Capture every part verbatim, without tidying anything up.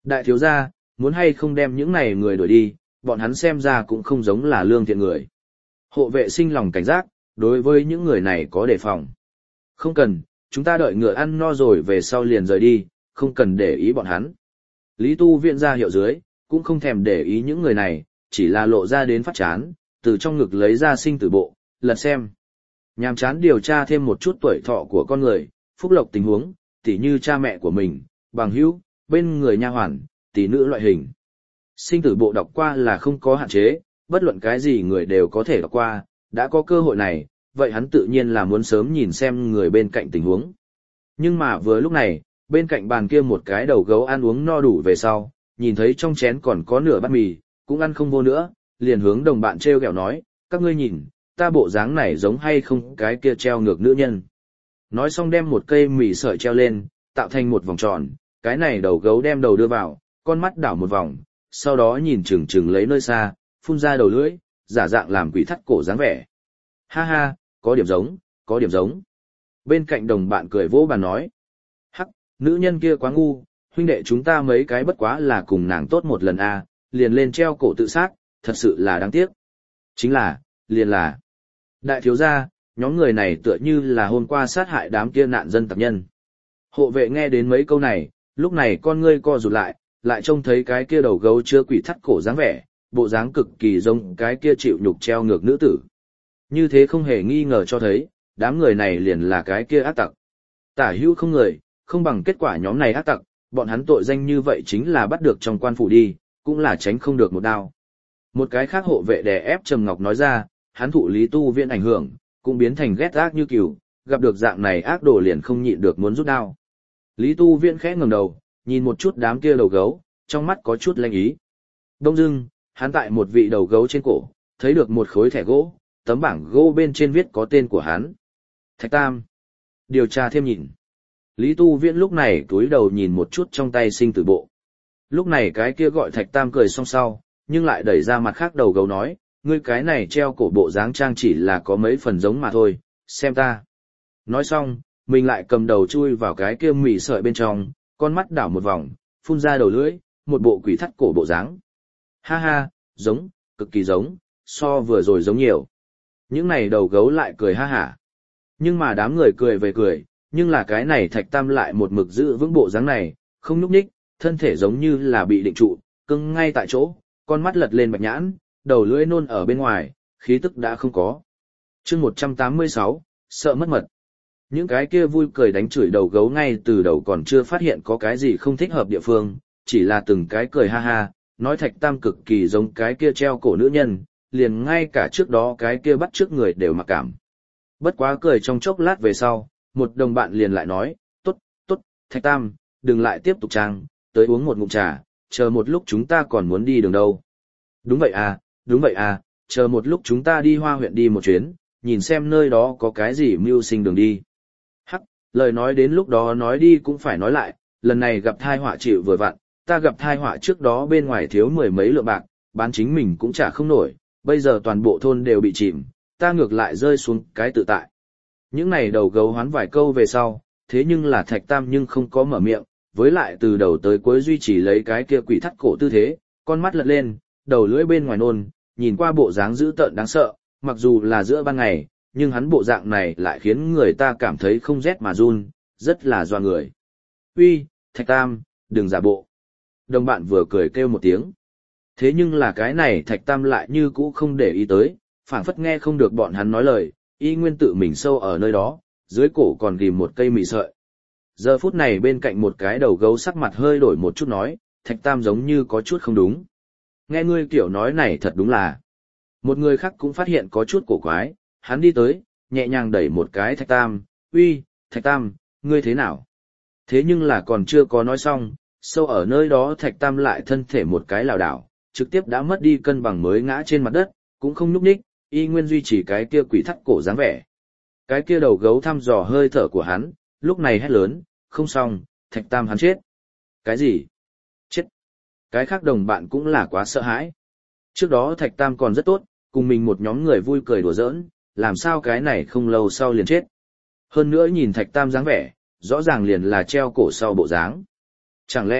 Đại thiếu gia, muốn hay không đem những này người đuổi đi, bọn hắn xem ra cũng không giống là lương thiện người. Hộ vệ sinh lòng cảnh giác, đối với những người này có đề phòng. Không cần, chúng ta đợi ngựa ăn no rồi về sau liền rời đi, không cần để ý bọn hắn. Lý Tu Viễn ra hiệu dưới, cũng không thèm để ý những người này, chỉ là lộ ra đến phát chán, từ trong ngực lấy ra sinh tử bộ, lật xem. Nhàm chán điều tra thêm một chút tuổi thọ của con người, phúc lộc tình huống, tỉ như cha mẹ của mình, bằng hữu, bên người nha hoàn, tỷ nữ loại hình. Sinh tử bộ đọc qua là không có hạn chế, bất luận cái gì người đều có thể đọc qua, đã có cơ hội này, vậy hắn tự nhiên là muốn sớm nhìn xem người bên cạnh tình huống. Nhưng mà vừa lúc này, bên cạnh bàn kia một cái đầu gấu ăn uống no đủ về sau, nhìn thấy trong chén còn có nửa bát mì, cũng ăn không vô nữa, liền hướng đồng bạn treo kẹo nói, các ngươi nhìn, ta bộ dáng này giống hay không cái kia treo ngược nữ nhân. Nói xong đem một cây mì sợi treo lên, tạo thành một vòng tròn, cái này đầu gấu đem đầu đưa vào, con mắt đảo một vòng, sau đó nhìn chừng chừng lấy nơi xa, phun ra đầu lưỡi, giả dạng làm quỷ thắt cổ dáng vẻ. Ha ha, có điểm giống, có điểm giống. Bên cạnh đồng bạn cười vỗ bàn nói. Hắc, nữ nhân kia quá ngu, huynh đệ chúng ta mấy cái bất quá là cùng nàng tốt một lần a, à, liền lên treo cổ tự sát, thật sự là đáng tiếc. Chính là, liền là. Đại thiếu gia, nhóm người này tựa như là hôm qua sát hại đám kia nạn dân tặc nhân. Hộ vệ nghe đến mấy câu này, lúc này con ngươi co rụt lại, lại trông thấy cái kia đầu gấu chưa quỷ thắt cổ dáng vẻ, bộ dáng cực kỳ giống cái kia chịu nhục treo ngược nữ tử. Như thế không hề nghi ngờ cho thấy, đám người này liền là cái kia ác tặc. Tả hữu không người, không bằng kết quả nhóm này ác tặc, bọn hắn tội danh như vậy chính là bắt được trong quan phủ đi, cũng là tránh không được một đao. Một cái khác hộ vệ đè ép Trầm Ngọc nói ra, hắn thụ Lý Tu Viễn ảnh hưởng, cũng biến thành ghét ác như cừu, gặp được dạng này ác đồ liền không nhịn được muốn rút đao. Lý Tu Viễn khẽ ngẩng đầu, nhìn một chút đám kia đầu gấu, trong mắt có chút lanh ý. Đông dưng, hắn tại một vị đầu gấu trên cổ, thấy được một khối thẻ gỗ, tấm bảng gỗ bên trên viết có tên của hắn. Thạch Tam. Điều tra thêm nhìn. Lý Tu Viễn lúc này cúi đầu nhìn một chút trong tay sinh tử bộ. Lúc này cái kia gọi Thạch Tam cười xong sau, nhưng lại đẩy ra mặt khác đầu gấu nói, ngươi cái này treo cổ bộ dáng trang chỉ là có mấy phần giống mà thôi, xem ta. Nói xong, mình lại cầm đầu chui vào cái kia mì sợi bên trong, con mắt đảo một vòng, phun ra đầu lưỡi, một bộ quỷ thắt cổ bộ dáng. Ha ha, giống, cực kỳ giống, so vừa rồi giống nhiều. Những này đầu gấu lại cười ha hả. Nhưng mà đám người cười về cười, nhưng là cái này Thạch Tam lại một mực giữ vững bộ dáng này, không nhúc nhích, thân thể giống như là bị định trụ, cứng ngay tại chỗ, con mắt lật lên bạch nhãn, đầu lưỡi nôn ở bên ngoài, khí tức đã không có. Chương một trăm tám mươi sáu, sợ mất mật. Những cái kia vui cười đánh chửi đầu gấu ngay từ đầu còn chưa phát hiện có cái gì không thích hợp địa phương, chỉ là từng cái cười ha ha, nói Thạch Tam cực kỳ giống cái kia treo cổ nữ nhân, liền ngay cả trước đó cái kia bắt trước người đều mặc cảm. Bất quá cười trong chốc lát về sau, một đồng bạn liền lại nói, tốt, tốt, Thạch Tam, đừng lại tiếp tục trang, tới uống một ngụm trà, chờ một lúc chúng ta còn muốn đi đường đâu. Đúng vậy à, đúng vậy à, chờ một lúc chúng ta đi Hoa huyện đi một chuyến, nhìn xem nơi đó có cái gì mưu sinh đường đi. Hắc, lời nói đến lúc đó nói đi cũng phải nói lại, lần này gặp thai họa chịu vừa vặn, ta gặp thai họa trước đó bên ngoài thiếu mười mấy lượng bạc, bán chính mình cũng trả không nổi, bây giờ toàn bộ thôn đều bị chìm, ta ngược lại rơi xuống cái tự tại. Những này đầu gấu hoán vài câu về sau, thế nhưng là Thạch Tam nhưng không có mở miệng, với lại từ đầu tới cuối duy trì lấy cái kia quỷ thắt cổ tư thế, con mắt lật lên, đầu lưỡi bên ngoài nôn, nhìn qua bộ dáng dữ tợn đáng sợ, mặc dù là giữa ban ngày, nhưng hắn bộ dạng này lại khiến người ta cảm thấy không rét mà run, rất là doa người. Uy, Thạch Tam, đừng giả bộ. Đồng bạn vừa cười kêu một tiếng. Thế nhưng là cái này Thạch Tam lại như cũ không để ý tới, phảng phất nghe không được bọn hắn nói lời, y nguyên tự mình sâu ở nơi đó, dưới cổ còn ghim một cây mì sợi. Giờ phút này bên cạnh một cái đầu gấu sắc mặt hơi đổi một chút nói, Thạch Tam giống như có chút không đúng. Nghe ngươi kiểu nói này thật đúng là. Một người khác cũng phát hiện có chút cổ quái, hắn đi tới, nhẹ nhàng đẩy một cái Thạch Tam, uy, Thạch Tam, ngươi thế nào? Thế nhưng là còn chưa có nói xong, sâu ở nơi đó Thạch Tam lại thân thể một cái lảo đảo, trực tiếp đã mất đi cân bằng mới ngã trên mặt đất, cũng không nhúc nhích, y nguyên duy trì cái kia quỷ thắt cổ dáng vẻ. Cái kia đầu gấu thăm dò hơi thở của hắn, lúc này hét lớn, không xong, Thạch Tam hắn chết. Cái gì? Chết. Cái khác đồng bạn cũng là quá sợ hãi. Trước đó Thạch Tam còn rất tốt, cùng mình một nhóm người vui cười đùa giỡn, làm sao cái này không lâu sau liền chết. Hơn nữa nhìn Thạch Tam dáng vẻ, rõ ràng liền là treo cổ sau bộ dáng. Chẳng lẽ,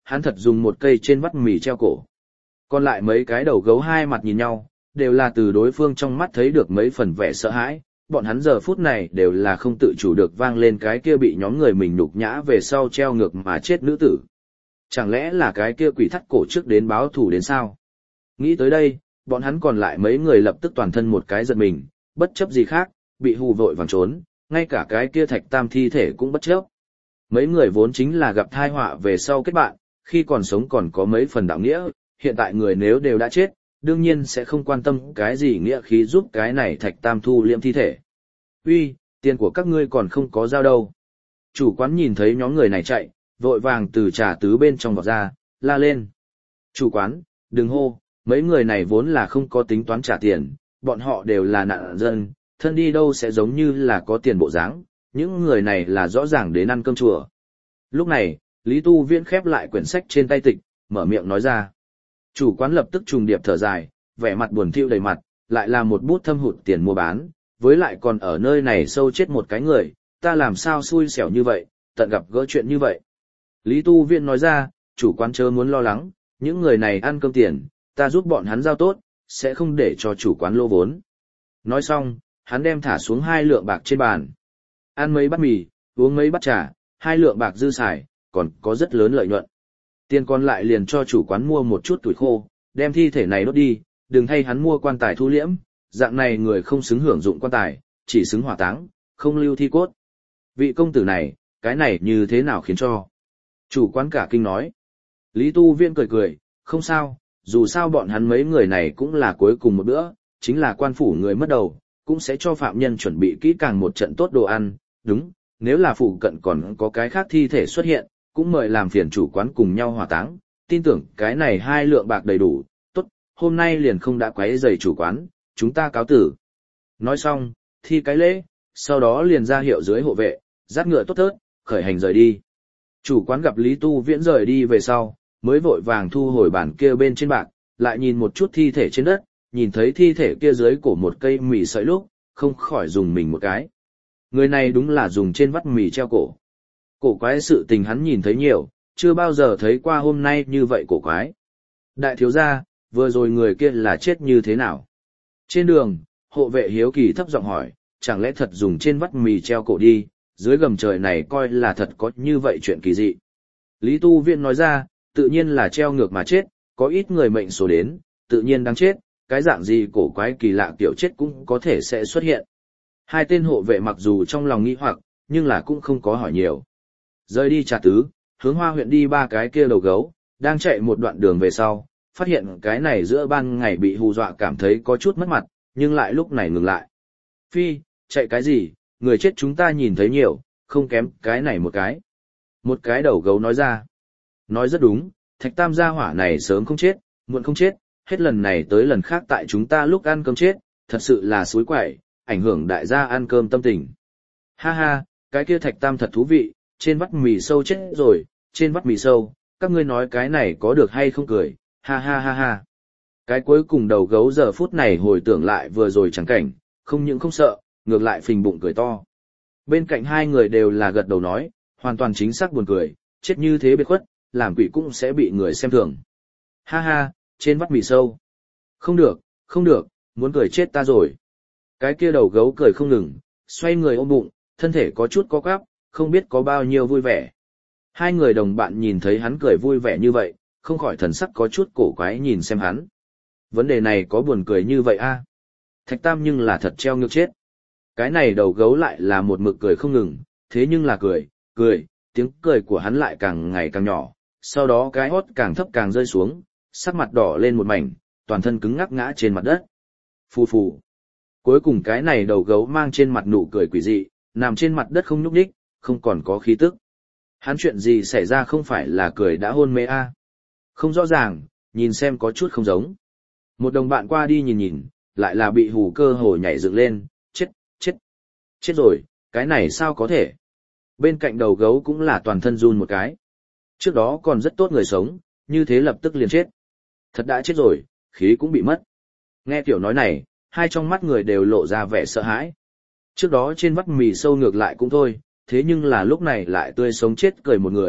hắn thật dùng một cây trên vắt mì treo cổ. Còn lại mấy cái đầu gấu hai mặt nhìn nhau, đều là từ đối phương trong mắt thấy được mấy phần vẻ sợ hãi, bọn hắn giờ phút này đều là không tự chủ được vang lên cái kia bị nhóm người mình nhục nhã về sau treo ngược mà chết nữ tử. Chẳng lẽ là cái kia quỷ thắt cổ trước đến báo thù đến sao? Nghĩ tới đây, bọn hắn còn lại mấy người lập tức toàn thân một cái giật mình, bất chấp gì khác, bị hù vội vàng trốn, ngay cả cái kia Thạch Tam thi thể cũng bất chấp. Mấy người vốn chính là gặp tai họa về sau kết bạn, khi còn sống còn có mấy phần đạo nghĩa, hiện tại người nếu đều đã chết, đương nhiên sẽ không quan tâm cái gì nghĩa khí giúp cái này Thạch Tam thu liệm thi thể. Uy, tiền của các ngươi còn không có giao đâu. Chủ quán nhìn thấy nhóm người này chạy, vội vàng từ trà tứ bên trong vọt ra, la lên. Chủ quán, đừng hô, mấy người này vốn là không có tính toán trả tiền, bọn họ đều là nạn dân, thân đi đâu sẽ giống như là có tiền bộ dáng, những người này là rõ ràng đến ăn cơm chùa. Lúc này, Lý Tu Viễn khép lại quyển sách trên tay tịch, mở miệng nói ra. Chủ quán lập tức trùng điệp thở dài, vẻ mặt buồn thiu đầy mặt, lại là một bút thâm hụt tiền mua bán, với lại còn ở nơi này sâu chết một cái người, ta làm sao xui xẻo như vậy, tận gặp gỡ chuyện như vậy. Lý Tu Viễn nói ra, chủ quán chớ muốn lo lắng, những người này ăn cơm tiền, ta giúp bọn hắn giao tốt, sẽ không để cho chủ quán lỗ vốn. Nói xong, hắn đem thả xuống hai lượng bạc trên bàn. Ăn mấy bát mì, uống mấy bát trà, hai lượng bạc dư xài, còn có rất lớn lợi nhuận. Tiền còn lại liền cho chủ quán mua một chút tuổi khô, đem thi thể này đốt đi, đừng thay hắn mua quan tài thu liễm, dạng này người không xứng hưởng dụng quan tài, chỉ xứng hỏa táng, không lưu thi cốt. Vị công tử này, cái này như thế nào khiến cho? Chủ quán cả kinh nói. Lý Tu Viễn cười cười, không sao, dù sao bọn hắn mấy người này cũng là cuối cùng một bữa, chính là quan phủ người mất đầu, cũng sẽ cho phạm nhân chuẩn bị kỹ càng một trận tốt đồ ăn, đúng, nếu là phụ cận còn có cái khác thi thể xuất hiện, cũng mời làm phiền chủ quán cùng nhau hỏa táng, tin tưởng cái này hai lượng bạc đầy đủ, tốt, hôm nay liền không đã quấy rầy chủ quán, chúng ta cáo tử. Nói xong, thi cái lễ, sau đó liền ra hiệu dưới hộ vệ, dắt ngựa tốt thớt, khởi hành rời đi. Chủ quán gặp Lý Tu Viễn rời đi về sau, mới vội vàng thu hồi bản kia bên trên bạc, lại nhìn một chút thi thể trên đất, nhìn thấy thi thể kia dưới cổ một cây mì sợi lúc, không khỏi dùng mình một cái. Người này đúng là dùng trên vắt mì treo cổ. Cổ quái sự tình hắn nhìn thấy nhiều, chưa bao giờ thấy qua hôm nay như vậy cổ quái. Đại thiếu gia, vừa rồi người kia là chết như thế nào? Trên đường, hộ vệ hiếu kỳ thấp giọng hỏi, chẳng lẽ thật dùng trên vắt mì treo cổ đi, dưới gầm trời này coi là thật có như vậy chuyện kỳ dị. Lý Tu Viễn nói ra, tự nhiên là treo ngược mà chết, có ít người mệnh số đến, tự nhiên đang chết, cái dạng gì cổ quái kỳ lạ kiểu chết cũng có thể sẽ xuất hiện. Hai tên hộ vệ mặc dù trong lòng nghi hoặc, nhưng là cũng không có hỏi nhiều. Rời đi Trà Tứ, hướng Hoa huyện đi ba cái kia đầu gấu, đang chạy một đoạn đường về sau, phát hiện cái này giữa ban ngày bị hù dọa cảm thấy có chút mất mặt, nhưng lại lúc này ngừng lại. Phi, chạy cái gì, người chết chúng ta nhìn thấy nhiều, không kém cái này một cái. Một cái đầu gấu nói ra. Nói rất đúng, Thạch Tam gia hỏa này sớm không chết, muộn không chết, hết lần này tới lần khác tại chúng ta lúc ăn cơm chết, thật sự là suối quậy, ảnh hưởng đại gia ăn cơm tâm tình. Ha ha, cái kia Thạch Tam thật thú vị, trên vắt mì sâu chết rồi, trên vắt mì sâu, các ngươi nói cái này có được hay không cười, ha ha ha ha. Cái cuối cùng đầu gấu giờ phút này hồi tưởng lại vừa rồi chẳng cảnh, không những không sợ, ngược lại phình bụng cười to. Bên cạnh hai người đều là gật đầu nói, hoàn toàn chính xác buồn cười, chết như thế biệt khuất, làm quỷ cũng sẽ bị người xem thường. Ha ha, trên vắt mì sâu. Không được, không được, muốn cười chết ta rồi. Cái kia đầu gấu cười không ngừng, xoay người ôm bụng, thân thể có chút có quắp, không biết có bao nhiêu vui vẻ. Hai người đồng bạn nhìn thấy hắn cười vui vẻ như vậy, không khỏi thần sắc có chút cổ quái nhìn xem hắn. Vấn đề này có buồn cười như vậy a? À? Thạch Tam nhưng là thật treo ngược chết. Cái này đầu gấu lại là một mực cười không ngừng, thế nhưng là cười, cười, tiếng cười của hắn lại càng ngày càng nhỏ, sau đó cái hót càng thấp càng rơi xuống, sắc mặt đỏ lên một mảnh, toàn thân cứng ngắc ngã trên mặt đất. Phù phù. Cuối cùng cái này đầu gấu mang trên mặt nụ cười quỷ dị, nằm trên mặt đất không nhúc nhích, không còn có khí tức. Hắn chuyện gì xảy ra không phải là cười đã hôn mê a? À? Không rõ ràng, nhìn xem có chút không giống. Một đồng bạn qua đi nhìn nhìn, lại là bị hù cơ hồ nhảy dựng lên, chết, chết, chết rồi, cái này sao có thể? Bên cạnh đầu gấu cũng là toàn thân run một cái. Trước đó còn rất tốt người sống, như thế lập tức liền chết. Thật đã chết rồi, khí cũng bị mất. Nghe tiểu nói này, hai trong mắt người đều lộ ra vẻ sợ hãi. Trước đó trên vắt mì sâu ngược lại cũng thôi, thế nhưng là lúc này lại tươi sống chết cười một người,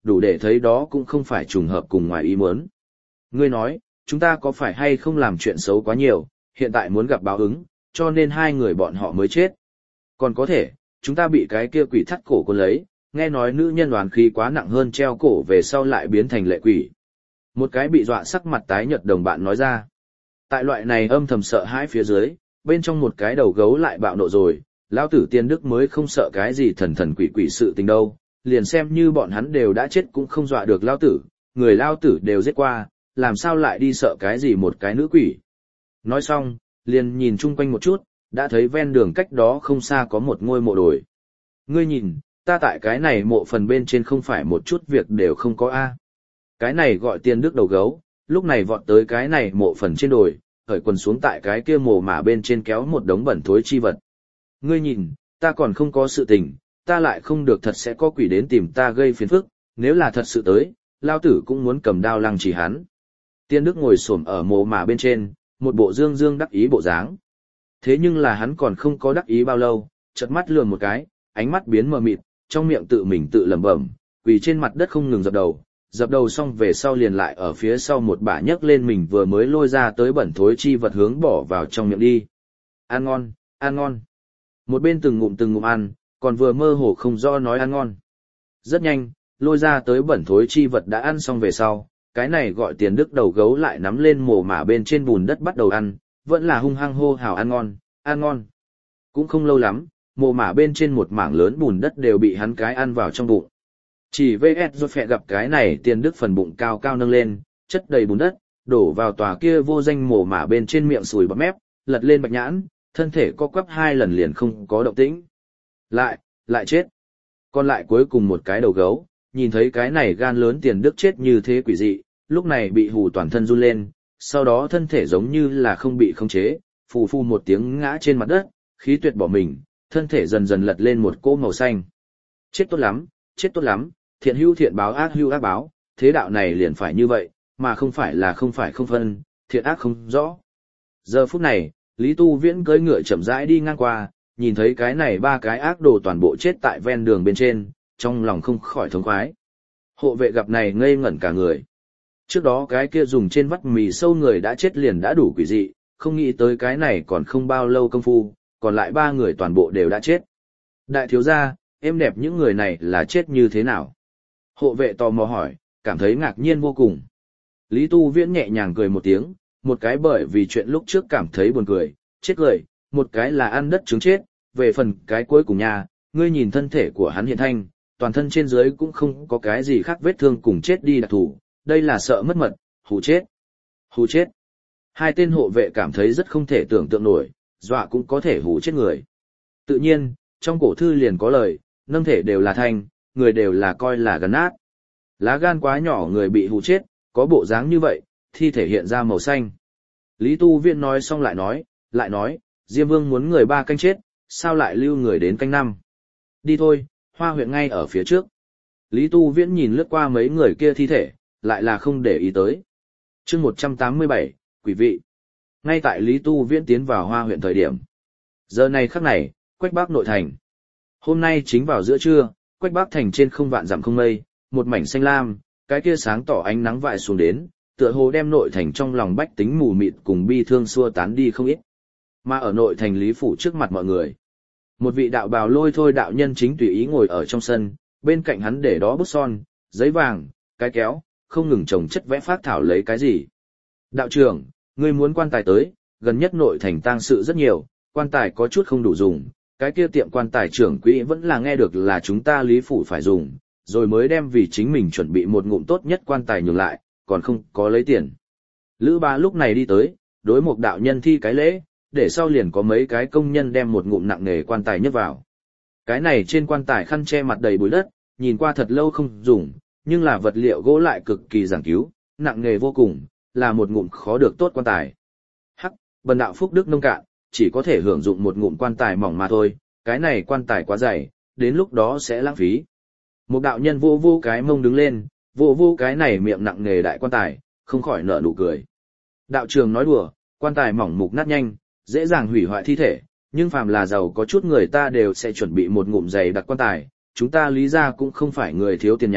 đủ để thấy đó cũng không phải trùng hợp cùng ngoài ý muốn. Ngươi nói, chúng ta có phải hay không làm chuyện xấu quá nhiều, hiện tại muốn gặp báo ứng, cho nên hai người bọn họ mới chết. Còn có thể, chúng ta bị cái kia quỷ thắt cổ cuốn lấy, nghe nói nữ nhân đoán khí quá nặng hơn treo cổ về sau lại biến thành lệ quỷ. Một cái bị dọa sắc mặt tái nhợt đồng bạn nói ra. Tại loại này âm thầm sợ hãi phía dưới, bên trong một cái đầu gấu lại bạo nộ rồi, lão tử tiên đức mới không sợ cái gì thần thần quỷ quỷ sự tình đâu, liền xem như bọn hắn đều đã chết cũng không dọa được lão tử, người lão tử đều giết qua, làm sao lại đi sợ cái gì một cái nữ quỷ. Nói xong, liền nhìn chung quanh một chút, đã thấy ven đường cách đó không xa có một ngôi mộ đồi. Ngươi nhìn, ta tại cái này mộ phần bên trên không phải một chút việc đều không có a. Cái này gọi tiên đức đầu gấu, lúc này vọt tới cái này mộ phần trên đồi, khởi quần xuống tại cái kia mồ mà bên trên kéo một đống bẩn thối chi vật. Ngươi nhìn, ta còn không có sự tình, ta lại không được thật sẽ có quỷ đến tìm ta gây phiền phức, nếu là thật sự tới, lao tử cũng muốn cầm đao lăng chỉ hắn. Tiên đức ngồi xổm ở mồ mà bên trên, một bộ dương dương đắc ý bộ dáng. Thế nhưng là hắn còn không có đắc ý bao lâu, chợt mắt lườm một cái, ánh mắt biến mờ mịt, trong miệng tự mình tự lẩm bẩm, quỳ trên mặt đất không ngừng dập đầu, dập đầu xong về sau liền lại ở phía sau một bả nhấc lên mình vừa mới lôi ra tới bẩn thối chi vật hướng bỏ vào trong miệng đi. Ăn ngon, ăn ngon. Một bên từng ngụm từng ngụm ăn, còn vừa mơ hồ không rõ nói ăn ngon. Rất nhanh, lôi ra tới bẩn thối chi vật đã ăn xong về sau, cái này gọi tiền đức đầu gấu lại nắm lên mồ mả bên trên bùn đất bắt đầu ăn, vẫn là hung hăng hô hào ăn ngon, ăn ngon. Cũng không lâu lắm, mồ mả bên trên một mảng lớn bùn đất đều bị hắn cái ăn vào trong bụng. Chỉ vê ét rồi phẹ gặp cái này tiền đức phần bụng cao cao nâng lên, chất đầy bùn đất, đổ vào tòa kia vô danh mồ mả bên trên miệng sùi bọt mép, lật lên bạch nhãn, thân thể co quắp hai lần liền không có động tĩnh. Lại, lại chết. Còn lại cuối cùng một cái đầu gấu, nhìn thấy cái này gan lớn tiền đức chết như thế quỷ dị, lúc này bị hù toàn thân run lên, sau đó thân thể giống như là không bị khống chế, phù phù một tiếng ngã trên mặt đất, khí tuyệt bỏ mình, thân thể dần dần lật lên một cỗ màu xanh. Chết tốt lắm, chết tốt lắm, thiện hữu thiện báo ác hữu ác báo, thế đạo này liền phải như vậy, mà không phải là không phải không phân, thiện ác không rõ. Giờ phút này, Lý Tu Viễn cưỡi ngựa chậm rãi đi ngang qua, nhìn thấy cái này ba cái ác đồ toàn bộ chết tại ven đường bên trên, trong lòng không khỏi thống khoái. Hộ vệ gặp này ngây ngẩn cả người. Trước đó cái kia dùng trên vắt mì sâu người đã chết liền đã đủ quỷ dị, không nghĩ tới cái này còn không bao lâu công phu, còn lại ba người toàn bộ đều đã chết. Đại thiếu gia, em đẹp những người này là chết như thế nào? Hộ vệ tò mò hỏi, cảm thấy ngạc nhiên vô cùng. Lý Tu Viễn nhẹ nhàng cười một tiếng, một cái bởi vì chuyện lúc trước cảm thấy buồn cười, chết cười, một cái là ăn đất trứng chết, về phần cái cuối cùng nha, ngươi nhìn thân thể của hắn hiện thanh, toàn thân trên dưới cũng không có cái gì khác vết thương cùng chết đi đặc thủ, đây là sợ mất mật, hù chết. Hù chết. Hai tên hộ vệ cảm thấy rất không thể tưởng tượng nổi, dọa cũng có thể hù chết người. Tự nhiên, trong cổ thư liền có lời, nâng thể đều là thanh, người đều là coi là gần nát. Lá gan quá nhỏ người bị hù chết, có bộ dáng như vậy, thi thể hiện ra màu xanh. Lý Tu Viễn nói xong lại nói, lại nói, Diêm Vương muốn người ba canh chết, sao lại lưu người đến canh năm? Đi thôi, Hoa huyện ngay ở phía trước. Lý Tu Viễn nhìn lướt qua mấy người kia thi thể, lại là không để ý tới. Chương một trăm tám mươi bảy, quý vị. Ngay tại Lý Tu Viễn tiến vào Hoa huyện thời điểm. Giờ này khắc này, Quách Bắc nội thành. Hôm nay chính vào giữa trưa, Quách Bắc thành trên không vạn dặm không mây, một mảnh xanh lam, cái kia sáng tỏ ánh nắng vại xuống đến, tựa hồ đem nội thành trong lòng bách tính mù mịt cùng bi thương xua tán đi không ít. Mà ở nội thành Lý phủ trước mặt mọi người, một vị đạo bào lôi thôi đạo nhân chính tùy ý ngồi ở trong sân, bên cạnh hắn để đó bút son, giấy vàng, cái kéo, không ngừng trồng chất vẽ phác thảo lấy cái gì. Đạo trưởng, ngươi muốn quan tài tới, gần nhất nội thành tang sự rất nhiều, quan tài có chút không đủ dùng, cái kia tiệm quan tài trưởng quỹ vẫn là nghe được là chúng ta Lý phủ phải dùng, rồi mới đem vì chính mình chuẩn bị một ngụm tốt nhất quan tài nhường lại, còn không có lấy tiền. Lữ Ba lúc này đi tới, đối một đạo nhân thi cái lễ, để sau liền có mấy cái công nhân đem một ngụm nặng nề quan tài nhấc vào. Cái này trên quan tài khăn che mặt đầy bụi đất, nhìn qua thật lâu không dùng, nhưng là vật liệu gỗ lại cực kỳ giảng cứu, nặng nề vô cùng, là một ngụm khó được tốt quan tài. Hắc, bần đạo phúc đức nông cạn, chỉ có thể hưởng dụng một ngụm quan tài mỏng mà thôi, cái này quan tài quá dày, đến lúc đó sẽ lãng phí. Một đạo nhân vô vô cái mông đứng lên, vô vô cái này miệng nặng nề đại quan tài, không khỏi nở nụ cười. Đạo trường nói đùa, quan tài mỏng mục nát nhanh, dễ dàng hủy hoại thi thể, nhưng phàm là giàu có chút người ta đều sẽ chuẩn bị một ngụm dày đặc quan tài, chúng ta Lý gia cũng không phải người thiếu tiền nhà,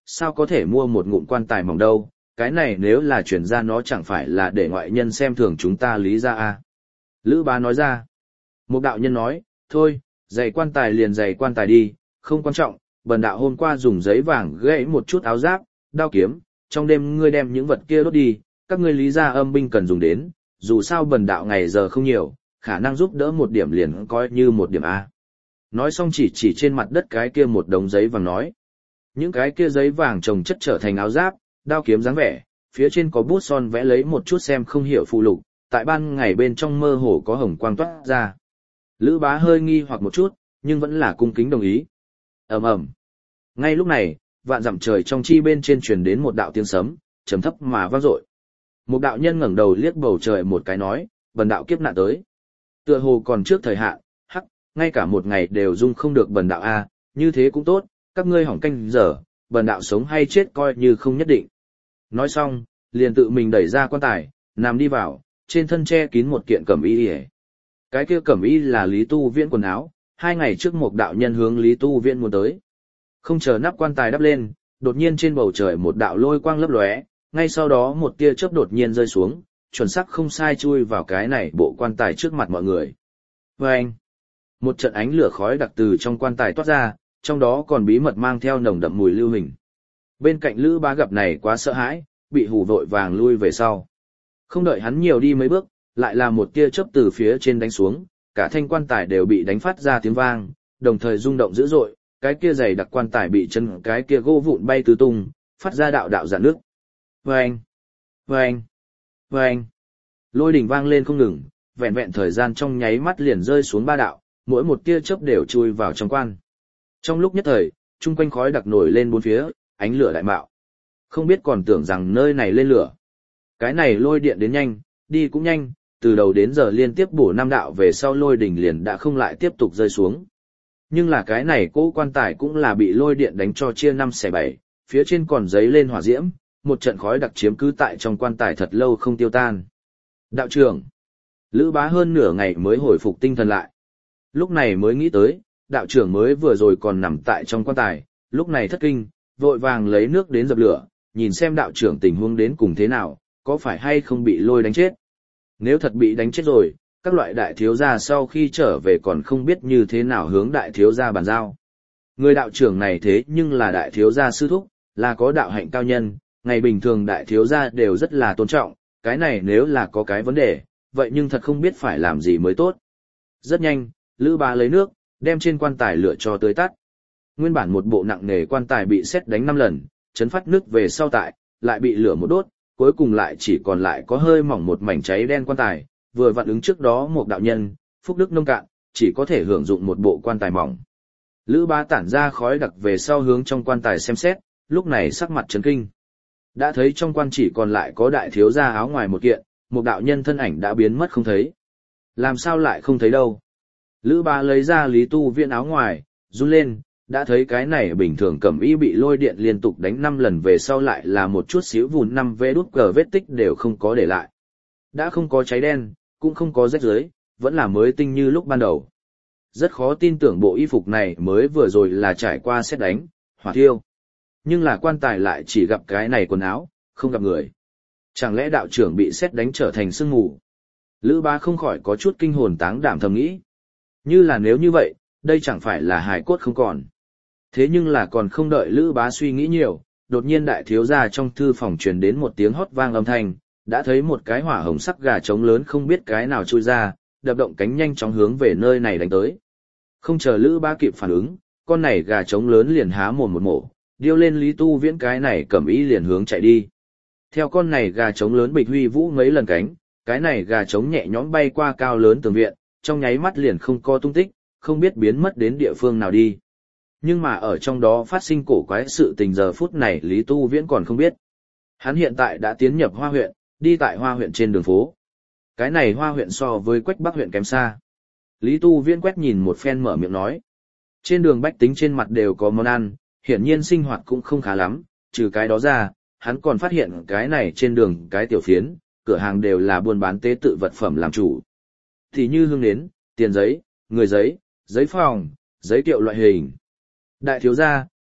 sao có thể mua một ngụm quan tài mỏng đâu, cái này nếu là chuyển ra nó chẳng phải là để ngoại nhân xem thường chúng ta Lý gia à. Lữ Bá nói ra. Một đạo nhân nói, thôi, giày quan tài liền giày quan tài đi, không quan trọng, bần đạo hôm qua dùng giấy vàng gãy một chút áo giáp, đao kiếm, trong đêm ngươi đem những vật kia đốt đi, các ngươi Lý gia âm binh cần dùng đến, dù sao bần đạo ngày giờ không nhiều, khả năng giúp đỡ một điểm liền coi như một điểm A. Nói xong chỉ chỉ trên mặt đất cái kia một đống giấy vàng nói. Những cái kia giấy vàng chồng chất trở thành áo giáp, đao kiếm dáng vẻ, phía trên có bút son vẽ lấy một chút xem không hiểu phụ lục, tại ban ngày bên trong mơ hồ có hồng quang toát ra. Lữ Bá hơi nghi hoặc một chút, nhưng vẫn là cung kính đồng ý. Ầm ầm. Ngay lúc này, vạn dặm trời trong chi bên trên truyền đến một đạo tiếng sấm, trầm thấp mà vang dội. Một đạo nhân ngẩng đầu liếc bầu trời một cái nói, bần đạo kiếp nạn tới. Tựa hồ còn trước thời hạn, hắc, ngay cả một ngày đều dung không được bần đạo a, như thế cũng tốt, các ngươi hỏng canh giờ, bần đạo sống hay chết coi như không nhất định. Nói xong, liền tự mình đẩy ra quan tài, nằm đi vào, trên thân che kín một kiện cẩm y. Cái kia cẩm y là Lý Tu Viễn quần áo, hai ngày trước một đạo nhân hướng Lý Tu Viễn muốn tới. Không chờ nắp quan tài đắp lên, đột nhiên trên bầu trời một đạo lôi quang lấp lóe, ngay sau đó một tia chớp đột nhiên rơi xuống, chuẩn xác không sai chui vào cái này bộ quan tài trước mặt mọi người. Và anh, một trận ánh lửa khói đặc từ trong quan tài toát ra, trong đó còn bí mật mang theo nồng đậm mùi lưu hình. Bên cạnh Lữ Bá gặp này quá sợ hãi, bị hù vội vàng lui về sau. Không đợi hắn nhiều đi mấy bước, lại là một tia chớp từ phía trên đánh xuống, cả thanh quan tài đều bị đánh phát ra tiếng vang, đồng thời rung động dữ dội, cái kia dày đặc quan tài bị chân cái kia gỗ vụn bay tứ tung, phát ra đạo đạo rạn nước. Vâng! Vâng! Vâng! Lôi đỉnh vang lên không ngừng, vẹn vẹn thời gian trong nháy mắt liền rơi xuống ba đạo, mỗi một tia chớp đều chui vào trong quan. Trong lúc nhất thời, chung quanh khói đặc nổi lên bốn phía, ánh lửa đại mạo. Không biết còn tưởng rằng nơi này lên lửa. Cái này lôi điện đến nhanh, đi cũng nhanh, từ đầu đến giờ liên tiếp bổ năm đạo về sau lôi đỉnh liền đã không lại tiếp tục rơi xuống. Nhưng là cái này cỗ quan tài cũng là bị lôi điện đánh cho chia năm xẻ bảy, phía trên còn giấy lên hỏa diễm, một trận khói đặc chiếm cứ tại trong quan tài thật lâu không tiêu tan. Đạo trưởng, Lữ Bá hơn nửa ngày mới hồi phục tinh thần lại. Lúc này mới nghĩ tới, đạo trưởng mới vừa rồi còn nằm tại trong quan tài, lúc này thất kinh, vội vàng lấy nước đến dập lửa, nhìn xem đạo trưởng tình huống đến cùng thế nào, có phải hay không bị lôi đánh chết. Nếu thật bị đánh chết rồi, các loại đại thiếu gia sau khi trở về còn không biết như thế nào hướng đại thiếu gia bàn giao. Người đạo trưởng này thế nhưng là đại thiếu gia sư thúc, là có đạo hạnh cao nhân, ngày bình thường đại thiếu gia đều rất là tôn trọng, cái này nếu là có cái vấn đề, vậy nhưng thật không biết phải làm gì mới tốt. Rất nhanh, Lữ Bá lấy nước, đem trên quan tài lửa cho tưới tắt. Nguyên bản một bộ nặng nề quan tài bị sét đánh năm lần, chấn phát nước về sau tại, lại bị lửa một đốt, cuối cùng lại chỉ còn lại có hơi mỏng một mảnh cháy đen quan tài, vừa vặn ứng trước đó một đạo nhân, phúc đức nông cạn, chỉ có thể hưởng dụng một bộ quan tài mỏng. Lữ Bá tản ra khói đặc về sau hướng trong quan tài xem xét, lúc này sắc mặt chấn kinh. Đã thấy trong quan chỉ còn lại có đại thiếu gia áo ngoài một kiện, một đạo nhân thân ảnh đã biến mất không thấy. Làm sao lại không thấy đâu? Lữ Bá lấy ra Lý Tu Viễn áo ngoài, run lên, đã thấy cái này bình thường cẩm y bị lôi điện liên tục đánh năm lần về sau lại là một chút xíu vụn năm vết đút cờ vết tích đều không có để lại. Đã không có cháy đen, cũng không có rách rưới, vẫn là mới tinh như lúc ban đầu. Rất khó tin tưởng bộ y phục này mới vừa rồi là trải qua sét đánh, hỏa thiêu. Nhưng là quan tài lại chỉ gặp cái này quần áo, không gặp người. Chẳng lẽ đạo trưởng bị sét đánh trở thành sương mù? Lữ Bá không khỏi có chút kinh hồn táng đảm thầm nghĩ. Như là nếu như vậy, đây chẳng phải là hài cốt không còn. Thế nhưng là còn không đợi Lữ Bá suy nghĩ nhiều, đột nhiên đại thiếu gia trong thư phòng truyền đến một tiếng hót vang âm thanh, đã thấy một cái hỏa hồng sắc gà trống lớn không biết cái nào chui ra, đập động cánh nhanh chóng hướng về nơi này đánh tới. Không chờ Lữ Bá kịp phản ứng, con này gà trống lớn liền há mồm một mổ, điêu lên Lý Tu Viễn cái này cẩm ý liền hướng chạy đi. Theo con này gà trống lớn bịch huy vũ mấy lần cánh, cái này gà trống nhẹ nhõm bay qua cao lớn tường viện, trong nháy mắt liền không có tung tích, không biết biến mất đến địa phương nào đi. Nhưng mà ở trong đó phát sinh cổ quái sự tình giờ phút này Lý Tu Viễn còn không biết. Hắn hiện tại đã tiến nhập Hoa huyện, đi tại Hoa huyện trên đường phố. Cái này Hoa huyện so với Quách Bắc huyện kém xa. Lý Tu Viễn quét nhìn một phen mở miệng nói. Trên đường bách tính trên mặt đều có món ăn, hiển nhiên sinh hoạt cũng không khá lắm, trừ cái đó ra, hắn còn phát hiện cái này trên đường cái tiểu phiến, cửa hàng đều là buôn bán tế tự vật phẩm làm chủ. Thì như hương nến, tiền giấy, người giấy, giấy phòng, giấy kiệu loại hình. Đại thiếu gia,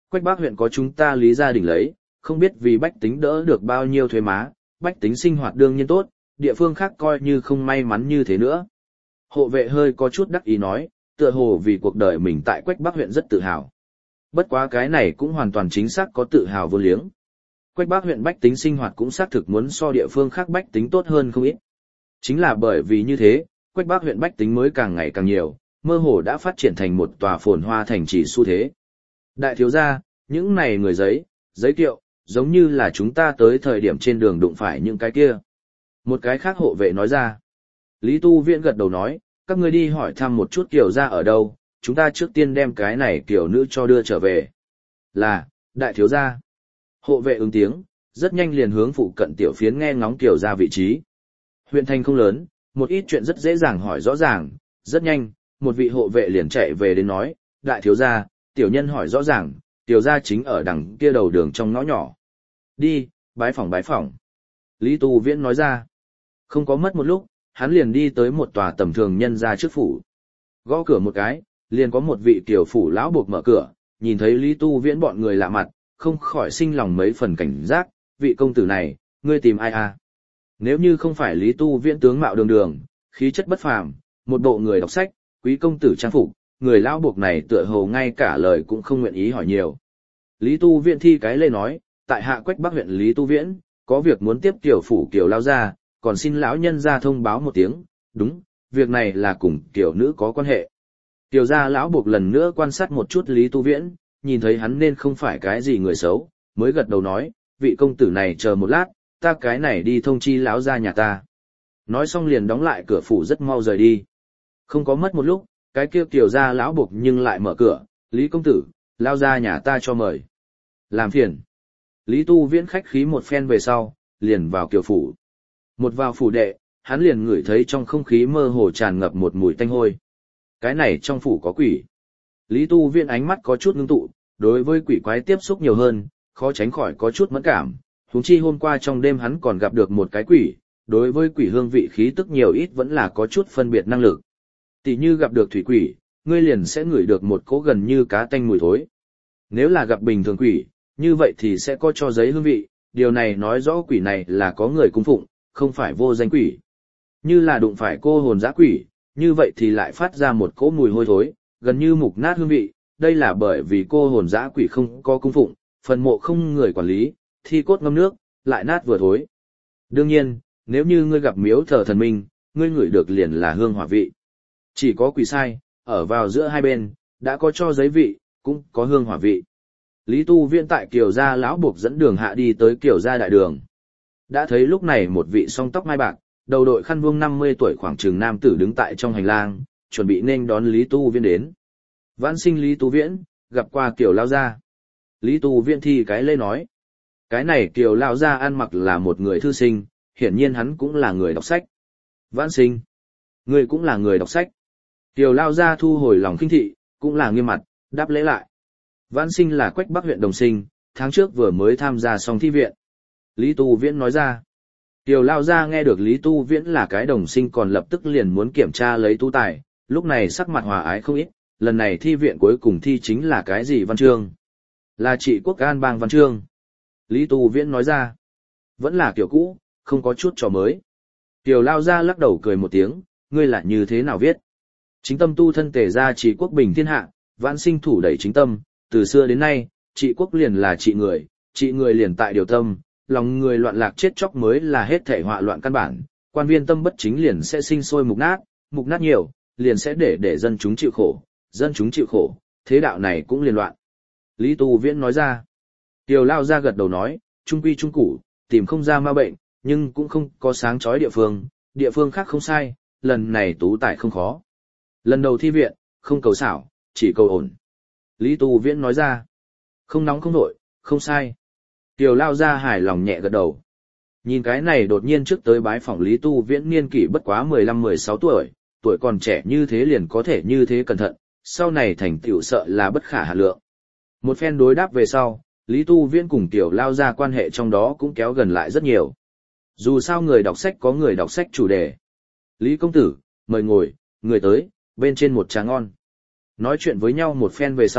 Quách Bác huyện có chúng ta Lý gia đình lấy, không biết vì bách tính đỡ được bao nhiêu thuế má, bách tính sinh hoạt đương nhiên tốt, địa phương khác coi như không may mắn như thế nữa. Hộ vệ hơi có chút đắc ý nói, tựa hồ vì cuộc đời mình tại Quách Bác huyện rất tự hào. Bất quá cái này cũng hoàn toàn chính xác có tự hào vô liếng. Quách Bác huyện bách tính sinh hoạt cũng xác thực muốn so địa phương khác bách tính tốt hơn không ít. Chính là bởi vì như thế, Quách Bác huyện bách tính mới càng ngày càng nhiều, mơ hồ đã phát triển thành một tòa phồn hoa thành trì xu thế. Đại thiếu gia, những này người giấy, giấy kiệu, giống như là chúng ta tới thời điểm trên đường đụng phải những cái kia. Một cái khác hộ vệ nói ra. Lý Tu Viễn gật đầu nói, các ngươi đi hỏi thăm một chút Kiều gia ở đâu, chúng ta trước tiên đem cái này Kiều nữ cho đưa trở về. Là, đại thiếu gia. Hộ vệ ứng tiếng, rất nhanh liền hướng phụ cận tiểu phiến nghe ngóng Kiều gia vị trí. Huyện thành không lớn, một ít chuyện rất dễ dàng hỏi rõ ràng, rất nhanh, một vị hộ vệ liền chạy về đến nói, đại thiếu gia, tiểu nhân hỏi rõ ràng, Kiều gia chính ở đằng kia đầu đường trong ngõ nhỏ. Đi, bái phỏng bái phỏng. Lý Tu Viễn nói ra. Không có mất một lúc, hắn liền đi tới một tòa tầm thường nhân gia trước phủ. Gõ cửa một cái, liền có một vị tiểu phủ lão buộc mở cửa, nhìn thấy Lý Tu Viễn bọn người lạ mặt, không khỏi sinh lòng mấy phần cảnh giác, vị công tử này, ngươi tìm ai à? Nếu như không phải Lý Tu Viễn tướng mạo đường đường, khí chất bất phàm, một bộ người đọc sách, quý công tử trang phục, người lão buộc này tựa hồ ngay cả lời cũng không nguyện ý hỏi nhiều. Lý Tu Viễn thi cái lê nói, tại hạ Quách Bắc huyện Lý Tu Viễn, có việc muốn tiếp tiểu phủ Kiều lao ra, còn xin lão nhân ra thông báo một tiếng, đúng, việc này là cùng Kiều nữ có quan hệ. Kiều gia lão buộc lần nữa quan sát một chút Lý Tu Viễn, nhìn thấy hắn nên không phải cái gì người xấu, mới gật đầu nói, vị công tử này chờ một lát, ta cái này đi thông chi lão gia nhà ta. Nói xong liền đóng lại cửa phủ rất mau rời đi. Không có mất một lúc, cái kia Kiều gia lão buộc nhưng lại mở cửa, Lý công tử, lao ra nhà ta cho mời. Làm phiền. Lý Tu Viễn khách khí một phen về sau, liền vào Kiều phủ. Một vào phủ đệ, hắn liền ngửi thấy trong không khí mơ hồ tràn ngập một mùi tanh hôi. Cái này trong phủ có quỷ. Lý Tu Viễn ánh mắt có chút ngưng tụ, đối với quỷ quái tiếp xúc nhiều hơn, khó tránh khỏi có chút mẫn cảm. Huống chi hôm qua trong đêm hắn còn gặp được một cái quỷ, đối với quỷ hương vị khí tức nhiều ít vẫn là có chút phân biệt năng lực. Tỷ như gặp được thủy quỷ, ngươi liền sẽ ngửi được một cỗ gần như cá tanh mùi thối. Nếu là gặp bình thường quỷ, như vậy thì sẽ có cho giấy hương vị, điều này nói rõ quỷ này là có người cung phụng, không phải vô danh quỷ. Như là đụng phải cô hồn dã quỷ, như vậy thì lại phát ra một cỗ mùi hôi thối, gần như mục nát hương vị, đây là bởi vì cô hồn dã quỷ không có cung phụng, phần mộ không người quản lý, thi cốt ngâm nước, lại nát vừa thối. Đương nhiên, nếu như ngươi gặp miếu thờ thần minh, ngươi ngửi được liền là hương hỏa vị. Chỉ có quỷ sai, ở vào giữa hai bên, đã có cho giấy vị, cũng có hương hỏa vị. Lý Tu Viễn tại Kiều gia lão buộc dẫn đường hạ đi tới Kiều gia đại đường. Đã thấy lúc này một vị song tóc mai bạc, đầu đội khăn vuông năm mươi tuổi khoảng chừng nam tử đứng tại trong hành lang, chuẩn bị nên đón Lý Tu Viễn đến. Vãn sinh Lý Tu Viễn, gặp qua Kiều lao gia. Lý Tu Viễn thi cái lê nói. Cái này Kiều lao gia ăn mặc là một người thư sinh, hiển nhiên hắn cũng là người đọc sách. Vãn sinh, người cũng là người đọc sách. Kiều lao gia thu hồi lòng khinh thị, cũng là nghiêm mặt, đáp lễ lại. Vãn sinh là Quách Bắc huyện đồng sinh, tháng trước vừa mới tham gia xong thi viện. Lý Tu Viễn nói ra. Kiều lao gia nghe được Lý Tu Viễn là cái đồng sinh còn lập tức liền muốn kiểm tra lấy tu tài, lúc này sắc mặt hòa ái không ít, lần này thi viện cuối cùng thi chính là cái gì văn chương? Là trị quốc an bang văn chương. Lý Tu Viễn nói ra. Vẫn là kiểu cũ, không có chút trò mới. Kiều lao gia lắc đầu cười một tiếng, ngươi là như thế nào viết? Chính tâm tu thân tề gia trị quốc bình thiên hạ, vãn sinh thủ đẩy chính tâm, từ xưa đến nay, trị quốc liền là trị người, trị người liền tại điều tâm, lòng người loạn lạc chết chóc mới là hết thể họa loạn căn bản, quan viên tâm bất chính liền sẽ sinh sôi mục nát, mục nát nhiều, liền sẽ để để dân chúng chịu khổ, dân chúng chịu khổ, thế đạo này cũng liền loạn. Lý Tu Viễn nói ra. Kiều lao ra gật đầu nói, trung quy trung củ, tìm không ra ma bệnh, nhưng cũng không có sáng chói địa phương, địa phương khác không sai, lần này tú tài không khó. Lần đầu thi viện, không cầu xảo, chỉ cầu ổn. Lý Tu Viễn nói ra. Không nóng không nổi, không sai. Kiều lao ra hài lòng nhẹ gật đầu. Nhìn cái này đột nhiên trước tới bái phỏng Lý Tu Viễn niên kỷ bất quá mười lăm mười sáu tuổi, tuổi còn trẻ như thế liền có thể như thế cẩn thận, sau này thành tựu sợ là bất khả hà lượng. Một phen đối đáp về sau, Lý Tu Viễn cùng Kiều lao ra quan hệ trong đó cũng kéo gần lại rất nhiều. Dù sao người đọc sách có người đọc sách chủ đề. Lý công tử, mời ngồi, người tới, bên trên một trà ngon. Nói chuyện với nhau một phen về sau,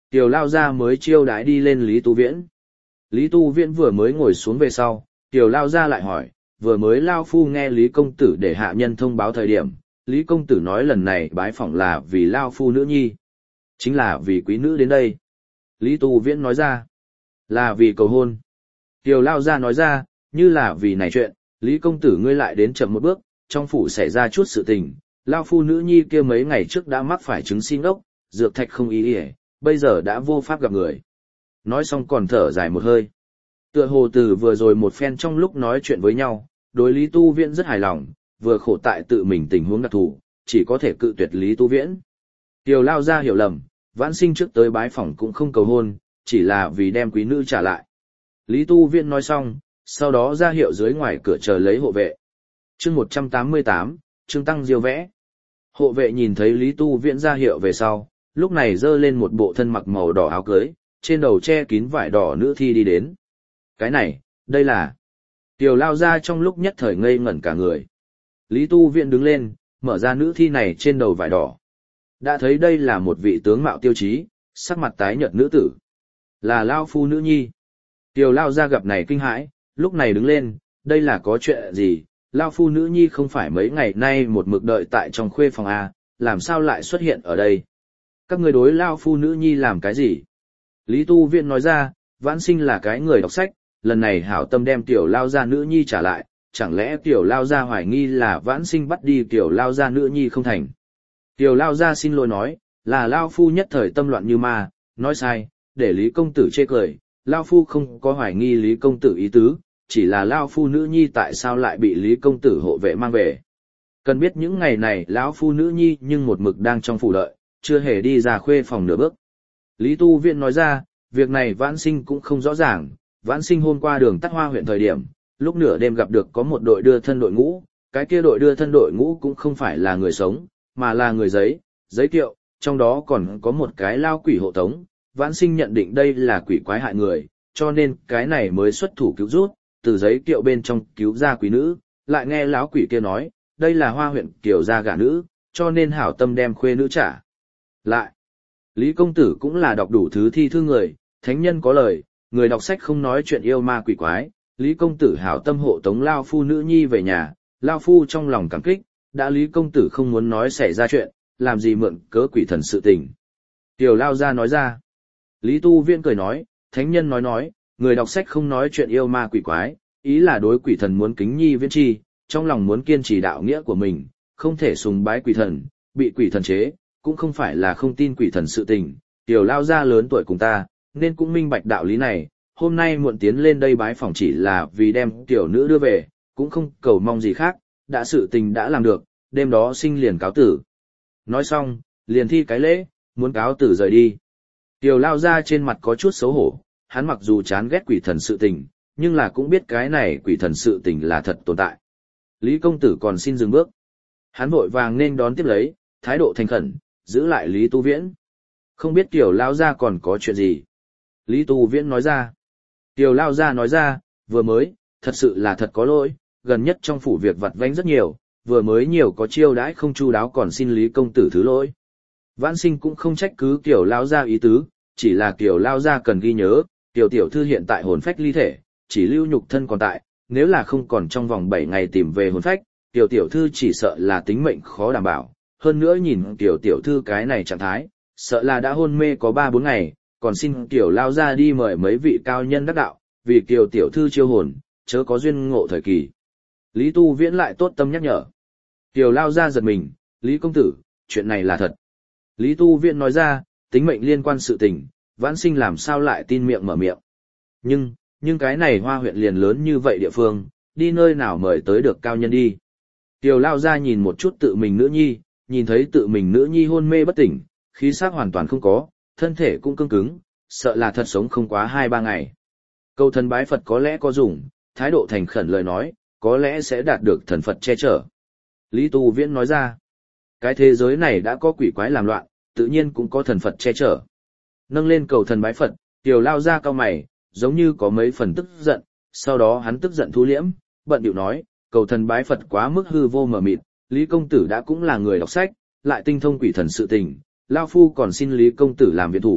Tiểu lao gia mới chiêu đãi đi lên Lý Tu Viễn. Lý Tu Viễn vừa mới ngồi xuống về sau, tiểu lao gia lại hỏi, vừa mới lao phu nghe Lý công tử để hạ nhân thông báo thời điểm, Lý công tử nói lần này bái phỏng là vì lao phu nữ nhi. Chính là vì quý nữ đến đây. Lý Tu Viễn nói ra, là vì cầu hôn. Tiểu lao gia nói ra, như là vì này chuyện, Lý công tử ngươi lại đến chậm một bước, trong phủ xảy ra chút sự tình, lao phu nữ nhi kia mấy ngày trước đã mắc phải chứng xin ốc, dược thạch không ý ỉa, bây giờ đã vô pháp gặp người. Nói xong còn thở dài một hơi. Tựa hồ từ vừa rồi một phen trong lúc nói chuyện với nhau, đối Lý Tu Viễn rất hài lòng, vừa khổ tại tự mình tình huống đặc thù, chỉ có thể cự tuyệt Lý Tu Viễn. Tiểu lao ra hiểu lầm, Vãn Sinh trước tới bái phỏng cũng không cầu hôn, chỉ là vì đem quý nữ trả lại. Lý Tu Viễn nói xong, sau đó ra hiệu dưới ngoài cửa chờ lấy hộ vệ. Chương một trăm tám mươi tám, Trương Tăng diêu vẽ. Hộ vệ nhìn thấy Lý Tu Viễn ra hiệu về sau, lúc này dơ lên một bộ thân mặc màu đỏ áo cưới, trên đầu che kín vải đỏ nữ thi đi đến. Cái này, đây là... Tiểu lao ra trong lúc nhất thời ngây ngẩn cả người. Lý Tu Viễn đứng lên, mở ra nữ thi này trên đầu vải đỏ. Đã thấy đây là một vị tướng mạo tiêu chí, sắc mặt tái nhợt nữ tử. Là lao phu nữ nhi. Tiểu lao ra gặp này kinh hãi, lúc này đứng lên, đây là có chuyện gì, lao phu nữ nhi không phải mấy ngày nay một mực đợi tại trong khuê phòng A, làm sao lại xuất hiện ở đây? Các người đối lao phu nữ nhi làm cái gì? Lý Tu Viễn nói ra, Vãn Sinh là cái người đọc sách, lần này hảo tâm đem tiểu lao gia nữ nhi trả lại, chẳng lẽ tiểu lao gia hoài nghi là Vãn Sinh bắt đi tiểu lao gia nữ nhi không thành? Tiểu lao gia xin lỗi nói, là lao phu nhất thời tâm loạn như ma, nói sai, để Lý công tử chê cười, lao phu không có hoài nghi Lý công tử ý tứ, chỉ là lao phu nữ nhi tại sao lại bị Lý công tử hộ vệ mang về. Cần biết những ngày này lão phu nữ nhi nhưng một mực đang trong phủ đợi, chưa hề đi ra khuê phòng nửa bước. Lý Tu Viễn nói ra, việc này Vãn Sinh cũng không rõ ràng, Vãn Sinh hôm qua đường Tắc Hoa huyện thời điểm, lúc nửa đêm gặp được có một đội đưa thân đội ngũ, cái kia đội đưa thân đội ngũ cũng không phải là người sống, mà là người giấy, giấy kiệu, trong đó còn có một cái lao quỷ hộ tống, Vãn Sinh nhận định đây là quỷ quái hại người, cho nên cái này mới xuất thủ cứu rút, từ giấy kiệu bên trong cứu ra quý nữ, lại nghe lão quỷ kia nói, đây là Hoa huyện kiều gia gả nữ, cho nên hảo tâm đem khuê nữ trả lại. Lý công tử cũng là đọc đủ thứ thi thư người, thánh nhân có lời, người đọc sách không nói chuyện yêu ma quỷ quái, Lý công tử hảo tâm hộ tống lao phu nữ nhi về nhà, lao phu trong lòng cảm kích, đã Lý công tử không muốn nói xảy ra chuyện, làm gì mượn cớ quỷ thần sự tình. Tiểu lao ra nói ra. Lý Tu Viễn cười nói, thánh nhân nói nói, người đọc sách không nói chuyện yêu ma quỷ quái, ý là đối quỷ thần muốn kính nhi viễn chi, trong lòng muốn kiên trì đạo nghĩa của mình, không thể sùng bái quỷ thần, bị quỷ thần chế, cũng không phải là không tin quỷ thần sự tình. Tiểu lao gia lớn tuổi cùng ta, nên cũng minh bạch đạo lý này, hôm nay muộn tiến lên đây bái phỏng chỉ là vì đem tiểu nữ đưa về, cũng không cầu mong gì khác, đã sự tình đã làm được, đêm đó sinh liền cáo tử. Nói xong, liền thi cái lễ, muốn cáo tử rời đi. Tiểu lao gia trên mặt có chút xấu hổ, hắn mặc dù chán ghét quỷ thần sự tình, nhưng là cũng biết cái này quỷ thần sự tình là thật tồn tại. Lý công tử còn xin dừng bước. Hắn vội vàng nên đón tiếp lấy, thái độ thành khẩn, giữ lại Lý Tu Viễn. Không biết tiểu lao gia còn có chuyện gì. Lý Tu Viễn nói ra. Tiểu lao gia nói ra, vừa mới, thật sự là thật có lỗi, gần nhất trong phủ việc vặt vãnh rất nhiều, vừa mới nhiều có chiêu đãi không chu đáo còn xin Lý công tử thứ lỗi. Vãn Sinh cũng không trách cứ tiểu lao gia ý tứ, chỉ là tiểu lao gia cần ghi nhớ, tiểu tiểu thư hiện tại hồn phách ly thể, chỉ lưu nhục thân còn tại, nếu là không còn trong vòng bảy ngày tìm về hồn phách, tiểu tiểu thư chỉ sợ là tính mệnh khó đảm bảo. Hơn nữa nhìn tiểu tiểu thư cái này trạng thái, sợ là đã hôn mê có ba bốn ngày, còn xin tiểu lao ra đi mời mấy vị cao nhân đắc đạo, vì tiểu tiểu thư chiêu hồn, chớ có duyên ngộ thời kỳ. Lý Tu Viễn lại tốt tâm nhắc nhở. Tiểu lao ra giật mình, Lý công tử, chuyện này là thật. Lý Tu Viễn nói ra, tính mệnh liên quan sự tình, Vãn Sinh làm sao lại tin miệng mở miệng. Nhưng, nhưng cái này Hoa huyện liền lớn như vậy địa phương, đi nơi nào mời tới được cao nhân đi. Tiểu lao ra nhìn một chút tự mình nữ nhi, nhìn thấy tự mình nữ nhi hôn mê bất tỉnh, khí sắc hoàn toàn không có, thân thể cũng cứng cứng, sợ là thật sống không quá hai ba ngày. Câu thần bái Phật có lẽ có dùng, thái độ thành khẩn lời nói, có lẽ sẽ đạt được thần Phật che chở. Lý Tu Viễn nói ra, cái thế giới này đã có quỷ quái làm loạn, tự nhiên cũng có thần Phật che chở. Nâng lên cầu thần bái Phật, tiểu lao ra cao mày, giống như có mấy phần tức giận, sau đó hắn tức giận thu liễm, bận điệu nói, cầu thần bái Phật quá mức hư vô mờ mịt, Lý công tử đã cũng là người đọc sách, lại tinh thông quỷ thần sự tình, lao phu còn xin Lý công tử làm viện thủ,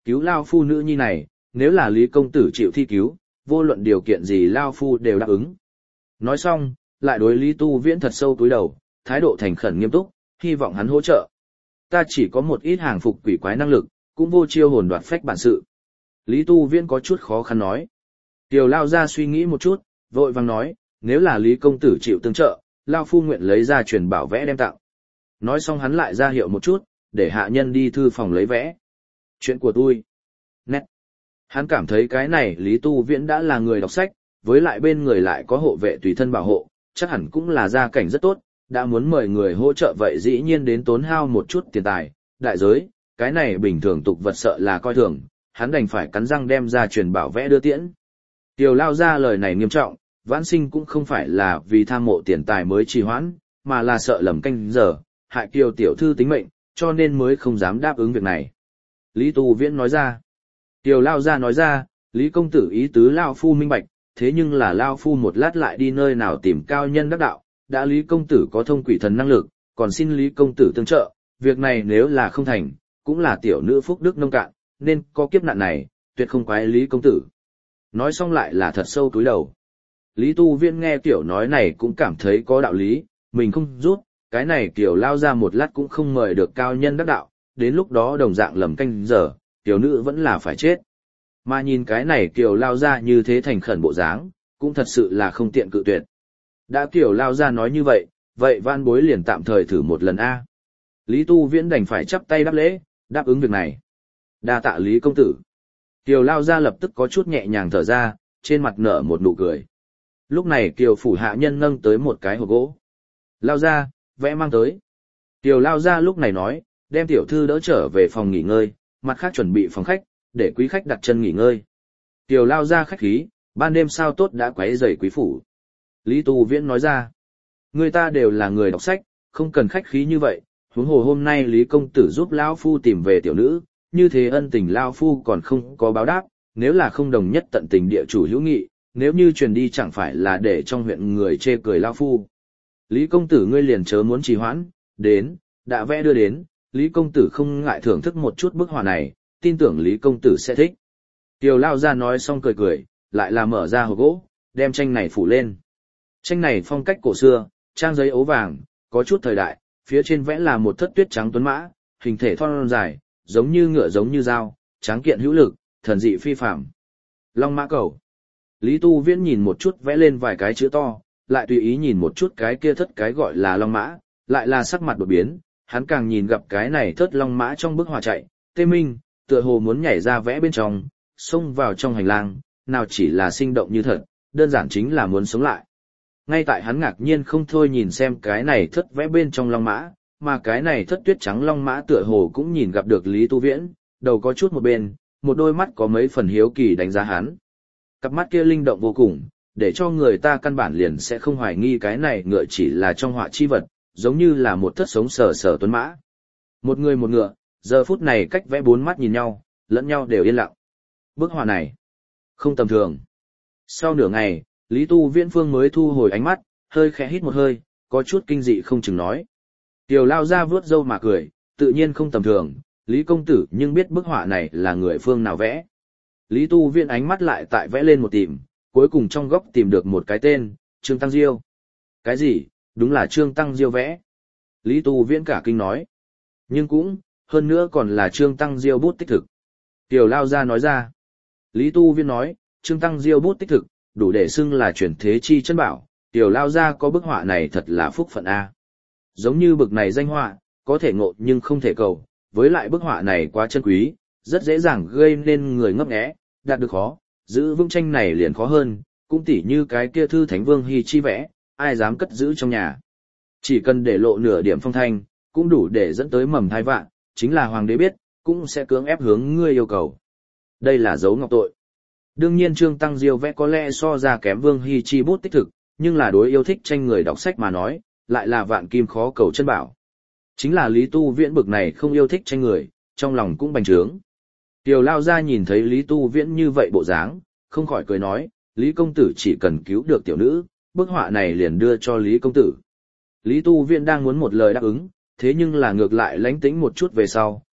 cứu lao phu nữ nhi này, nếu là Lý công tử chịu thi cứu, vô luận điều kiện gì lao phu đều đáp ứng. Nói xong, lại đối Lý Tu Viễn thật sâu cúi đầu, thái độ thành khẩn nghiêm túc, hy vọng hắn hỗ trợ. Ta chỉ có một ít hàng phục quỷ quái năng lực, cũng vô chiêu hồn đoạt phách bản sự. Lý Tu Viễn có chút khó khăn nói. Tiểu lao ra suy nghĩ một chút, vội vàng nói, nếu là Lý công tử chịu tương trợ, lao phu nguyện lấy ra truyền bảo vẽ đem tặng. Nói xong hắn lại ra hiệu một chút, để hạ nhân đi thư phòng lấy vẽ. Chuyện của tôi. Nét. Hắn cảm thấy cái này Lý Tu Viễn đã là người đọc sách, với lại bên người lại có hộ vệ tùy thân bảo hộ, chắc hẳn cũng là gia cảnh rất tốt, đã muốn mời người hỗ trợ vậy dĩ nhiên đến tốn hao một chút tiền tài, đại giới, cái này bình thường tục vật sợ là coi thường, hắn đành phải cắn răng đem ra truyền bảo vẽ đưa tiễn. Tiểu lao ra lời này nghiêm trọng, Vãn Sinh cũng không phải là vì tham mộ tiền tài mới trì hoãn, mà là sợ lầm canh giờ, hại Kiều tiểu thư tính mệnh, cho nên mới không dám đáp ứng việc này. Lý Tu Viễn nói ra. Tiểu lao ra nói ra, Lý công tử ý tứ lao phu minh bạch, thế nhưng là lao phu một lát lại đi nơi nào tìm cao nhân đắc đạo, đã Lý công tử có thông quỷ thần năng lực, còn xin Lý công tử tương trợ, việc này nếu là không thành, cũng là tiểu nữ phúc đức nông cạn, nên có kiếp nạn này, tuyệt không quái Lý công tử. Nói xong lại là thật sâu túi đầu. Lý Tu Viễn nghe tiểu nói này cũng cảm thấy có đạo lý, mình không rút, cái này tiểu lao ra một lát cũng không mời được cao nhân đắc đạo, đến lúc đó đồng dạng lầm canh giờ, tiểu nữ vẫn là phải chết. Mà nhìn cái này tiểu lao ra như thế thành khẩn bộ dáng, cũng thật sự là không tiện cự tuyệt. Đã tiểu lao ra nói như vậy, vậy van bối liền tạm thời thử một lần a. Lý Tu Viễn đành phải chắp tay đáp lễ, đáp ứng việc này. Đa tạ Lý công tử. Tiểu lao ra lập tức có chút nhẹ nhàng thở ra, trên mặt nở một nụ cười. Lúc này Kiều phủ hạ nhân nâng tới một cái hộp gỗ. Lao ra, vẽ mang tới. Tiểu lao ra lúc này nói, đem tiểu thư đỡ trở về phòng nghỉ ngơi, mặt khác chuẩn bị phòng khách, để quý khách đặt chân nghỉ ngơi. Tiểu lao ra khách khí, ban đêm sao tốt đã quấy rầy quý phủ. Lý Tu Viễn nói ra, người ta đều là người đọc sách, không cần khách khí như vậy, huống hồ hôm nay Lý công tử giúp lão phu tìm về tiểu nữ, như thế ân tình lao phu còn không có báo đáp, nếu là không đồng nhất tận tình địa chủ hữu nghị, nếu như truyền đi chẳng phải là để trong huyện người chê cười lao phu. Lý công tử ngươi liền chớ muốn trì hoãn, đến, đã vẽ đưa đến, Lý công tử không ngại thưởng thức một chút bức họa này, tin tưởng Lý công tử sẽ thích. Tiểu lao ra nói xong cười cười, lại là mở ra hộp gỗ, đem tranh này phủ lên. Tranh này phong cách cổ xưa, trang giấy ấu vàng, có chút thời đại, phía trên vẽ là một thất tuyết trắng tuấn mã, hình thể thon dài, giống như ngựa giống như dao, tráng kiện hữu lực, thần dị phi phàm. Long mã cầu. Lý Tu Viễn nhìn một chút vẽ lên vài cái chữ to, lại tùy ý nhìn một chút cái kia thất cái gọi là long mã, lại là sắc mặt đột biến, hắn càng nhìn gặp cái này thất long mã trong bức họa chạy, tê minh, tựa hồ muốn nhảy ra vẽ bên trong, xông vào trong hành lang, nào chỉ là sinh động như thật, đơn giản chính là muốn sống lại. Ngay tại hắn ngạc nhiên không thôi nhìn xem cái này thất vẽ bên trong long mã, mà cái này thất tuyết trắng long mã tựa hồ cũng nhìn gặp được Lý Tu Viễn, đầu có chút một bên, một đôi mắt có mấy phần hiếu kỳ đánh giá hắn. Cặp mắt kia linh động vô cùng, để cho người ta căn bản liền sẽ không hoài nghi cái này ngựa chỉ là trong họa chi vật, giống như là một thất sống sờ sờ tuấn mã. Một người một ngựa, giờ phút này cách vẽ bốn mắt nhìn nhau, lẫn nhau đều yên lặng. Bức họa này, không tầm thường. Sau nửa ngày, Lý Tu Viễn Phương mới thu hồi ánh mắt, hơi khẽ hít một hơi, có chút kinh dị không chừng nói. Tiểu lao ra vướt râu mà cười, tự nhiên không tầm thường, Lý công tử nhưng biết bức họa này là người phương nào vẽ. Lý Tu Viễn ánh mắt lại tại vẽ lên một tìm, cuối cùng trong góc tìm được một cái tên, Trương Tăng Diêu. Cái gì, đúng là Trương Tăng Diêu vẽ. Lý Tu Viễn cả kinh nói. Nhưng cũng, hơn nữa còn là Trương Tăng Diêu bút tích thực. Tiểu lao ra nói ra. Lý Tu Viễn nói, Trương Tăng Diêu bút tích thực, đủ để xưng là chuyển thế chi chân bảo, tiểu lao ra có bức họa này thật là phúc phận A. Giống như bực này danh họa, có thể ngộ nhưng không thể cầu, với lại bức họa này quá chân quý, rất dễ dàng gây nên người ngấp nghé, đạt được khó, giữ vững tranh này liền khó hơn, cũng tỉ như cái kia thư Thánh Vương Hy chi vẽ, ai dám cất giữ trong nhà. Chỉ cần để lộ nửa điểm phong thanh, cũng đủ để dẫn tới mầm thai vạn, chính là hoàng đế biết, cũng sẽ cưỡng ép hướng ngươi yêu cầu. Đây là dấu ngọc tội. Đương nhiên Trương Tăng Diêu vẽ có lẽ so ra kém Vương Hy chi bút tích thực, nhưng là đối yêu thích tranh người đọc sách mà nói, lại là vạn kim khó cầu chân bảo. Chính là Lý Tu Viễn bực này không yêu thích tranh người, trong lòng cũng bành trướng. Tiểu lao ra nhìn thấy Lý Tu Viễn như vậy bộ dáng, không khỏi cười nói, Lý công tử chỉ cần cứu được tiểu nữ, bức họa này liền đưa cho Lý công tử. Lý Tu Viễn đang muốn một lời đáp ứng, thế nhưng là ngược lại lánh tĩnh một chút về sau,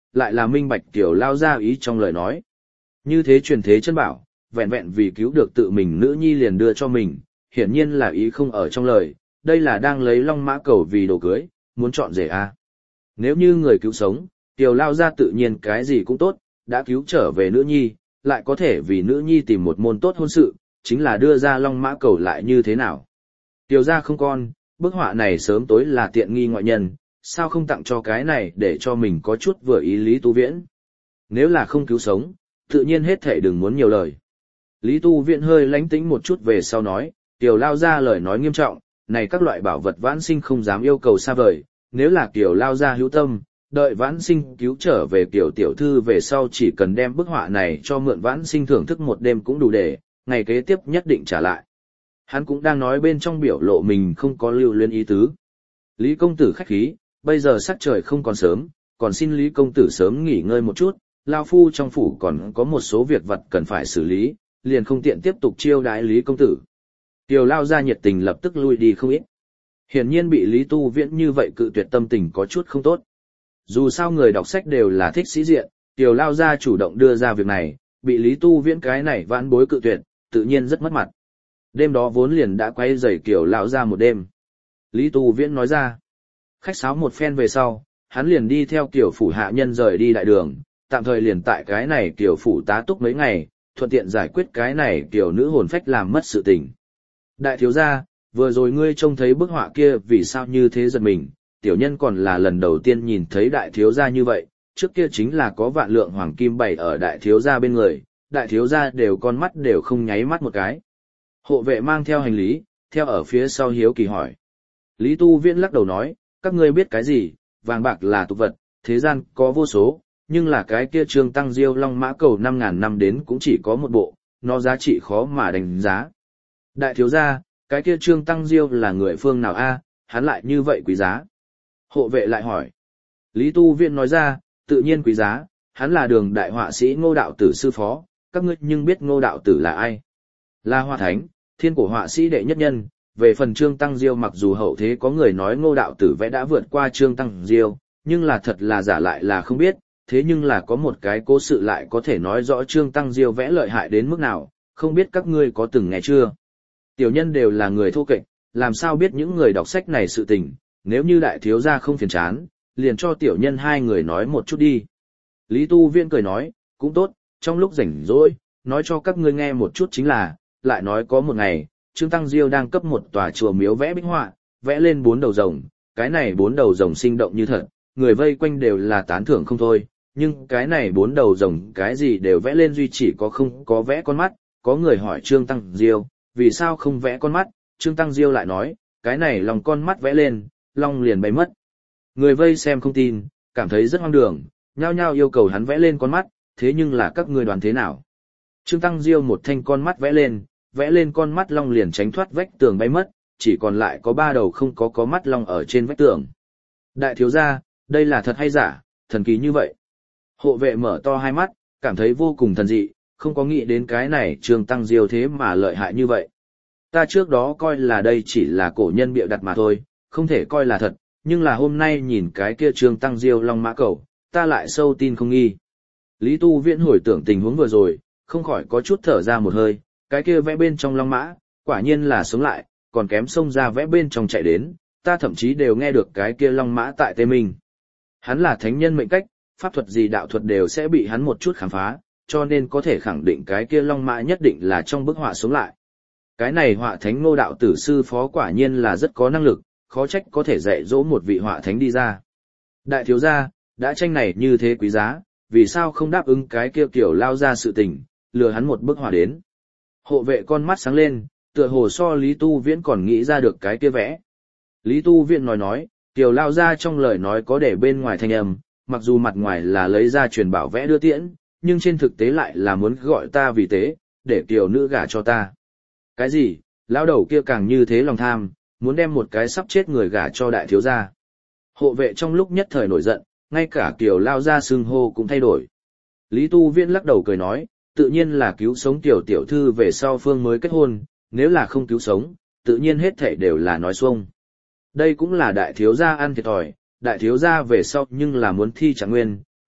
lại là minh bạch tiểu lao ra ý trong lời nói. Như thế truyền thế chân bảo, vẹn vẹn vì cứu được tự mình nữ nhi liền đưa cho mình, hiển nhiên là ý không ở trong lời, đây là đang lấy long mã cầu vì đồ cưới, muốn chọn rể a. Nếu như người cứu sống, tiểu lao ra tự nhiên cái gì cũng tốt, đã cứu trở về nữ nhi, lại có thể vì nữ nhi tìm một môn tốt hôn sự, chính là đưa ra long mã cầu lại như thế nào. Tiểu ra không con, bức họa này sớm tối là tiện nghi ngoại nhân, sao không tặng cho cái này để cho mình có chút vừa ý Lý Tu Viễn. Nếu là không cứu sống, tự nhiên hết thể đừng muốn nhiều lời. Lý Tu Viễn hơi lánh tĩnh một chút về sau nói, Tiểu lao ra lời nói nghiêm trọng, này các loại bảo vật vãn sinh không dám yêu cầu xa vời, nếu là Tiểu lao ra hữu tâm, đợi vãn sinh cứu trở về Tiểu tiểu thư về sau chỉ cần đem bức họa này cho mượn vãn sinh thưởng thức một đêm cũng đủ để, ngày kế tiếp nhất định trả lại. Hắn cũng đang nói bên trong biểu lộ mình không có lưu luyến ý tứ. Lý công tử khách khí, bây giờ sắc trời không còn sớm, còn xin Lý công tử sớm nghỉ ngơi một chút, lao phu trong phủ còn có một số việc vật cần phải xử lý, liền không tiện tiếp tục chiêu đãi Lý công tử. Tiểu lao ra nhiệt tình lập tức lui đi không ít. Hiển nhiên bị Lý Tu Viễn như vậy cự tuyệt tâm tình có chút không tốt. Dù sao người đọc sách đều là thích sĩ diện, tiểu lao ra chủ động đưa ra việc này, bị Lý Tu Viễn cái này vãn bối cự tuyệt, tự nhiên rất mất mặt. Đêm đó vốn liền đã quay rầy kiểu lão ra một đêm. Lý Tu Viễn nói ra, khách sáo một phen về sau, hắn liền đi theo kiểu phủ hạ nhân rời đi đại đường, tạm thời liền tại cái này kiểu phủ tá túc mấy ngày, thuận tiện giải quyết cái này kiểu nữ hồn phách làm mất sự tình. Đại thiếu gia, vừa rồi ngươi trông thấy bức họa kia vì sao như thế giật mình, tiểu nhân còn là lần đầu tiên nhìn thấy đại thiếu gia như vậy, trước kia chính là có vạn lượng hoàng kim bày ở đại thiếu gia bên người, đại thiếu gia đều con mắt đều không nháy mắt một cái. Hộ vệ mang theo hành lý, theo ở phía sau hiếu kỳ hỏi. Lý Tu Viễn lắc đầu nói, các ngươi biết cái gì, vàng bạc là tục vật, thế gian có vô số, nhưng là cái kia Trương Tăng Diêu Long Mã Cầu năm ngàn năm đến cũng chỉ có một bộ, nó giá trị khó mà đánh giá. Đại thiếu gia, cái kia Trương Tăng Diêu là người phương nào a? Hắn lại như vậy quý giá. Hộ vệ lại hỏi. Lý Tu Viễn nói ra, tự nhiên quý giá, hắn là đường đại họa sĩ Ngô Đạo Tử sư phó, các ngươi nhưng biết Ngô Đạo Tử là ai? Là Hoa Thánh, thiên cổ họa sĩ đệ nhất nhân. Về phần Trương Tăng Diêu mặc dù hậu thế có người nói Ngô Đạo Tử vẽ đã vượt qua Trương Tăng Diêu, nhưng là thật là giả lại là không biết, thế nhưng là có một cái cố sự lại có thể nói rõ Trương Tăng Diêu vẽ lợi hại đến mức nào, không biết các ngươi có từng nghe chưa? Tiểu nhân đều là người thô kệch, làm sao biết những người đọc sách này sự tình, nếu như đại thiếu gia không phiền chán, liền cho tiểu nhân hai người nói một chút đi. Lý Tu Viễn cười nói, cũng tốt, trong lúc rảnh rỗi, nói cho các ngươi nghe một chút chính là, lại nói có một ngày, Trương Tăng Diêu đang cấp một tòa chùa miếu vẽ bích họa, vẽ lên bốn đầu rồng, cái này bốn đầu rồng sinh động như thật, người vây quanh đều là tán thưởng không thôi, nhưng cái này bốn đầu rồng cái gì đều vẽ lên duy chỉ có không có vẽ con mắt, có người hỏi Trương Tăng Diêu, vì sao không vẽ con mắt, Trương Tăng Diêu lại nói, cái này lòng con mắt vẽ lên, long liền bay mất. Người vây xem không tin, cảm thấy rất hoang đường, nhao nhao yêu cầu hắn vẽ lên con mắt, thế nhưng là các ngươi đoán thế nào? Trương Tăng Diêu một thanh con mắt vẽ lên, vẽ lên con mắt long liền tránh thoát vách tường bay mất, chỉ còn lại có ba đầu không có có mắt long ở trên vách tường. Đại thiếu gia, đây là thật hay giả, thần kỳ như vậy. Hộ vệ mở to hai mắt, cảm thấy vô cùng thần dị, không có nghĩ đến cái này Trương Tăng Diêu thế mà lợi hại như vậy. Ta trước đó coi là đây chỉ là cổ nhân bịa đặt mà thôi, không thể coi là thật, nhưng là hôm nay nhìn cái kia Trương Tăng Diêu Long Mã Cầu, ta lại sâu tin không nghi. Lý Tu Viễn hồi tưởng tình huống vừa rồi, không khỏi có chút thở ra một hơi, cái kia vẽ bên trong Long Mã, quả nhiên là sống lại, còn kém xông ra vẽ bên trong chạy đến, ta thậm chí đều nghe được cái kia Long Mã tại Tây Minh. Hắn là thánh nhân mệnh cách, pháp thuật gì đạo thuật đều sẽ bị hắn một chút khám phá, cho nên có thể khẳng định cái kia Long Mã nhất định là trong bức họa sống lại. Cái này họa thánh Ngô Đạo Tử sư phó quả nhiên là rất có năng lực, khó trách có thể dạy dỗ một vị họa thánh đi ra. Đại thiếu gia, đã tranh này như thế quý giá, vì sao không đáp ứng cái kia kiểu lao ra sự tình, lừa hắn một bức họa đến. Hộ vệ con mắt sáng lên, tựa hồ so Lý Tu Viễn còn nghĩ ra được cái kia vẽ. Lý Tu Viễn nói nói, tiểu lao ra trong lời nói có để bên ngoài thanh âm, mặc dù mặt ngoài là lấy ra truyền bảo vẽ đưa tiễn, nhưng trên thực tế lại là muốn gọi ta vì thế, để tiểu nữ gả cho ta. Cái gì, lão đầu kia càng như thế lòng tham, muốn đem một cái sắp chết người gả cho đại thiếu gia. Hộ vệ trong lúc nhất thời nổi giận, ngay cả tiểu lao ra xưng hô cũng thay đổi. Lý Tu Viễn lắc đầu cười nói, tự nhiên là cứu sống tiểu tiểu thư về sau phương mới kết hôn, nếu là không cứu sống, tự nhiên hết thảy đều là nói xuông. Đây cũng là đại thiếu gia ăn thiệt thòi, đại thiếu gia về sau nhưng là muốn thi trạng nguyên,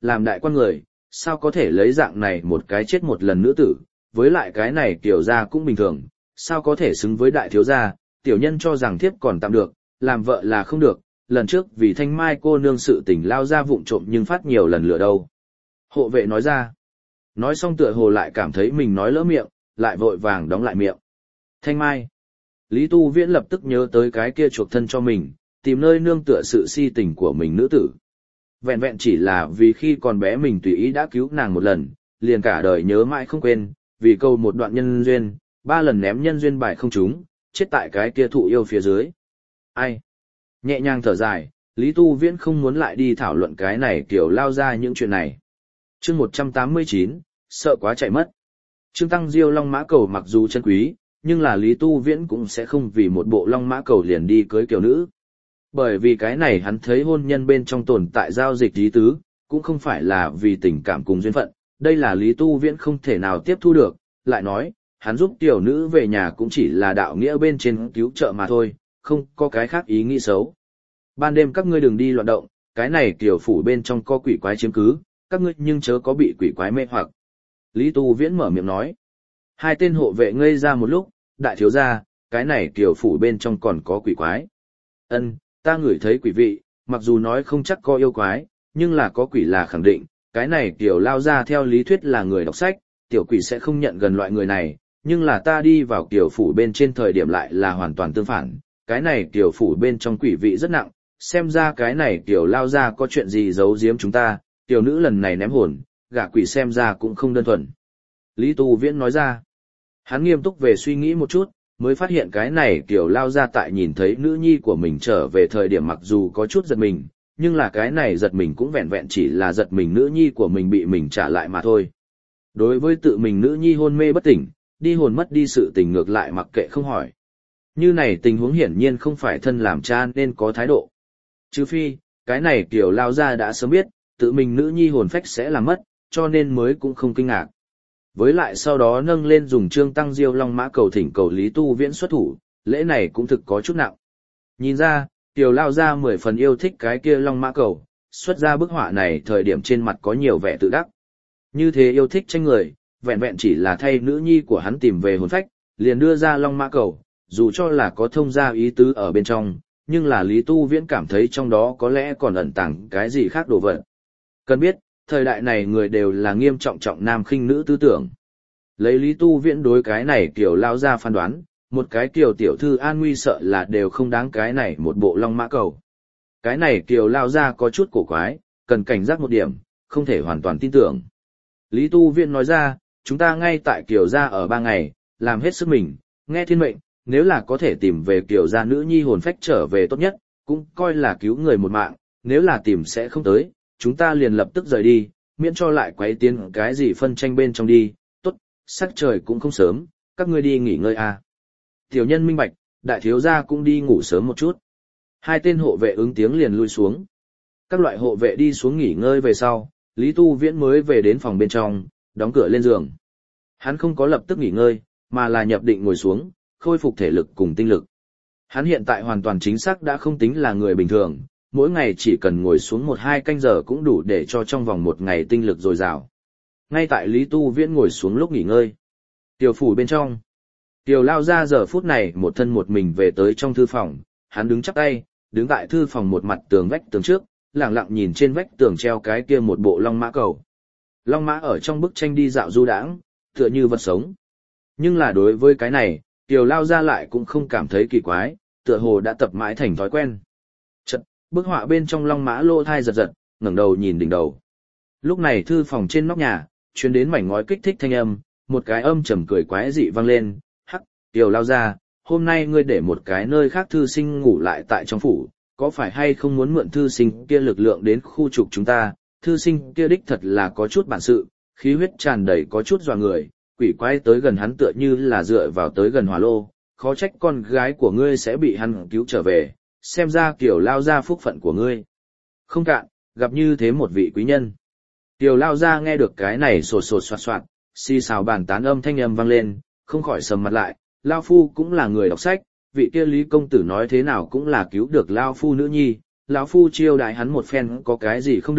làm đại quan người, sao có thể lấy dạng này một cái chết một lần nữ tử, với lại cái này tiểu gia cũng bình thường, sao có thể xứng với đại thiếu gia, tiểu nhân cho rằng thiếp còn tạm được, làm vợ là không được, lần trước vì thanh mai cô nương sự tình lao ra vụng trộm nhưng phát nhiều lần lửa đâu. Hộ vệ nói ra, nói xong tựa hồ lại cảm thấy mình nói lỡ miệng, lại vội vàng đóng lại miệng. Thanh mai. Lý Tu Viễn lập tức nhớ tới cái kia chuộc thân cho mình, tìm nơi nương tựa sự si tình của mình nữ tử. Vẹn vẹn chỉ là vì khi còn bé mình tùy ý đã cứu nàng một lần, liền cả đời nhớ mãi không quên, vì câu một đoạn nhân duyên, ba lần ném nhân duyên bài không trúng, chết tại cái kia thụ yêu phía dưới. Ai? Nhẹ nhàng thở dài, Lý Tu Viễn không muốn lại đi thảo luận cái này kiểu lao ra những chuyện này. Chương một trăm tám mươi chín, sợ quá chạy mất. Trương Tăng Diêu Long Mã Cầu mặc dù chân quý, nhưng là Lý Tu Viễn cũng sẽ không vì một bộ Long Mã Cầu liền đi cưới kiểu nữ. Bởi vì cái này hắn thấy hôn nhân bên trong tồn tại giao dịch ý tứ, cũng không phải là vì tình cảm cùng duyên phận, đây là Lý Tu Viễn không thể nào tiếp thu được, lại nói, hắn giúp tiểu nữ về nhà cũng chỉ là đạo nghĩa bên trên cứu trợ mà thôi, không có cái khác ý nghĩ xấu. Ban đêm các ngươi đừng đi loạn động, cái này tiểu phủ bên trong có quỷ quái chiếm cứ, các ngươi nhưng chớ có bị quỷ quái mê hoặc. Lý Tu Viễn mở miệng nói. Hai tên hộ vệ ngây ra một lúc, đại thiếu gia, cái này tiểu phủ bên trong còn có quỷ quái. Ân, ta ngửi thấy quỷ vị, mặc dù nói không chắc có yêu quái, nhưng là có quỷ là khẳng định, cái này tiểu lao ra theo lý thuyết là người đọc sách, tiểu quỷ sẽ không nhận gần loại người này, nhưng là ta đi vào tiểu phủ bên trên thời điểm lại là hoàn toàn tương phản, cái này tiểu phủ bên trong quỷ vị rất nặng, xem ra cái này tiểu lao ra có chuyện gì giấu giếm chúng ta, tiểu nữ lần này ném hồn, gã quỷ xem ra cũng không đơn thuần. Lý Tu Viễn nói ra, hắn nghiêm túc về suy nghĩ một chút, mới phát hiện cái này tiểu lao ra tại nhìn thấy nữ nhi của mình trở về thời điểm mặc dù có chút giật mình, nhưng là cái này giật mình cũng vẹn vẹn chỉ là giật mình nữ nhi của mình bị mình trả lại mà thôi. Đối với tự mình nữ nhi hôn mê bất tỉnh, đi hồn mất đi sự tình ngược lại mặc kệ không hỏi. Như này tình huống hiển nhiên không phải thân làm cha nên có thái độ. Trừ phi, cái này tiểu lao ra đã sớm biết, tự mình nữ nhi hồn phách sẽ làm mất, cho nên mới cũng không kinh ngạc. Với lại sau đó nâng lên dùng Trương Tăng Diêu Long Mã Cầu thỉnh cầu Lý Tu Viễn xuất thủ, lễ này cũng thực có chút nặng. Nhìn ra, tiểu lao ra mười phần yêu thích cái kia Long Mã Cầu, xuất ra bức họa này thời điểm trên mặt có nhiều vẻ tự đắc. Như thế yêu thích tranh người, vẹn vẹn chỉ là thay nữ nhi của hắn tìm về hồn phách, liền đưa ra Long Mã Cầu, dù cho là có thông gia ý tứ ở bên trong, nhưng là Lý Tu Viễn cảm thấy trong đó có lẽ còn ẩn tàng cái gì khác đồ vật. Cần biết, thời đại này người đều là nghiêm trọng trọng nam khinh nữ tư tưởng. Lấy Lý Tu Viễn đối cái này kiểu lao ra phán đoán, một cái kiểu tiểu thư an nguy sợ là đều không đáng cái này một bộ Long Mã Cầu. Cái này kiểu lao ra có chút cổ quái, cần cảnh giác một điểm, không thể hoàn toàn tin tưởng. Lý Tu Viễn nói ra, chúng ta ngay tại kiểu gia ở ba ngày, làm hết sức mình, nghe thiên mệnh, nếu là có thể tìm về kiểu gia nữ nhi hồn phách trở về tốt nhất, cũng coi là cứu người một mạng, nếu là tìm sẽ không tới, chúng ta liền lập tức rời đi, miễn cho lại quấy tiến cái gì phân tranh bên trong đi, tốt, sắc trời cũng không sớm, các ngươi đi nghỉ ngơi à. Tiểu nhân minh bạch, đại thiếu gia cũng đi ngủ sớm một chút. Hai tên hộ vệ ứng tiếng liền lui xuống. Các loại hộ vệ đi xuống nghỉ ngơi về sau, Lý Tu Viễn mới về đến phòng bên trong, đóng cửa lên giường. Hắn không có lập tức nghỉ ngơi, mà là nhập định ngồi xuống, khôi phục thể lực cùng tinh lực. Hắn hiện tại hoàn toàn chính xác đã không tính là người bình thường, mỗi ngày chỉ cần ngồi xuống một hai canh giờ cũng đủ để cho trong vòng một ngày tinh lực dồi dào. Ngay tại Lý Tu Viễn ngồi xuống lúc nghỉ ngơi, Tiểu phủ bên trong, Tiểu lao ra giờ phút này một thân một mình về tới trong thư phòng, hắn đứng chắp tay, đứng tại thư phòng một mặt tường vách tường trước, lặng lặng nhìn trên vách tường treo cái kia một bộ Long Mã Cầu. Long Mã ở trong bức tranh đi dạo du đãng, tựa như vật sống. Nhưng là đối với cái này, Tiểu lao ra lại cũng không cảm thấy kỳ quái, tựa hồ đã tập mãi thành thói quen. Chật, bức họa bên trong Long Mã lô thai giật giật, ngẩng đầu nhìn đỉnh đầu. Lúc này thư phòng trên nóc nhà, truyền đến mảnh ngói kích thích thanh âm, một cái âm trầm cười quái dị vang lên, hắc, Tiểu lao ra, hôm nay ngươi để một cái nơi khác thư sinh ngủ lại tại trong phủ, có phải hay không muốn mượn thư sinh kia lực lượng đến khu trục chúng ta, thư sinh kia đích thật là có chút bản sự, khí huyết tràn đầy có chút dọa người, quỷ quái tới gần hắn tựa như là dựa vào tới gần hỏa lô, khó trách con gái của ngươi sẽ bị hắn cứu trở về, xem ra Tiểu lao ra phúc phận của ngươi. Không cạn, gặp như thế một vị quý nhân. Tiểu lao ra nghe được cái này sột sột soạt soạt, xì xào bàn tán âm thanh âm vang lên, không khỏi sầm mặt lại, lao phu cũng là người đọc sách, vị kia Lý công tử nói thế nào cũng là cứu được lao phu nữ nhi, lão phu chiêu đại hắn một phen có cái gì không được,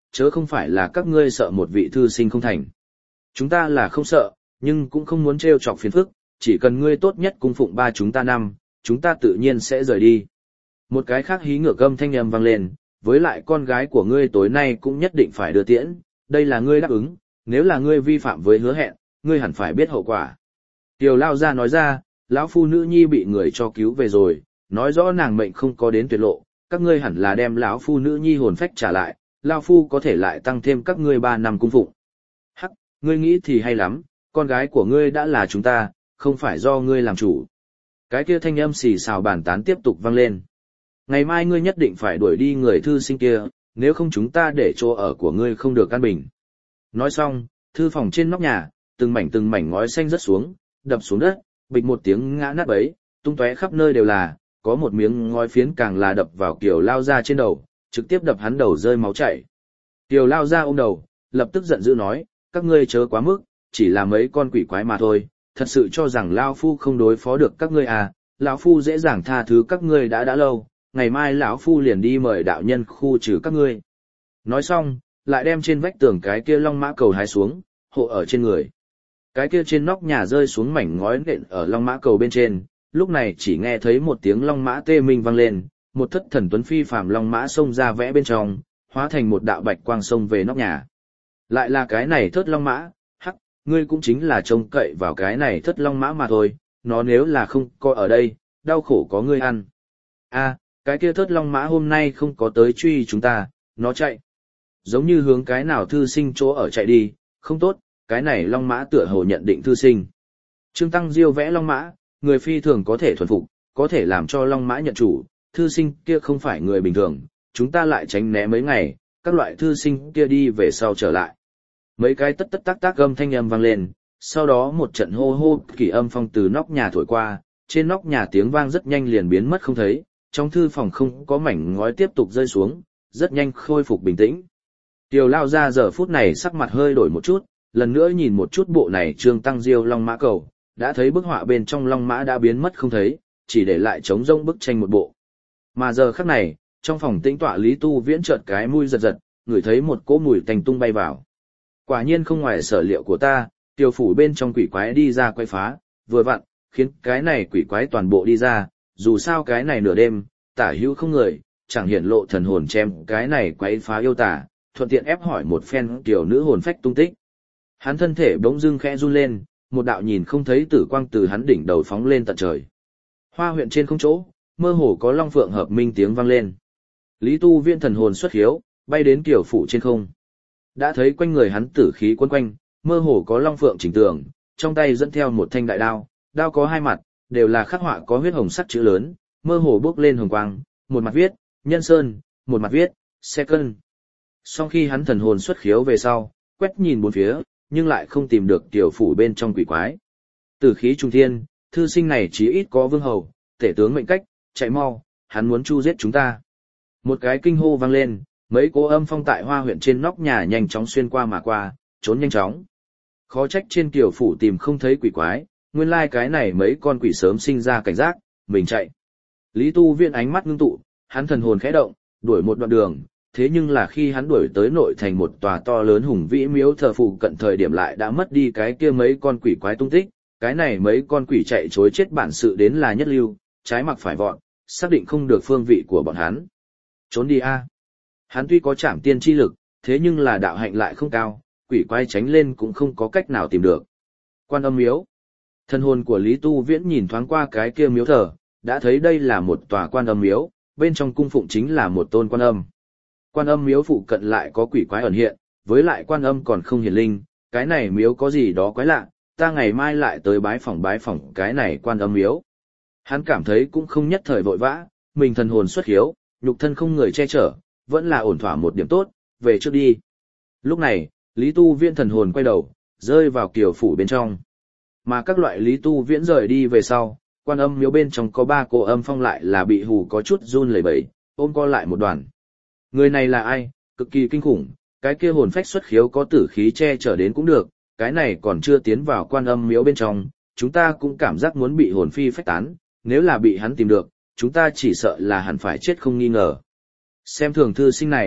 chớ không phải là các ngươi sợ một vị thư sinh không thành. Chúng ta là không sợ, nhưng cũng không muốn trêu chọc phiền phức, chỉ cần ngươi tốt nhất cung phụng ba chúng ta năm, chúng ta tự nhiên sẽ rời đi. Một cái khác hí ngược âm thanh âm vang lên, với lại con gái của ngươi tối nay cũng nhất định phải đưa tiễn, đây là ngươi đáp ứng, nếu là ngươi vi phạm với hứa hẹn, ngươi hẳn phải biết hậu quả. Tiểu lao ra nói ra, lão phu nữ nhi bị người cho cứu về rồi, nói rõ nàng mệnh không có đến tuyệt lộ, các ngươi hẳn là đem lão phu nữ nhi hồn phách trả lại, lão phu có thể lại tăng thêm các ngươi ba năm cung phụng. Hắc, ngươi nghĩ thì hay lắm, con gái của ngươi đã là chúng ta, không phải do ngươi làm chủ. Cái kia thanh âm xì xào bàn tán tiếp tục vang lên. Ngày mai ngươi nhất định phải đuổi đi người thư sinh kia, nếu không chúng ta để chỗ ở của ngươi không được an bình. Nói xong, thư phòng trên nóc nhà, từng mảnh từng mảnh ngói xanh rớt xuống, đập xuống đất, bịch một tiếng ngã nát bấy, tung tóe khắp nơi đều là, có một miếng ngói phiến càng là đập vào Kiều Lao Gia trên đầu, trực tiếp đập hắn đầu rơi máu chảy. Kiều Lao Gia ôm đầu, lập tức giận dữ nói, các ngươi chớ quá mức, chỉ là mấy con quỷ quái mà thôi, thật sự cho rằng Lao Phu không đối phó được các ngươi à, lão Phu dễ dàng tha thứ các ngươi đã đã lâu, ngày mai lão Phu liền đi mời đạo nhân khu trừ các ngươi. Nói xong, lại đem trên vách tường cái kia long mã cầu hái xuống, hộ ở trên người. Cái kia trên nóc nhà rơi xuống mảnh ngói nện ở long mã cầu bên trên, lúc này chỉ nghe thấy một tiếng long mã tê minh vang lên, một thất thần tuấn phi phàm long mã xông ra vẽ bên trong, hóa thành một đạo bạch quang xông về nóc nhà. Lại là cái này thất long mã, hắc, ngươi cũng chính là trông cậy vào cái này thất long mã mà thôi, nó nếu là không có ở đây, đau khổ có ngươi ăn. A, cái kia thất long mã hôm nay không có tới truy chúng ta, nó chạy. Giống như hướng cái nào thư sinh chỗ ở chạy đi, không tốt, cái này long mã tựa hồ nhận định thư sinh. Trương Tăng Diêu vẽ long mã, người phi thường có thể thuần phục, có thể làm cho long mã nhận chủ, thư sinh kia không phải người bình thường, chúng ta lại tránh né mấy ngày, các loại thư sinh kia đi về sau trở lại. Mấy cái tất tất tác tác âm thanh âm vang lên, sau đó một trận hô hô kỳ âm phong từ nóc nhà thổi qua, trên nóc nhà tiếng vang rất nhanh liền biến mất không thấy, trong thư phòng không có mảnh ngói tiếp tục rơi xuống, rất nhanh khôi phục bình tĩnh. Tiểu Lao Gia giờ phút này sắc mặt hơi đổi một chút, lần nữa nhìn một chút bộ này Trương Tăng Diêu long mã cầu, đã thấy bức họa bên trong long mã đã biến mất không thấy, chỉ để lại trống rỗng bức tranh một bộ. Mà giờ khắc này, trong phòng tĩnh tọa Lý Tu Viễn chợt cái mũi giật giật, ngửi thấy một cỗ mùi tanh tung bay vào. Quả nhiên không ngoài sở liệu của ta, tiểu phủ bên trong quỷ quái đi ra quay phá, vừa vặn, khiến cái này quỷ quái toàn bộ đi ra, dù sao cái này nửa đêm, tả hữu không người, chẳng hiển lộ thần hồn chém cái này quái phá yêu tả, thuận tiện ép hỏi một phen tiểu nữ hồn phách tung tích. Hắn thân thể bỗng dưng khẽ run lên, một đạo nhìn không thấy tử quang từ hắn đỉnh đầu phóng lên tận trời. Hoa huyện trên không chỗ, mơ hồ có long phượng hợp minh tiếng vang lên. Lý Tu Viễn thần hồn xuất hiếu, bay đến tiểu phủ trên không. Đã thấy quanh người hắn tử khí quấn quanh, mơ hồ có long phượng chỉnh tường, trong tay dẫn theo một thanh đại đao, đao có hai mặt, đều là khắc họa có huyết hồng sắc chữ lớn, mơ hồ bước lên hồng quang, một mặt viết, Nhân Sơn, một mặt viết, Xe Cân. Sau khi hắn thần hồn xuất khiếu về sau, quét nhìn bốn phía, nhưng lại không tìm được tiểu phủ bên trong quỷ quái. Tử khí trung thiên, thư sinh này chí ít có vương hầu, tể tướng mệnh cách, chạy mau, hắn muốn chu giết chúng ta. Một cái kinh hô vang lên, mấy cố âm phong tại Hoa huyện trên nóc nhà nhanh chóng xuyên qua mà qua, trốn nhanh chóng. Khó trách trên tiểu phủ tìm không thấy quỷ quái, nguyên lai cái này mấy con quỷ sớm sinh ra cảnh giác, mình chạy. Lý Tu Viễn ánh mắt ngưng tụ, hắn thần hồn khẽ động, đuổi một đoạn đường, thế nhưng là khi hắn đuổi tới nội thành một tòa to lớn hùng vĩ miếu thờ phụ cận thời điểm lại đã mất đi cái kia mấy con quỷ quái tung tích, cái này mấy con quỷ chạy chối chết bản sự đến là nhất lưu, trái mặc phải vọn, xác định không được phương vị của bọn hắn. Trốn đi a. Hắn tuy có trảm tiên chi lực, thế nhưng là đạo hạnh lại không cao, quỷ quái tránh lên cũng không có cách nào tìm được. Quan Âm miếu. Thân hồn của Lý Tu Viễn nhìn thoáng qua cái kia miếu thờ, đã thấy đây là một tòa Quan Âm miếu, bên trong cung phụng chính là một tôn Quan Âm. Quan Âm miếu phụ cận lại có quỷ quái ẩn hiện, với lại Quan Âm còn không hiển linh, cái này miếu có gì đó quái lạ, ta ngày mai lại tới bái phỏng bái phỏng cái này Quan Âm miếu. Hắn cảm thấy cũng không nhất thời vội vã, mình thần hồn xuất hiếu, nhục thân không người che chở, vẫn là ổn thỏa một điểm tốt, về trước đi. Lúc này, Lý Tu Viễn thần hồn quay đầu, rơi vào kiều phủ bên trong. Mà các loại Lý Tu Viễn rời đi về sau, Quan Âm miếu bên trong có ba cô âm phong lại là bị hù có chút run lẩy bẩy, ôm co lại một đoàn. Người này là ai, cực kỳ kinh khủng, cái kia hồn phách xuất khiếu có tử khí che chở đến cũng được, cái này còn chưa tiến vào Quan Âm miếu bên trong, chúng ta cũng cảm giác muốn bị hồn phi phách tán, nếu là bị hắn tìm được, chúng ta chỉ sợ là hẳn phải chết không nghi ngờ. Xem thường thư sinh này,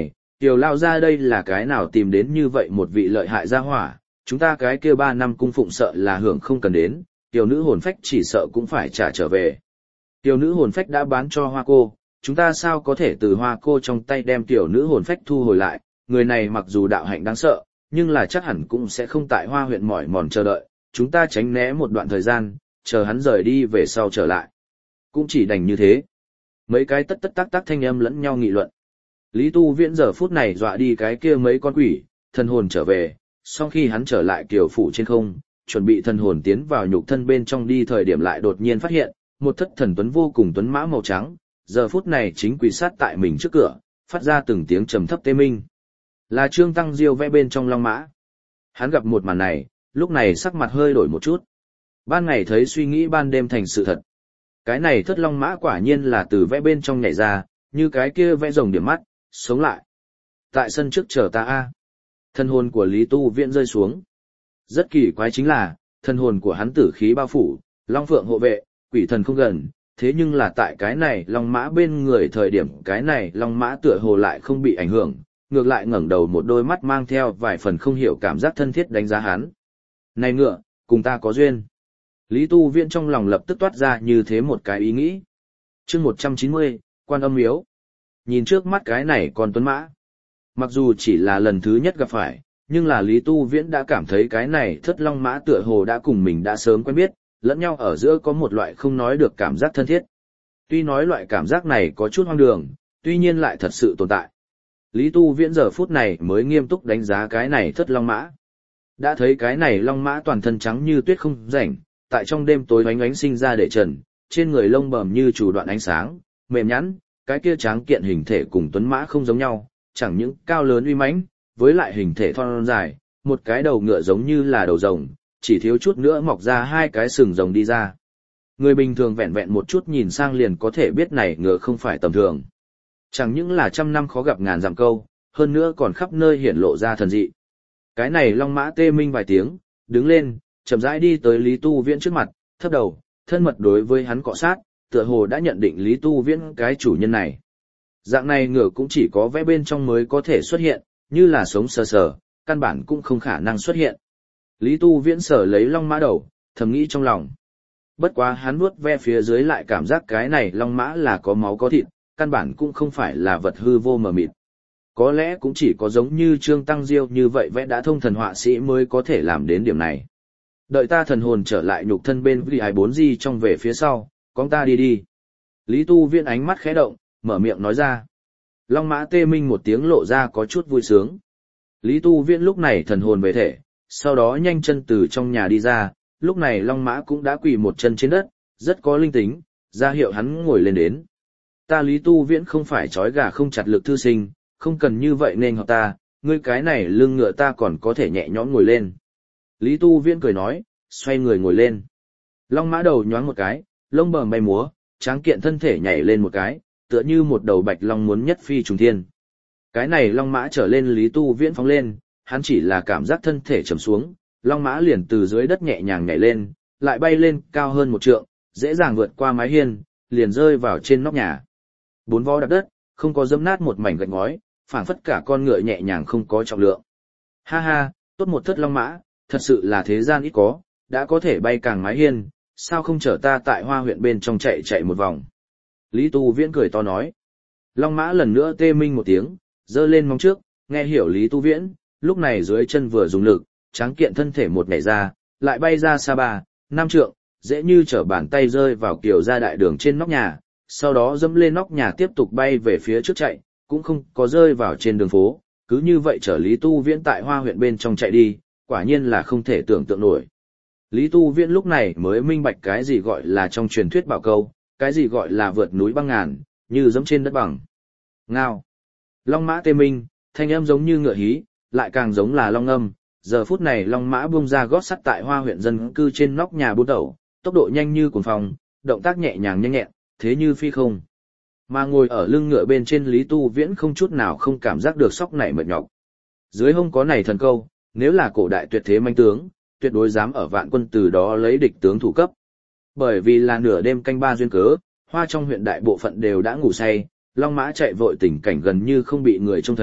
Tiểu lao ra đây là cái nào tìm đến như vậy một vị lợi hại gia hỏa, chúng ta cái kia ba năm cung phụng sợ là hưởng không cần đến, tiểu nữ hồn phách chỉ sợ cũng phải trả trở về. Tiểu nữ hồn phách đã bán cho hoa cô, chúng ta sao có thể từ hoa cô trong tay đem tiểu nữ hồn phách thu hồi lại, người này mặc dù đạo hạnh đáng sợ, nhưng là chắc hẳn cũng sẽ không tại hoa huyện mỏi mòn chờ đợi, chúng ta tránh né một đoạn thời gian, chờ hắn rời đi về sau trở lại. Cũng chỉ đành như thế. Mấy cái tất tất tác tác thanh âm lẫn nhau nghị luận. Lý Tu Viễn giờ phút này dọa đi cái kia mấy con quỷ, thần hồn trở về, sau khi hắn trở lại kiều phủ trên không, chuẩn bị thần hồn tiến vào nhục thân bên trong đi thời điểm lại đột nhiên phát hiện, một thất thần tuấn vô cùng tuấn mã màu trắng, giờ phút này chính quỳ sát tại mình trước cửa, phát ra từng tiếng trầm thấp tê minh. Là Trương Tăng Diêu vẽ bên trong long mã. Hắn gặp một màn này, lúc này sắc mặt hơi đổi một chút. Ban ngày thấy suy nghĩ ban đêm thành sự thật. Cái này thất long mã quả nhiên là từ vẽ bên trong nhảy ra, như cái kia vẽ rồng điểm mắt, sống lại. Tại sân trước chờ ta a. Thân hồn của Lý Tu Viễn rơi xuống. Rất kỳ quái chính là, thân hồn của hắn tử khí bao phủ, long phượng hộ vệ, quỷ thần không gần, thế nhưng là tại cái này long mã bên người thời điểm cái này long mã tựa hồ lại không bị ảnh hưởng, ngược lại ngẩng đầu một đôi mắt mang theo vài phần không hiểu cảm giác thân thiết đánh giá hắn. Này ngựa, cùng ta có duyên. Lý Tu Viễn trong lòng lập tức toát ra như thế một cái ý nghĩ. Chương một trăm chín mươi, Quan Âm Miếu. Nhìn trước mắt cái này còn tuấn mã. Mặc dù chỉ là lần thứ nhất gặp phải, nhưng là Lý Tu Viễn đã cảm thấy cái này thất long mã tựa hồ đã cùng mình đã sớm quen biết, lẫn nhau ở giữa có một loại không nói được cảm giác thân thiết. Tuy nói loại cảm giác này có chút hoang đường, tuy nhiên lại thật sự tồn tại. Lý Tu Viễn giờ phút này mới nghiêm túc đánh giá cái này thất long mã. Đã thấy cái này long mã toàn thân trắng như tuyết không rảnh, tại trong đêm tối ánh ánh sinh ra để trần, trên người lông bầm như chủ đoạn ánh sáng, mềm nhẵn, cái kia tráng kiện hình thể cùng tuấn mã không giống nhau, chẳng những cao lớn uy mãnh, với lại hình thể thon dài, một cái đầu ngựa giống như là đầu rồng, chỉ thiếu chút nữa mọc ra hai cái sừng rồng đi ra. Người bình thường vẹn vẹn một chút nhìn sang liền có thể biết này ngựa không phải tầm thường. Chẳng những là trăm năm khó gặp ngàn dặm câu, hơn nữa còn khắp nơi hiển lộ ra thần dị. Cái này long mã tê minh vài tiếng, đứng lên, chậm rãi đi tới Lý Tu Viễn trước mặt, thấp đầu, thân mật đối với hắn cọ sát, tựa hồ đã nhận định Lý Tu Viễn cái chủ nhân này. Dạng này ngựa cũng chỉ có vẽ bên trong mới có thể xuất hiện, như là sống sờ sờ, căn bản cũng không khả năng xuất hiện. Lý Tu Viễn sở lấy long mã đầu, thầm nghĩ trong lòng. Bất quá hắn vuốt ve phía dưới lại cảm giác cái này long mã là có máu có thịt, căn bản cũng không phải là vật hư vô mờ mịt. Có lẽ cũng chỉ có giống như Trương Tăng Diêu như vậy vẽ đã thông thần họa sĩ mới có thể làm đến điểm này. Đợi ta thần hồn trở lại nhục thân bên vì hai bốn di trong về phía sau, con ta đi đi. Lý Tu Viễn ánh mắt khẽ động, mở miệng nói ra. Long mã tê minh một tiếng lộ ra có chút vui sướng. Lý Tu Viễn lúc này thần hồn về thể, sau đó nhanh chân từ trong nhà đi ra, lúc này long mã cũng đã quỳ một chân trên đất, rất có linh tính, ra hiệu hắn ngồi lên đến. Ta Lý Tu Viễn không phải trói gà không chặt lực thư sinh, không cần như vậy nên học ta, ngươi cái này lưng ngựa ta còn có thể nhẹ nhõm ngồi lên. Lý Tu Viễn cười nói, xoay người ngồi lên. Long mã đầu nhoáng một cái, lông bờm bay múa, tráng kiện thân thể nhảy lên một cái, tựa như một đầu bạch long muốn nhất phi trùng thiên. Cái này long mã trở lên Lý Tu Viễn phóng lên, hắn chỉ là cảm giác thân thể trầm xuống, long mã liền từ dưới đất nhẹ nhàng nhảy lên, lại bay lên cao hơn một trượng, dễ dàng vượt qua mái hiên, liền rơi vào trên nóc nhà. Bốn vó đạp đất, không có dẫm nát một mảnh gạch ngói, phảng phất cả con ngựa nhẹ nhàng không có trọng lượng. Ha ha, tốt một thất long mã, thật sự là thế gian ít có, đã có thể bay càng mái hiên, sao không chở ta tại Hoa huyện bên trong chạy chạy một vòng. Lý Tu Viễn cười to nói. Long mã lần nữa tê minh một tiếng, giơ lên móng trước, nghe hiểu Lý Tu Viễn, lúc này dưới chân vừa dùng lực, tráng kiện thân thể một nhảy ra, lại bay ra xa ba, năm trượng, dễ như trở bàn tay rơi vào kiểu ra đại đường trên nóc nhà, sau đó dẫm lên nóc nhà tiếp tục bay về phía trước chạy, cũng không có rơi vào trên đường phố, cứ như vậy chở Lý Tu Viễn tại Hoa huyện bên trong chạy đi, quả nhiên là không thể tưởng tượng nổi. Lý Tu Viễn lúc này mới minh bạch cái gì gọi là trong truyền thuyết bảo câu, cái gì gọi là vượt núi băng ngàn, như dẫm trên đất bằng. Ngao. Long mã tê minh, thanh âm giống như ngựa hí, lại càng giống là long âm. Giờ phút này long mã bung ra gót sắt tại Hoa huyện dân cư trên nóc nhà buôn tẩu, tốc độ nhanh như cuồng phong, động tác nhẹ nhàng nhanh nhẹn, thế như phi không. Mà ngồi ở lưng ngựa bên trên Lý Tu Viễn không chút nào không cảm giác được sóc này mệt nhọc. Dưới hông có này thần câu, nếu là cổ đại tuyệt thế manh tướng, tuyệt đối dám ở vạn quân từ đó lấy địch tướng thủ cấp. Bởi vì là nửa đêm canh ba duyên cớ, Hoa trong huyện đại bộ phận đều đã ngủ say, long mã chạy vội tình cảnh gần như không bị người trông thấy,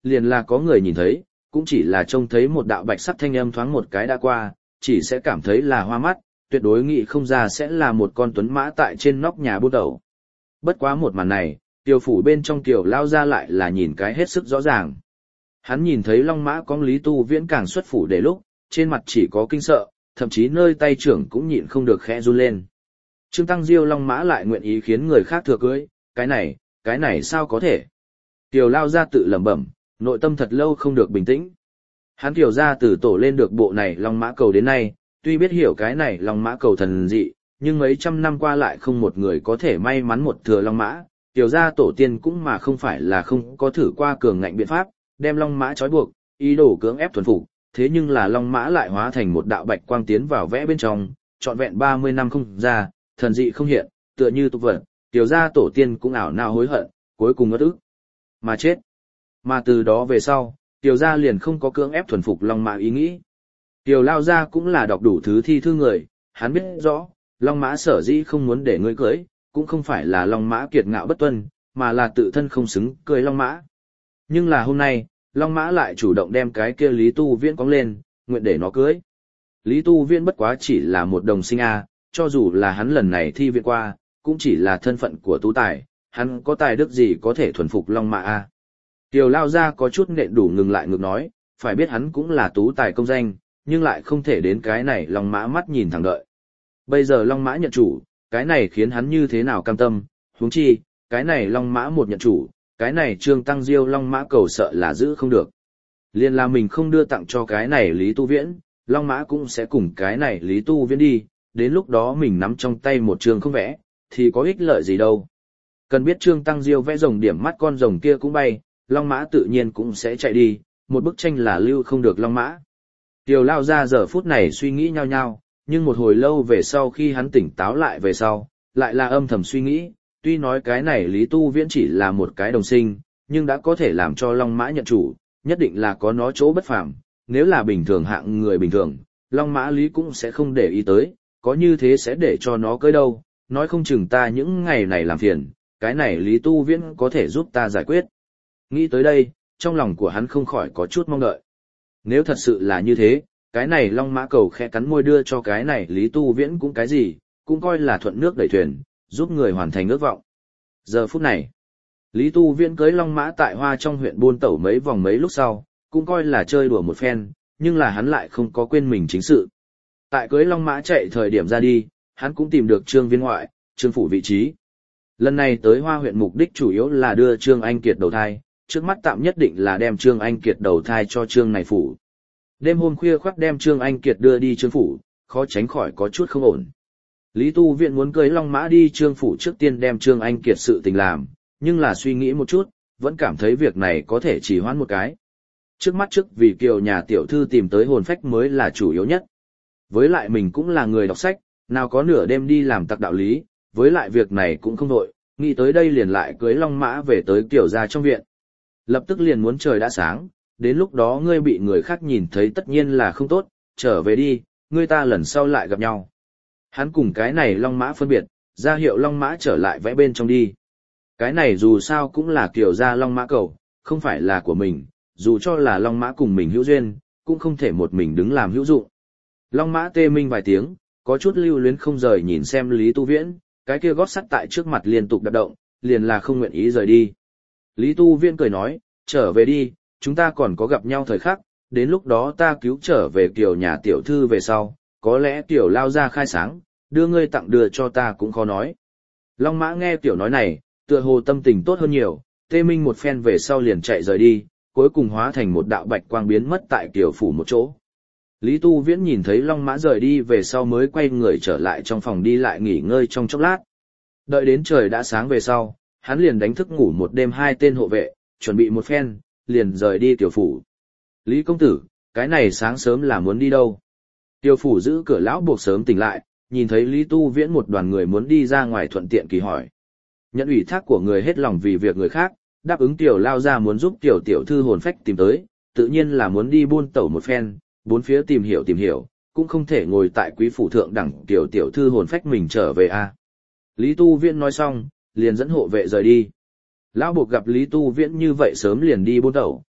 liền là có người nhìn thấy, cũng chỉ là trông thấy một đạo bạch sắc thanh âm thoáng một cái đã qua, chỉ sẽ cảm thấy là hoa mắt, tuyệt đối nghĩ không ra sẽ là một con tuấn mã tại trên nóc nhà buôn đầu. Bất quá một màn này, Tiêu phủ bên trong Tiêu lao ra lại là nhìn cái hết sức rõ ràng. Hắn nhìn thấy Long Mã có Lý Tu Viễn càng xuất phủ để lúc, trên mặt chỉ có kinh sợ, thậm chí nơi tay trưởng cũng nhịn không được khẽ run lên. Trương Tăng Diêu Long Mã lại nguyện ý khiến người khác thừa cưới, cái này, cái này sao có thể? Tiêu lao ra tự lẩm bẩm, nội tâm thật lâu không được bình tĩnh. Hắn Tiêu ra từ tổ lên được bộ này Long Mã cầu đến nay, tuy biết hiểu cái này Long Mã cầu thần dị, nhưng mấy trăm năm qua lại không một người có thể may mắn một thừa Long Mã. Tiêu ra tổ tiên cũng mà không phải là không có thử qua cường ngạnh biện pháp, đem Long Mã trói buộc, ý đồ cưỡng ép thuần phục, thế nhưng là Long Mã lại hóa thành một đạo bạch quang tiến vào vẽ bên trong, trọn vẹn ba mươi năm không ra, thần dị không hiện, tựa như tục vật, Tiêu ra tổ tiên cũng ảo não hối hận, cuối cùng ngất ức mà chết. Mà từ đó về sau, Tiêu gia liền không có cưỡng ép thuần phục Long Mã ý nghĩ. Tiêu lao gia cũng là đọc đủ thứ thi thư người, hắn biết rõ, Long Mã sở dĩ không muốn để ngươi cưới, cũng không phải là Long Mã kiệt ngạo bất tuân, mà là tự thân không xứng cưới Long Mã. Nhưng là hôm nay, Long Mã lại chủ động đem cái kia Lý Tu Viễn cóng lên, nguyện để nó cưới. Lý Tu Viễn bất quá chỉ là một đồng sinh A, cho dù là hắn lần này thi viện qua, cũng chỉ là thân phận của tú tài, hắn có tài đức gì có thể thuần phục Long Mã A. Tiêu lao ra có chút nện đủ ngừng lại ngược nói, phải biết hắn cũng là tú tài công danh, nhưng lại không thể đến cái này Long Mã mắt nhìn thẳng đợi. Bây giờ Long Mã nhận chủ, cái này khiến hắn như thế nào cam tâm, huống chi, cái này Long Mã một nhận chủ, cái này Trương Tăng Diêu Long Mã cầu sợ là giữ không được. Liên là mình không đưa tặng cho cái này Lý Tu Viễn, Long Mã cũng sẽ cùng cái này Lý Tu Viễn đi, đến lúc đó mình nắm trong tay một trường không vẽ, thì có ích lợi gì đâu. Cần biết Trương Tăng Diêu vẽ rồng điểm mắt con rồng kia cũng bay, Long Mã tự nhiên cũng sẽ chạy đi, một bức tranh là lưu không được Long Mã. Tiêu lao ra giờ phút này suy nghĩ nhau nhau, nhưng một hồi lâu về sau khi hắn tỉnh táo lại về sau, lại là âm thầm suy nghĩ, tuy nói cái này Lý Tu Viễn chỉ là một cái đồng sinh, nhưng đã có thể làm cho Long Mã nhận chủ, nhất định là có nó chỗ bất phàm. Nếu là bình thường hạng người bình thường, Long Mã Lý cũng sẽ không để ý tới, có như thế sẽ để cho nó cưới đâu, nói không chừng ta những ngày này làm phiền, cái này Lý Tu Viễn có thể giúp ta giải quyết. Nghĩ tới đây, trong lòng của hắn không khỏi có chút mong đợi. Nếu thật sự là như thế, cái này Long Mã cầu khẽ cắn môi đưa cho cái này Lý Tu Viễn cũng cái gì, cũng coi là thuận nước đẩy thuyền, giúp người hoàn thành ước vọng. Giờ phút này, Lý Tu Viễn cưới Long Mã tại Hoa trong huyện buôn tẩu mấy vòng mấy lúc sau, cũng coi là chơi đùa một phen, nhưng là hắn lại không có quên mình chính sự. Tại cưới Long Mã chạy thời điểm ra đi, hắn cũng tìm được Trương Viên ngoại, Trương phủ vị trí. Lần này tới Hoa huyện mục đích chủ yếu là đưa Trương Anh Kiệt đầu thai, trước mắt tạm nhất định là đem Trương Anh Kiệt đầu thai cho Trương này phủ. Đêm hôm khuya khoắt đem Trương Anh Kiệt đưa đi Trương phủ, khó tránh khỏi có chút không ổn. Lý Tu Viễn muốn cưới Long Mã đi Trương phủ trước tiên đem Trương Anh Kiệt sự tình làm, nhưng là suy nghĩ một chút, vẫn cảm thấy việc này có thể chỉ hoãn một cái. Trước mắt trước vì kiều nhà tiểu thư tìm tới hồn phách mới là chủ yếu nhất. Với lại mình cũng là người đọc sách, nào có nửa đêm đi làm tặc đạo lý, với lại việc này cũng không đội, nghĩ tới đây liền lại cưới Long Mã về tới kiều gia trong viện. Lập tức liền muốn trời đã sáng, đến lúc đó ngươi bị người khác nhìn thấy tất nhiên là không tốt, trở về đi, ngươi ta lần sau lại gặp nhau. Hắn cùng cái này Long Mã phân biệt, ra hiệu Long Mã trở lại vẽ bên trong đi. Cái này dù sao cũng là kiều gia Long Mã cầu, không phải là của mình, dù cho là Long Mã cùng mình hữu duyên, cũng không thể một mình đứng làm hữu dụng. Long Mã tê minh vài tiếng, có chút lưu luyến không rời nhìn xem Lý Tu Viễn, cái kia gót sắt tại trước mặt liên tục đạp động, liền là không nguyện ý rời đi. Lý Tu Viễn cười nói, trở về đi, chúng ta còn có gặp nhau thời khắc, đến lúc đó ta cứu trở về kiều nhà tiểu thư về sau, có lẽ tiểu lao ra khai sáng, đưa ngươi tặng đưa cho ta cũng khó nói. Long Mã nghe tiểu nói này, tựa hồ tâm tình tốt hơn nhiều, tê minh một phen về sau liền chạy rời đi, cuối cùng hóa thành một đạo bạch quang biến mất tại kiều phủ một chỗ. Lý Tu Viễn nhìn thấy Long Mã rời đi về sau mới quay người trở lại trong phòng đi lại nghỉ ngơi trong chốc lát. Đợi đến trời đã sáng về sau, hắn liền đánh thức ngủ một đêm hai tên hộ vệ, chuẩn bị một phen, liền rời đi tiểu phủ. Lý công tử, cái này sáng sớm là muốn đi đâu? Tiểu phủ giữ cửa lão buộc sớm tỉnh lại, nhìn thấy Lý Tu Viễn một đoàn người muốn đi ra ngoài thuận tiện kỳ hỏi. Nhận ủy thác của người hết lòng vì việc người khác, đáp ứng tiểu lao ra muốn giúp tiểu tiểu thư hồn phách tìm tới, tự nhiên là muốn đi buôn tẩu một phen, bốn phía tìm hiểu tìm hiểu, cũng không thể ngồi tại quý phủ thượng đẳng tiểu tiểu thư hồn phách mình trở về a. À. Lý Tu Viễn nói xong, liền dẫn hộ vệ rời đi. Lão buộc gặp Lý Tu Viễn như vậy sớm liền đi buôn tẩu,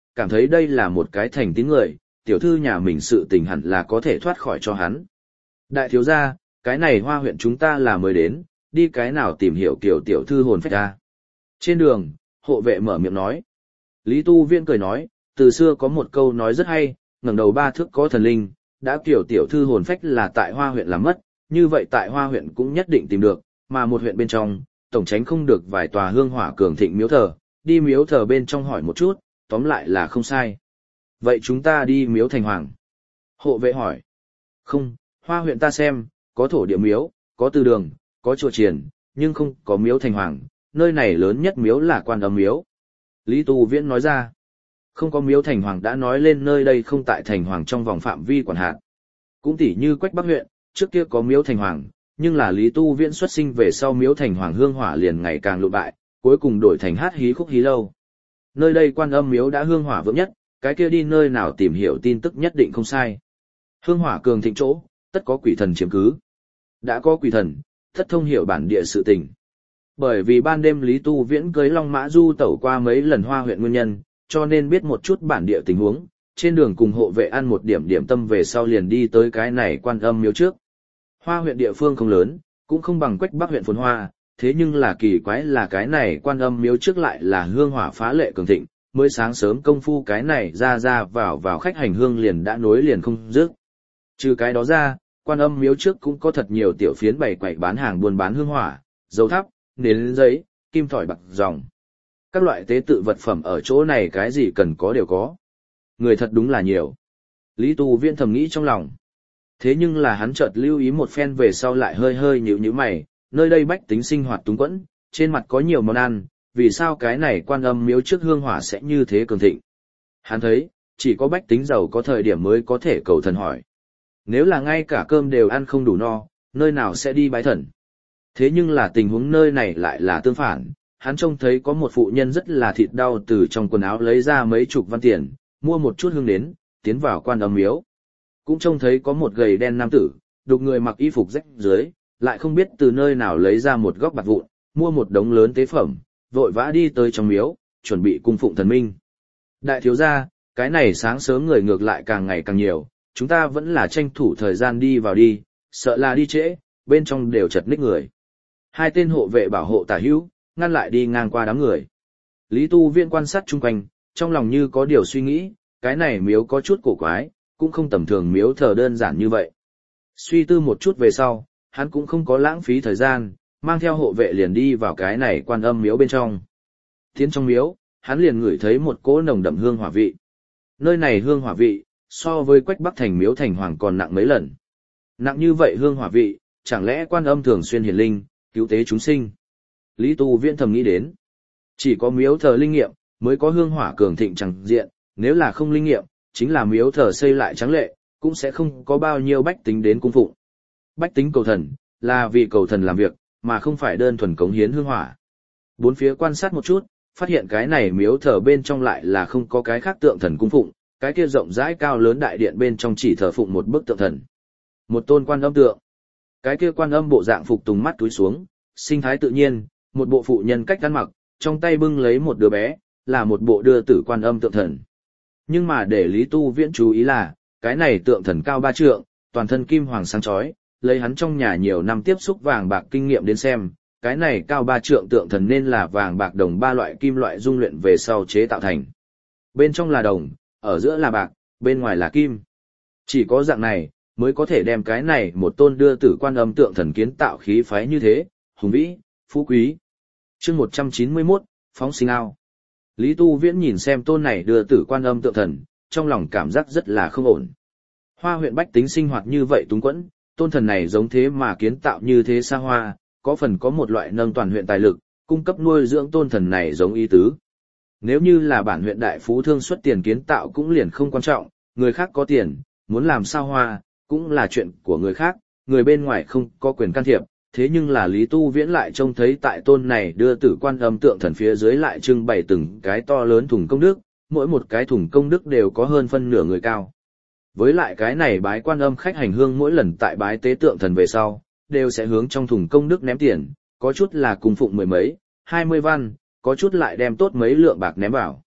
cảm thấy đây là một cái thành tín người, tiểu thư nhà mình sự tình hẳn là có thể thoát khỏi cho hắn. Đại thiếu gia, cái này Hoa huyện chúng ta là mới đến, đi cái nào tìm hiểu kiểu tiểu thư hồn phách ra. Trên đường, hộ vệ mở miệng nói. Lý Tu Viễn cười nói, từ xưa có một câu nói rất hay, ngẩng đầu ba thước có thần linh, đã kiểu tiểu thư hồn phách là tại Hoa huyện làm mất, như vậy tại Hoa huyện cũng nhất định tìm được, mà một huyện bên trong, tổng tránh không được vài tòa hương hỏa cường thịnh miếu thờ, đi miếu thờ bên trong hỏi một chút, tóm lại là không sai. Vậy chúng ta đi miếu thành hoàng. Hộ vệ hỏi. Không, Hoa huyện ta xem, có thổ địa miếu, có từ đường, có chùa chiền, nhưng không có miếu thành hoàng, nơi này lớn nhất miếu là Quan Âm miếu. Lý Tu Viễn nói ra. Không có miếu thành hoàng đã nói lên nơi đây không tại thành hoàng trong vòng phạm vi quản hạt. Cũng tỉ như Quách Bắc huyện, trước kia có miếu thành hoàng, nhưng là Lý Tu Viễn xuất sinh về sau miếu thành hoàng hương hỏa liền ngày càng lụi bại, cuối cùng đổi thành hát hí khúc hí lâu. Nơi đây Quan Âm miếu đã hương hỏa vững nhất, cái kia đi nơi nào tìm hiểu tin tức nhất định không sai. Hương hỏa cường thịnh chỗ, tất có quỷ thần chiếm cứ. Đã có quỷ thần, tất thông hiểu bản địa sự tình. Bởi vì ban đêm Lý Tu Viễn cưới Long Mã du tẩu qua mấy lần Hoa huyện nguyên nhân, cho nên biết một chút bản địa tình huống, trên đường cùng hộ vệ ăn một điểm điểm tâm về sau liền đi tới cái này Quan Âm miếu trước. Hoa huyện địa phương không lớn, cũng không bằng Quách Bắc huyện phồn hoa, thế nhưng là kỳ quái là cái này Quan Âm miếu trước lại là hương hỏa phá lệ cường thịnh, mới sáng sớm công phu cái này ra ra vào vào khách hành hương liền đã nối liền không dứt. Trừ cái đó ra, Quan Âm miếu trước cũng có thật nhiều tiểu phiến bày quậy bán hàng buôn bán hương hỏa, dầu thắp, nến giấy, kim thỏi bạc ròng. Các loại tế tự vật phẩm ở chỗ này cái gì cần có đều có. Người thật đúng là nhiều. Lý Tu Viễn thầm nghĩ trong lòng. Thế nhưng là hắn chợt lưu ý một phen về sau lại hơi hơi nhíu nhíu mày, nơi đây bách tính sinh hoạt túng quẫn, trên mặt có nhiều món ăn, vì sao cái này Quan Âm miếu trước hương hỏa sẽ như thế cường thịnh. Hắn thấy, chỉ có bách tính giàu có thời điểm mới có thể cầu thần hỏi. Nếu là ngay cả cơm đều ăn không đủ no, nơi nào sẽ đi bái thần. Thế nhưng là tình huống nơi này lại là tương phản, hắn trông thấy có một phụ nhân rất là thịt đau từ trong quần áo lấy ra mấy chục văn tiền, mua một chút hương đến, tiến vào Quan Âm miếu. Cũng trông thấy có một gầy đen nam tử, đục người mặc y phục rách dưới, lại không biết từ nơi nào lấy ra một góc bạc vụn, mua một đống lớn tế phẩm, vội vã đi tới trong miếu, chuẩn bị cung phụng thần minh. Đại thiếu gia, cái này sáng sớm người ngược lại càng ngày càng nhiều, chúng ta vẫn là tranh thủ thời gian đi vào đi, sợ là đi trễ, bên trong đều chật ních người. Hai tên hộ vệ bảo hộ tả hữu, ngăn lại đi ngang qua đám người. Lý Tu Viễn quan sát chung quanh, trong lòng như có điều suy nghĩ, cái này miếu có chút cổ quái, cũng không tầm thường miếu thờ đơn giản như vậy. Suy tư một chút về sau, hắn cũng không có lãng phí thời gian, mang theo hộ vệ liền đi vào cái này Quan Âm miếu bên trong. Tiến trong miếu, hắn liền ngửi thấy một cỗ nồng đậm hương hỏa vị. Nơi này hương hỏa vị, so với Quách Bắc thành miếu thành hoàng còn nặng mấy lần. Nặng như vậy hương hỏa vị, chẳng lẽ Quan Âm thường xuyên hiển linh, cứu tế chúng sinh. Lý Tu Viễn thầm nghĩ đến. Chỉ có miếu thờ linh nghiệm, mới có hương hỏa cường thịnh chẳng diện, nếu là không linh nghiệm, chính là miếu thờ xây lại trắng lệ, cũng sẽ không có bao nhiêu bách tính đến cung phụng. Bách tính cầu thần, là vì cầu thần làm việc, mà không phải đơn thuần cống hiến hương hỏa. Bốn phía quan sát một chút, phát hiện cái này miếu thờ bên trong lại là không có cái khác tượng thần cung phụng, cái kia rộng rãi cao lớn đại điện bên trong chỉ thờ phụng một bức tượng thần. Một tôn Quan Âm tượng. Cái kia Quan Âm bộ dạng phục tùng mắt túi xuống, sinh thái tự nhiên, một bộ phụ nhân cách ăn mặc, trong tay bưng lấy một đứa bé, là một bộ đưa tử Quan Âm tượng thần. Nhưng mà để Lý Tu Viễn chú ý là, cái này tượng thần cao ba trượng, toàn thân kim hoàng sáng chói, lấy hắn trong nhà nhiều năm tiếp xúc vàng bạc kinh nghiệm đến xem, cái này cao ba trượng tượng thần nên là vàng bạc đồng ba loại kim loại dung luyện về sau chế tạo thành. Bên trong là đồng, ở giữa là bạc, bên ngoài là kim. Chỉ có dạng này, mới có thể đem cái này một tôn đưa tử Quan Âm tượng thần kiến tạo khí phái như thế, hùng vĩ, phú quý. Chương một trăm chín mươi mốt, phóng sinh ao. Lý Tu Viễn nhìn xem tôn này đưa tử Quan Âm tượng thần, trong lòng cảm giác rất là không ổn. Hoa huyện bách tính sinh hoạt như vậy túng quẫn, tôn thần này giống thế mà kiến tạo như thế xa hoa, có phần có một loại nâng toàn huyện tài lực, cung cấp nuôi dưỡng tôn thần này giống ý tứ. Nếu như là bản huyện đại phú thương xuất tiền kiến tạo cũng liền không quan trọng, người khác có tiền, muốn làm sao hoa, cũng là chuyện của người khác, người bên ngoài không có quyền can thiệp. Thế nhưng là Lý Tu Viễn lại trông thấy tại tôn này đưa tử Quan Âm tượng thần phía dưới lại trưng bày từng cái to lớn thùng công đức, mỗi một cái thùng công đức đều có hơn phân nửa người cao. Với lại cái này bái Quan Âm khách hành hương mỗi lần tại bái tế tượng thần về sau, đều sẽ hướng trong thùng công đức ném tiền, có chút là cung phụng mười mấy, hai mươi văn, có chút lại đem tốt mấy lượng bạc ném vào.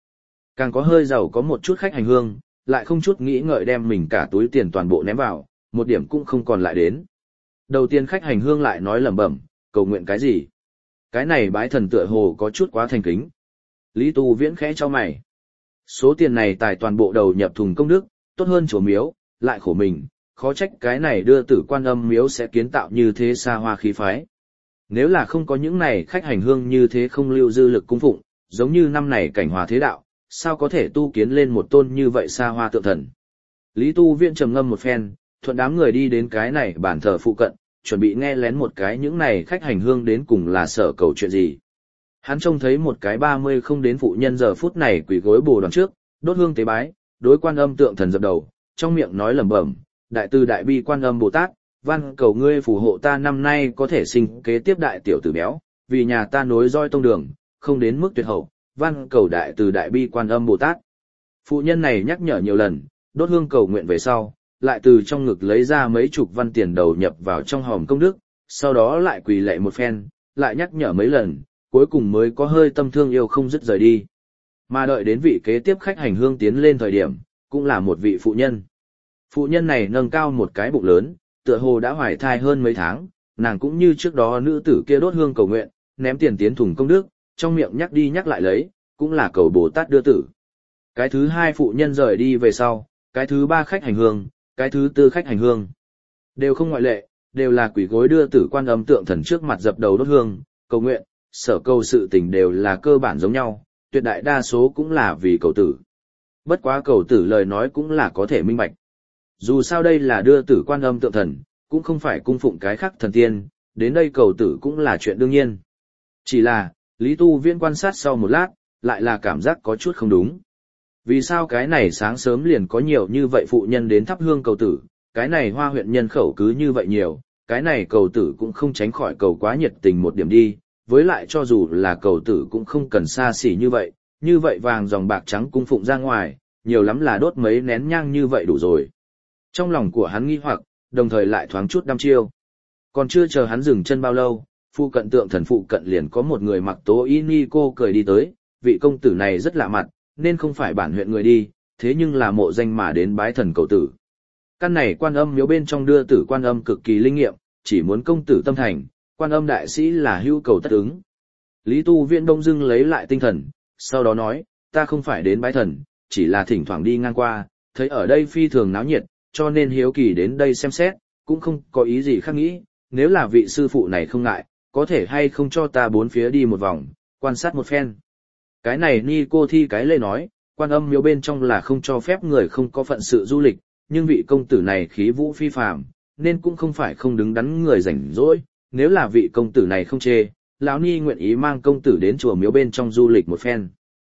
Càng có hơi giàu có một chút khách hành hương, lại không chút nghĩ ngợi đem mình cả túi tiền toàn bộ ném vào, một điểm cũng không còn lại đến. Đầu tiên khách hành hương lại nói lẩm bẩm, cầu nguyện cái gì? Cái này bái thần tựa hồ có chút quá thành kính. Lý Tu Viễn khẽ cho mày. Số tiền này tài toàn bộ đầu nhập thùng công đức, tốt hơn chùa miếu, lại khổ mình, khó trách cái này đưa Tử Quan Âm miếu sẽ kiến tạo như thế xa hoa khí phái. Nếu là không có những này khách hành hương như thế không lưu dư lực cung phụng, giống như năm này cảnh hòa thế đạo, sao có thể tu kiến lên một tôn như vậy xa hoa tượng thần. Lý Tu Viễn trầm ngâm một phen, thuận đám người đi đến cái này bàn thờ phụ cận, chuẩn bị nghe lén một cái những này khách hành hương đến cùng là sở cầu chuyện gì. Hắn trông thấy một cái ba mươi không đến phụ nhân giờ phút này quỳ gối bồ đoàn trước, đốt hương tế bái, đối Quan Âm tượng thần dập đầu, trong miệng nói lẩm bẩm, đại từ đại bi Quan Âm Bồ Tát, van cầu ngươi phù hộ ta năm nay có thể sinh kế tiếp đại tiểu tử béo, vì nhà ta nối roi tông đường, không đến mức tuyệt hậu, van cầu đại từ đại bi Quan Âm Bồ Tát. Phụ nhân này nhắc nhở nhiều lần, đốt hương cầu nguyện về sau, lại từ trong ngực lấy ra mấy chục văn tiền đầu nhập vào trong hòm công đức, sau đó lại quỳ lạy một phen, lại nhắc nhở mấy lần, cuối cùng mới có hơi tâm thương yêu không dứt rời đi. Mà đợi đến vị kế tiếp khách hành hương tiến lên thời điểm, cũng là một vị phụ nhân. Phụ nhân này nâng cao một cái bụng lớn, tựa hồ đã hoài thai hơn mấy tháng, nàng cũng như trước đó nữ tử kia đốt hương cầu nguyện, ném tiền tiến thùng công đức, trong miệng nhắc đi nhắc lại lấy, cũng là cầu Bồ Tát đưa tử. Cái thứ hai phụ nhân rời đi về sau, cái thứ ba khách hành hương, cái thứ tư khách hành hương. Đều không ngoại lệ, đều là quỷ gối đưa Tử Quan Âm tượng thần trước mặt dập đầu đốt hương, cầu nguyện, sở cầu sự tình đều là cơ bản giống nhau, tuyệt đại đa số cũng là vì cầu tử. Bất quá cầu tử lời nói cũng là có thể minh bạch. Dù sao đây là đưa Tử Quan Âm tượng thần, cũng không phải cung phụng cái khác thần tiên, đến đây cầu tử cũng là chuyện đương nhiên. Chỉ là, Lý Tu Viễn quan sát sau một lát, lại là cảm giác có chút không đúng. Vì sao cái này sáng sớm liền có nhiều như vậy phụ nhân đến thắp hương cầu tử, cái này Hoa huyện nhân khẩu cứ như vậy nhiều, cái này cầu tử cũng không tránh khỏi cầu quá nhiệt tình một điểm đi, với lại cho dù là cầu tử cũng không cần xa xỉ như vậy, như vậy vàng dòng bạc trắng cung phụng ra ngoài, nhiều lắm là đốt mấy nén nhang như vậy đủ rồi. Trong lòng của hắn nghi hoặc, đồng thời lại thoáng chút đăm chiêu. Còn chưa chờ hắn dừng chân bao lâu, phụ cận tượng thần phụ cận liền có một người mặc tố y ni cô cười đi tới, vị công tử này rất lạ mặt, nên không phải bản huyện người đi, thế nhưng là mộ danh mà đến bái thần cầu tử. Căn này Quan Âm miếu bên trong đưa Tử Quan Âm cực kỳ linh nghiệm, chỉ muốn công tử tâm thành, Quan Âm đại sĩ là hữu cầu tất ứng. Lý Tu Viễn đông dưng lấy lại tinh thần, sau đó nói, ta không phải đến bái thần, chỉ là thỉnh thoảng đi ngang qua, thấy ở đây phi thường náo nhiệt, cho nên hiếu kỳ đến đây xem xét, cũng không có ý gì khác nghĩ, nếu là vị sư phụ này không ngại, có thể hay không cho ta bốn phía đi một vòng, quan sát một phen. Cái này ni cô thi cái lê nói, Quan Âm miếu bên trong là không cho phép người không có phận sự du lịch, nhưng vị công tử này khí vũ phi phàm, nên cũng không phải không đứng đắn người rảnh rỗi, nếu là vị công tử này không chê, lão ni nguyện ý mang công tử đến chùa miếu bên trong du lịch một phen.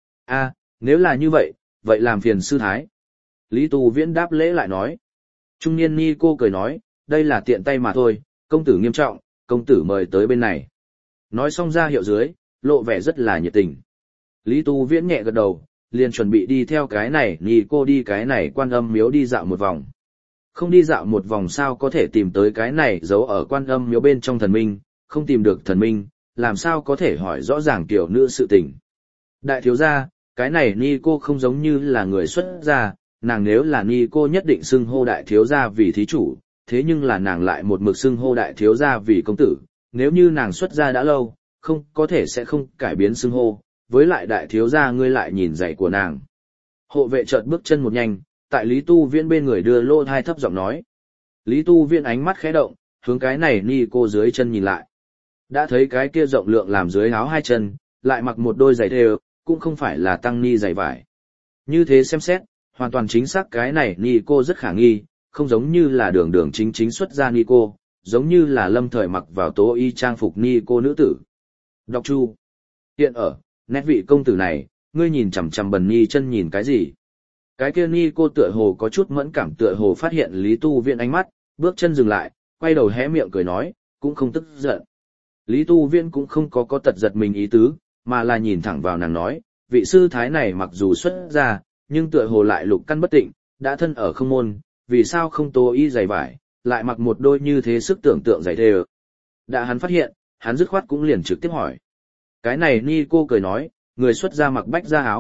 A, nếu là như vậy, vậy làm phiền sư thái. Lý Tu Viễn đáp lễ lại nói. Trung niên ni cô cười nói, đây là tiện tay mà thôi, công tử nghiêm trọng, công tử mời tới bên này. Nói xong ra hiệu dưới, lộ vẻ rất là nhiệt tình. Lý Tu Viễn nhẹ gật đầu, liền chuẩn bị đi theo cái này ni cô đi cái này Quan Âm miếu đi dạo một vòng. Không đi dạo một vòng sao có thể tìm tới cái này giấu ở Quan Âm miếu bên trong thần minh, không tìm được thần minh, làm sao có thể hỏi rõ ràng tiểu nữ sự tình. Đại thiếu gia, cái này ni cô không giống như là người xuất gia, nàng nếu là ni cô nhất định xưng hô đại thiếu gia vì thí chủ, thế nhưng là nàng lại một mực xưng hô đại thiếu gia vì công tử, nếu như nàng xuất gia đã lâu, không có thể sẽ không cải biến xưng hô, với lại đại thiếu gia ngươi lại nhìn giày của nàng. Hộ vệ chợt bước chân một nhanh, tại Lý Tu Viễn bên người đưa lô thai thấp giọng nói. Lý Tu Viễn ánh mắt khẽ động, hướng cái này ni cô dưới chân nhìn lại. Đã thấy cái kia rộng lượng làm dưới áo hai chân, lại mặc một đôi giày đều, cũng không phải là tăng ni giày vải. Như thế xem xét, hoàn toàn chính xác cái này ni cô rất khả nghi, không giống như là đường đường chính chính xuất gia ni cô, giống như là lâm thời mặc vào tố y trang phục ni cô nữ tử. Đọc chu. Hiện ở, nét vị công tử này, ngươi nhìn chằm chằm bần ni chân nhìn cái gì? Cái kia ni cô tựa hồ có chút mẫn cảm tựa hồ phát hiện Lý Tu Viễn ánh mắt, bước chân dừng lại, quay đầu hé miệng cười nói, cũng không tức giận. Lý Tu Viễn cũng không có có tật giật mình ý tứ, mà là nhìn thẳng vào nàng nói, vị sư thái này mặc dù xuất gia, nhưng tựa hồ lại lục căn bất tịnh, đã thân ở không môn, vì sao không tố y giày vải, lại mặc một đôi như thế sức tưởng tượng giày thề. Đã hắn phát hiện, hắn dứt khoát cũng liền trực tiếp hỏi. Cái này ni cô cười nói, người xuất gia mặc bách gia áo,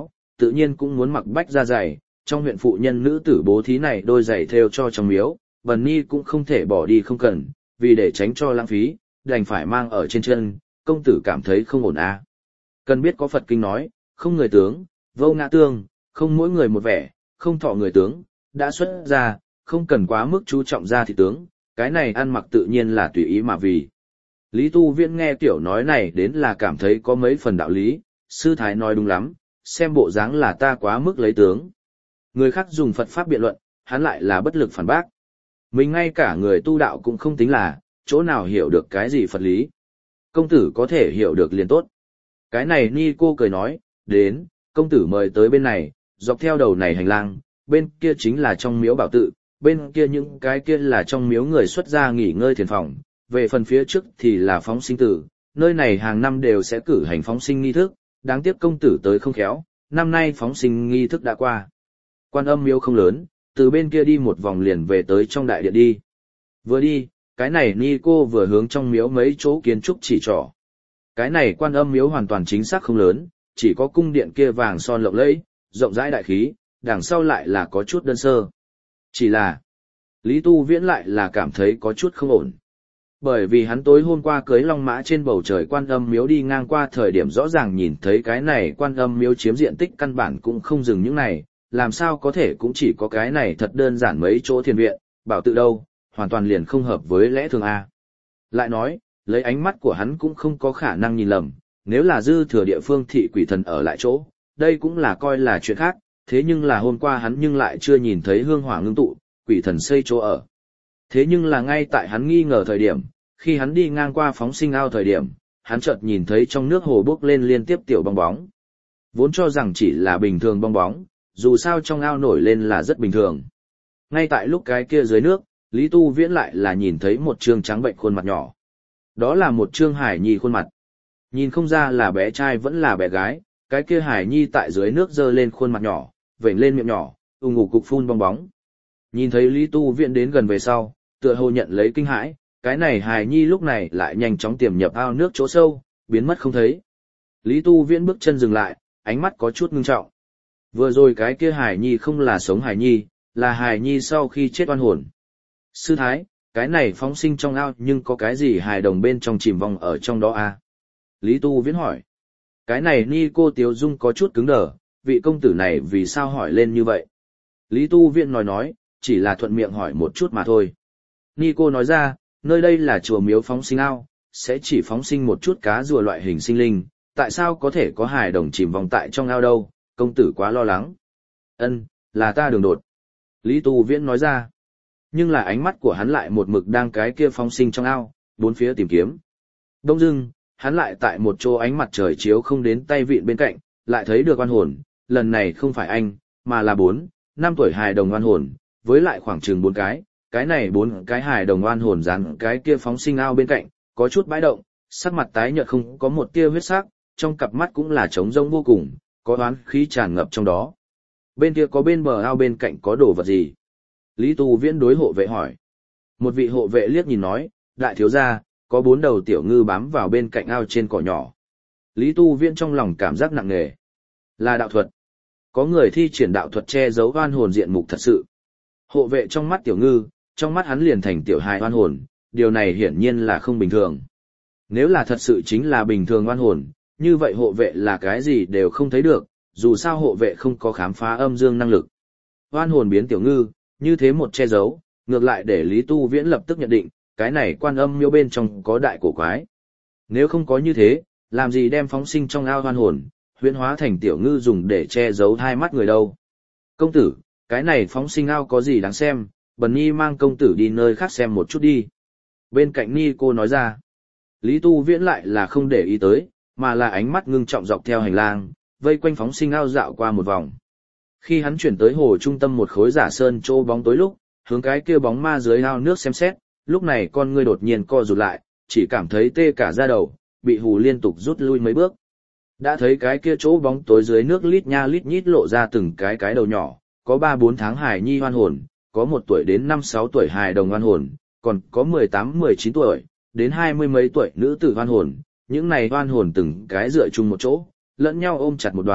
tự nhiên cũng muốn mặc bách ra giày, trong huyện phụ nhân nữ tử bố thí này đôi giày theo cho trong miếu, Bần Ni cũng không thể bỏ đi không cần, vì để tránh cho lãng phí, đành phải mang ở trên chân, công tử cảm thấy không ổn à. Cần biết có Phật kinh nói, không người tướng, vô ngã tương, không mỗi người một vẻ, không thọ người tướng, đã xuất ra, không cần quá mức chú trọng ra thì tướng, cái này ăn mặc tự nhiên là tùy ý mà vì. Lý Tu Viễn nghe tiểu nói này đến là cảm thấy có mấy phần đạo lý, sư thái nói đúng lắm, xem bộ dáng là ta quá mức lấy tướng. Người khác dùng Phật Pháp biện luận, hắn lại là bất lực phản bác. Mình ngay cả người tu đạo cũng không tính là, chỗ nào hiểu được cái gì Phật lý. Công tử có thể hiểu được liền tốt. Cái này Ni cô cười nói, đến, công tử mời tới bên này, dọc theo đầu này hành lang, bên kia chính là trong miếu bảo tự, bên kia những cái kia là trong miếu người xuất gia nghỉ ngơi thiền phòng, về phần phía trước thì là phóng sinh tử, nơi này hàng năm đều sẽ cử hành phóng sinh nghi thức, đáng tiếc công tử tới không khéo, năm nay phóng sinh nghi thức đã qua. Quan Âm miếu không lớn, từ bên kia đi một vòng liền về tới trong đại điện đi. Vừa đi, cái này Ni cô vừa hướng trong miếu mấy chỗ kiến trúc chỉ trỏ. Cái này Quan Âm miếu hoàn toàn chính xác không lớn, chỉ có cung điện kia vàng son lộng lẫy, rộng rãi đại khí, đằng sau lại là có chút đơn sơ. Chỉ là, Lý Tu Viễn lại là cảm thấy có chút không ổn. Bởi vì hắn tối hôm qua cưới long mã trên bầu trời Quan Âm miếu đi ngang qua thời điểm rõ ràng nhìn thấy cái này Quan Âm miếu chiếm diện tích căn bản cũng không dừng những này, làm sao có thể cũng chỉ có cái này thật đơn giản mấy chỗ thiền viện, bảo tự đâu, hoàn toàn liền không hợp với lẽ thường A. Lại nói, lấy ánh mắt của hắn cũng không có khả năng nhìn lầm, nếu là dư thừa địa phương thị quỷ thần ở lại chỗ, đây cũng là coi là chuyện khác, thế nhưng là hôm qua hắn nhưng lại chưa nhìn thấy hương hỏa ngưng tụ, quỷ thần xây chỗ ở. Thế nhưng là ngay tại hắn nghi ngờ thời điểm, khi hắn đi ngang qua phóng sinh ao thời điểm, hắn chợt nhìn thấy trong nước hồ bốc lên liên tiếp tiểu bong bóng. Vốn cho rằng chỉ là bình thường bong bóng, dù sao trong ao nổi lên là rất bình thường. Ngay tại lúc cái kia dưới nước, Lý Tu Viễn lại là nhìn thấy một trương trắng bệnh khuôn mặt nhỏ. Đó là một trương hải nhi khuôn mặt. Nhìn không ra là bé trai vẫn là bé gái, cái kia hải nhi tại dưới nước giơ lên khuôn mặt nhỏ, vểnh lên miệng nhỏ, ung ngủ cục phun bong bóng. Nhìn thấy Lý Tu Viễn đến gần về sau, tựa hồ nhận lấy kinh hãi, cái này hài nhi lúc này lại nhanh chóng tiềm nhập ao nước chỗ sâu, biến mất không thấy. Lý Tu Viễn bước chân dừng lại, ánh mắt có chút ngưng trọng. Vừa rồi cái kia hài nhi không là sống hài nhi, là hài nhi sau khi chết oan hồn. Sư thái, cái này phóng sinh trong ao nhưng có cái gì hài đồng bên trong chìm vòng ở trong đó à? Lý Tu Viễn hỏi. Cái này Ni cô Tiếu Dung có chút cứng đờ, vị công tử này vì sao hỏi lên như vậy? Lý Tu Viễn nói nói, chỉ là thuận miệng hỏi một chút mà thôi. Ni cô nói ra, nơi đây là chùa miếu phóng sinh ao, sẽ chỉ phóng sinh một chút cá rùa loại hình sinh linh, tại sao có thể có hài đồng chìm vòng tại trong ao đâu, công tử quá lo lắng. Ân, là ta đường đột. Lý Tu Viễn nói ra. Nhưng là ánh mắt của hắn lại một mực đang cái kia phóng sinh trong ao, bốn phía tìm kiếm. Đông dưng, hắn lại tại một chỗ ánh mặt trời chiếu không đến tay vịn bên cạnh, lại thấy được oan hồn, lần này không phải anh, mà là bốn, năm tuổi hài đồng oan hồn, với lại khoảng chừng bốn cái, cái này bốn cái hài đồng oan hồn dán cái kia phóng sinh ao bên cạnh, có chút bãi động, sắc mặt tái nhợt không có một tia huyết sắc, trong cặp mắt cũng là trống rỗng vô cùng, có oán khí tràn ngập trong đó. Bên kia có bên bờ ao bên cạnh có đồ vật gì? Lý Tu Viễn đối hộ vệ hỏi. Một vị hộ vệ liếc nhìn nói, đại thiếu gia, có bốn đầu tiểu ngư bám vào bên cạnh ao trên cỏ nhỏ. Lý Tu Viễn trong lòng cảm giác nặng nề. Là đạo thuật. Có người thi triển đạo thuật che giấu oan hồn diện mục thật sự. Hộ vệ trong mắt tiểu ngư, trong mắt hắn liền thành tiểu hài oan hồn, điều này hiển nhiên là không bình thường. Nếu là thật sự chính là bình thường oan hồn, như vậy hộ vệ là cái gì đều không thấy được, dù sao hộ vệ không có khám phá âm dương năng lực. Oan hồn biến tiểu ngư, như thế một che giấu, ngược lại để Lý Tu Viễn lập tức nhận định, cái này Quan Âm miếu bên trong có đại cổ quái. Nếu không có như thế, làm gì đem phóng sinh trong ao oan hồn, huyễn hóa thành tiểu ngư dùng để che giấu hai mắt người đâu. Công tử, cái này phóng sinh ao có gì đáng xem, Bần Nhi mang công tử đi nơi khác xem một chút đi. Bên cạnh Ni cô nói ra. Lý Tu Viễn lại là không để ý tới, mà là ánh mắt ngưng trọng dọc theo hành lang, vây quanh phóng sinh ao dạo qua một vòng. Khi hắn chuyển tới hồ trung tâm một khối giả sơn chỗ bóng tối lúc, hướng cái kia bóng ma dưới ao nước xem xét, lúc này con ngươi đột nhiên co rụt lại, chỉ cảm thấy tê cả da đầu, bị hù liên tục rút lui mấy bước. Đã thấy cái kia chỗ bóng tối dưới nước lít nha lít nhít lộ ra từng cái cái đầu nhỏ, có ba bốn tháng hài nhi hoan hồn, có một tuổi đến năm sáu tuổi hài đồng hoan hồn, còn có mười tám mười chín tuổi, đến hai mươi mấy tuổi nữ tử hoan hồn, những này hoan hồn từng cái dựa chung một chỗ, lẫn nhau ôm chặt một đoàn,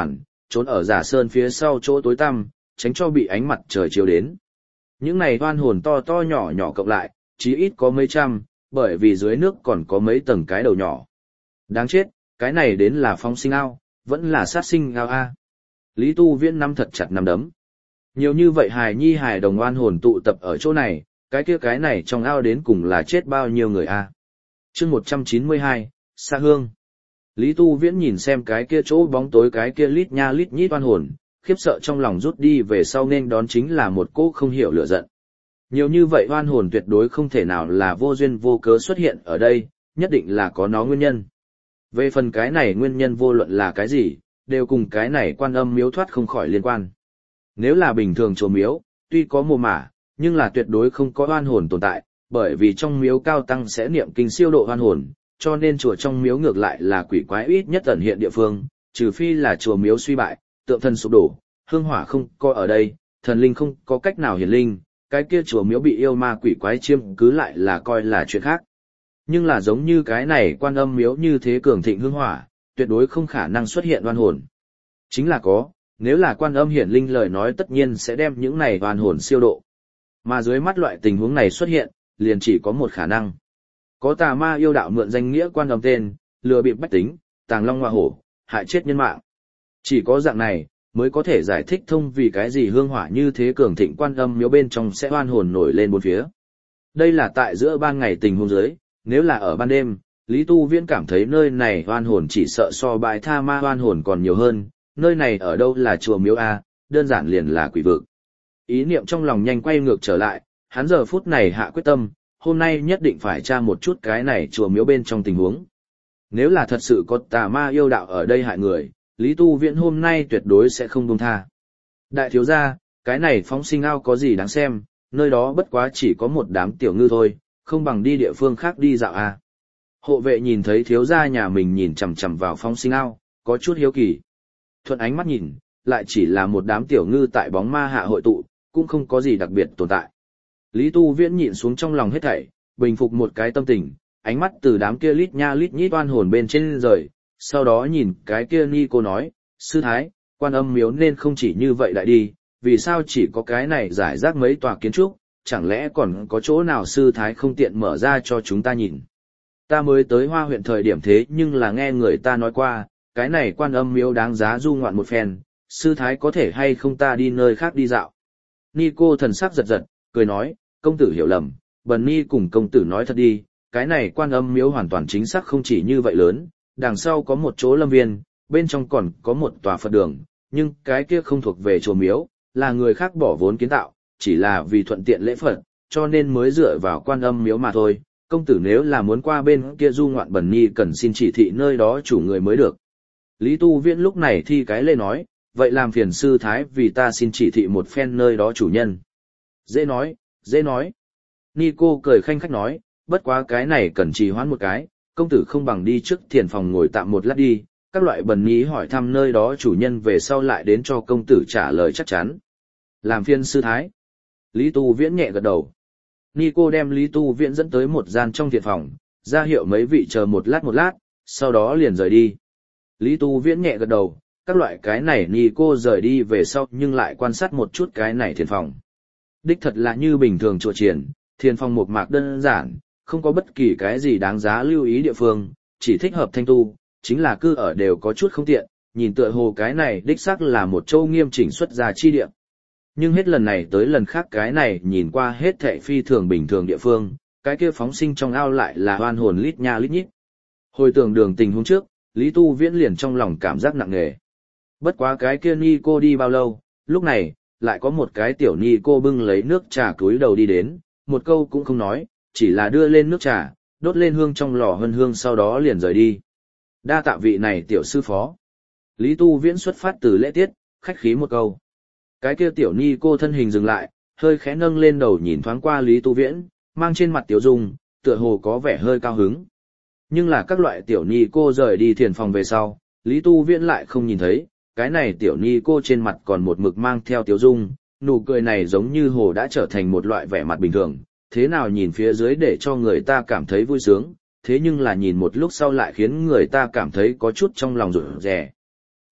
trốn ở giả sơn phía sau chỗ tối tăm, tránh cho bị ánh mặt trời chiếu đến. Những này oan hồn to to nhỏ nhỏ cộng lại, chí ít có mấy trăm, bởi vì dưới nước còn có mấy tầng cái đầu nhỏ. Đáng chết, cái này đến là phóng sinh ao, vẫn là sát sinh ao a. Lý Tu Viễn nắm thật chặt nắm đấm. Nhiều như vậy hài nhi hài đồng oan hồn tụ tập ở chỗ này, cái kia cái này trong ao đến cùng là chết bao nhiêu người a. Chương một trăm chín mươi hai, Sa Hương. Lý Tu Viễn nhìn xem cái kia chỗ bóng tối cái kia lít nha lít nhít oan hồn, khiếp sợ trong lòng rút đi về sau nên đón chính là một cỗ không hiểu lửa giận. Nhiều như vậy oan hồn tuyệt đối không thể nào là vô duyên vô cớ xuất hiện ở đây, nhất định là có nó nguyên nhân. Về phần cái này nguyên nhân vô luận là cái gì, đều cùng cái này quan âm miếu thoát không khỏi liên quan. Nếu là bình thường chùa miếu, tuy có mồ mả, nhưng là tuyệt đối không có oan hồn tồn tại, bởi vì trong miếu cao tăng sẽ niệm kinh siêu độ oan hồn, cho nên chùa trong miếu ngược lại là quỷ quái ít nhất ẩn hiện địa phương, trừ phi là chùa miếu suy bại, tượng thần sụp đổ, hương hỏa không có ở đây, thần linh không có cách nào hiển linh, cái kia chùa miếu bị yêu ma quỷ quái chiếm cứ lại là coi là chuyện khác. Nhưng là giống như cái này quan âm miếu như thế cường thịnh hương hỏa, tuyệt đối không khả năng xuất hiện oan hồn. Chính là có, nếu là quan âm hiển linh lời nói tất nhiên sẽ đem những này oan hồn siêu độ. Mà dưới mắt loại tình huống này xuất hiện, liền chỉ có một khả năng. Có tà ma yêu đạo mượn danh nghĩa quan âm tên, lừa bịp bách tính, tàng long hoa hổ, hại chết nhân mạng. Chỉ có dạng này, mới có thể giải thích thông vì cái gì hương hỏa như thế cường thịnh quan âm miếu bên trong sẽ oan hồn nổi lên bốn phía. Đây là tại giữa ban ngày tình huống dưới, nếu là ở ban đêm, Lý Tu Viễn cảm thấy nơi này oan hồn chỉ sợ so bãi tha ma oan hồn còn nhiều hơn, nơi này ở đâu là chùa miếu A, đơn giản liền là quỷ vực. Ý niệm trong lòng nhanh quay ngược trở lại, hắn giờ phút này hạ quyết tâm, hôm nay nhất định phải tra một chút cái này chùa miếu bên trong tình huống. Nếu là thật sự có tà ma yêu đạo ở đây hại người, Lý Tu Viễn hôm nay tuyệt đối sẽ không buông tha. Đại thiếu gia, cái này phóng sinh ao có gì đáng xem, nơi đó bất quá chỉ có một đám tiểu ngư thôi, không bằng đi địa phương khác đi dạo à. Hộ vệ nhìn thấy thiếu gia nhà mình nhìn chằm chằm vào phóng sinh ao, có chút hiếu kỳ. Thuận ánh mắt nhìn, lại chỉ là một đám tiểu ngư tại bóng ma hạ hội tụ, cũng không có gì đặc biệt tồn tại. Lý Tu Viễn nhịn xuống trong lòng hết thảy, bình phục một cái tâm tình, ánh mắt từ đám kia lít nha lít nhít oan hồn bên trên rời, sau đó nhìn cái kia ni cô nói, sư thái, quan âm miếu nên không chỉ như vậy đại đi, vì sao chỉ có cái này giải rác mấy tòa kiến trúc, chẳng lẽ còn có chỗ nào sư thái không tiện mở ra cho chúng ta nhìn. Ta mới tới Hoa huyện thời điểm thế nhưng là nghe người ta nói qua, cái này quan âm miếu đáng giá du ngoạn một phen, sư thái có thể hay không ta đi nơi khác đi dạo. Ni cô thần sắc giật giật, cười nói, công tử hiểu lầm, bần ni cùng công tử nói thật đi, cái này quan âm miếu hoàn toàn chính xác không chỉ như vậy lớn, đằng sau có một chỗ lâm viên, bên trong còn có một tòa Phật đường, nhưng cái kia không thuộc về chùa miếu, là người khác bỏ vốn kiến tạo, chỉ là vì thuận tiện lễ Phật, cho nên mới dựa vào quan âm miếu mà thôi. Công tử nếu là muốn qua bên kia du ngoạn bần ni cần xin chỉ thị nơi đó chủ người mới được. Lý Tu Viễn lúc này thi cái lê nói, vậy làm phiền sư thái vì ta xin chỉ thị một phen nơi đó chủ nhân. Dễ nói, dễ nói. Ni cô cười khanh khách nói, bất quá cái này cần trì hoãn một cái, công tử không bằng đi trước thiền phòng ngồi tạm một lát đi, các loại bần ni hỏi thăm nơi đó chủ nhân về sau lại đến cho công tử trả lời chắc chắn. Làm phiền sư thái. Lý Tu Viễn nhẹ gật đầu. Ni cô đem Lý Tu Viễn dẫn tới một gian trong thiền phòng, ra hiệu mấy vị chờ một lát một lát, sau đó liền rời đi. Lý Tu Viễn nhẹ gật đầu, các loại cái này Ni cô rời đi về sau nhưng lại quan sát một chút cái này thiền phòng. Đích thật là như bình thường chùa chiền, thiền phòng một mạc đơn giản, không có bất kỳ cái gì đáng giá lưu ý địa phương, chỉ thích hợp thanh tu, chính là cư ở đều có chút không tiện, nhìn tựa hồ cái này đích xác là một châu nghiêm chỉnh xuất gia chi địa. Nhưng hết lần này tới lần khác cái này nhìn qua hết thệ phi thường bình thường địa phương, cái kia phóng sinh trong ao lại là oan hồn lít nha lít nhít. Hồi tưởng đường tình huống trước, Lý Tu Viễn liền trong lòng cảm giác nặng nề. Bất quá cái kia ni cô đi bao lâu, lúc này, lại có một cái tiểu ni cô bưng lấy nước trà cúi đầu đi đến, một câu cũng không nói, chỉ là đưa lên nước trà, đốt lên hương trong lò hân hương sau đó liền rời đi. Đa tạ vị này tiểu sư phó. Lý Tu Viễn xuất phát từ lễ tiết, khách khí một câu. Cái kia tiểu ni cô thân hình dừng lại, hơi khẽ nâng lên đầu nhìn thoáng qua Lý Tu Viễn, mang trên mặt tiểu dung, tựa hồ có vẻ hơi cao hứng. Nhưng là các loại tiểu ni cô rời đi thiền phòng về sau, Lý Tu Viễn lại không nhìn thấy, cái này tiểu ni cô trên mặt còn một mực mang theo tiểu dung, nụ cười này giống như hồ đã trở thành một loại vẻ mặt bình thường, thế nào nhìn phía dưới để cho người ta cảm thấy vui sướng, thế nhưng là nhìn một lúc sau lại khiến người ta cảm thấy có chút trong lòng rụt rè.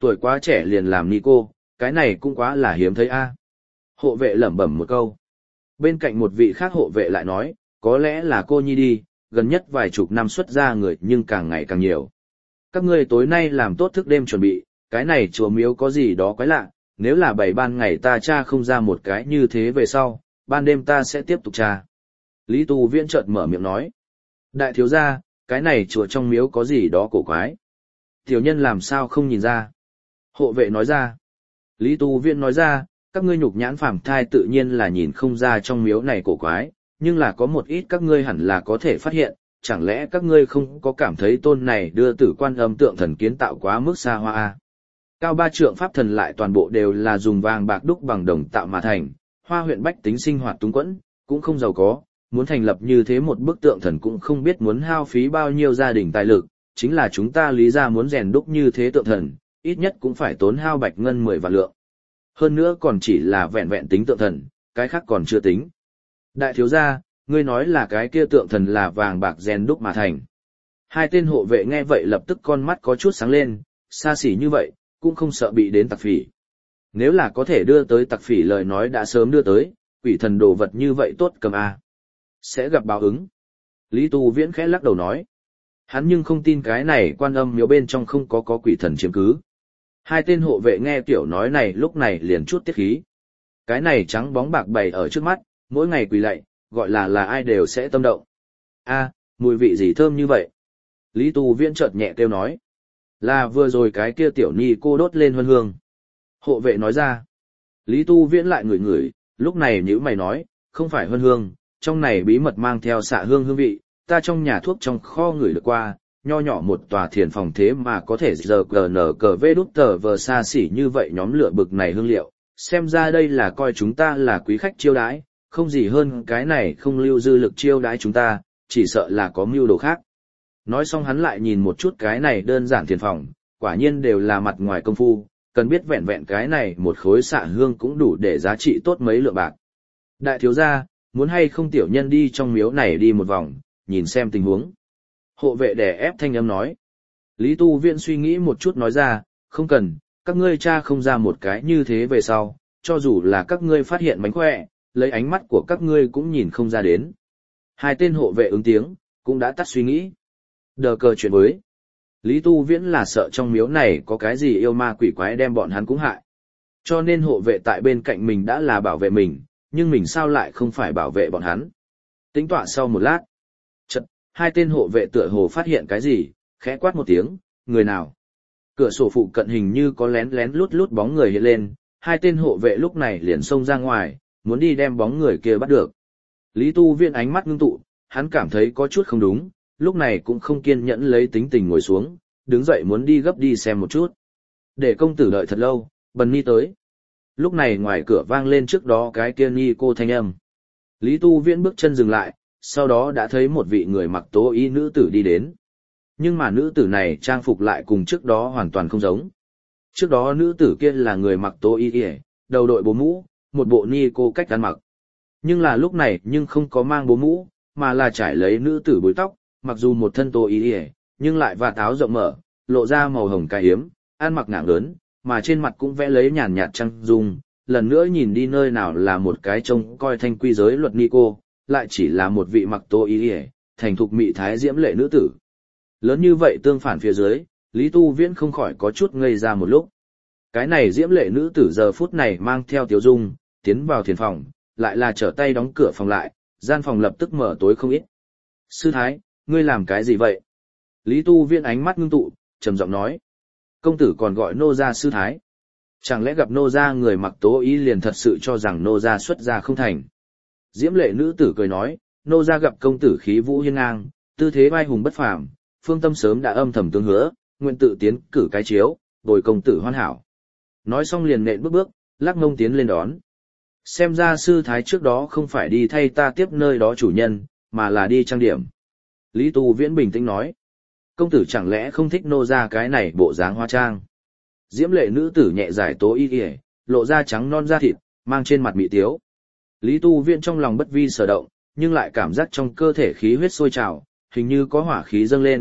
Tuổi quá trẻ liền làm ni cô, cái này cũng quá là hiếm thấy a. Hộ vệ lẩm bẩm một câu. Bên cạnh một vị khác hộ vệ lại nói, có lẽ là cô nhi đi, gần nhất vài chục năm xuất ra người nhưng càng ngày càng nhiều. Các ngươi tối nay làm tốt thức đêm chuẩn bị, cái này chùa miếu có gì đó quái lạ, nếu là bảy ban ngày ta tra không ra một cái như thế về sau, ban đêm ta sẽ tiếp tục tra. Lý Tu Viễn chợt mở miệng nói. Đại thiếu gia, cái này chùa trong miếu có gì đó cổ quái. Tiểu nhân làm sao không nhìn ra. Hộ vệ nói ra. Lý Tu Viễn nói ra, các ngươi nhục nhãn phàm thai tự nhiên là nhìn không ra trong miếu này cổ quái, nhưng là có một ít các ngươi hẳn là có thể phát hiện, chẳng lẽ các ngươi không có cảm thấy tôn này đưa tử quan âm tượng thần kiến tạo quá mức xa hoa à? Cao ba trượng pháp thần lại toàn bộ đều là dùng vàng bạc đúc bằng đồng tạo mà thành, Hoa huyện bách tính sinh hoạt túng quẫn, cũng không giàu có, muốn thành lập như thế một bức tượng thần cũng không biết muốn hao phí bao nhiêu gia đình tài lực, chính là chúng ta lý ra muốn rèn đúc như thế tượng thần, ít nhất cũng phải tốn hao bạch ngân mười vạn lượng. Hơn nữa còn chỉ là vẹn vẹn tính tượng thần, cái khác còn chưa tính. Đại thiếu gia, ngươi nói là cái kia tượng thần là vàng bạc rèn đúc mà thành. Hai tên hộ vệ nghe vậy lập tức con mắt có chút sáng lên, xa xỉ như vậy, cũng không sợ bị đến tặc phỉ. Nếu là có thể đưa tới tặc phỉ lời nói đã sớm đưa tới, quỷ thần đồ vật như vậy tốt cầm a. Sẽ gặp báo ứng. Lý Tu Viễn khẽ lắc đầu nói. Hắn nhưng không tin cái này quan âm miếu bên trong không có có quỷ thần chiếm cứ. Hai tên hộ vệ nghe tiểu nói này lúc này liền chút tiết khí. Cái này trắng bóng bạc bày ở trước mắt, mỗi ngày quỳ lạy, gọi là là ai đều sẽ tâm động. A, mùi vị gì thơm như vậy? Lý Tu Viễn chợt nhẹ kêu nói. Là vừa rồi cái kia tiểu ni cô đốt lên huân hương. Hộ vệ nói ra. Lý Tu Viễn lại ngửi ngửi, lúc này nhữ mày nói, không phải huân hương, trong này bí mật mang theo xạ hương hương vị, ta trong nhà thuốc trong kho ngửi được qua, nho nhỏ một tòa thiền phòng thế mà có thể giờ cờ nở cờ vê đút tờ vờ xa xỉ như vậy nhóm lửa bực này hương liệu, xem ra đây là coi chúng ta là quý khách chiêu đãi, không gì hơn cái này không lưu dư lực chiêu đãi chúng ta, chỉ sợ là có mưu đồ khác. Nói xong hắn lại nhìn một chút cái này đơn giản thiền phòng, quả nhiên đều là mặt ngoài công phu, cần biết vẹn vẹn cái này một khối xạ hương cũng đủ để giá trị tốt mấy lượng bạc. Đại thiếu gia, muốn hay không tiểu nhân đi trong miếu này đi một vòng, nhìn xem tình huống. Hộ vệ đè ép thanh âm nói. Lý Tu Viễn suy nghĩ một chút nói ra, không cần, các ngươi tra không ra một cái như thế về sau, cho dù là các ngươi phát hiện mánh khỏe, lấy ánh mắt của các ngươi cũng nhìn không ra đến. Hai tên hộ vệ ứng tiếng, cũng đã tắt suy nghĩ. Đờ cờ chuyện với. Lý Tu Viễn là sợ trong miếu này có cái gì yêu ma quỷ quái đem bọn hắn cũng hại. Cho nên hộ vệ tại bên cạnh mình đã là bảo vệ mình, nhưng mình sao lại không phải bảo vệ bọn hắn. Tính tọa sau một lát. Chật, hai tên hộ vệ tựa hồ phát hiện cái gì, khẽ quát một tiếng, người nào. Cửa sổ phụ cận hình như có lén lén lút lút bóng người hiện lên, hai tên hộ vệ lúc này liền xông ra ngoài, muốn đi đem bóng người kia bắt được. Lý Tu Viễn ánh mắt ngưng tụ, hắn cảm thấy có chút không đúng, lúc này cũng không kiên nhẫn lấy tính tình ngồi xuống, đứng dậy muốn đi gấp đi xem một chút. Để công tử đợi thật lâu, Bần Ni tới. Lúc này ngoài cửa vang lên trước đó cái kia ni cô thanh âm. Lý Tu Viễn bước chân dừng lại, sau đó đã thấy một vị người mặc tố y nữ tử đi đến. Nhưng mà nữ tử này trang phục lại cùng trước đó hoàn toàn không giống. Trước đó nữ tử kia là người mặc tố y y, đầu đội bố mũ, một bộ ni cô cách ăn mặc. Nhưng là lúc này nhưng không có mang bố mũ, mà là trải lấy nữ tử búi tóc, mặc dù một thân tố y y, nhưng lại vạt áo rộng mở, lộ ra màu hồng cài hiếm, ăn mặc nặng lớn, mà trên mặt cũng vẽ lấy nhàn nhạt trăng dung, lần nữa nhìn đi nơi nào là một cái trông coi thanh quy giới luật ni cô, lại chỉ là một vị mặc tô y y, thành thục mị thái diễm lệ nữ tử. Lớn như vậy tương phản phía dưới, Lý Tu Viễn không khỏi có chút ngây ra một lúc. Cái này diễm lệ nữ tử giờ phút này mang theo tiểu dung, tiến vào thiền phòng, lại là trở tay đóng cửa phòng lại, gian phòng lập tức mở tối không ít. Sư thái, ngươi làm cái gì vậy? Lý Tu Viễn ánh mắt ngưng tụ, trầm giọng nói. Công tử còn gọi nô gia sư thái. Chẳng lẽ gặp nô gia người mặc tố y liền thật sự cho rằng nô gia xuất gia không thành. Diễm lệ nữ tử cười nói, nô gia gặp công tử khí vũ hiên ngang, tư thế vai hùng bất phàm, phương tâm sớm đã âm thầm tương hứa, nguyện tự tiến cử cái chiếu, bồi công tử hoàn hảo. Nói xong liền nện bước bước, lắc mông tiến lên đón. Xem ra sư thái trước đó không phải đi thay ta tiếp nơi đó chủ nhân, mà là đi trang điểm. Lý Tu Viễn bình tĩnh nói. Công tử chẳng lẽ không thích nô ra cái này bộ dáng hoa trang. Diễm lệ nữ tử nhẹ giải tố y kìa, lộ ra trắng non da thịt, mang trên mặt mị tiếu. Lý Tu Viễn trong lòng bất vi sở động, nhưng lại cảm giác trong cơ thể khí huyết sôi trào, hình như có hỏa khí dâng lên,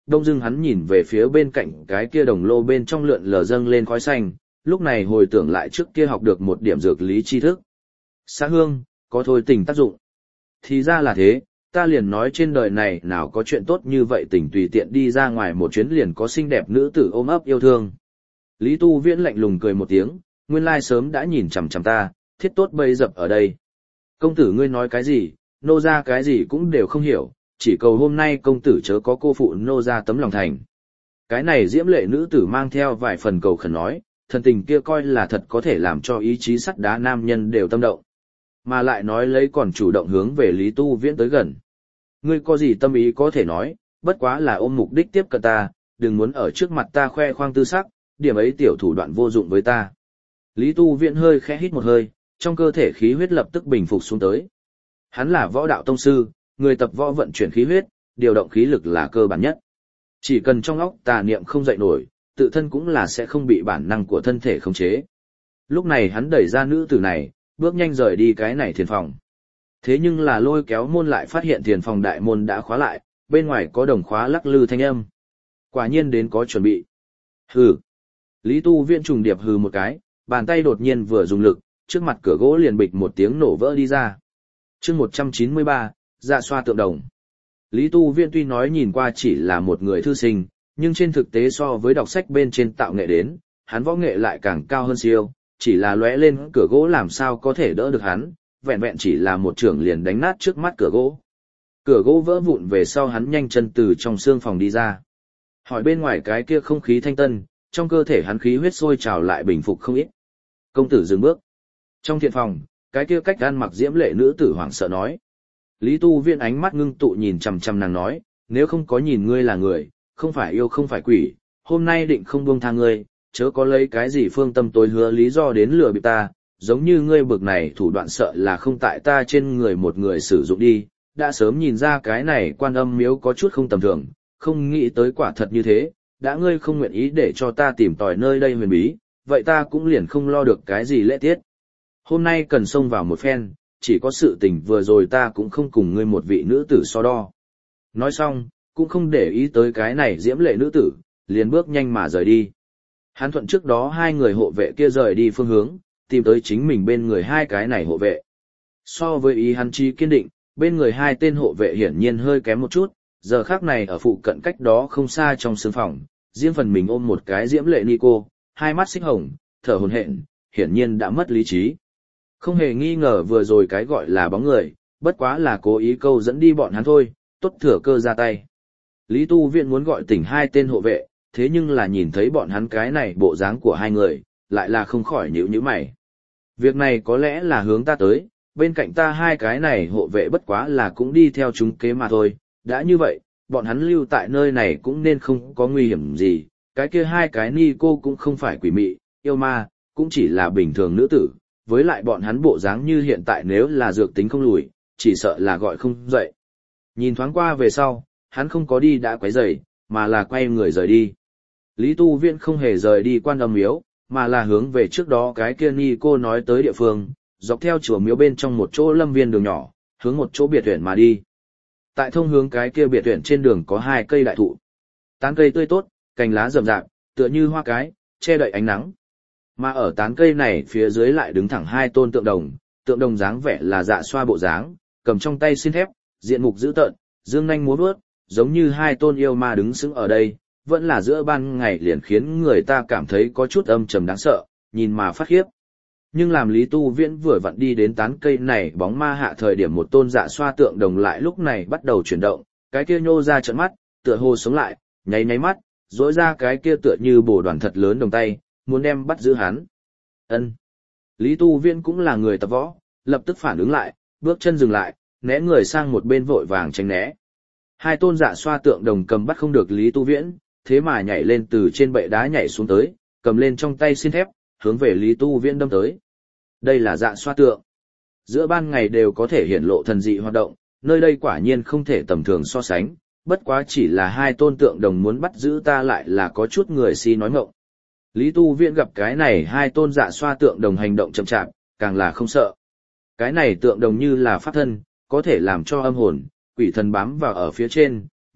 đông dưng hắn nhìn về phía bên cạnh cái kia đồng lô bên trong lượn lờ dâng lên khói xanh, lúc này hồi tưởng lại trước kia học được một điểm dược lý tri thức. Xạ hương, có thôi tình tác dụng. Thì ra là thế, ta liền nói trên đời này nào có chuyện tốt như vậy, tình tùy tiện đi ra ngoài một chuyến liền có xinh đẹp nữ tử ôm ấp yêu thương. Lý Tu Viễn lạnh lùng cười một tiếng, nguyên lai sớm đã nhìn chằm chằm ta, thiết tốt bây dập ở đây. Công tử ngươi nói cái gì, nô ra cái gì cũng đều không hiểu, chỉ cầu hôm nay công tử chớ có cô phụ nô ra tấm lòng thành. Cái này diễm lệ nữ tử mang theo vài phần cầu khẩn nói, thần tình kia coi là thật có thể làm cho ý chí sắt đá nam nhân đều tâm động. Mà lại nói lấy còn chủ động hướng về Lý Tu Viễn tới gần. Ngươi có gì tâm ý có thể nói, bất quá là ôm mục đích tiếp cận ta, đừng muốn ở trước mặt ta khoe khoang tư sắc, điểm ấy tiểu thủ đoạn vô dụng với ta. Lý Tu Viễn hơi khẽ hít một hơi, trong cơ thể khí huyết lập tức bình phục xuống tới. Hắn là võ đạo tông sư, người tập võ vận chuyển khí huyết, điều động khí lực là cơ bản nhất. Chỉ cần trong óc tà niệm không dậy nổi, tự thân cũng là sẽ không bị bản năng của thân thể khống chế. Lúc này hắn đẩy ra nữ tử này, bước nhanh rời đi cái này thiền phòng. Thế nhưng là lôi kéo môn lại phát hiện thiền phòng đại môn đã khóa lại, bên ngoài có đồng khóa lắc lư thanh âm. Quả nhiên đến có chuẩn bị. Hừ. Lý Tu Viễn trùng điệp hừ một cái, bàn tay đột nhiên vừa dùng lực, trước mặt cửa gỗ liền bịch một tiếng nổ vỡ đi ra. Chương một trăm chín mươi ba, dạ xoa tượng đồng. Lý Tu Viễn tuy nói nhìn qua chỉ là một người thư sinh, nhưng trên thực tế so với đọc sách bên trên tạo nghệ đến, hắn võ nghệ lại càng cao hơn siêu, chỉ là lóe lên cửa gỗ làm sao có thể đỡ được hắn, vẹn vẹn chỉ là một trưởng liền đánh nát trước mắt cửa gỗ. Cửa gỗ vỡ vụn về sau hắn nhanh chân từ trong xương phòng đi ra. Hỏi bên ngoài cái kia không khí thanh tân, trong cơ thể hắn khí huyết sôi trào lại bình phục không ít. Công tử dừng bước. Trong thiện phòng, cái kia cách ăn mặc diễm lệ nữ tử hoảng sợ nói. Lý Tu Viễn ánh mắt ngưng tụ nhìn chằm chằm nàng nói, nếu không có nhìn ngươi là người, không phải yêu không phải quỷ, hôm nay định không buông tha ngươi, chớ có lấy cái gì phương tâm tối hứa lý do đến lừa bịp ta, giống như ngươi bực này thủ đoạn sợ là không tại ta trên người một người sử dụng đi, đã sớm nhìn ra cái này Quan Âm miếu có chút không tầm thường, không nghĩ tới quả thật như thế, đã ngươi không nguyện ý để cho ta tìm tòi nơi đây huyền bí, vậy ta cũng liền không lo được cái gì lễ tiết. Hôm nay cần xông vào một phen, chỉ có sự tình vừa rồi ta cũng không cùng ngươi một vị nữ tử so đo. Nói xong, cũng không để ý tới cái này diễm lệ nữ tử, liền bước nhanh mà rời đi. Hắn thuận trước đó hai người hộ vệ kia rời đi phương hướng, tìm tới chính mình bên người hai cái này hộ vệ. So với ý hắn chi kiên định, bên người hai tên hộ vệ hiển nhiên hơi kém một chút, giờ khác này ở phụ cận cách đó không xa trong sương phòng, riêng phần mình ôm một cái diễm lệ Nico, hai mắt xích hồng, thở hổn hển, hiển nhiên đã mất lý trí. Không hề nghi ngờ vừa rồi cái gọi là bóng người, bất quá là cố ý câu dẫn đi bọn hắn thôi, tốt thừa cơ ra tay. Lý Tu Viễn muốn gọi tỉnh hai tên hộ vệ, thế nhưng là nhìn thấy bọn hắn cái này bộ dáng của hai người, lại là không khỏi nhíu nhíu mày. Việc này có lẽ là hướng ta tới, bên cạnh ta hai cái này hộ vệ bất quá là cũng đi theo chúng kế mà thôi, đã như vậy, bọn hắn lưu tại nơi này cũng nên không có nguy hiểm gì, cái kia hai cái ni cô cũng không phải quỷ mị, yêu ma, cũng chỉ là bình thường nữ tử, với lại bọn hắn bộ dáng như hiện tại nếu là dược tính không lùi, chỉ sợ là gọi không dậy. Nhìn thoáng qua về sau, hắn không có đi đã quấy rầy, mà là quay người rời đi. Lý Tu Viễn không hề rời đi Quan Âm miếu, mà là hướng về trước đó cái kia ni cô nói tới địa phương, dọc theo chùa miếu bên trong một chỗ lâm viên đường nhỏ, hướng một chỗ biệt viện mà đi. Tại thông hướng cái kia biệt viện trên đường có hai cây đại thụ. Tán cây tươi tốt, cành lá rậm rạp, tựa như hoa cái, che đậy ánh nắng. Mà ở tán cây này phía dưới lại đứng thẳng hai tôn tượng đồng, tượng đồng dáng vẻ là dạ xoa bộ dáng, cầm trong tay xin thép, diện mục dữ tợn, dương nhanh múa vuốt, giống như hai tôn yêu ma đứng sững ở đây, vẫn là giữa ban ngày liền khiến người ta cảm thấy có chút âm trầm đáng sợ, nhìn mà phát khiếp. Nhưng làm Lý Tu Viễn vừa vặn đi đến tán cây này bóng ma hạ thời điểm một tôn dạ xoa tượng đồng lại lúc này bắt đầu chuyển động, cái kia nhô ra trận mắt, tựa hồ sống lại, nháy nháy mắt, rỗi ra cái kia tựa như bổ đoàn thật lớn đồng tay, muốn đem bắt giữ hắn. Ân. Lý Tu Viễn cũng là người tập võ, lập tức phản ứng lại, bước chân dừng lại, né người sang một bên vội vàng tránh né. Hai tôn dạ xoa tượng đồng cầm bắt không được Lý Tu Viễn, thế mà nhảy lên từ trên bệ đá nhảy xuống tới, cầm lên trong tay xin thép, hướng về Lý Tu Viễn đâm tới. Đây là dạ xoa tượng. Giữa ban ngày đều có thể hiển lộ thần dị hoạt động, nơi đây quả nhiên không thể tầm thường so sánh, bất quá chỉ là hai tôn tượng đồng muốn bắt giữ ta lại là có chút người si nói ngọng. Lý Tu Viễn gặp cái này hai tôn dạ xoa tượng đồng hành động chậm chạp, càng là không sợ. Cái này tượng đồng như là pháp thân, có thể làm cho âm hồn, quỷ thần bám vào ở phía trên,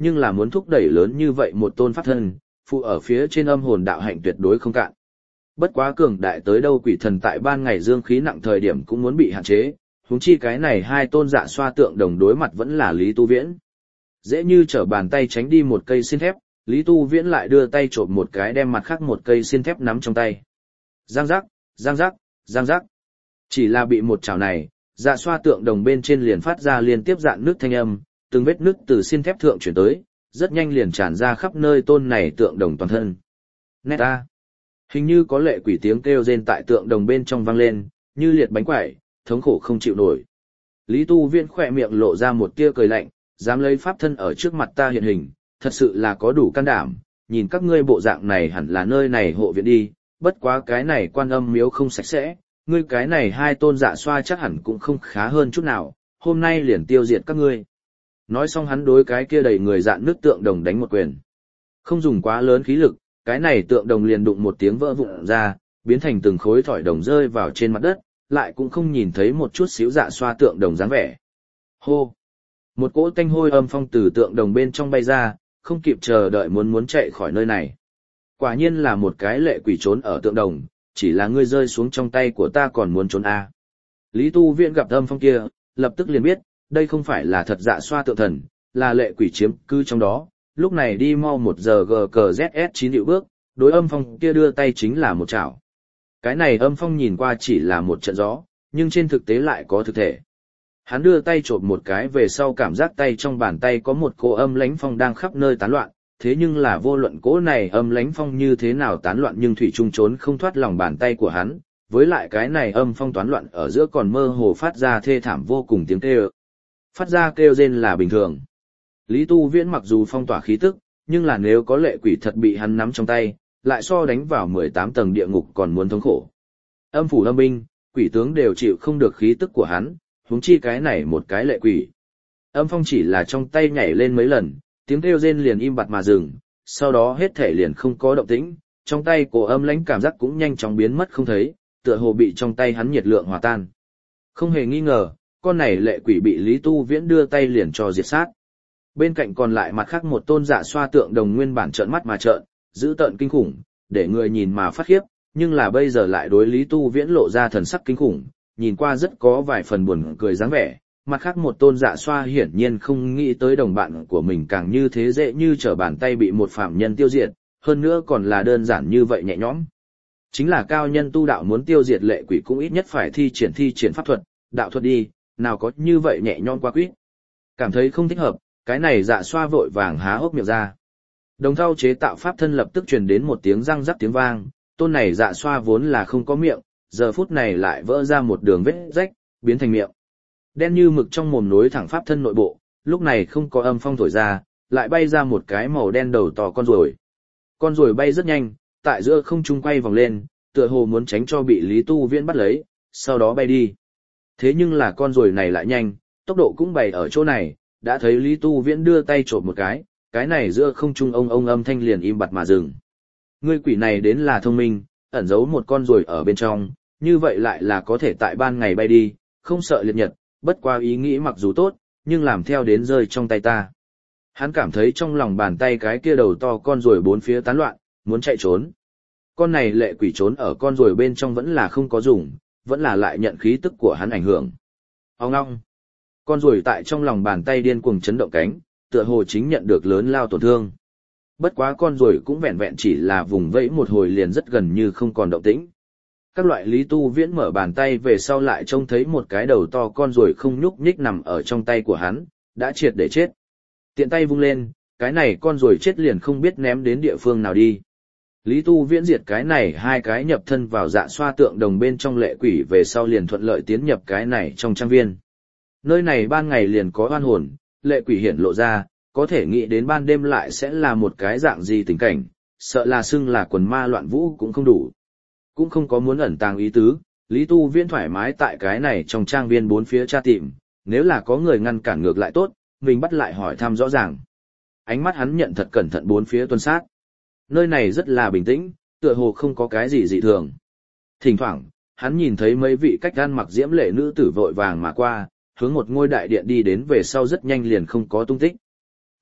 nhưng là muốn thúc đẩy lớn như vậy một tôn pháp thân, phụ ở phía trên âm hồn đạo hạnh tuyệt đối không cạn. Bất quá cường đại tới đâu quỷ thần tại ban ngày dương khí nặng thời điểm cũng muốn bị hạn chế, huống chi cái này hai tôn dạ xoa tượng đồng đối mặt vẫn là Lý Tu Viễn. Dễ như trở bàn tay tránh đi một cây xiên thép, Lý Tu Viễn lại đưa tay trộm một cái đem mặt khác một cây xiên thép nắm trong tay. Giang giác, giang giác, giang giác. Chỉ là bị một chảo này, dạ xoa tượng đồng bên trên liền phát ra liên tiếp dạn nước thanh âm, từng vết nước từ xiên thép thượng chuyển tới, rất nhanh liền tràn ra khắp nơi tôn này tượng đồng toàn thân. Nét a. Hình như có lệ quỷ tiếng kêu rên tại tượng đồng bên trong vang lên, như liệt bánh quẩy, thống khổ không chịu nổi. Lý Tu Viễn khỏe miệng lộ ra một tia cười lạnh, dám lấy pháp thân ở trước mặt ta hiện hình, thật sự là có đủ can đảm, nhìn các ngươi bộ dạng này hẳn là nơi này hộ viện đi, bất quá cái này quan âm miếu không sạch sẽ, ngươi cái này hai tôn dạ xoa chắc hẳn cũng không khá hơn chút nào, hôm nay liền tiêu diệt các ngươi. Nói xong hắn đối cái kia đầy người dạn nước tượng đồng đánh một quyền. Không dùng quá lớn khí lực, cái này tượng đồng liền đụng một tiếng vỡ vụn ra, biến thành từng khối thỏi đồng rơi vào trên mặt đất, lại cũng không nhìn thấy một chút xíu dạ xoa tượng đồng dáng vẻ. Hô! Một cỗ tanh hôi âm phong từ tượng đồng bên trong bay ra, không kịp chờ đợi muốn muốn chạy khỏi nơi này. Quả nhiên là một cái lệ quỷ trốn ở tượng đồng, chỉ là ngươi rơi xuống trong tay của ta còn muốn trốn à. Lý Tu Viễn gặp âm phong kia, lập tức liền biết, đây không phải là thật dạ xoa tượng thần, là lệ quỷ chiếm cư trong đó, lúc này đi mau một giờ gờ cờ Z S chín điệu bước, đối âm phong kia đưa tay chính là một chảo. Cái này âm phong nhìn qua chỉ là một trận gió, nhưng trên thực tế lại có thực thể. Hắn đưa tay chộp một cái về sau cảm giác tay trong bàn tay có một cỗ âm lãnh phong đang khắp nơi tán loạn, thế nhưng là vô luận cỗ này âm lãnh phong như thế nào tán loạn nhưng thủy trung trốn không thoát lòng bàn tay của hắn, với lại cái này âm phong toán loạn ở giữa còn mơ hồ phát ra thê thảm vô cùng tiếng kêu. Phát ra kêu rên là bình thường. Lý Tu Viễn mặc dù phong tỏa khí tức, nhưng là nếu có lệ quỷ thật bị hắn nắm trong tay, lại so đánh vào mười tám tầng địa ngục còn muốn thống khổ. Âm phủ âm binh, quỷ tướng đều chịu không được khí tức của hắn, huống chi cái này một cái lệ quỷ. Âm phong chỉ là trong tay nhảy lên mấy lần, tiếng kêu rên liền im bặt mà dừng, sau đó hết thể liền không có động tĩnh, trong tay cổ âm lãnh cảm giác cũng nhanh chóng biến mất không thấy, tựa hồ bị trong tay hắn nhiệt lượng hòa tan. Không hề nghi ngờ, con này lệ quỷ bị Lý Tu Viễn đưa tay liền cho diệt sát. Bên cạnh còn lại mặt khác một tôn dạ xoa tượng đồng nguyên bản trợn mắt mà trợn, dữ tợn kinh khủng, để người nhìn mà phát khiếp, nhưng là bây giờ lại đối Lý Tu Viễn lộ ra thần sắc kinh khủng, nhìn qua rất có vài phần buồn cười dáng vẻ. Mặt khác một tôn dạ xoa hiển nhiên không nghĩ tới đồng bạn của mình càng như thế dễ như trở bàn tay bị một phạm nhân tiêu diệt, hơn nữa còn là đơn giản như vậy nhẹ nhõm. Chính là cao nhân tu đạo muốn tiêu diệt lệ quỷ cũng ít nhất phải thi triển thi triển pháp thuật, đạo thuật đi, nào có như vậy nhẹ nhõm qua quýt. Cảm thấy không thích hợp, cái này dạ xoa vội vàng há hốc miệng ra. Đồng thau chế tạo pháp thân lập tức truyền đến một tiếng răng rắc tiếng vang, tôn này dạ xoa vốn là không có miệng, giờ phút này lại vỡ ra một đường vết rách, biến thành miệng. Đen như mực trong mồm nối thẳng pháp thân nội bộ, lúc này không có âm phong thổi ra, lại bay ra một cái màu đen đầu to con ruồi. Con ruồi bay rất nhanh, tại giữa không trung quay vòng lên, tựa hồ muốn tránh cho bị Lý Tu Viễn bắt lấy, sau đó bay đi. Thế nhưng là con ruồi này lại nhanh, tốc độ cũng bày ở chỗ này, đã thấy Lý Tu Viễn đưa tay chộp một cái, cái này giữa không trung ông ông âm thanh liền im bặt mà dừng. Ngươi quỷ này đến là thông minh, ẩn giấu một con ruồi ở bên trong, như vậy lại là có thể tại ban ngày bay đi, không sợ liệt nhật, bất qua ý nghĩ mặc dù tốt, nhưng làm theo đến rơi trong tay ta. Hắn cảm thấy trong lòng bàn tay cái kia đầu to con ruồi bốn phía tán loạn, muốn chạy trốn. Con này lệ quỷ trốn ở con ruồi bên trong vẫn là không có dùng, vẫn là lại nhận khí tức của hắn ảnh hưởng. Ông ngong. Con ruồi tại trong lòng bàn tay điên cuồng chấn động cánh, tựa hồ chính nhận được lớn lao tổn thương. Bất quá con ruồi cũng vẹn vẹn chỉ là vùng vẫy một hồi liền rất gần như không còn động tĩnh. Các loại Lý Tu Viễn mở bàn tay về sau lại trông thấy một cái đầu to con ruồi không nhúc nhích nằm ở trong tay của hắn, đã triệt để chết. Tiện tay vung lên, cái này con ruồi chết liền không biết ném đến địa phương nào đi. Lý Tu Viễn diệt cái này hai cái nhập thân vào dạ xoa tượng đồng bên trong lệ quỷ về sau liền thuận lợi tiến nhập cái này trong trang viên. Nơi này ban ngày liền có oan hồn, lệ quỷ hiển lộ ra, có thể nghĩ đến ban đêm lại sẽ là một cái dạng gì tình cảnh, sợ là xưng là quần ma loạn vũ cũng không đủ. Cũng không có muốn ẩn tàng ý tứ, Lý Tu Viễn thoải mái tại cái này trong trang viên bốn phía tra tìm, nếu là có người ngăn cản ngược lại tốt, mình bắt lại hỏi thăm rõ ràng. Ánh mắt hắn nhận thật cẩn thận bốn phía tuần sát. Nơi này rất là bình tĩnh, tựa hồ không có cái gì dị thường. Thỉnh thoảng, hắn nhìn thấy mấy vị cách gan mặc diễm lệ nữ tử vội vàng mà qua, hướng một ngôi đại điện đi đến về sau rất nhanh liền không có tung tích.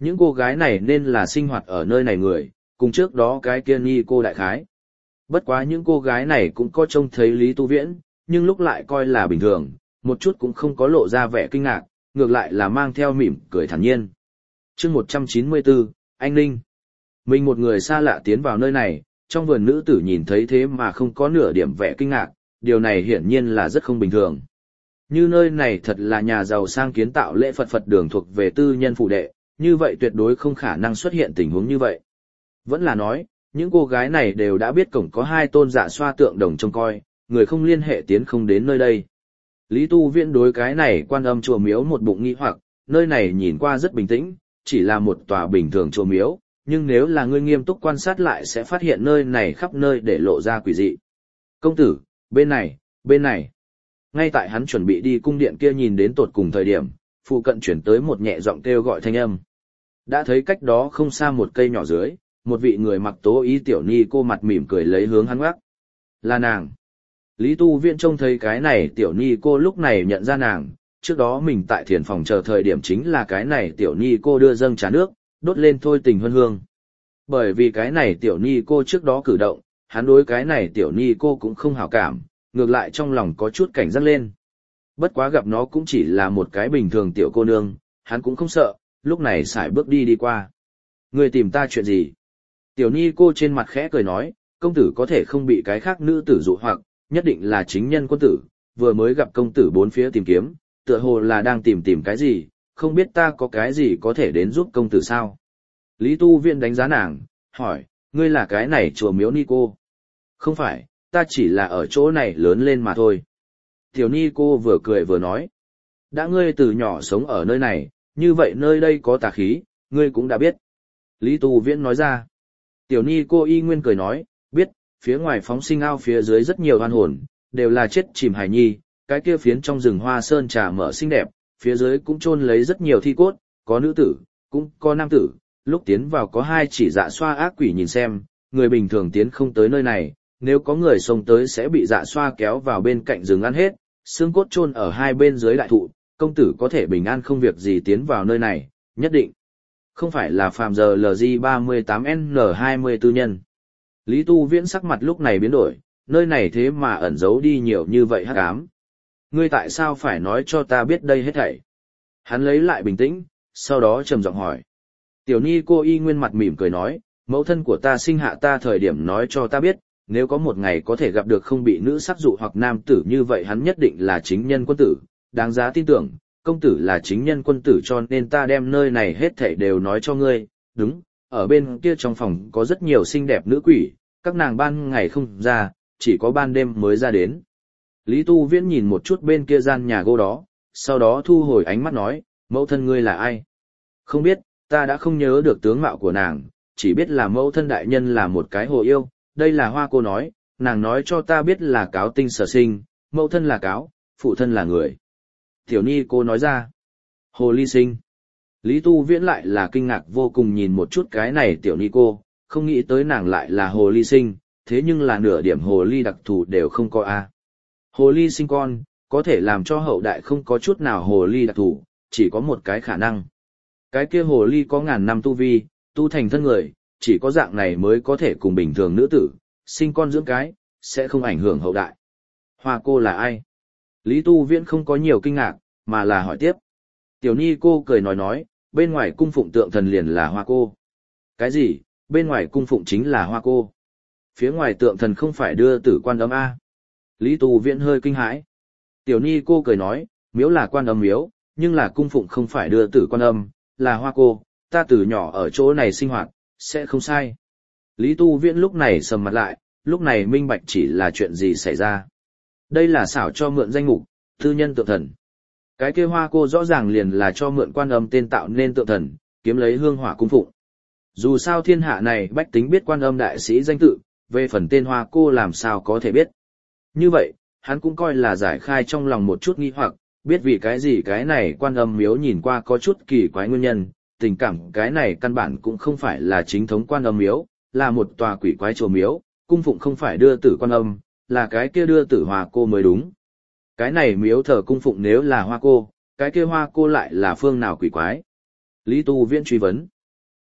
Những cô gái này nên là sinh hoạt ở nơi này người, cùng trước đó cái kia ni cô đại khái. Bất quá những cô gái này cũng có trông thấy Lý Tu Viễn, nhưng lúc lại coi là bình thường, một chút cũng không có lộ ra vẻ kinh ngạc, ngược lại là mang theo mỉm cười thản nhiên. chương một trăm chín mươi bốn, Anh Ninh. Mình một người xa lạ tiến vào nơi này, trong vườn nữ tử nhìn thấy thế mà không có nửa điểm vẻ kinh ngạc, điều này hiển nhiên là rất không bình thường. Như nơi này thật là nhà giàu sang kiến tạo lễ Phật Phật đường thuộc về tư nhân phụ đệ, như vậy tuyệt đối không khả năng xuất hiện tình huống như vậy. Vẫn là nói, những cô gái này đều đã biết cổng có hai tôn dạ xoa tượng đồng trông coi, người không liên hệ tiến không đến nơi đây. Lý Tu Viễn đối cái này Quan Âm chùa miếu một bụng nghi hoặc, nơi này nhìn qua rất bình tĩnh, chỉ là một tòa bình thường chùa miếu, nhưng nếu là người nghiêm túc quan sát lại sẽ phát hiện nơi này khắp nơi để lộ ra quỷ dị. Công tử, bên này, bên này. Ngay tại hắn chuẩn bị đi cung điện kia nhìn đến tột cùng thời điểm, phụ cận chuyển tới một nhẹ giọng kêu gọi thanh âm. Đã thấy cách đó không xa một cây nhỏ dưới, một vị người mặc tố ý tiểu ni cô mặt mỉm cười lấy hướng hắn ngoắc. Là nàng. Lý Tu Viễn trông thấy cái này tiểu ni cô lúc này nhận ra nàng, trước đó mình tại thiền phòng chờ thời điểm chính là cái này tiểu ni cô đưa dâng trà nước, đốt lên thôi tình hương hương. Bởi vì cái này tiểu ni cô trước đó cử động, hắn đối cái này tiểu ni cô cũng không hảo cảm, ngược lại trong lòng có chút cảnh giác lên. Bất quá gặp nó cũng chỉ là một cái bình thường tiểu cô nương, hắn cũng không sợ, lúc này sải bước đi đi qua. Người tìm ta chuyện gì? Tiểu ni cô trên mặt khẽ cười nói, công tử có thể không bị cái khác nữ tử dụ hoặc, nhất định là chính nhân quân tử, vừa mới gặp công tử bốn phía tìm kiếm, tựa hồ là đang tìm tìm cái gì, không biết ta có cái gì có thể đến giúp công tử sao? Lý Tu Viễn đánh giá nàng, hỏi, ngươi là cái này chùa miếu ni cô? Không phải, ta chỉ là ở chỗ này lớn lên mà thôi. Tiểu ni cô vừa cười vừa nói, đã ngươi từ nhỏ sống ở nơi này, như vậy nơi đây có tà khí, ngươi cũng đã biết. Lý Tu Viễn nói ra, tiểu ni cô y nguyên cười nói, biết, phía ngoài phóng sinh ao phía dưới rất nhiều oan hồn, đều là chết chìm hài nhi, cái kia phiến trong rừng hoa sơn trà mở xinh đẹp, phía dưới cũng chôn lấy rất nhiều thi cốt, có nữ tử, cũng có nam tử, lúc tiến vào có hai chỉ dạ xoa ác quỷ nhìn xem, người bình thường tiến không tới nơi này, nếu có người xông tới sẽ bị dạ xoa kéo vào bên cạnh rừng ăn hết, xương cốt chôn ở hai bên dưới đại thụ, công tử có thể bình an không việc gì tiến vào nơi này, nhất định. Không phải là phàm giờ L G ba mươi tám N hai mươi tư nhân. Lý Tu Viễn sắc mặt lúc này biến đổi, nơi này thế mà ẩn giấu đi nhiều như vậy hắc ám. Ngươi tại sao phải nói cho ta biết đây hết thảy? Hắn lấy lại bình tĩnh, sau đó trầm giọng hỏi. Tiểu ni cô y nguyên mặt mỉm cười nói, mẫu thân của ta sinh hạ ta thời điểm nói cho ta biết, nếu có một ngày có thể gặp được không bị nữ sắc dụ hoặc nam tử như vậy hắn nhất định là chính nhân quân tử, đáng giá tin tưởng, công tử là chính nhân quân tử cho nên ta đem nơi này hết thảy đều nói cho ngươi, đúng, ở bên kia trong phòng có rất nhiều xinh đẹp nữ quỷ, các nàng ban ngày không ra, chỉ có ban đêm mới ra đến. Lý Tu Viễn nhìn một chút bên kia gian nhà gỗ đó, sau đó thu hồi ánh mắt nói, mẫu thân ngươi là ai? Không biết, ta đã không nhớ được tướng mạo của nàng, chỉ biết là mẫu thân đại nhân là một cái hồ yêu, đây là Hoa cô nói, nàng nói cho ta biết là cáo tinh sở sinh, mẫu thân là cáo, phụ thân là người. Tiểu ni cô nói ra, hồ ly sinh. Lý Tu Viễn lại là kinh ngạc vô cùng nhìn một chút cái này tiểu ni cô, không nghĩ tới nàng lại là hồ ly sinh, thế nhưng là nửa điểm hồ ly đặc thù đều không có a. Hồ ly sinh con, có thể làm cho hậu đại không có chút nào hồ ly đặc thù, chỉ có một cái khả năng. Cái kia hồ ly có ngàn năm tu vi, tu thành thân người, chỉ có dạng này mới có thể cùng bình thường nữ tử, sinh con dưỡng cái, sẽ không ảnh hưởng hậu đại. Hoa cô là ai? Lý Tu Viễn không có nhiều kinh ngạc, mà là hỏi tiếp. Tiểu ni cô cười nói nói, bên ngoài cung phụng tượng thần liền là Hoa cô. Cái gì, bên ngoài cung phụng chính là Hoa cô? Phía ngoài tượng thần không phải đưa tử Quan Âm A. Lý Tu Viễn hơi kinh hãi. Tiểu ni cô cười nói, miếu là Quan Âm miếu, nhưng là cung phụng không phải đưa tử Quan Âm, là Hoa cô, ta từ nhỏ ở chỗ này sinh hoạt, sẽ không sai. Lý Tu Viễn lúc này sầm mặt lại, lúc này minh bạch chỉ là chuyện gì xảy ra. Đây là xảo cho mượn danh mục, tư nhân tượng thần. Cái kia Hoa cô rõ ràng liền là cho mượn Quan Âm tên tạo nên tượng thần, kiếm lấy hương hỏa cung phụng. Dù sao thiên hạ này bách tính biết Quan Âm đại sĩ danh tự, về phần tên Hoa cô làm sao có thể biết. Như vậy, hắn cũng coi là giải khai trong lòng một chút nghi hoặc, biết vì cái gì cái này Quan Âm miếu nhìn qua có chút kỳ quái nguyên nhân, tình cảm cái này căn bản cũng không phải là chính thống Quan Âm miếu, là một tòa quỷ quái chùa miếu, cung phụng không phải đưa tử Quan Âm, là cái kia đưa tử Hoa cô mới đúng. Cái này miếu thờ cung phụng nếu là Hoa cô, cái kia Hoa cô lại là phương nào quỷ quái? Lý Tu Viễn truy vấn.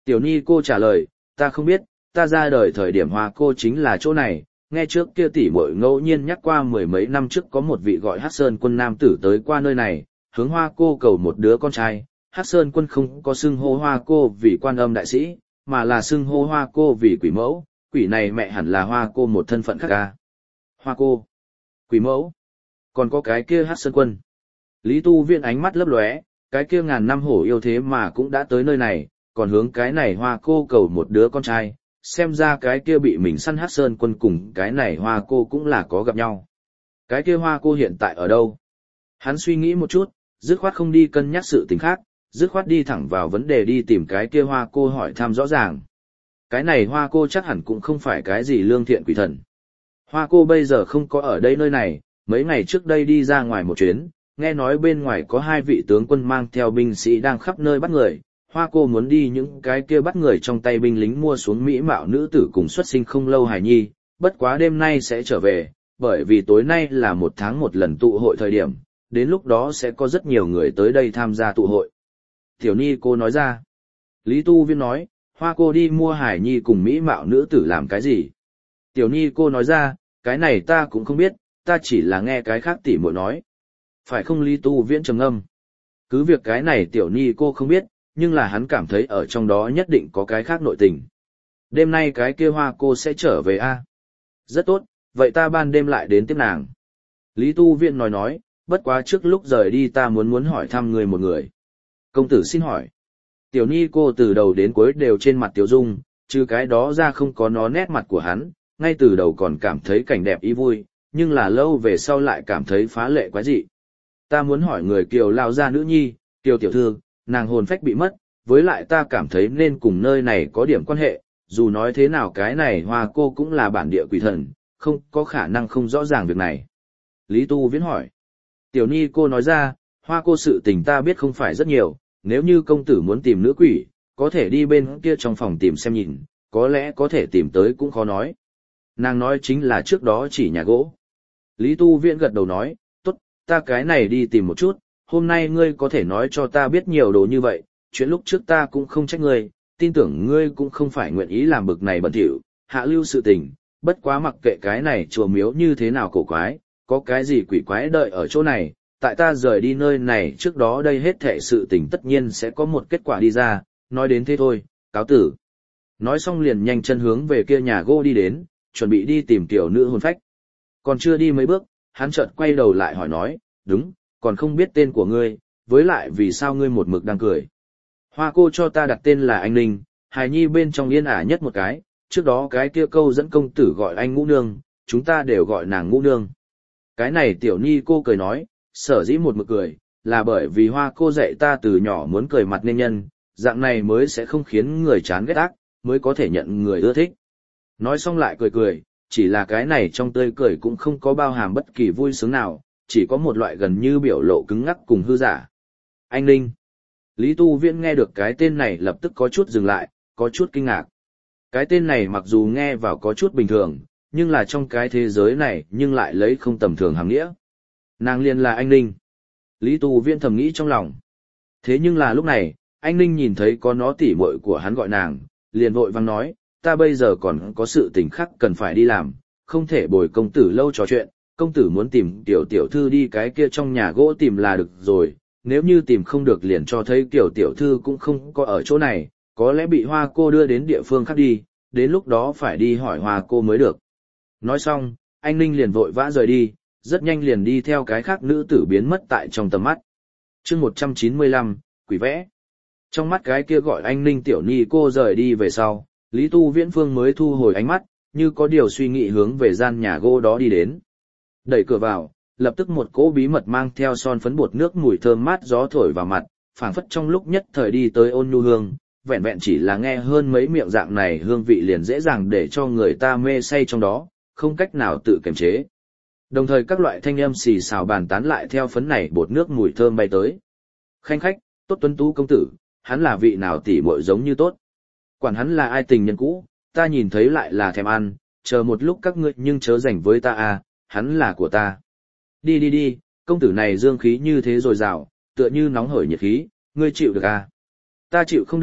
Tiểu Ni cô trả lời, ta không biết, ta ra đời thời điểm hoa cô chính là chỗ này, nghe trước kia tỷ muội ngẫu nhiên nhắc qua mười mấy năm trước có một vị gọi Hắc Sơn Quân nam tử tới qua nơi này, hướng hoa cô cầu một đứa con trai. Hắc Sơn Quân không có xưng hô hoa cô vì quan âm đại sĩ, mà là xưng hô hoa cô vì quỷ mẫu, quỷ này mẹ hẳn là hoa cô một thân phận khác ca. Hoa cô, quỷ mẫu, còn có cái kia Hắc Sơn Quân. Lý Tu Viễn ánh mắt lấp lóe, cái kia ngàn năm hổ yêu thế mà cũng đã tới nơi này, còn hướng cái này hoa cô cầu một đứa con trai, xem ra cái kia bị mình săn Hắc Sơn Quân cùng cái này hoa cô cũng là có gặp nhau. Cái kia hoa cô hiện tại ở đâu? Hắn suy nghĩ một chút, dứt khoát không đi cân nhắc sự tình khác, dứt khoát đi thẳng vào vấn đề đi tìm cái kia hoa cô hỏi thăm rõ ràng. Cái này hoa cô chắc hẳn cũng không phải cái gì lương thiện quỷ thần. Hoa cô bây giờ không có ở đây nơi này, mấy ngày trước đây đi ra ngoài một chuyến, nghe nói bên ngoài có hai vị tướng quân mang theo binh sĩ đang khắp nơi bắt người. Hoa cô muốn đi những cái kia bắt người trong tay binh lính mua xuống mỹ mạo nữ tử cùng xuất sinh không lâu hài nhi, bất quá đêm nay sẽ trở về, bởi vì tối nay là một tháng một lần tụ hội thời điểm, đến lúc đó sẽ có rất nhiều người tới đây tham gia tụ hội. Tiểu Ni cô nói ra. Lý Tu Viễn nói, hoa cô đi mua hài nhi cùng mỹ mạo nữ tử làm cái gì? Tiểu Ni cô nói ra, cái này ta cũng không biết, ta chỉ là nghe cái khác tỉ muội nói. Phải không? Lý Tu Viễn trầm ngâm. Cứ việc cái này Tiểu Ni cô không biết, nhưng là hắn cảm thấy ở trong đó nhất định có cái khác nội tình. Đêm nay cái kia hoa cô sẽ trở về a? Rất tốt, vậy ta ban đêm lại đến tiếp nàng. Lý Tu Viễn nói nói, bất quá trước lúc rời đi ta muốn muốn hỏi thăm người một người. Công tử xin hỏi. Tiểu Ni cô từ đầu đến cuối đều trên mặt tiểu dung, trừ cái đó ra không có nó nét mặt của hắn, ngay từ đầu còn cảm thấy cảnh đẹp ý vui, nhưng là lâu về sau lại cảm thấy phá lệ quái dị. Ta muốn hỏi người Kiều lao gia nữ nhi, Kiều tiểu thư, nàng hồn phách bị mất, với lại ta cảm thấy nên cùng nơi này có điểm quan hệ, dù nói thế nào cái này hoa cô cũng là bản địa quỷ thần, không có khả năng không rõ ràng việc này. Lý Tu Viễn hỏi. Tiểu Ni cô nói ra, hoa cô sự tình ta biết không phải rất nhiều, nếu như công tử muốn tìm nữ quỷ, có thể đi bên kia trong phòng tìm xem nhìn, có lẽ có thể tìm tới cũng khó nói. Nàng nói chính là trước đó chỉ nhà gỗ. Lý Tu Viễn gật đầu nói, tốt, ta cái này đi tìm một chút, hôm nay ngươi có thể nói cho ta biết nhiều đồ như vậy, chuyện lúc trước ta cũng không trách ngươi, tin tưởng ngươi cũng không phải nguyện ý làm bực này bẩn thỉu, hạ lưu sự tình, bất quá mặc kệ cái này chùa miếu như thế nào cổ quái, có cái gì quỷ quái đợi ở chỗ này, tại ta rời đi nơi này trước đó đây hết thệ sự tình tất nhiên sẽ có một kết quả đi ra, nói đến thế thôi, cáo tử. Nói xong liền nhanh chân hướng về kia nhà gỗ đi đến, chuẩn bị đi tìm tiểu nữ hồn phách. Còn chưa đi mấy bước, hắn chợt quay đầu lại hỏi nói, đúng, còn không biết tên của ngươi, với lại vì sao ngươi một mực đang cười. Hoa cô cho ta đặt tên là anh Ninh, hài nhi bên trong yên ả nhất một cái, trước đó cái kia câu dẫn công tử gọi anh Ngũ Nương, chúng ta đều gọi nàng Ngũ Nương. Cái này tiểu ni cô cười nói, sở dĩ một mực cười, là bởi vì hoa cô dạy ta từ nhỏ muốn cười mặt nên nhân, dạng này mới sẽ không khiến người chán ghét ác, mới có thể nhận người ưa thích. Nói xong lại cười cười, chỉ là cái này trong tươi cười cũng không có bao hàm bất kỳ vui sướng nào, chỉ có một loại gần như biểu lộ cứng ngắc cùng hư giả. Anh Ninh. Lý Tu Viễn nghe được cái tên này lập tức có chút dừng lại, có chút kinh ngạc. Cái tên này mặc dù nghe vào có chút bình thường, nhưng là trong cái thế giới này nhưng lại lấy không tầm thường hàng nghĩa. Nàng liền là anh Ninh. Lý Tu Viễn thầm nghĩ trong lòng. Thế nhưng là lúc này, anh Ninh nhìn thấy có nó tỉ muội của hắn gọi nàng, liền vội vang nói, ta bây giờ còn có sự tình khác cần phải đi làm, không thể bồi công tử lâu trò chuyện, công tử muốn tìm tiểu tiểu thư đi cái kia trong nhà gỗ tìm là được rồi, nếu như tìm không được liền cho thấy tiểu tiểu thư cũng không có ở chỗ này, có lẽ bị hoa cô đưa đến địa phương khác đi, đến lúc đó phải đi hỏi hoa cô mới được. Nói xong, anh Ninh liền vội vã rời đi, rất nhanh liền đi theo cái khác nữ tử biến mất tại trong tầm mắt. Chương một trăm chín mươi lăm, quỷ vẽ. Trong mắt cái kia gọi anh Ninh tiểu ni cô rời đi về sau, Lý Tu Viễn Phương mới thu hồi ánh mắt, như có điều suy nghĩ hướng về gian nhà gỗ đó đi đến. Đẩy cửa vào, lập tức một cỗ bí mật mang theo son phấn bột nước mùi thơm mát gió thổi vào mặt, phảng phất trong lúc nhất thời đi tới ôn nhu hương, vẹn vẹn chỉ là nghe hơn mấy miệng dạng này hương vị liền dễ dàng để cho người ta mê say trong đó, không cách nào tự kiềm chế. Đồng thời các loại thanh âm xì xào bàn tán lại theo phấn này bột nước mùi thơm bay tới. Khanh khách, tốt tuấn tú công tử, hắn là vị nào tỉ muội giống như tốt. Quản hắn là ai tình nhân cũ, ta nhìn thấy lại là thèm ăn, chờ một lúc các ngươi nhưng chớ rảnh với ta à, hắn là của ta. Đi đi đi, công tử này dương khí như thế dồi dào, tựa như nóng hởi nhiệt khí, ngươi chịu được à? Ta chịu không được,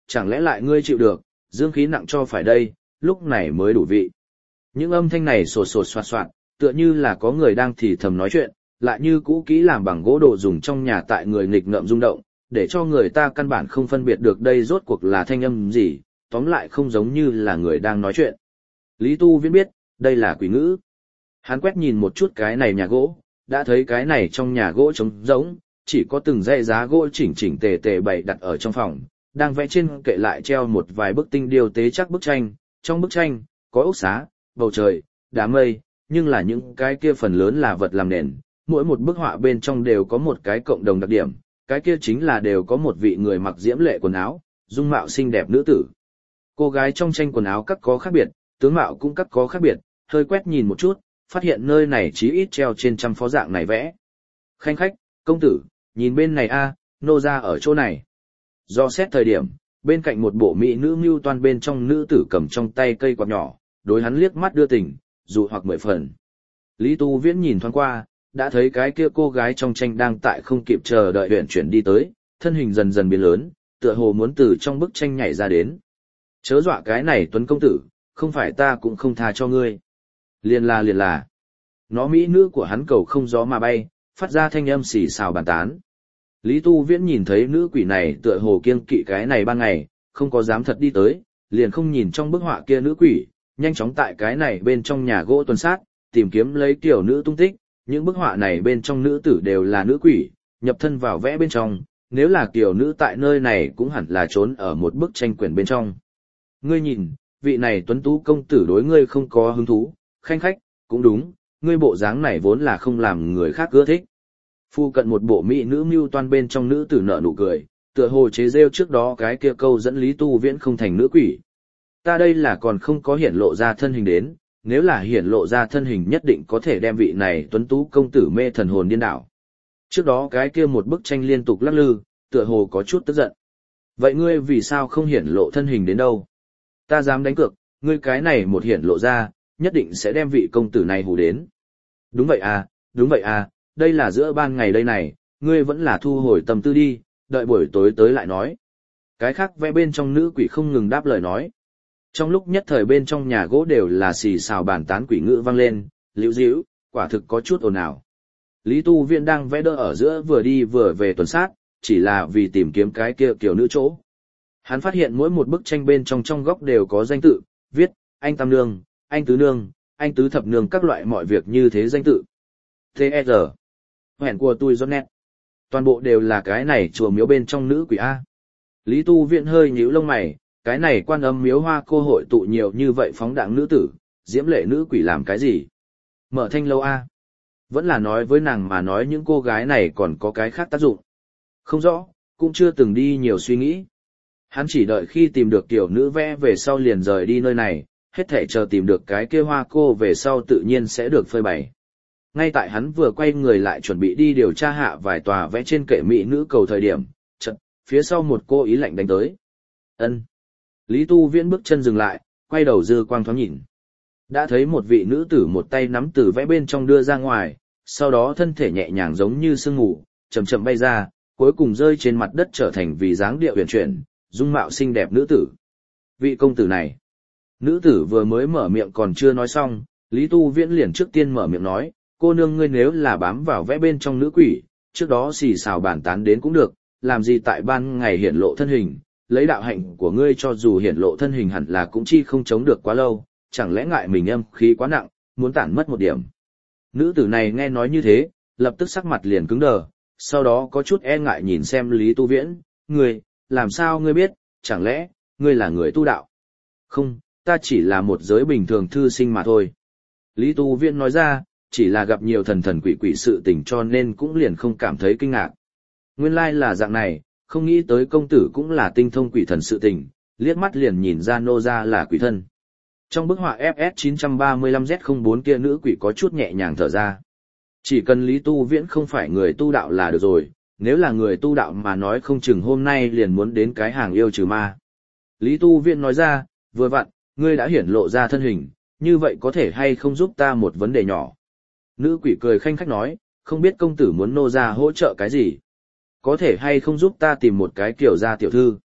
chẳng lẽ lại ngươi chịu được, dương khí nặng cho phải đây, lúc này mới đủ vị. Những âm thanh này sột sột soạt soạt, tựa như là có người đang thì thầm nói chuyện, lại như cũ kỹ làm bằng gỗ đồ dùng trong nhà tại người nghịch ngợm rung động, để cho người ta căn bản không phân biệt được đây rốt cuộc là thanh âm gì, tóm lại không giống như là người đang nói chuyện. Lý Tu Viễn biết, đây là quỷ ngữ. Hắn quét nhìn một chút cái này nhà gỗ, đã thấy cái này trong nhà gỗ trống rỗng, chỉ có từng dãy giá gỗ chỉnh chỉnh tề tề bày đặt ở trong phòng, đang vẽ trên kệ lại treo một vài bức tinh điêu tế chắc bức tranh, trong bức tranh có ốc xá, bầu trời, đám mây, nhưng là những cái kia phần lớn là vật làm nền, mỗi một bức họa bên trong đều có một cái cộng đồng đặc điểm, cái kia chính là đều có một vị người mặc diễm lệ quần áo, dung mạo xinh đẹp nữ tử. Cô gái trong tranh quần áo các có khác biệt, tướng mạo cũng các có khác biệt, hơi quét nhìn một chút, phát hiện nơi này chí ít treo trên trăm phó dạng này vẽ. Khanh khách, công tử, nhìn bên này a, nô ra ở chỗ này. Do xét thời điểm, bên cạnh một bộ mỹ nữ mưu toan bên trong nữ tử cầm trong tay cây quạt nhỏ, đối hắn liếc mắt đưa tình, dù hoặc mười phần. Lý Tu Viễn nhìn thoáng qua, đã thấy cái kia cô gái trong tranh đang tại không kịp chờ đợi huyện chuyển đi tới, thân hình dần dần biến lớn, tựa hồ muốn từ trong bức tranh nhảy ra đến. Chớ dọa cái này Tuấn công tử, không phải ta cũng không tha cho ngươi. Liền là liền là. Nó mỹ nữ của hắn cầu không gió mà bay, phát ra thanh âm xì xào bàn tán. Lý Tu Viễn nhìn thấy nữ quỷ này tựa hồ kiêng kỵ cái này ban ngày, không có dám thật đi tới, liền không nhìn trong bức họa kia nữ quỷ, nhanh chóng tại cái này bên trong nhà gỗ tuần sát, tìm kiếm lấy tiểu nữ tung tích, những bức họa này bên trong nữ tử đều là nữ quỷ, nhập thân vào vẽ bên trong, nếu là tiểu nữ tại nơi này cũng hẳn là trốn ở một bức tranh quyển bên trong. Ngươi nhìn, vị này tuấn tú công tử đối ngươi không có hứng thú, khanh khách, cũng đúng, ngươi bộ dáng này vốn là không làm người khác ưa thích. Phu cận một bộ mỹ nữ mưu toan bên trong nữ tử nở nụ cười, tựa hồ chế rêu trước đó cái kia câu dẫn Lý Tu Viễn không thành nữ quỷ. Ta đây là còn không có hiển lộ ra thân hình đến, nếu là hiển lộ ra thân hình nhất định có thể đem vị này tuấn tú công tử mê thần hồn điên đảo. Trước đó cái kia một bức tranh liên tục lắc lư, tựa hồ có chút tức giận. Vậy ngươi vì sao không hiển lộ thân hình đến đâu? Ta dám đánh cược, ngươi cái này một hiển lộ ra, nhất định sẽ đem vị công tử này hù đến. Đúng vậy à, đúng vậy à, đây là giữa ban ngày đây này, ngươi vẫn là thu hồi tâm tư đi, đợi buổi tối tới lại nói. Cái khác vẽ bên trong nữ quỷ không ngừng đáp lời nói. Trong lúc nhất thời bên trong nhà gỗ đều là xì xào bàn tán quỷ ngữ vang lên, liễu díu, quả thực có chút ồn ào. Lý Tu Viễn đang vẽ đỡ ở giữa vừa đi vừa về tuần sát, chỉ là vì tìm kiếm cái kia kiểu nữ chỗ. Hắn phát hiện mỗi một bức tranh bên trong trong góc đều có danh tự, viết, anh Tam Nương, anh Tứ Nương, anh Tứ Thập Nương các loại mọi việc như thế danh tự. tê e rờ. Hẹn của tôi giót nét. Toàn bộ đều là cái này chùa miếu bên trong nữ quỷ A. Lý Tu Viễn hơi nhíu lông mày, cái này quan âm miếu hoa cô hội tụ nhiều như vậy phóng đẳng nữ tử, diễm lệ nữ quỷ làm cái gì? Mở thanh lâu A. Vẫn là nói với nàng mà nói những cô gái này còn có cái khác tác dụng. Không rõ, cũng chưa từng đi nhiều suy nghĩ. Hắn chỉ đợi khi tìm được tiểu nữ vẽ về sau liền rời đi nơi này, hết thể chờ tìm được cái kia hoa cô về sau tự nhiên sẽ được phơi bày. Ngay tại hắn vừa quay người lại chuẩn bị đi điều tra hạ vài tòa vẽ trên kệ mỹ nữ cầu thời điểm, chợt phía sau một cô ý lạnh đánh tới. Ân. Lý Tu Viễn bước chân dừng lại, quay đầu dư quang thoáng nhìn. Đã thấy một vị nữ tử một tay nắm từ vẽ bên trong đưa ra ngoài, sau đó thân thể nhẹ nhàng giống như sương mù, chậm chậm bay ra, cuối cùng rơi trên mặt đất trở thành vì dáng điệu huyền chuyển, dung mạo xinh đẹp nữ tử. Vị công tử này. Nữ tử vừa mới mở miệng còn chưa nói xong, Lý Tu Viễn liền trước tiên mở miệng nói, cô nương ngươi nếu là bám vào vẽ bên trong nữ quỷ, trước đó xì xào bàn tán đến cũng được, làm gì tại ban ngày hiển lộ thân hình, lấy đạo hạnh của ngươi cho dù hiển lộ thân hình hẳn là cũng chi không chống được quá lâu, chẳng lẽ ngại mình âm khí quá nặng, muốn tản mất một điểm. Nữ tử này nghe nói như thế, lập tức sắc mặt liền cứng đờ, sau đó có chút e ngại nhìn xem Lý Tu Viễn, ngươi, làm sao ngươi biết, chẳng lẽ, ngươi là người tu đạo? Không, ta chỉ là một giới bình thường thư sinh mà thôi. Lý Tu Viễn nói ra, chỉ là gặp nhiều thần thần quỷ quỷ sự tình cho nên cũng liền không cảm thấy kinh ngạc. Nguyên lai là dạng này, không nghĩ tới công tử cũng là tinh thông quỷ thần sự tình, liếc mắt liền nhìn ra nô ra là quỷ thân. Trong bức họa ép ét chín ba lăm Z không bốn kia nữ quỷ có chút nhẹ nhàng thở ra. Chỉ cần Lý Tu Viễn không phải người tu đạo là được rồi, nếu là người tu đạo mà nói không chừng hôm nay liền muốn đến cái hàng yêu trừ ma. Lý Tu Viễn nói ra, vừa vặn, ngươi đã hiển lộ ra thân hình, như vậy có thể hay không giúp ta một vấn đề nhỏ. Nữ quỷ cười khanh khách nói, không biết công tử muốn nô ra hỗ trợ cái gì. Có thể hay không giúp ta tìm một cái kiểu gia tiểu thư.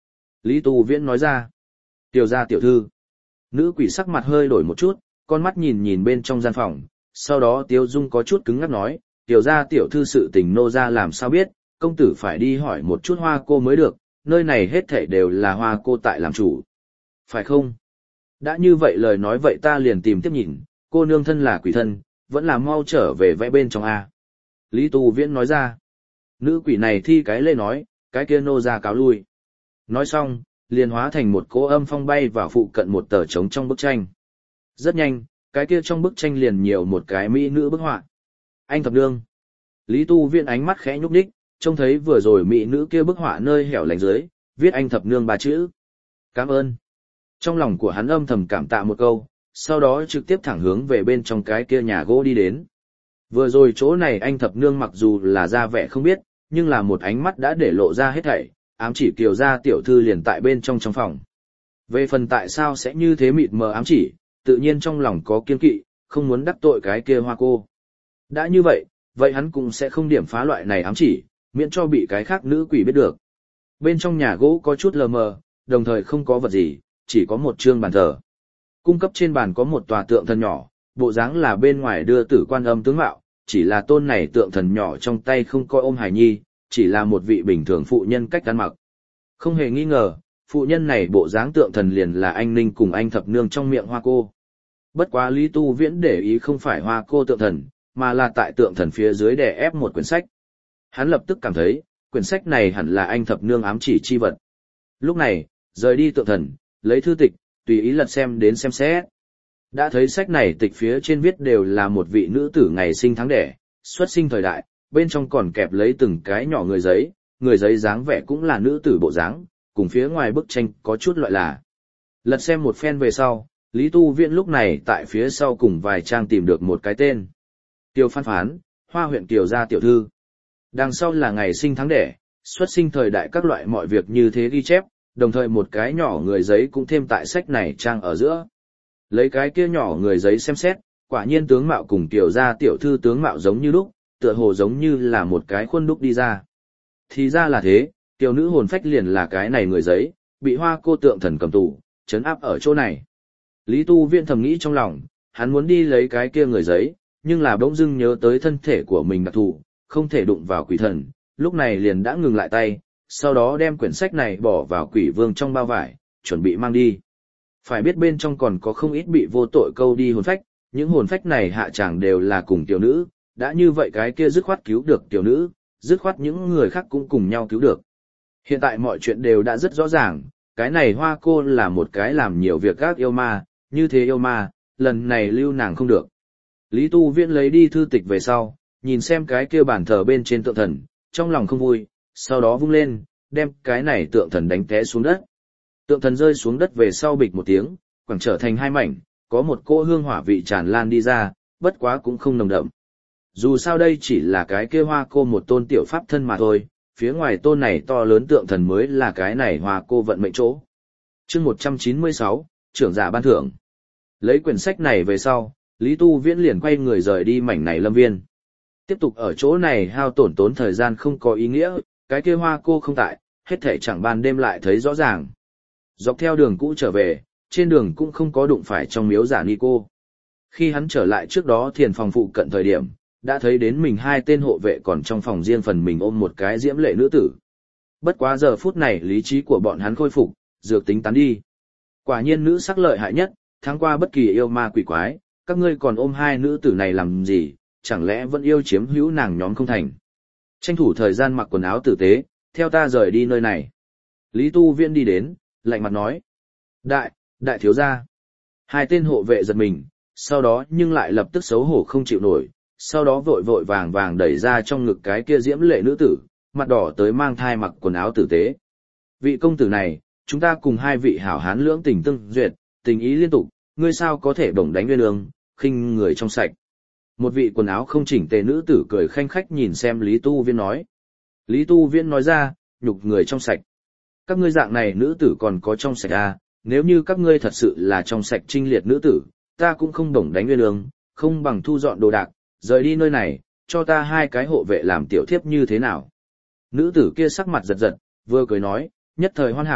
Lý Tu Viễn nói ra. Tiểu gia tiểu thư. Nữ quỷ sắc mặt hơi đổi một chút, con mắt nhìn nhìn bên trong gian phòng, sau đó Tiêu Dung có chút cứng ngắc nói, tiểu gia tiểu thư sự tình nô gia làm sao biết, công tử phải đi hỏi một chút Hoa cô mới được, nơi này hết thảy đều là Hoa cô tại làm chủ. Phải không? Đã như vậy lời nói vậy ta liền tìm tiếp nhìn, cô nương thân là quỷ thân, vẫn là mau trở về vẽ bên trong A. Lý Tu Viễn nói ra. Nữ quỷ này thi cái lê nói, cái kia nô gia cáo lui. Nói xong, liền hóa thành một cỗ âm phong bay vào phụ cận một tờ trống trong bức tranh. Rất nhanh, cái kia trong bức tranh liền nhiều một cái mỹ nữ bức họa. Anh thập nương. Lý Tu Viễn ánh mắt khẽ nhúc nhích, trông thấy vừa rồi mỹ nữ kia bức họa nơi hẻo lánh dưới, viết anh thập nương ba chữ. Cảm ơn. Trong lòng của hắn âm thầm cảm tạ một câu, sau đó trực tiếp thẳng hướng về bên trong cái kia nhà gỗ đi đến. Vừa rồi chỗ này anh thập nương mặc dù là ra vẻ không biết, nhưng là một ánh mắt đã để lộ ra hết thảy, ám chỉ Kiều gia tiểu thư liền tại bên trong trong phòng. Về phần tại sao sẽ như thế mịt mờ ám chỉ, tự nhiên trong lòng có kiên kỵ, không muốn đắc tội cái kia Hoa cô. Đã như vậy, vậy hắn cũng sẽ không điểm phá loại này ám chỉ, miễn cho bị cái khác nữ quỷ biết được. Bên trong nhà gỗ có chút lờ mờ, đồng thời không có vật gì, chỉ có một chương bàn thờ. Cung cấp trên bàn có một tòa tượng thần nhỏ, bộ dáng là bên ngoài đưa tử Quan Âm tướng mạo, chỉ là tôn này tượng thần nhỏ trong tay không coi ôm hài nhi, chỉ là một vị bình thường phụ nhân cách ăn mặc. Không hề nghi ngờ, phụ nhân này bộ dáng tượng thần liền là anh Ninh cùng anh thập nương trong miệng Hoa cô. Bất quá Lý Tu Viễn để ý không phải Hoa cô tượng thần, mà là tại tượng thần phía dưới đè ép một quyển sách. Hắn lập tức cảm thấy, quyển sách này hẳn là anh thập nương ám chỉ chi vật. Lúc này, rời đi tượng thần, lấy thư tịch, tùy ý lật xem đến xem xét. Đã thấy sách này tịch phía trên viết đều là một vị nữ tử ngày sinh tháng đẻ, xuất sinh thời đại, bên trong còn kẹp lấy từng cái nhỏ người giấy, người giấy dáng vẻ cũng là nữ tử bộ dáng, cùng phía ngoài bức tranh có chút loại là. Lật xem một phen về sau, Lý Tu Viễn lúc này tại phía sau cùng vài trang tìm được một cái tên. Tiêu Phan Phán, Hoa huyện Kiều gia tiểu thư. Đằng sau là ngày sinh tháng đẻ, xuất sinh thời đại các loại mọi việc như thế ghi chép, đồng thời một cái nhỏ người giấy cũng thêm tại sách này trang ở giữa. Lấy cái kia nhỏ người giấy xem xét, quả nhiên tướng mạo cùng Kiều gia tiểu thư tướng mạo giống như lúc, tựa hồ giống như là một cái khuôn đúc đi ra. Thì ra là thế, tiểu nữ hồn phách liền là cái này người giấy, bị Hoa cô tượng thần cầm tù, trấn áp ở chỗ này. Lý Tu Viễn thầm nghĩ trong lòng, hắn muốn đi lấy cái kia người giấy, nhưng là bỗng dưng nhớ tới thân thể của mình đặc thù, không thể đụng vào quỷ thần, lúc này liền đã ngừng lại tay, sau đó đem quyển sách này bỏ vào quỷ vương trong bao vải, chuẩn bị mang đi. Phải biết bên trong còn có không ít bị vô tội câu đi hồn phách, những hồn phách này hạ tràng đều là cùng tiểu nữ, đã như vậy cái kia dứt khoát cứu được tiểu nữ, dứt khoát những người khác cũng cùng nhau cứu được. Hiện tại mọi chuyện đều đã rất rõ ràng, cái này Hoa cô là một cái làm nhiều việc gác yêu ma, như thế yêu ma, lần này lưu nàng không được. Lý Tu Viễn lấy đi thư tịch về sau, nhìn xem cái kia bàn thờ bên trên tượng thần, trong lòng không vui, sau đó vung lên, đem cái này tượng thần đánh té xuống đất. Tượng thần rơi xuống đất về sau bịch một tiếng, quẳng trở thành hai mảnh, có một cỗ hương hỏa vị tràn lan đi ra, bất quá cũng không nồng đậm. Dù sao đây chỉ là cái kia Hoa cô một tôn tiểu pháp thân mà thôi, phía ngoài tôn này to lớn tượng thần mới là cái này Hoa cô vận mệnh chỗ. Chương một trăm chín mươi sáu, trưởng giả ban thưởng. Lấy quyển sách này về sau, Lý Tu Viễn liền quay người rời đi mảnh này lâm viên. Tiếp tục ở chỗ này hao tổn tốn thời gian không có ý nghĩa, cái kia Hoa cô không tại, hết thể chẳng ban đêm lại thấy rõ ràng. Dọc theo đường cũ trở về, trên đường cũng không có đụng phải trong miếu giả ni cô. Khi hắn trở lại trước đó thiền phòng phụ cận thời điểm, đã thấy đến mình hai tên hộ vệ còn trong phòng riêng phần mình ôm một cái diễm lệ nữ tử. Bất quá giờ phút này lý trí của bọn hắn khôi phục, dược tính tán đi. Quả nhiên nữ sắc lợi hại nhất, thắng qua bất kỳ yêu ma quỷ quái, các ngươi còn ôm hai nữ tử này làm gì, chẳng lẽ vẫn yêu chiếm hữu nàng nhóm không thành. Tranh thủ thời gian mặc quần áo tử tế, theo ta rời đi nơi này. Lý Tu Viễn đi đến, lạnh mặt nói. Đại, đại thiếu gia. Hai tên hộ vệ giật mình, sau đó nhưng lại lập tức xấu hổ không chịu nổi, sau đó vội vội vàng vàng đẩy ra trong ngực cái kia diễm lệ nữ tử, mặt đỏ tới mang thai mặc quần áo tử tế. Vị công tử này, chúng ta cùng hai vị hảo hán lưỡng tình tương duyệt, tình ý liên tục, ngươi sao có thể bổng đánh nguyên ương, khinh người trong sạch. Một vị quần áo không chỉnh tề nữ tử cười khanh khách nhìn xem Lý Tu Viễn nói. Lý Tu Viễn nói ra, nhục người trong sạch. Các ngươi dạng này nữ tử còn có trong sạch à, nếu như các ngươi thật sự là trong sạch trinh liệt nữ tử, ta cũng không bổng đánh nguyên ương, không bằng thu dọn đồ đạc, rời đi nơi này, cho ta hai cái hộ vệ làm tiểu thiếp như thế nào. Nữ tử kia sắc mặt giật giật, vừa cười nói, nhất thời hoàn hảo,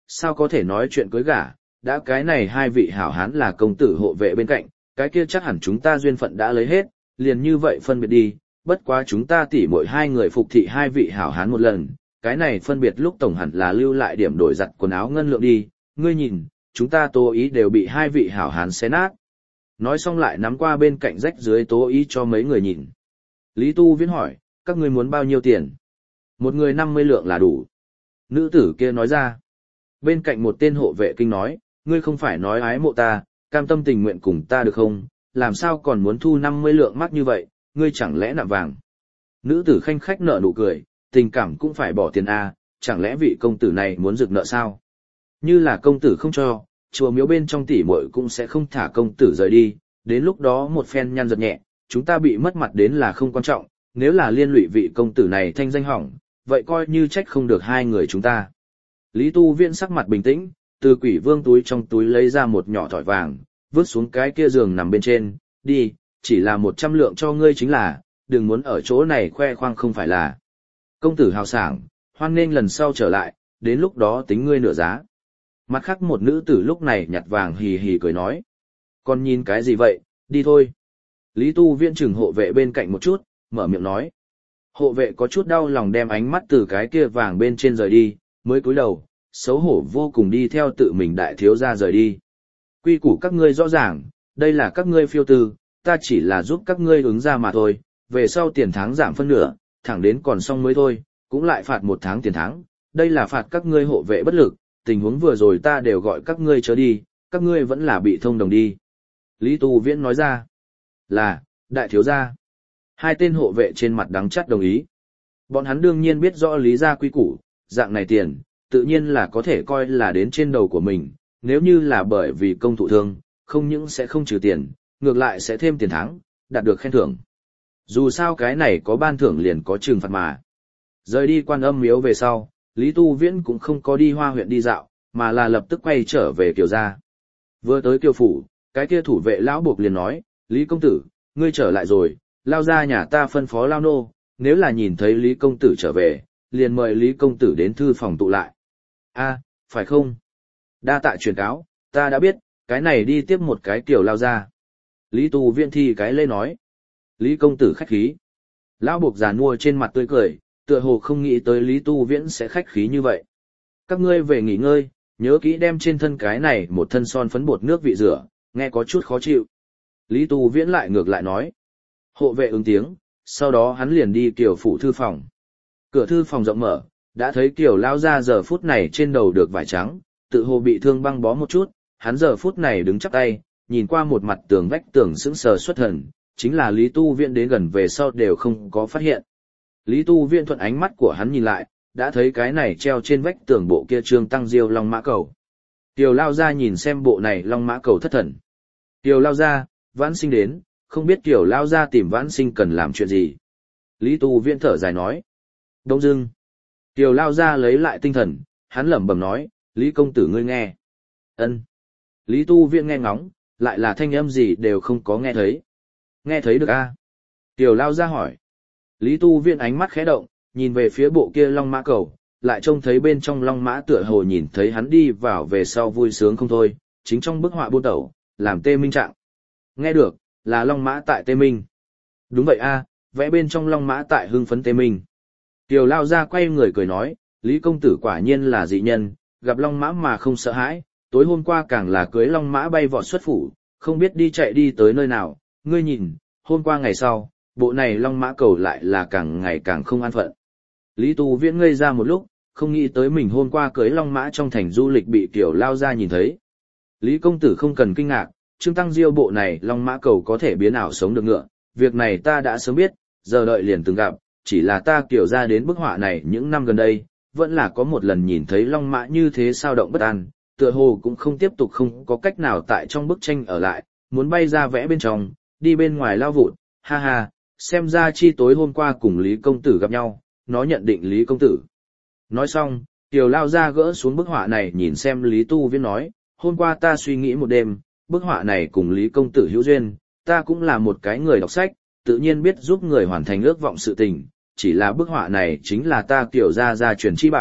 sao có thể nói chuyện cưới gả, đã cái này hai vị hảo hán là công tử hộ vệ bên cạnh, cái kia chắc hẳn chúng ta duyên phận đã lấy hết, liền như vậy phân biệt đi, bất quá chúng ta tỉ mỗi hai người phục thị hai vị hảo hán một lần, cái này phân biệt lúc tổng hẳn là lưu lại điểm đổi giặt quần áo ngân lượng đi, ngươi nhìn, chúng ta tố ý đều bị hai vị hảo hán xé nát. Nói xong lại nắm qua bên cạnh rách dưới tố ý cho mấy người nhìn. Lý Tu Viễn hỏi, các ngươi muốn bao nhiêu tiền? Một người năm mươi lượng là đủ. Nữ tử kia nói ra. Bên cạnh một tên hộ vệ kinh nói, ngươi không phải nói ái mộ ta, cam tâm tình nguyện cùng ta được không? Làm sao còn muốn thu năm mươi lượng mắc như vậy, ngươi chẳng lẽ nạm vàng? Nữ tử khanh khách nở nụ cười, tình cảm cũng phải bỏ tiền a, chẳng lẽ vị công tử này muốn rực nợ sao? Như là công tử không cho, chùa miếu bên trong tỷ muội cũng sẽ không thả công tử rời đi, đến lúc đó một phen nhăn giật nhẹ, chúng ta bị mất mặt đến là không quan trọng, nếu là liên lụy vị công tử này thanh danh hỏng, vậy coi như trách không được hai người chúng ta. Lý Tu Viễn sắc mặt bình tĩnh, từ quỷ vương túi trong túi lấy ra một nhỏ thỏi vàng, vứt xuống cái kia giường nằm bên trên, đi, chỉ là một trăm lượng cho ngươi chính là, đừng muốn ở chỗ này khoe khoang không phải là. Công tử hào sảng, hoan nghênh lần sau trở lại, đến lúc đó tính ngươi nửa giá. Mặt khác một nữ tử lúc này nhặt vàng hì hì cười nói. Còn nhìn cái gì vậy, đi thôi. Lý Tu Viễn chừng hộ vệ bên cạnh một chút, mở miệng nói. Hộ vệ có chút đau lòng đem ánh mắt từ cái kia vàng bên trên rời đi, mới cúi đầu, xấu hổ vô cùng đi theo tự mình đại thiếu gia rời đi. Quy củ các ngươi rõ ràng, đây là các ngươi phiêu tư, ta chỉ là giúp các ngươi ứng ra mà thôi, về sau tiền tháng giảm phân nửa, thẳng đến còn xong mới thôi, cũng lại phạt một tháng tiền tháng, đây là phạt các ngươi hộ vệ bất lực, tình huống vừa rồi ta đều gọi các ngươi chớ đi, các ngươi vẫn là bị thông đồng đi. Lý Tu Viễn nói ra, là, đại thiếu gia. Hai tên hộ vệ trên mặt đắng chắt đồng ý. Bọn hắn đương nhiên biết rõ lý gia quy củ, dạng này tiền, tự nhiên là có thể coi là đến trên đầu của mình, nếu như là bởi vì công thụ thương, không những sẽ không trừ tiền, ngược lại sẽ thêm tiền tháng, đạt được khen thưởng. Dù sao cái này có ban thưởng liền có trừng phạt mà. Rời đi Quan Âm miếu về sau, Lý Tu Viễn cũng không có đi Hoa huyện đi dạo, mà là lập tức quay trở về Kiều gia. Vừa tới Kiều phủ, cái kia thủ vệ lão buộc liền nói, Lý công tử, ngươi trở lại rồi, lao ra nhà ta phân phó lao nô, nếu là nhìn thấy Lý công tử trở về, liền mời Lý công tử đến thư phòng tụ lại. A, phải không? Đa tạ truyền cáo, ta đã biết, cái này đi tiếp một cái Kiều lao ra. Lý Tu Viễn thi cái lê nói. Lý công tử khách khí. Lão buộc già nua trên mặt tươi cười, tựa hồ không nghĩ tới Lý Tu Viễn sẽ khách khí như vậy. Các ngươi về nghỉ ngơi, nhớ kỹ đem trên thân cái này một thân son phấn bột nước vị rửa, nghe có chút khó chịu. Lý Tu Viễn lại ngược lại nói. Hộ vệ ứng tiếng, sau đó hắn liền đi Kiều phủ thư phòng. Cửa thư phòng rộng mở, đã thấy Kiều lao ra giờ phút này trên đầu được vải trắng, tự hồ bị thương băng bó một chút, hắn giờ phút này đứng chắp tay, nhìn qua một mặt tường vách tường sững sờ xuất thần, chính là Lý Tu Viễn đến gần về sau đều không có phát hiện. Lý Tu Viễn thuận ánh mắt của hắn nhìn lại, đã thấy cái này treo trên vách tường bộ kia trương tăng diêu long mã cầu. Kiều lao ra nhìn xem bộ này long mã cầu thất thần. Kiều lao ra, Vãn Sinh đến, không biết Kiều lao ra tìm Vãn Sinh cần làm chuyện gì. Lý Tu Viễn thở dài nói. Đông dưng. Kiều lao ra lấy lại tinh thần, hắn lẩm bẩm nói, Lý công tử ngươi nghe. Ân. Lý Tu Viễn nghe ngóng, lại là thanh âm gì đều không có nghe thấy. Nghe thấy được a? À? Kiều lao ra hỏi. Lý Tu Viễn ánh mắt khẽ động, nhìn về phía bộ kia long mã cầu, lại trông thấy bên trong long mã tựa hồ nhìn thấy hắn đi vào về sau vui sướng không thôi, chính trong bức họa buôn tẩu, làm tê minh trạng. Nghe được, là long mã tại tê minh. Đúng vậy a, vẽ bên trong long mã tại hưng phấn tê minh. Kiều lao ra quay người cười nói, Lý công tử quả nhiên là dị nhân, gặp long mã mà không sợ hãi, tối hôm qua càng là cưới long mã bay vọt xuất phủ, không biết đi chạy đi tới nơi nào, ngươi nhìn, hôm qua ngày sau, bộ này long mã cầu lại là càng ngày càng không an phận. Lý Tu Viễn ngây ra một lúc, không nghĩ tới mình hôm qua cưới long mã trong thành du lịch bị Kiều lao ra nhìn thấy. Lý công tử không cần kinh ngạc, Trương Tăng Diêu bộ này long mã cầu có thể biến ảo sống được ngựa, việc này ta đã sớm biết, giờ đợi liền từng gặp, chỉ là ta Kiều ra đến bức họa này những năm gần đây, vẫn là có một lần nhìn thấy long mã như thế sao động bất an, tựa hồ cũng không tiếp tục không có cách nào tại trong bức tranh ở lại, muốn bay ra vẽ bên trong, đi bên ngoài lao vụt, ha ha, xem ra chi tối hôm qua cùng Lý công tử gặp nhau, nó nhận định Lý công tử. Nói xong, Kiều lao ra gỡ xuống bức họa này nhìn xem Lý Tu Viễn nói, hôm qua ta suy nghĩ một đêm, bức họa này cùng Lý công tử hữu duyên, ta cũng là một cái người đọc sách, tự nhiên biết giúp người hoàn thành ước vọng sự tình, chỉ là bức họa này chính là ta Kiều gia gia truyền chi bảo,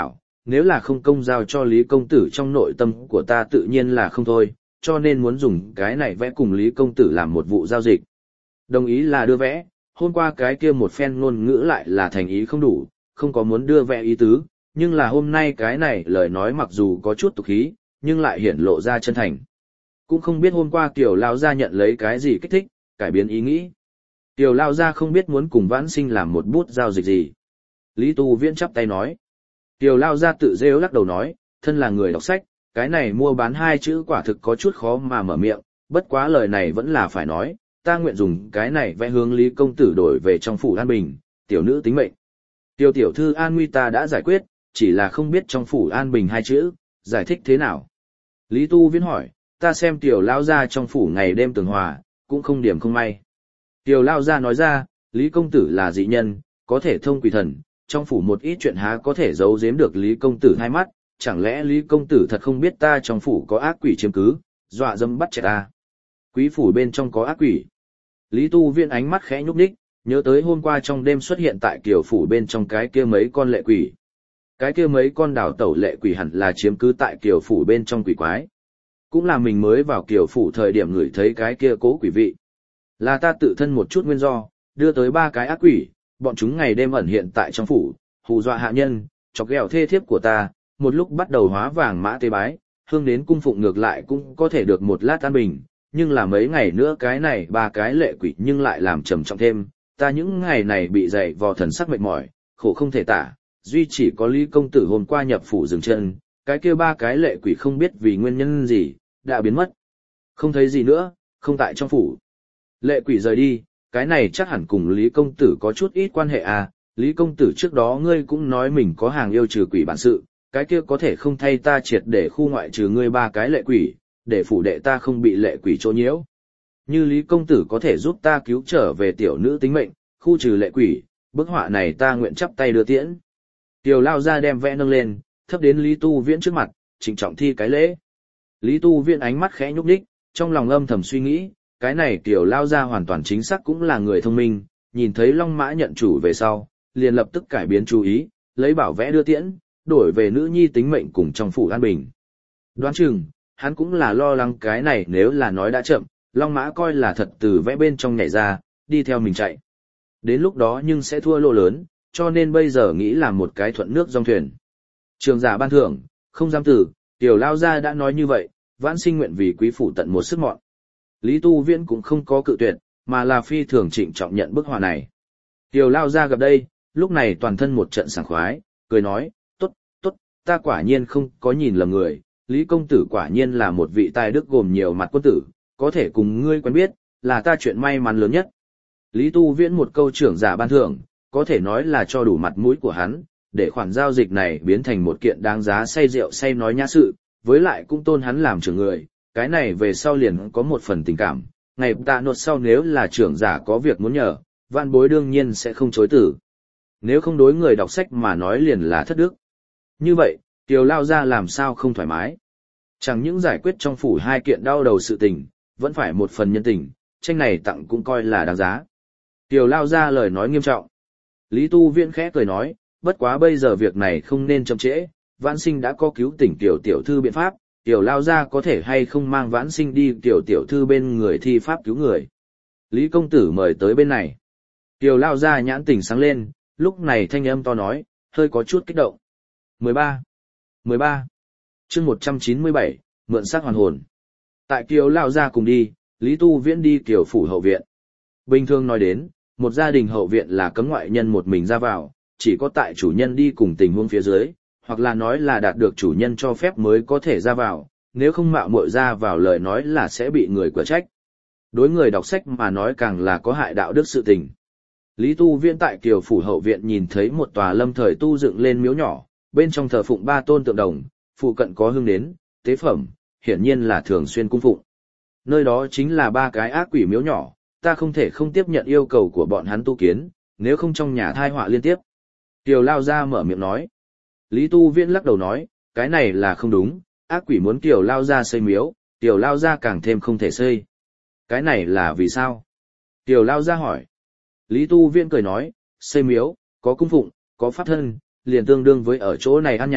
nếu là không công giao cho Lý công tử trong nội tâm của ta tự nhiên là không thôi, cho nên muốn dùng cái này vẽ cùng Lý công tử làm một vụ giao dịch. Đồng ý là đưa vẽ, hôm qua cái kia một phen ngôn ngữ lại là thành ý không đủ, không có muốn đưa vẽ ý tứ, nhưng là hôm nay cái này lời nói mặc dù có chút tục khí, nhưng lại hiển lộ ra chân thành. Cũng không biết hôm qua Kiều Lao Gia nhận lấy cái gì kích thích, cải biến ý nghĩ. Kiều Lao Gia không biết muốn cùng Vãn Sinh làm một bút giao dịch gì. Lý Tu Viễn chắp tay nói. Kiều Lao Gia tự rêu lắc đầu nói, thân là người đọc sách, cái này mua bán hai chữ quả thực có chút khó mà mở miệng, bất quá lời này vẫn là phải nói, ta nguyện dùng cái này vẽ hướng Lý công tử đổi về trong phủ an bình, tiểu nữ tính mệnh. Tiêu tiểu thư an nguy ta đã giải quyết, chỉ là không biết trong phủ an bình hai chữ, giải thích thế nào. Lý Tu Viễn hỏi, ta xem tiểu lao gia trong phủ ngày đêm tường hòa, cũng không điểm không may. Tiểu lao gia nói ra, Lý công tử là dị nhân, có thể thông quỷ thần, trong phủ một ít chuyện há có thể giấu giếm được Lý công tử hai mắt, chẳng lẽ Lý công tử thật không biết ta trong phủ có ác quỷ chiếm cứ, dọa dâm bắt trẻ ta. Quý phủ bên trong có ác quỷ. Lý Tu Viễn ánh mắt khẽ nhúc nhích, nhớ tới hôm qua trong đêm xuất hiện tại kiều phủ bên trong cái kia mấy con lệ quỷ. Cái kia mấy con đảo tẩu lệ quỷ hẳn là chiếm cứ tại kiều phủ bên trong quỷ quái. Cũng là mình mới vào kiều phủ thời điểm ngửi thấy cái kia cố quỷ vị. Là ta tự thân một chút nguyên do, đưa tới ba cái ác quỷ, bọn chúng ngày đêm ẩn hiện tại trong phủ, hù dọa hạ nhân, chọc ghẹo thê thiếp của ta, một lúc bắt đầu hóa vàng mã tế bái, hương đến cung phụng ngược lại cũng có thể được một lát an bình, nhưng là mấy ngày nữa cái này ba cái lệ quỷ nhưng lại làm trầm trọng thêm, ta những ngày này bị dậy vò thần sắc mệt mỏi, khổ không thể tả, duy chỉ có Lý công tử hôm qua nhập phủ dừng chân, cái kia ba cái lệ quỷ không biết vì nguyên nhân gì, đã biến mất. Không thấy gì nữa, không tại trong phủ. Lệ quỷ rời đi, cái này chắc hẳn cùng Lý công tử có chút ít quan hệ à, Lý công tử trước đó ngươi cũng nói mình có hàng yêu trừ quỷ bản sự, cái kia có thể không thay ta triệt để khu ngoại trừ ngươi ba cái lệ quỷ, để phủ đệ ta không bị lệ quỷ chỗ nhiễu. Như Lý công tử có thể giúp ta cứu trở về tiểu nữ tính mệnh, khu trừ lệ quỷ, bức họa này ta nguyện chắp tay đưa tiễn. Tiểu lao ra đem vẽ nâng lên, thấp đến Lý Tu Viễn trước mặt, trịnh trọng thi cái lễ. Lý Tu Viễn ánh mắt khẽ nhúc nhích, trong lòng âm thầm suy nghĩ, cái này tiểu lao ra hoàn toàn chính xác cũng là người thông minh, nhìn thấy Long Mã nhận chủ về sau, liền lập tức cải biến chú ý, lấy bảo vẽ đưa tiễn, đổi về nữ nhi tính mệnh cùng trong phủ an bình. Đoán chừng, hắn cũng là lo lắng cái này nếu là nói đã chậm, Long Mã coi là thật từ vẽ bên trong nhảy ra, đi theo mình chạy. Đến lúc đó nhưng sẽ thua lỗ lớn, cho nên bây giờ nghĩ là một cái thuận nước dòng thuyền. Trường giả ban thưởng, không dám tử, tiểu lao gia đã nói như vậy, Vãn Sinh nguyện vì quý phủ tận một sức mọn. Lý Tu Viễn cũng không có cự tuyệt, mà là phi thường trịnh trọng nhận bức họa này. Tiểu lao gia gặp đây, lúc này toàn thân một trận sảng khoái, cười nói, tốt, tốt, ta quả nhiên không có nhìn lầm người, Lý công tử quả nhiên là một vị tài đức gồm nhiều mặt quân tử, có thể cùng ngươi quen biết, là ta chuyện may mắn lớn nhất. Lý Tu Viễn một câu trưởng giả ban thưởng, có thể nói là cho đủ mặt mũi của hắn, để khoản giao dịch này biến thành một kiện đáng giá say rượu say nói nhã sự, với lại cũng tôn hắn làm trưởng người, cái này về sau liền có một phần tình cảm, ngày tạ nột sau nếu là trưởng giả có việc muốn nhờ, vạn bối đương nhiên sẽ không chối từ. Nếu không đối người đọc sách mà nói liền là thất đức. Như vậy, Kiều lao ra làm sao không thoải mái. Chẳng những giải quyết trong phủ hai kiện đau đầu sự tình, vẫn phải một phần nhân tình, tranh này tặng cũng coi là đáng giá. Kiều lao ra lời nói nghiêm trọng. Lý Tu Viễn khẽ cười nói, bất quá bây giờ việc này không nên chậm trễ, Vãn Sinh đã có cứu tỉnh tiểu tiểu thư biện pháp, tiểu lao ra có thể hay không mang Vãn Sinh đi tiểu tiểu thư bên người thi pháp cứu người. Lý công tử mời tới bên này. Tiểu lao ra nhãn tỉnh sáng lên, lúc này thanh âm to nói, hơi có chút kích động. mười ba. mười ba. Chương một trăm chín mươi bảy, mượn xác hoàn hồn. Tại Kiều lao ra cùng đi, Lý Tu Viễn đi Kiều phủ hậu viện. Bình thường nói đến, một gia đình hậu viện là cấm ngoại nhân một mình ra vào, chỉ có tại chủ nhân đi cùng tình huống phía dưới, hoặc là nói là đạt được chủ nhân cho phép mới có thể ra vào, nếu không mạo muội ra vào lời nói là sẽ bị người quở trách. Đối người đọc sách mà nói càng là có hại đạo đức sự tình. Lý Tu Viễn tại Kiều phủ hậu viện nhìn thấy một tòa lâm thời tu dựng lên miếu nhỏ, bên trong thờ phụng ba tôn tượng đồng, phụ cận có hương nến, tế phẩm, hiển nhiên là thường xuyên cung phụng. Nơi đó chính là ba cái ác quỷ miếu nhỏ, ta không thể không tiếp nhận yêu cầu của bọn hắn tu kiến, nếu không trong nhà thai họa liên tiếp. Kiều lao ra mở miệng nói. Lý Tu Viễn lắc đầu nói, cái này là không đúng, ác quỷ muốn Kiều lao ra xây miếu, Kiều lao ra càng thêm không thể xây. Cái này là vì sao? Kiều lao ra hỏi. Lý Tu Viễn cười nói, xây miếu, có cung phụng, có pháp thân, liền tương đương với ở chỗ này ăn nhà,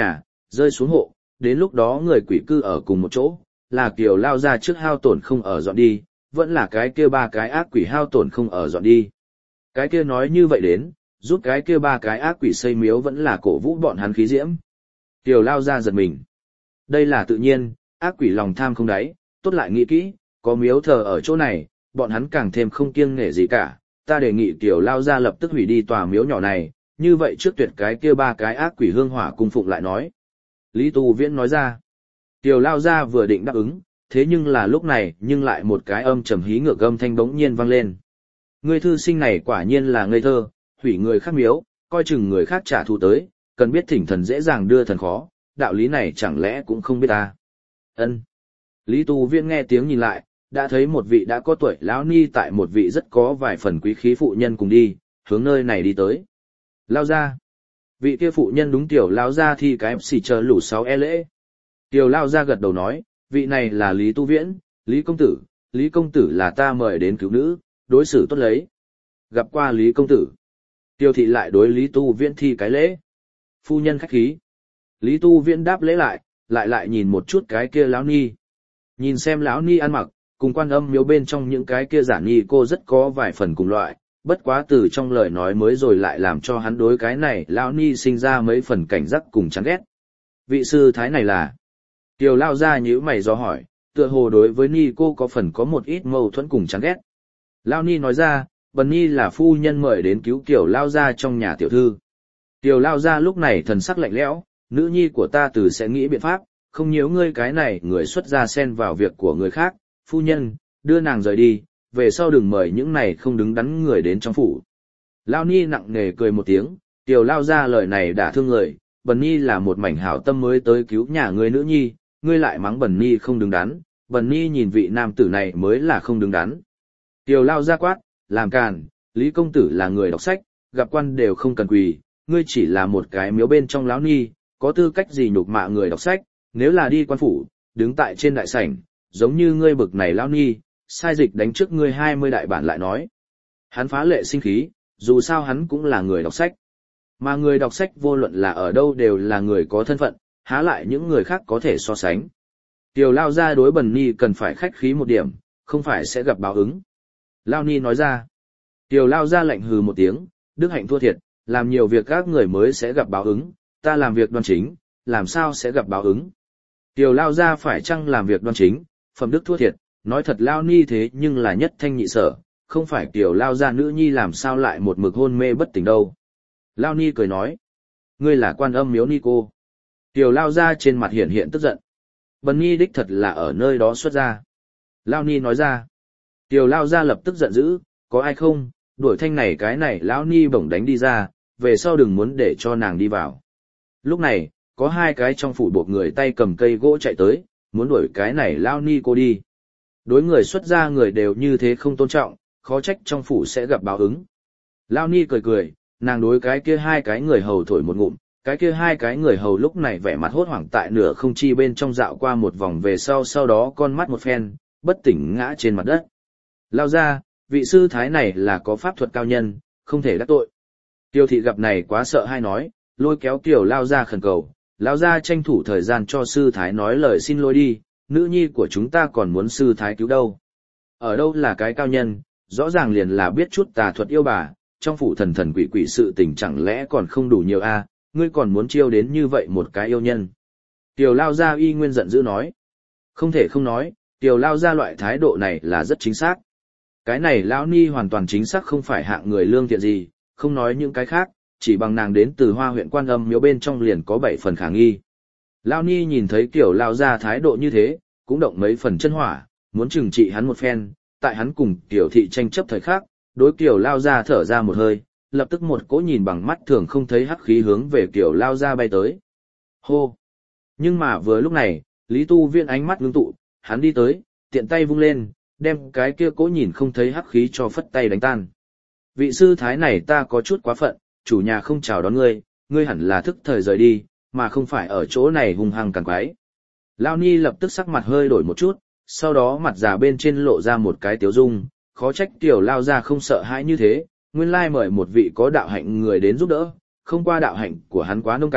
rơi xuống hộ, đến lúc đó người quỷ cư ở cùng một chỗ, là Kiều lao ra trước hao tổn không ở dọn đi, vẫn là cái kia ba cái ác quỷ hao tổn không ở dọn đi. Cái kia nói như vậy đến, giúp cái kia ba cái ác quỷ xây miếu vẫn là cổ vũ bọn hắn khí diễm. Kiều lao ra giật mình. Đây là tự nhiên, ác quỷ lòng tham không đáy, tốt lại nghĩ kỹ, có miếu thờ ở chỗ này, bọn hắn càng thêm không kiêng nể gì cả. Ta đề nghị Kiều lao ra lập tức hủy đi tòa miếu nhỏ này, như vậy trước tuyệt cái kia ba cái ác quỷ hương hỏa cung phụng lại nói. Lý Tu Viễn nói ra. Kiều lao ra vừa định đáp ứng, thế nhưng là lúc này nhưng lại một cái âm trầm hí ngược âm thanh bỗng nhiên vang lên. Người thư sinh này quả nhiên là ngây thơ, hủy người khác miếu, coi chừng người khác trả thù tới, cần biết thỉnh thần dễ dàng đưa thần khó, đạo lý này chẳng lẽ cũng không biết ta. Ân. Lý Tu Viễn nghe tiếng nhìn lại, đã thấy một vị đã có tuổi lão ni tại một vị rất có vài phần quý khí phụ nhân cùng đi, hướng nơi này đi tới. Lao ra. Vị kia phụ nhân đúng tiểu lao ra thì cái xì chờ lũ sáu e lễ. Tiểu lao ra gật đầu nói, vị này là Lý Tu Viễn, Lý Công Tử, Lý Công Tử là ta mời đến cứu nữ, đối xử tốt lấy. Gặp qua Lý Công Tử. Tiêu thị lại đối Lý Tu Viễn thi cái lễ. Phu nhân khách khí. Lý Tu Viễn đáp lễ lại, lại lại nhìn một chút cái kia lão ni. Nhìn xem lão ni ăn mặc, cùng Quan Âm miếu bên trong những cái kia giả ni cô rất có vài phần cùng loại, bất quá từ trong lời nói mới rồi lại làm cho hắn đối cái này lão ni sinh ra mấy phần cảnh giác cùng chán ghét. Vị sư thái này là? Kiều lao ra nhíu mày do hỏi, tựa hồ đối với ni cô có phần có một ít mâu thuẫn cùng chán ghét. Lao ni nói ra, bần ni là phu nhân mời đến cứu Kiều lao ra trong nhà tiểu thư. Kiều lao ra lúc này thần sắc lạnh lẽo, nữ nhi của ta từ sẽ nghĩ biện pháp, không nhiễu ngươi cái này người xuất gia xen vào việc của người khác, phu nhân, đưa nàng rời đi, về sau đừng mời những này không đứng đắn người đến trong phủ. Lao ni nặng nề cười một tiếng, Kiều lao ra lời này đã thương người, bần ni là một mảnh hảo tâm mới tới cứu nhà ngươi nữ nhi, ngươi lại mắng bần ni không đứng đắn, bần ni nhìn vị nam tử này mới là không đứng đắn. Kiều lao ra quát, làm càn, Lý Công Tử là người đọc sách, gặp quan đều không cần quỳ, ngươi chỉ là một cái miếu bên trong lão ni, có tư cách gì nhục mạ người đọc sách, nếu là đi quan phủ, đứng tại trên đại sảnh, giống như ngươi bực này lão ni, sai dịch đánh trước ngươi hai mươi đại bản lại nói. Hắn phá lệ sinh khí, dù sao hắn cũng là người đọc sách. Mà người đọc sách vô luận là ở đâu đều là người có thân phận, há lại những người khác có thể so sánh. Kiều lao ra đối bần ni cần phải khách khí một điểm, không phải sẽ gặp báo ứng. Lao ni nói ra. Kiều lao ra lạnh hừ một tiếng, đức hạnh thua thiệt, làm nhiều việc các người mới sẽ gặp báo ứng, ta làm việc đoan chính, làm sao sẽ gặp báo ứng. Kiều lao ra phải chăng làm việc đoan chính, phẩm đức thua thiệt, nói thật lao ni thế nhưng là nhất thanh nhị sở, không phải Kiều lao ra nữ nhi làm sao lại một mực hôn mê bất tỉnh đâu. Lao ni cười nói, ngươi là Quan Âm miếu ni cô. Kiều lao ra trên mặt hiện hiện tức giận. Bần ni đích thật là ở nơi đó xuất ra. Lao ni nói ra. Kiều lao ra lập tức giận dữ, có ai không, đuổi thanh này cái này lão ni bổng đánh đi ra, về sau đừng muốn để cho nàng đi vào. Lúc này, có hai cái trong phủ buộc người tay cầm cây gỗ chạy tới, muốn đuổi cái này lao ni cô đi. Đối người xuất gia người đều như thế không tôn trọng, khó trách trong phủ sẽ gặp báo ứng. Lao ni cười cười, nàng đối cái kia hai cái người hầu thổi một ngụm, cái kia hai cái người hầu lúc này vẻ mặt hốt hoảng tại nửa không chi bên trong dạo qua một vòng về sau sau đó con mắt một phen, bất tỉnh ngã trên mặt đất. Lao ra, vị sư thái này là có pháp thuật cao nhân, không thể đắc tội. Tiêu thị gặp này quá sợ hay nói, lôi kéo Kiều lao ra khẩn cầu, lao ra tranh thủ thời gian cho sư thái nói lời xin lỗi đi, nữ nhi của chúng ta còn muốn sư thái cứu đâu. Ở đâu là cái cao nhân, rõ ràng liền là biết chút tà thuật yêu bà, trong phủ thần thần quỷ quỷ sự tình chẳng lẽ còn không đủ nhiều a, ngươi còn muốn chiêu đến như vậy một cái yêu nhân. Kiều lao ra y nguyên giận dữ nói. Không thể không nói, Kiều lao ra loại thái độ này là rất chính xác. Cái này lão ni hoàn toàn chính xác không phải hạng người lương thiện gì, không nói những cái khác, chỉ bằng nàng đến từ Hoa huyện Quan Âm miếu bên trong liền có bảy phần khả nghi. Lão ni nhìn thấy Kiều lao ra thái độ như thế, cũng động mấy phần chân hỏa, muốn trừng trị hắn một phen, tại hắn cùng Kiều thị tranh chấp thời khắc, đối Kiều lao ra thở ra một hơi, lập tức một cỗ nhìn bằng mắt thường không thấy hắc khí hướng về Kiều lao ra bay tới. Hô! Nhưng mà vừa lúc này, Lý Tu Viễn ánh mắt ngưng tụ, hắn đi tới, tiện tay vung lên, đem cái kia cỗ nhìn không thấy hắc khí cho phất tay đánh tan. Vị sư thái này ta có chút quá phận, chủ nhà không chào đón ngươi, ngươi hẳn là thức thời rời đi, mà không phải ở chỗ này hung hăng càng quái. Lao Ni lập tức sắc mặt hơi đổi một chút, sau đó mặt già bên trên lộ ra một cái tiếu dung, khó trách Kiều lao ra không sợ hãi như thế, nguyên lai mời một vị có đạo hạnh người đến giúp đỡ, không qua đạo hạnh của hắn quá nông cạn,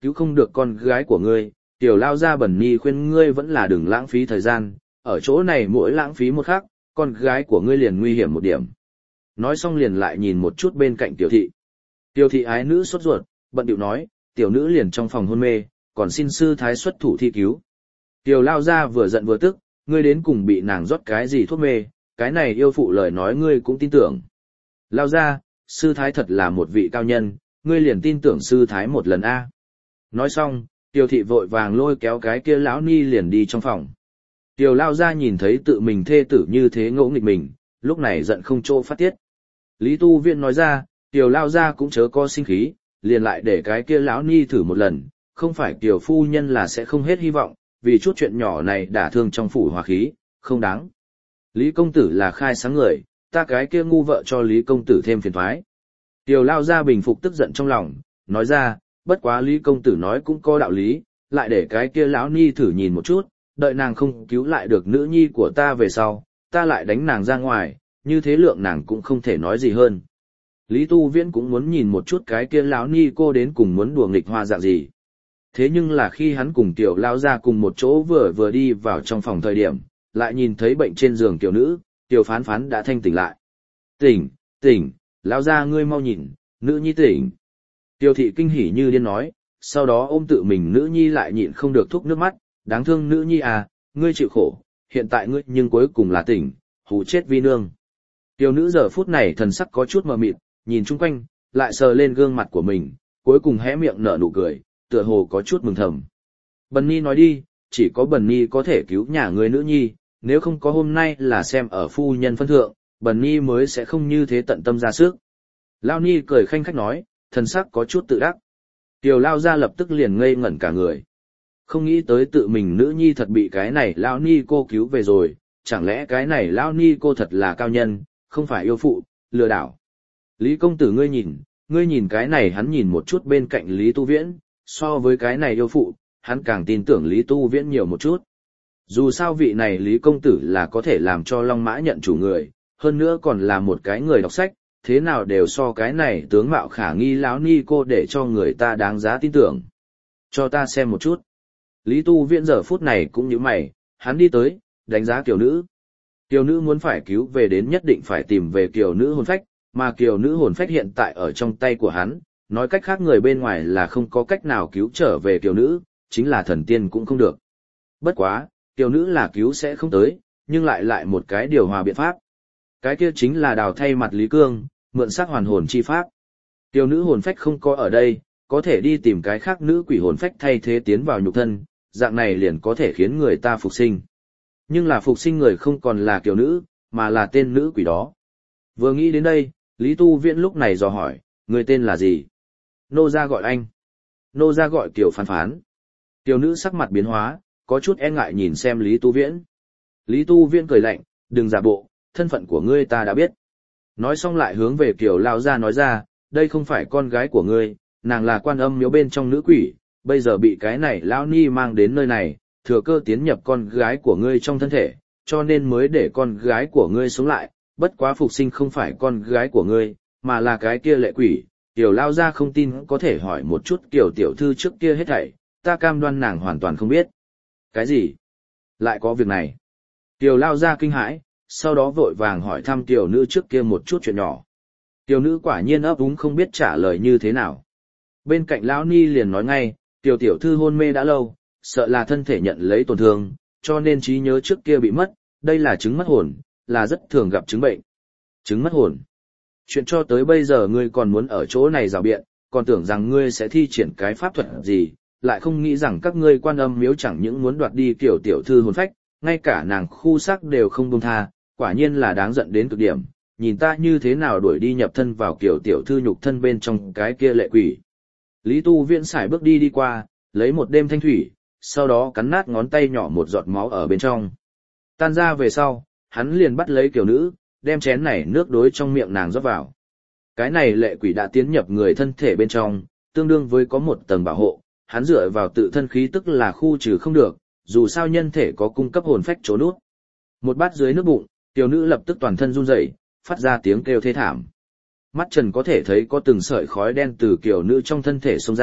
cứu không được con gái của ngươi, tiểu lao ra Bẩn Nhi khuyên ngươi vẫn là đừng lãng phí thời gian, ở chỗ này mỗi lãng phí một khắc, con gái của ngươi liền nguy hiểm một điểm. Nói xong liền lại nhìn một chút bên cạnh tiểu thị. Tiểu thị ái nữ sốt ruột, bận điệu nói, tiểu nữ liền trong phòng hôn mê, còn xin sư thái xuất thủ thi cứu. Tiểu lao ra vừa giận vừa tức, ngươi đến cùng bị nàng rót cái gì thuốc mê, cái này yêu phụ lời nói ngươi cũng tin tưởng. Lao ra, sư thái thật là một vị cao nhân, ngươi liền tin tưởng sư thái một lần a. Nói xong, tiểu thị vội vàng lôi kéo cái kia lão ni liền đi trong phòng. Tiểu lao ra nhìn thấy tự mình thê tử như thế ngỗ nghịch mình, lúc này giận không chỗ phát tiết. Lý Tu Viễn nói ra, tiểu lao ra cũng chớ có sinh khí, liền lại để cái kia lão ni thử một lần, không phải tiểu phu nhân là sẽ không hết hy vọng, vì chút chuyện nhỏ này đả thương trong phủ hòa khí, không đáng. Lý công tử là khai sáng người, ta cái kia ngu vợ cho Lý công tử thêm phiền toái. Tiểu lao ra bình phục tức giận trong lòng, nói ra, bất quá Lý công tử nói cũng có đạo lý, lại để cái kia lão ni thử nhìn một chút, đợi nàng không cứu lại được nữ nhi của ta về sau, ta lại đánh nàng ra ngoài, như thế lượng nàng cũng không thể nói gì hơn. Lý Tu Viễn cũng muốn nhìn một chút cái kia lão ni cô đến cùng muốn đùa nghịch hoa dạng gì. Thế nhưng là khi hắn cùng tiểu lao ra cùng một chỗ vừa vừa đi vào trong phòng thời điểm, lại nhìn thấy bệnh trên giường tiểu nữ, tiểu phán phán đã thanh tỉnh lại. Tỉnh, tỉnh, lao ra ngươi mau nhìn, nữ nhi tỉnh. Tiểu thị kinh hỉ như điên nói, sau đó ôm tự mình nữ nhi lại nhịn không được thúc nước mắt, đáng thương nữ nhi à, ngươi chịu khổ, hiện tại ngươi nhưng cuối cùng là tỉnh, hù chết vi nương. Tiểu nữ giờ phút này thần sắc có chút mờ mịt, nhìn chung quanh, lại sờ lên gương mặt của mình, cuối cùng hé miệng nở nụ cười, tựa hồ có chút mừng thầm. Bần Nhi nói đi, chỉ có Bần Nhi có thể cứu nhà người nữ nhi, nếu không có hôm nay là xem ở phu nhân phân thượng, Bần Nhi mới sẽ không như thế tận tâm ra sức. Lao Ni cười khanh khách nói, thần sắc có chút tự đắc. Tiểu Lao ra lập tức liền ngây ngẩn cả người. Không nghĩ tới tự mình nữ nhi thật bị cái này Lao Ni cô cứu về rồi, chẳng lẽ cái này Lao Ni cô thật là cao nhân, không phải yêu phụ, lừa đảo. Lý công tử ngươi nhìn, ngươi nhìn cái này hắn nhìn một chút bên cạnh Lý Tu Viễn, so với cái này yêu phụ, hắn càng tin tưởng Lý Tu Viễn nhiều một chút. Dù sao vị này Lý công tử là có thể làm cho Long Mã nhận chủ người, hơn nữa còn là một cái người đọc sách, thế nào đều so cái này tướng mạo khả nghi lão ni cô để cho người ta đáng giá tin tưởng. Cho ta xem một chút. Lý Tu Viễn giờ phút này cũng như mày, hắn đi tới, đánh giá kiều nữ. Kiều nữ muốn phải cứu về đến nhất định phải tìm về kiều nữ hồn phách, mà kiều nữ hồn phách hiện tại ở trong tay của hắn, nói cách khác người bên ngoài là không có cách nào cứu trở về kiều nữ, chính là thần tiên cũng không được. Bất quá, kiều nữ là cứu sẽ không tới, nhưng lại lại một cái điều hòa biện pháp. Cái kia chính là đào thay mặt Lý Cương, mượn xác hoàn hồn chi pháp. Kiều nữ hồn phách không có ở đây, có thể đi tìm cái khác nữ quỷ hồn phách thay thế tiến vào nhục thân, dạng này liền có thể khiến người ta phục sinh. Nhưng là phục sinh người không còn là kiều nữ, mà là tên nữ quỷ đó. Vừa nghĩ đến đây, Lý Tu Viễn lúc này dò hỏi, người tên là gì? Nô gia gọi anh. Nô gia gọi Kiều Phán Phán. Kiều nữ sắc mặt biến hóa, có chút e ngại nhìn xem Lý Tu Viễn. Lý Tu Viễn cười lạnh, đừng giả bộ, thân phận của ngươi ta đã biết. Nói xong lại hướng về Kiều lao ra nói ra, đây không phải con gái của ngươi, nàng là quan âm miếu bên trong nữ quỷ, bây giờ bị cái này lão ni mang đến nơi này, thừa cơ tiến nhập con gái của ngươi trong thân thể, cho nên mới để con gái của ngươi sống lại, bất quá phục sinh không phải con gái của ngươi, mà là cái kia lệ quỷ. Tiểu lao ra không tin có thể hỏi một chút Kiều tiểu thư trước kia hết thảy, ta cam đoan nàng hoàn toàn không biết. Cái gì? Lại có việc này? Tiểu lao ra kinh hãi, sau đó vội vàng hỏi thăm tiểu nữ trước kia một chút chuyện nhỏ. Tiểu nữ quả nhiên ấp úng không biết trả lời như thế nào. Bên cạnh lão ni liền nói ngay, tiểu tiểu thư hôn mê đã lâu, sợ là thân thể nhận lấy tổn thương, cho nên trí nhớ trước kia bị mất, đây là chứng mất hồn, là rất thường gặp chứng bệnh. Chứng mất hồn. Chuyện cho tới bây giờ ngươi còn muốn ở chỗ này rào biện, còn tưởng rằng ngươi sẽ thi triển cái pháp thuật gì, lại không nghĩ rằng các ngươi quan âm miếu chẳng những muốn đoạt đi kiểu tiểu thư hồn phách, ngay cả nàng khu xác đều không buông tha, quả nhiên là đáng giận đến cực điểm, nhìn ta như thế nào đuổi đi nhập thân vào kiểu tiểu thư nhục thân bên trong cái kia lệ quỷ. Lý Tu Viễn xài bước đi đi qua, lấy một đêm thanh thủy, sau đó cắn nát ngón tay nhỏ một giọt máu ở bên trong. Tan ra về sau, hắn liền bắt lấy kiểu nữ, đem chén này nước đối trong miệng nàng rót vào. Cái này lệ quỷ đã tiến nhập người thân thể bên trong, tương đương với có một tầng bảo hộ, hắn dựa vào tự thân khí tức là khu trừ không được, dù sao nhân thể có cung cấp hồn phách chỗ nút. Một bát dưới nước bụng, tiểu nữ lập tức toàn thân run rẩy, phát ra tiếng kêu thê thảm. Mắt Trần có thể thấy có từng sợi khói đen từ kiểu nữ trong thân thể xông ra,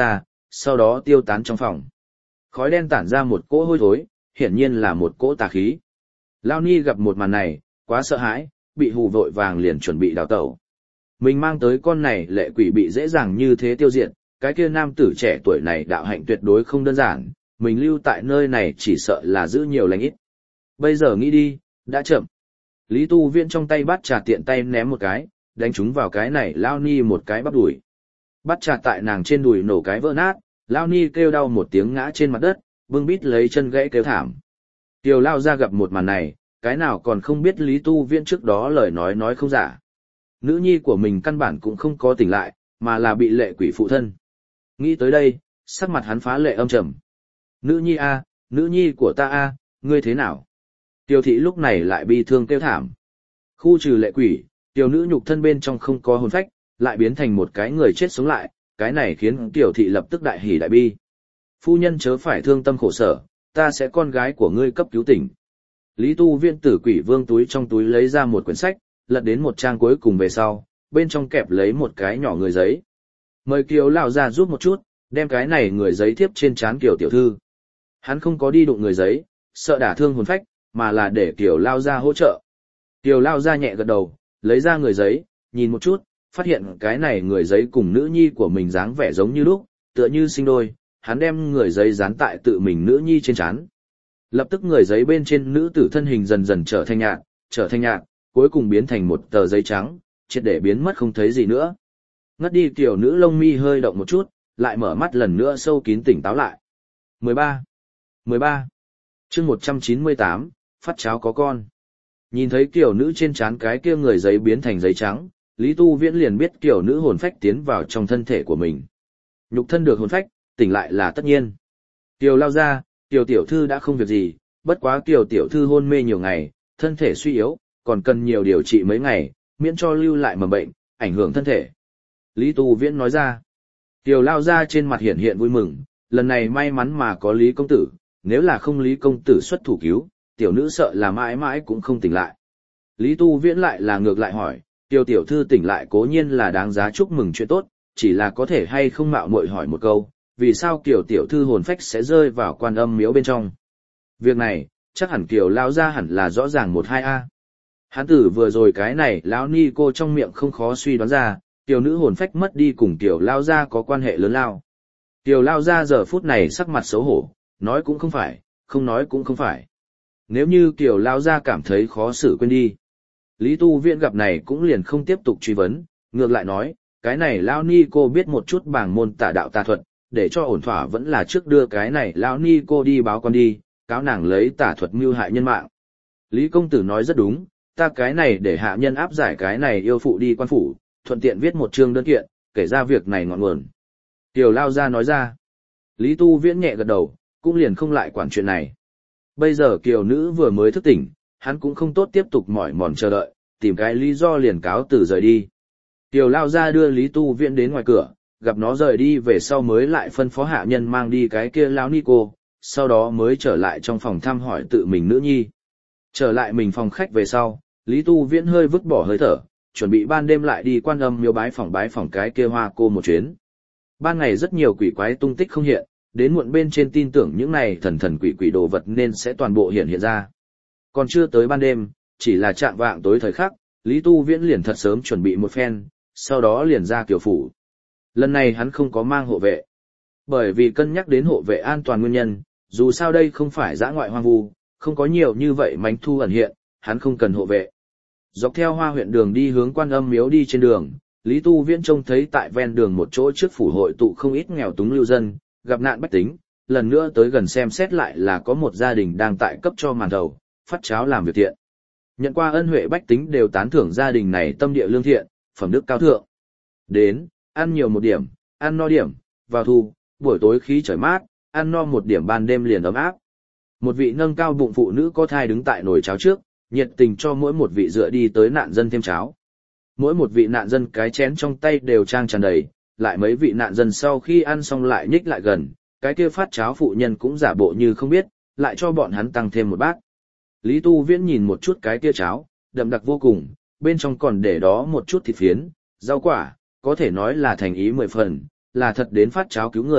sau đó tiêu tán trong phòng. Khói đen tản ra một cỗ hôi thối, hiển nhiên là một cỗ tà khí. Lao Ni gặp một màn này, quá sợ hãi, bị hù vội vàng liền chuẩn bị đào tẩu. Mình mang tới con này lệ quỷ bị dễ dàng như thế tiêu diệt, cái kia nam tử trẻ tuổi này đạo hạnh tuyệt đối không đơn giản, mình lưu tại nơi này chỉ sợ là giữ nhiều lành ít. Bây giờ nghĩ đi, đã chậm. Lý Tu Viễn trong tay bát trà tiện tay ném một cái, đánh trúng vào cái này Lao Ni một cái bắp đùi. Bát trà tại nàng trên đùi nổ cái vỡ nát, Lao Ni kêu đau một tiếng ngã trên mặt đất, bưng bít lấy chân gãy kêu thảm. Tiểu Lao ra gặp một màn này, cái nào còn không biết Lý Tu Viễn trước đó lời nói nói không giả. Nữ nhi của mình căn bản cũng không có tỉnh lại, mà là bị lệ quỷ phụ thân. Nghĩ tới đây, sắc mặt hắn phá lệ âm trầm. Nữ nhi a, nữ nhi của ta a, ngươi thế nào? Tiêu thị lúc này lại bi thương kêu thảm. Khu trừ lệ quỷ, tiểu nữ nhục thân bên trong không có hồn phách, lại biến thành một cái người chết sống lại, cái này khiến tiểu thị lập tức đại hỉ đại bi. Phu nhân chớ phải thương tâm khổ sở, ta sẽ con gái của ngươi cấp cứu tỉnh. Lý Tu Viễn tử quỷ vương túi trong túi lấy ra một quyển sách, lật đến một trang cuối cùng về sau, bên trong kẹp lấy một cái nhỏ người giấy. Mời Kiều lão ra giúp một chút, đem cái này người giấy tiếp trên trán Kiều tiểu thư. Hắn không có đi đụng người giấy, sợ đả thương hồn phách, mà là để Kiều lao ra hỗ trợ. Kiều lao ra nhẹ gật đầu, lấy ra người giấy, nhìn một chút, phát hiện cái này người giấy cùng nữ nhi của mình dáng vẻ giống như lúc, tựa như sinh đôi, hắn đem người giấy dán tại tự mình nữ nhi trên trán. Lập tức người giấy bên trên nữ tử thân hình dần dần trở thành nhạt, trở thành nhạt, cuối cùng biến thành một tờ giấy trắng, triệt để biến mất không thấy gì nữa. Ngất đi tiểu nữ lông mi hơi động một chút, lại mở mắt lần nữa sâu kín tỉnh táo lại. mười ba. mười ba. Chương một trăm chín mươi tám, phát cháo có con. Nhìn thấy tiểu nữ trên trán cái kia người giấy biến thành giấy trắng, Lý Tu Viễn liền biết tiểu nữ hồn phách tiến vào trong thân thể của mình. Nhục thân được hồn phách, tỉnh lại là tất nhiên. Tiểu lao ra, tiểu tiểu thư đã không việc gì, bất quá tiểu tiểu thư hôn mê nhiều ngày, thân thể suy yếu, còn cần nhiều điều trị mấy ngày, miễn cho lưu lại mầm bệnh, ảnh hưởng thân thể. Lý Tu Viễn nói ra. Tiểu lao ra trên mặt hiện hiện vui mừng, lần này may mắn mà có Lý công tử, nếu là không Lý công tử xuất thủ cứu, tiểu nữ sợ là mãi mãi cũng không tỉnh lại. Lý Tu Viễn lại là ngược lại hỏi, tiểu tiểu thư tỉnh lại cố nhiên là đáng giá chúc mừng chuyện tốt, chỉ là có thể hay không mạo muội hỏi một câu, vì sao tiểu tiểu thư hồn phách sẽ rơi vào Quan Âm miếu bên trong. Việc này, chắc hẳn Kiều lao ra hẳn là rõ ràng một hai a. Hán tử vừa rồi cái này lão ni cô trong miệng không khó suy đoán ra, tiểu nữ hồn phách mất đi cùng tiểu lao ra có quan hệ lớn lao. Tiểu lao ra giờ phút này sắc mặt xấu hổ, nói cũng không phải, không nói cũng không phải. Nếu như tiểu lao ra cảm thấy khó xử quên đi. Lý Tu Viễn gặp này cũng liền không tiếp tục truy vấn, ngược lại nói, cái này lão ni cô biết một chút bảng môn tả đạo tà thuật, để cho ổn thỏa vẫn là trước đưa cái này lão ni cô đi báo con đi, cáo nàng lấy tà thuật mưu hại nhân mạng. Lý công tử nói rất đúng, ta cái này để hạ nhân áp giải cái này yêu phụ đi quan phủ, thuận tiện viết một chương đơn kiện, kể ra việc này ngọn nguồn. Tiểu lao ra nói ra. Lý Tu Viễn nhẹ gật đầu, cũng liền không lại quản chuyện này. Bây giờ kiều nữ vừa mới thức tỉnh, hắn cũng không tốt tiếp tục mỏi mòn chờ đợi, tìm cái lý do liền cáo từ rời đi. Tiểu lao ra đưa Lý Tu Viễn đến ngoài cửa, gặp nó rời đi về sau mới lại phân phó hạ nhân mang đi cái kia lão ni cô, sau đó mới trở lại trong phòng thăm hỏi tự mình nữ nhi. Trở lại mình phòng khách về sau, Lý Tu Viễn hơi vứt bỏ hơi thở, chuẩn bị ban đêm lại đi Quan Âm miếu bái phỏng bái phỏng cái kia hoa cô một chuyến. Ban ngày rất nhiều quỷ quái tung tích không hiện, đến muộn bên trên tin tưởng những này thần thần quỷ quỷ đồ vật nên sẽ toàn bộ hiện hiện ra. Còn chưa tới ban đêm, chỉ là chạng vạng tối thời khắc, Lý Tu Viễn liền thật sớm chuẩn bị một phen, sau đó liền ra Kiều phủ. Lần này hắn không có mang hộ vệ. Bởi vì cân nhắc đến hộ vệ an toàn nguyên nhân, dù sao đây không phải dã ngoại hoang vu, không có nhiều như vậy mánh thu ẩn hiện, hắn không cần hộ vệ. Dọc theo Hoa huyện đường đi hướng Quan Âm miếu đi trên đường, Lý Tu Viễn trông thấy tại ven đường một chỗ trước phủ hội tụ không ít nghèo túng lưu dân, gặp nạn bách tính, lần nữa tới gần xem xét lại là có một gia đình đang tại cấp cho màn thầu, phát cháo làm việc thiện. Nhận qua ân huệ bách tính đều tán thưởng gia đình này tâm địa lương thiện, phẩm đức cao thượng. Đến, ăn nhiều một điểm, ăn no điểm, vào thu, buổi tối khí trời mát, ăn no một điểm ban đêm liền ấm áp. Một vị nâng cao bụng phụ nữ có thai đứng tại nồi cháo trước, nhiệt tình cho mỗi một vị dựa đi tới nạn dân thêm cháo. Mỗi một vị nạn dân cái chén trong tay đều trang tràn đầy, lại mấy vị nạn dân sau khi ăn xong lại nhích lại gần, cái kia phát cháo phụ nhân cũng giả bộ như không biết, lại cho bọn hắn tăng thêm một bát. Lý Tu Viễn nhìn một chút cái kia cháo, đậm đặc vô cùng, bên trong còn để đó một chút thịt phiến, rau quả, có thể nói là thành ý mười phần, là thật đến phát cháo cứu người,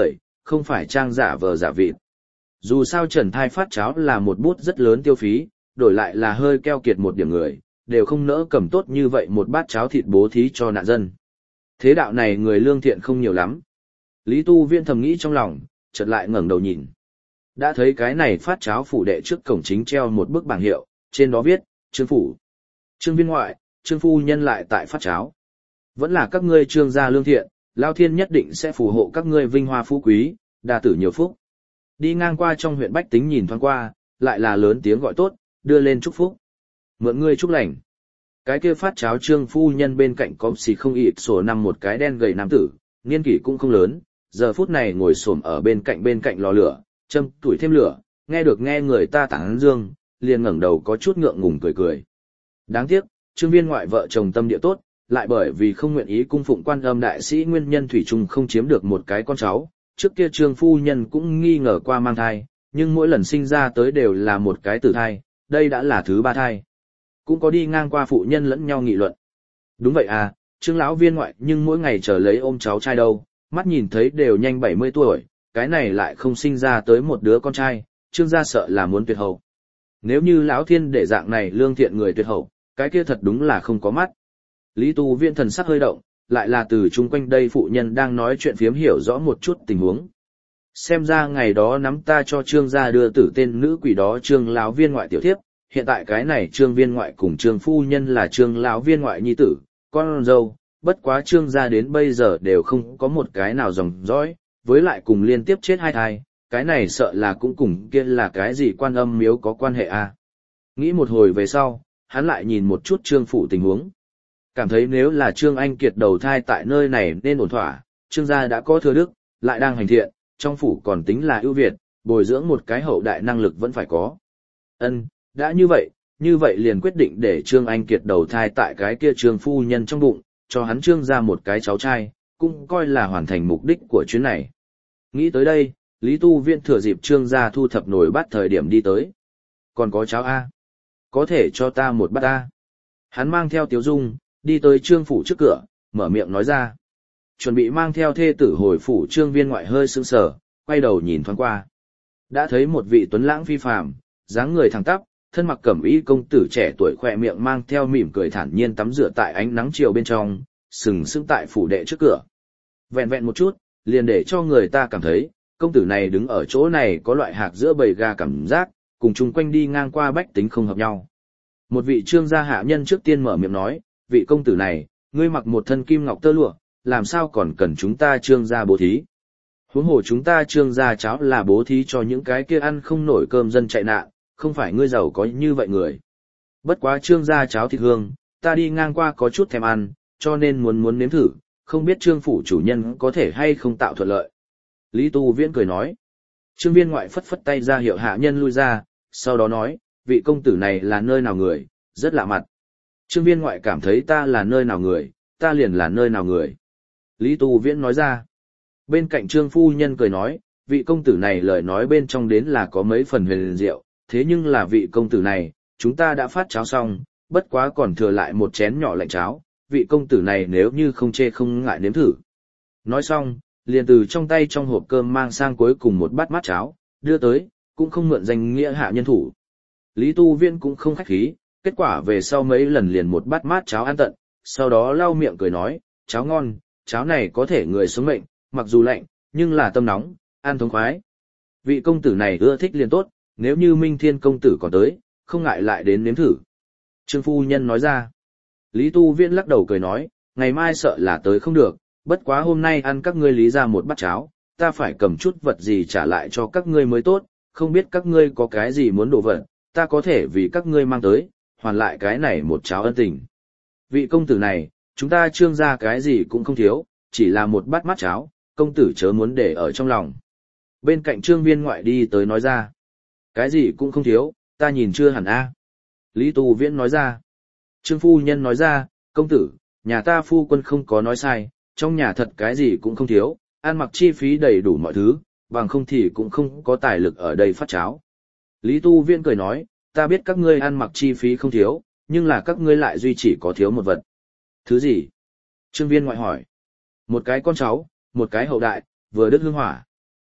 không phải trang giả vờ giả vịt. Dù sao Trần Thai phát cháo là một bút rất lớn tiêu phí, đổi lại là hơi keo kiệt một điểm người, đều không nỡ cầm tốt như vậy một bát cháo thịt bố thí cho nạn dân. Thế đạo này người lương thiện không nhiều lắm. Lý Tu Viễn thầm nghĩ trong lòng, chợt lại ngẩng đầu nhìn. Đã thấy cái này phát cháo phủ đệ trước cổng chính treo một bức bảng hiệu, trên đó viết, Trương Phủ. Trương viên ngoại, Trương phu nhân lại tại phát cháo. Vẫn là các ngươi Trương gia lương thiện, Lao Thiên nhất định sẽ phù hộ các ngươi vinh hoa phú quý, đa tử nhiều phúc. Đi ngang qua trong huyện Bách Tính nhìn thoáng qua, lại là lớn tiếng gọi tốt, đưa lên chúc phúc. Mượn ngươi chúc lành. Cái kia phát cháo Trương phu nhân bên cạnh có xì không ịt sổ nằm một cái đen gầy nam tử, niên kỷ cũng không lớn, giờ phút này ngồi xổm ở bên cạnh bên cạnh lò lửa, châm tuổi thêm lửa, nghe được nghe người ta tán dương, liền ngẩng đầu có chút ngượng ngùng cười cười. Đáng tiếc, Trương viên ngoại vợ chồng tâm địa tốt, lại bởi vì không nguyện ý cung phụng Quan Âm đại sĩ nguyên nhân thủy chung không chiếm được một cái con cháu. Trước kia Trương phu nhân cũng nghi ngờ qua mang thai, nhưng mỗi lần sinh ra tới đều là một cái tử thai, đây đã là thứ ba thai. Cũng có đi ngang qua phụ nhân lẫn nhau nghị luận. Đúng vậy à, Trương lão viên ngoại nhưng mỗi ngày chờ lấy ôm cháu trai đâu, mắt nhìn thấy đều nhanh bảy mươi tuổi, cái này lại không sinh ra tới một đứa con trai, Trương gia sợ là muốn tuyệt hậu. Nếu như lão thiên để dạng này lương thiện người tuyệt hậu, cái kia thật đúng là không có mắt. Lý Tu Viễn thần sắc hơi động, lại là từ chung quanh đây phụ nhân đang nói chuyện phiếm hiểu rõ một chút tình huống. Xem ra ngày đó nắm ta cho Trương gia đưa tử tên nữ quỷ đó Trương lão viên ngoại tiểu thiếp, hiện tại cái này Trương viên ngoại cùng Trương phu nhân là Trương lão viên ngoại nhi tử, con dâu, bất quá Trương gia đến bây giờ đều không có một cái nào dòng dõi, với lại cùng liên tiếp chết hai thai, cái này sợ là cũng cùng kia là cái gì Quan Âm miếu có quan hệ à. Nghĩ một hồi về sau, hắn lại nhìn một chút Trương phủ tình huống. Cảm thấy nếu là Trương Anh Kiệt đầu thai tại nơi này nên ổn thỏa, Trương gia đã có thừa đức, lại đang hành thiện, trong phủ còn tính là ưu việt, bồi dưỡng một cái hậu đại năng lực vẫn phải có. Ân, đã như vậy, như vậy liền quyết định để Trương Anh Kiệt đầu thai tại cái kia Trương phu nhân trong bụng, cho hắn Trương gia một cái cháu trai, cũng coi là hoàn thành mục đích của chuyến này. Nghĩ tới đây, Lý Tu Viễn thừa dịp Trương gia thu thập nồi bát thời điểm đi tới. Còn có cháu A. Có thể cho ta một bát A. Hắn mang theo Tiếu Dung, đi tới Trương phủ trước cửa, mở miệng nói ra. Chuẩn bị mang theo thê tử hồi phủ Trương viên ngoại hơi sững sờ, quay đầu nhìn thoáng qua. Đã thấy một vị tuấn lãng phi phàm, dáng người thẳng tắp, thân mặc cẩm y công tử trẻ tuổi khỏe miệng mang theo mỉm cười thản nhiên tắm rửa tại ánh nắng chiều bên trong, sừng sững tại phủ đệ trước cửa. Vẹn vẹn một chút, liền để cho người ta cảm thấy, công tử này đứng ở chỗ này có loại hạc giữa bầy gà cảm giác, cùng chung quanh đi ngang qua Bách Tính không hợp nhau. Một vị Trương gia hạ nhân trước tiên mở miệng nói, vị công tử này, ngươi mặc một thân kim ngọc tơ lụa, làm sao còn cần chúng ta Trương gia bố thí? Huống hồ chúng ta Trương gia cháo là bố thí cho những cái kia ăn không nổi cơm dân chạy nạn, không phải ngươi giàu có như vậy người. Bất quá Trương gia cháo thịt hương, ta đi ngang qua có chút thèm ăn, cho nên muốn muốn nếm thử, không biết Trương phủ chủ nhân có thể hay không tạo thuận lợi. Lý Tu Viễn cười nói. Trương viên ngoại phất phất tay ra hiệu hạ nhân lui ra, sau đó nói, vị công tử này là nơi nào người, rất lạ mặt. Trương viên ngoại cảm thấy ta là nơi nào người, ta liền là nơi nào người. Lý Tu Viễn nói ra. Bên cạnh Trương phu nhân cười nói, vị công tử này lời nói bên trong đến là có mấy phần huyền diệu, thế nhưng là vị công tử này, chúng ta đã phát cháo xong, bất quá còn thừa lại một chén nhỏ lạnh cháo, vị công tử này nếu như không chê không ngại nếm thử. Nói xong, liền từ trong tay trong hộp cơm mang sang cuối cùng một bát mát cháo, đưa tới, cũng không mượn danh nghĩa hạ nhân thủ. Lý Tu Viễn cũng không khách khí, kết quả về sau mấy lần liền một bát mát cháo ăn tận, sau đó lau miệng cười nói, cháo ngon, cháo này có thể người sống mệnh, mặc dù lạnh, nhưng là tâm nóng, ăn thống khoái. Vị công tử này ưa thích liền tốt, nếu như Minh Thiên công tử còn tới, không ngại lại đến nếm thử. Trương phu nhân nói ra. Lý Tu Viễn lắc đầu cười nói, ngày mai sợ là tới không được, bất quá hôm nay ăn các ngươi Lý ra một bát cháo, ta phải cầm chút vật gì trả lại cho các ngươi mới tốt, không biết các ngươi có cái gì muốn đổ vật, ta có thể vì các ngươi mang tới, hoàn lại cái này một cháo ân tình. Vị công tử này, chúng ta Trương gia cái gì cũng không thiếu, chỉ là một bát mát cháo, công tử chớ muốn để ở trong lòng. Bên cạnh Trương viên ngoại đi tới nói ra, cái gì cũng không thiếu, ta nhìn chưa hẳn a. Lý Tu Viễn nói ra. Trương phu nhân nói ra, công tử, nhà ta phu quân không có nói sai, trong nhà thật cái gì cũng không thiếu, ăn mặc chi phí đầy đủ mọi thứ, bằng không thì cũng không có tài lực ở đây phát cháo. Lý Tu Viễn cười nói, ta biết các ngươi ăn mặc chi phí không thiếu, nhưng là các ngươi lại duy chỉ có thiếu một vật. Thứ gì? Trương viên ngoại hỏi. Một cái con cháu, một cái hậu đại, vừa đứt hương hỏa.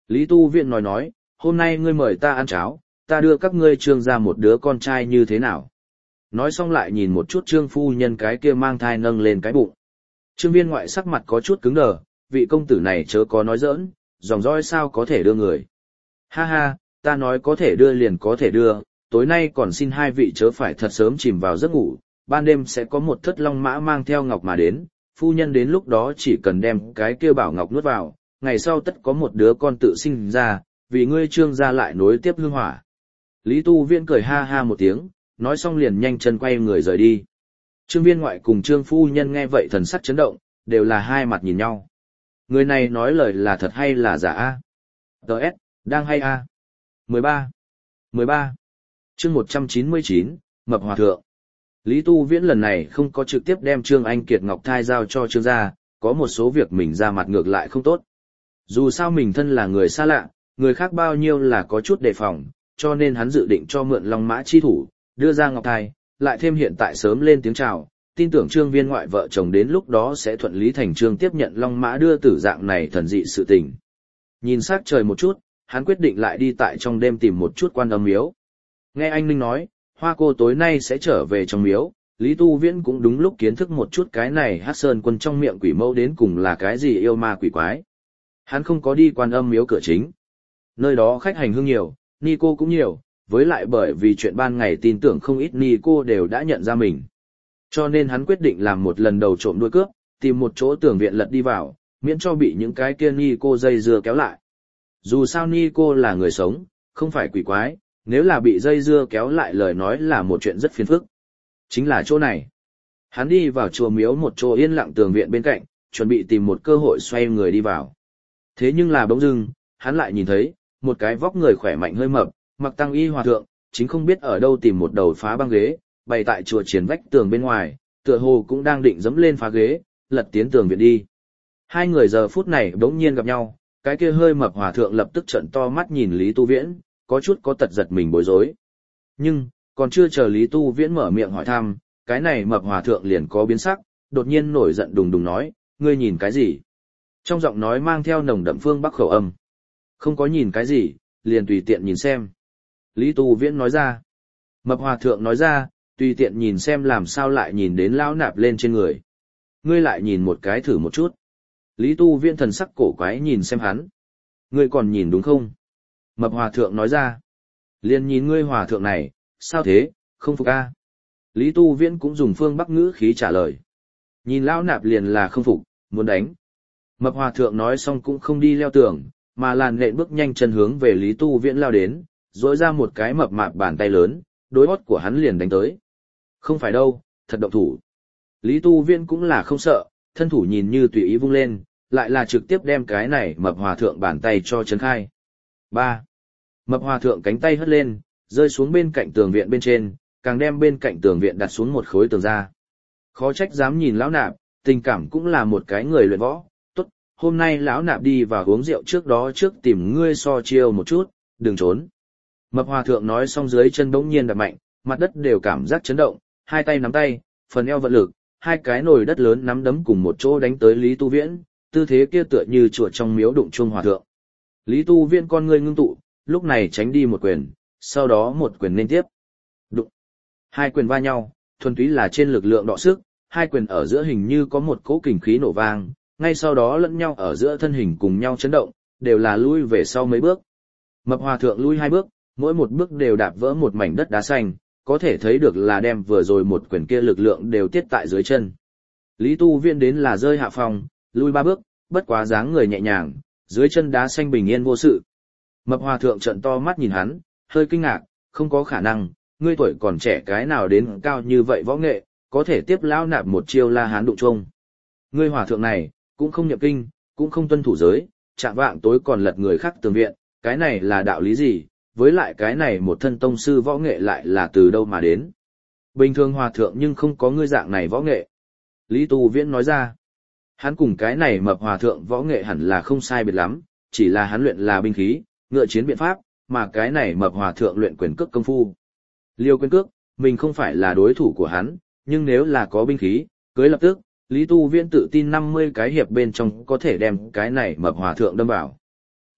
Lý Tu Viễn nói nói, hôm nay ngươi mời ta ăn cháo, ta đưa các ngươi Trương ra một đứa con trai như thế nào? Nói xong lại nhìn một chút Trương phu nhân cái kia mang thai nâng lên cái bụng. Trương Viên Ngoại sắc mặt có chút cứng đờ, vị công tử này chớ có nói giỡn, dòng dõi sao có thể đưa người. Ha ha, ta nói có thể đưa liền có thể đưa, tối nay còn xin hai vị chớ phải thật sớm chìm vào giấc ngủ, ban đêm sẽ có một thất long mã mang theo ngọc mà đến, phu nhân đến lúc đó chỉ cần đem cái kia bảo ngọc nuốt vào, ngày sau tất có một đứa con tự sinh ra, vì ngươi Trương gia lại nối tiếp hương hỏa. Lý Tu Viễn cười ha ha một tiếng, nói xong liền nhanh chân quay người rời đi. Trương Viên Ngoại cùng Trương phu nhân nghe vậy thần sắc chấn động, đều là hai mặt nhìn nhau. Người này nói lời là thật hay là giả a? Đờ S, đang hay a? mười ba. mười ba. Chương một trăm chín mươi chín, Mập Hòa Thượng. Lý Tu Viễn lần này không có trực tiếp đem Trương Anh Kiệt Ngọc thai giao cho Trương gia, có một số việc mình ra mặt ngược lại không tốt. Dù sao mình thân là người xa lạ, người khác bao nhiêu là có chút đề phòng, cho nên hắn dự định cho mượn Long Mã chi thủ, đưa ra Ngọc thai, lại thêm hiện tại sớm lên tiếng chào, tin tưởng Trương Viên Ngoại vợ chồng đến lúc đó sẽ thuận lý thành trương tiếp nhận Long Mã đưa tử dạng này thần dị sự tình. Nhìn sát trời một chút, hắn quyết định lại đi tại trong đêm tìm một chút Quan Âm miếu. Nghe anh Ninh nói, Hoa cô tối nay sẽ trở về trong miếu, Lý Tu Viễn cũng đúng lúc kiến thức một chút cái này Hắc Sơn Quân trong miệng quỷ mẫu đến cùng là cái gì yêu ma quỷ quái. Hắn không có đi Quan Âm miếu cửa chính. Nơi đó khách hành hương nhiều, ni cô cũng nhiều, với lại bởi vì chuyện ban ngày tin tưởng không ít ni cô đều đã nhận ra mình. Cho nên hắn quyết định làm một lần đầu trộm đuôi cướp, tìm một chỗ tường viện lật đi vào, miễn cho bị những cái kia ni cô dây dưa kéo lại. Dù sao ni cô là người sống, không phải quỷ quái, nếu là bị dây dưa kéo lại lời nói là một chuyện rất phiền phức. Chính là chỗ này. Hắn đi vào chùa miếu một chỗ yên lặng tường viện bên cạnh, chuẩn bị tìm một cơ hội xoay người đi vào. Thế nhưng là bỗng dưng, hắn lại nhìn thấy, một cái vóc người khỏe mạnh hơi mập, mặc tăng y hòa thượng, chính không biết ở đâu tìm một đầu phá băng ghế, bày tại chùa triển vách tường bên ngoài, tựa hồ cũng đang định dẫm lên phá ghế, lật tiến tường viện đi. Hai người giờ phút này bỗng nhiên gặp nhau, cái kia hơi mập hòa thượng lập tức trợn to mắt nhìn Lý Tu Viễn, có chút có tật giật mình bối rối. Nhưng, còn chưa chờ Lý Tu Viễn mở miệng hỏi thăm, cái này mập hòa thượng liền có biến sắc, đột nhiên nổi giận đùng đùng nói, ngươi nhìn cái gì? Trong giọng nói mang theo nồng đậm phương Bắc khẩu âm. Không có nhìn cái gì, liền tùy tiện nhìn xem. Lý Tu Viễn nói ra. Mập hòa thượng nói ra, tùy tiện nhìn xem làm sao lại nhìn đến lão nạp lên trên người. Ngươi lại nhìn một cái thử một chút. Lý Tu Viễn thần sắc cổ quái nhìn xem hắn. Ngươi còn nhìn đúng không? Mập hòa thượng nói ra. Liền nhìn ngươi hòa thượng này, sao thế, không phục a? Lý Tu Viễn cũng dùng phương Bắc ngữ khí trả lời. Nhìn lão nạp liền là không phục, muốn đánh. Mập hòa thượng nói xong cũng không đi leo tường, mà làn nện bước nhanh chân hướng về Lý Tu Viễn lao đến, rỗi ra một cái mập mạp bàn tay lớn, đối hót của hắn liền đánh tới. Không phải đâu, thật động thủ. Lý Tu Viễn cũng là không sợ, thân thủ nhìn như tùy ý vung lên, lại là trực tiếp đem cái này mập hòa thượng bàn tay cho chấn khai. ba. Mập hòa thượng cánh tay hất lên, rơi xuống bên cạnh tường viện bên trên, càng đem bên cạnh tường viện đặt xuống một khối tường ra. Khó trách dám nhìn lão nạp, tình cảm cũng là một cái người luyện võ. Tốt, hôm nay lão nạp đi và uống rượu trước đó trước tìm ngươi so chiêu một chút, đừng trốn. Mập hòa thượng nói xong dưới chân bỗng nhiên đập mạnh, mặt đất đều cảm giác chấn động, hai tay nắm tay, phần eo vận lực, hai cái nồi đất lớn nắm đấm cùng một chỗ đánh tới Lý Tu Viễn, tư thế kia tựa như chuột trong miếu đụng chuông hòa thượng. Lý Tu Viễn con ngươi ngưng tụ, lúc này tránh đi một quyền, sau đó một quyền liên tiếp. Đụng. Hai quyền va nhau, thuần túy là trên lực lượng đọ sức, hai quyền ở giữa hình như có một cỗ kình khí nổ vang, ngay sau đó lẫn nhau ở giữa thân hình cùng nhau chấn động, đều là lui về sau mấy bước. Mập hòa thượng lui hai bước, mỗi một bước đều đạp vỡ một mảnh đất đá xanh, có thể thấy được là đem vừa rồi một quyền kia lực lượng đều tiết tại dưới chân. Lý Tu Viễn đến là rơi hạ phòng, lui ba bước, bất quá dáng người nhẹ nhàng, dưới chân đá xanh bình yên vô sự. Mập hòa thượng trợn to mắt nhìn hắn, hơi kinh ngạc, không có khả năng, ngươi tuổi còn trẻ cái nào đến cao như vậy võ nghệ, có thể tiếp lão nạp một chiêu La Hán đụng chuông. Ngươi hòa thượng này, cũng không nhập kinh, cũng không tuân thủ giới, chạm vạng tối còn lật người khác tường viện, cái này là đạo lý gì, với lại cái này một thân tông sư võ nghệ lại là từ đâu mà đến. Bình thường hòa thượng nhưng không có ngươi dạng này võ nghệ. Lý Tu Viễn nói ra, hắn cùng cái này mập hòa thượng võ nghệ hẳn là không sai biệt lắm, chỉ là hắn luyện là binh khí, ngựa chiến biện pháp, mà cái này mập hòa thượng luyện quyền cước công phu. Liêu quyền cước, mình không phải là đối thủ của hắn, nhưng nếu là có binh khí, cưới lập tức, Lý Tu Viễn tự tin năm mươi cái hiệp bên trong có thể đem cái này mập hòa thượng đâm vào.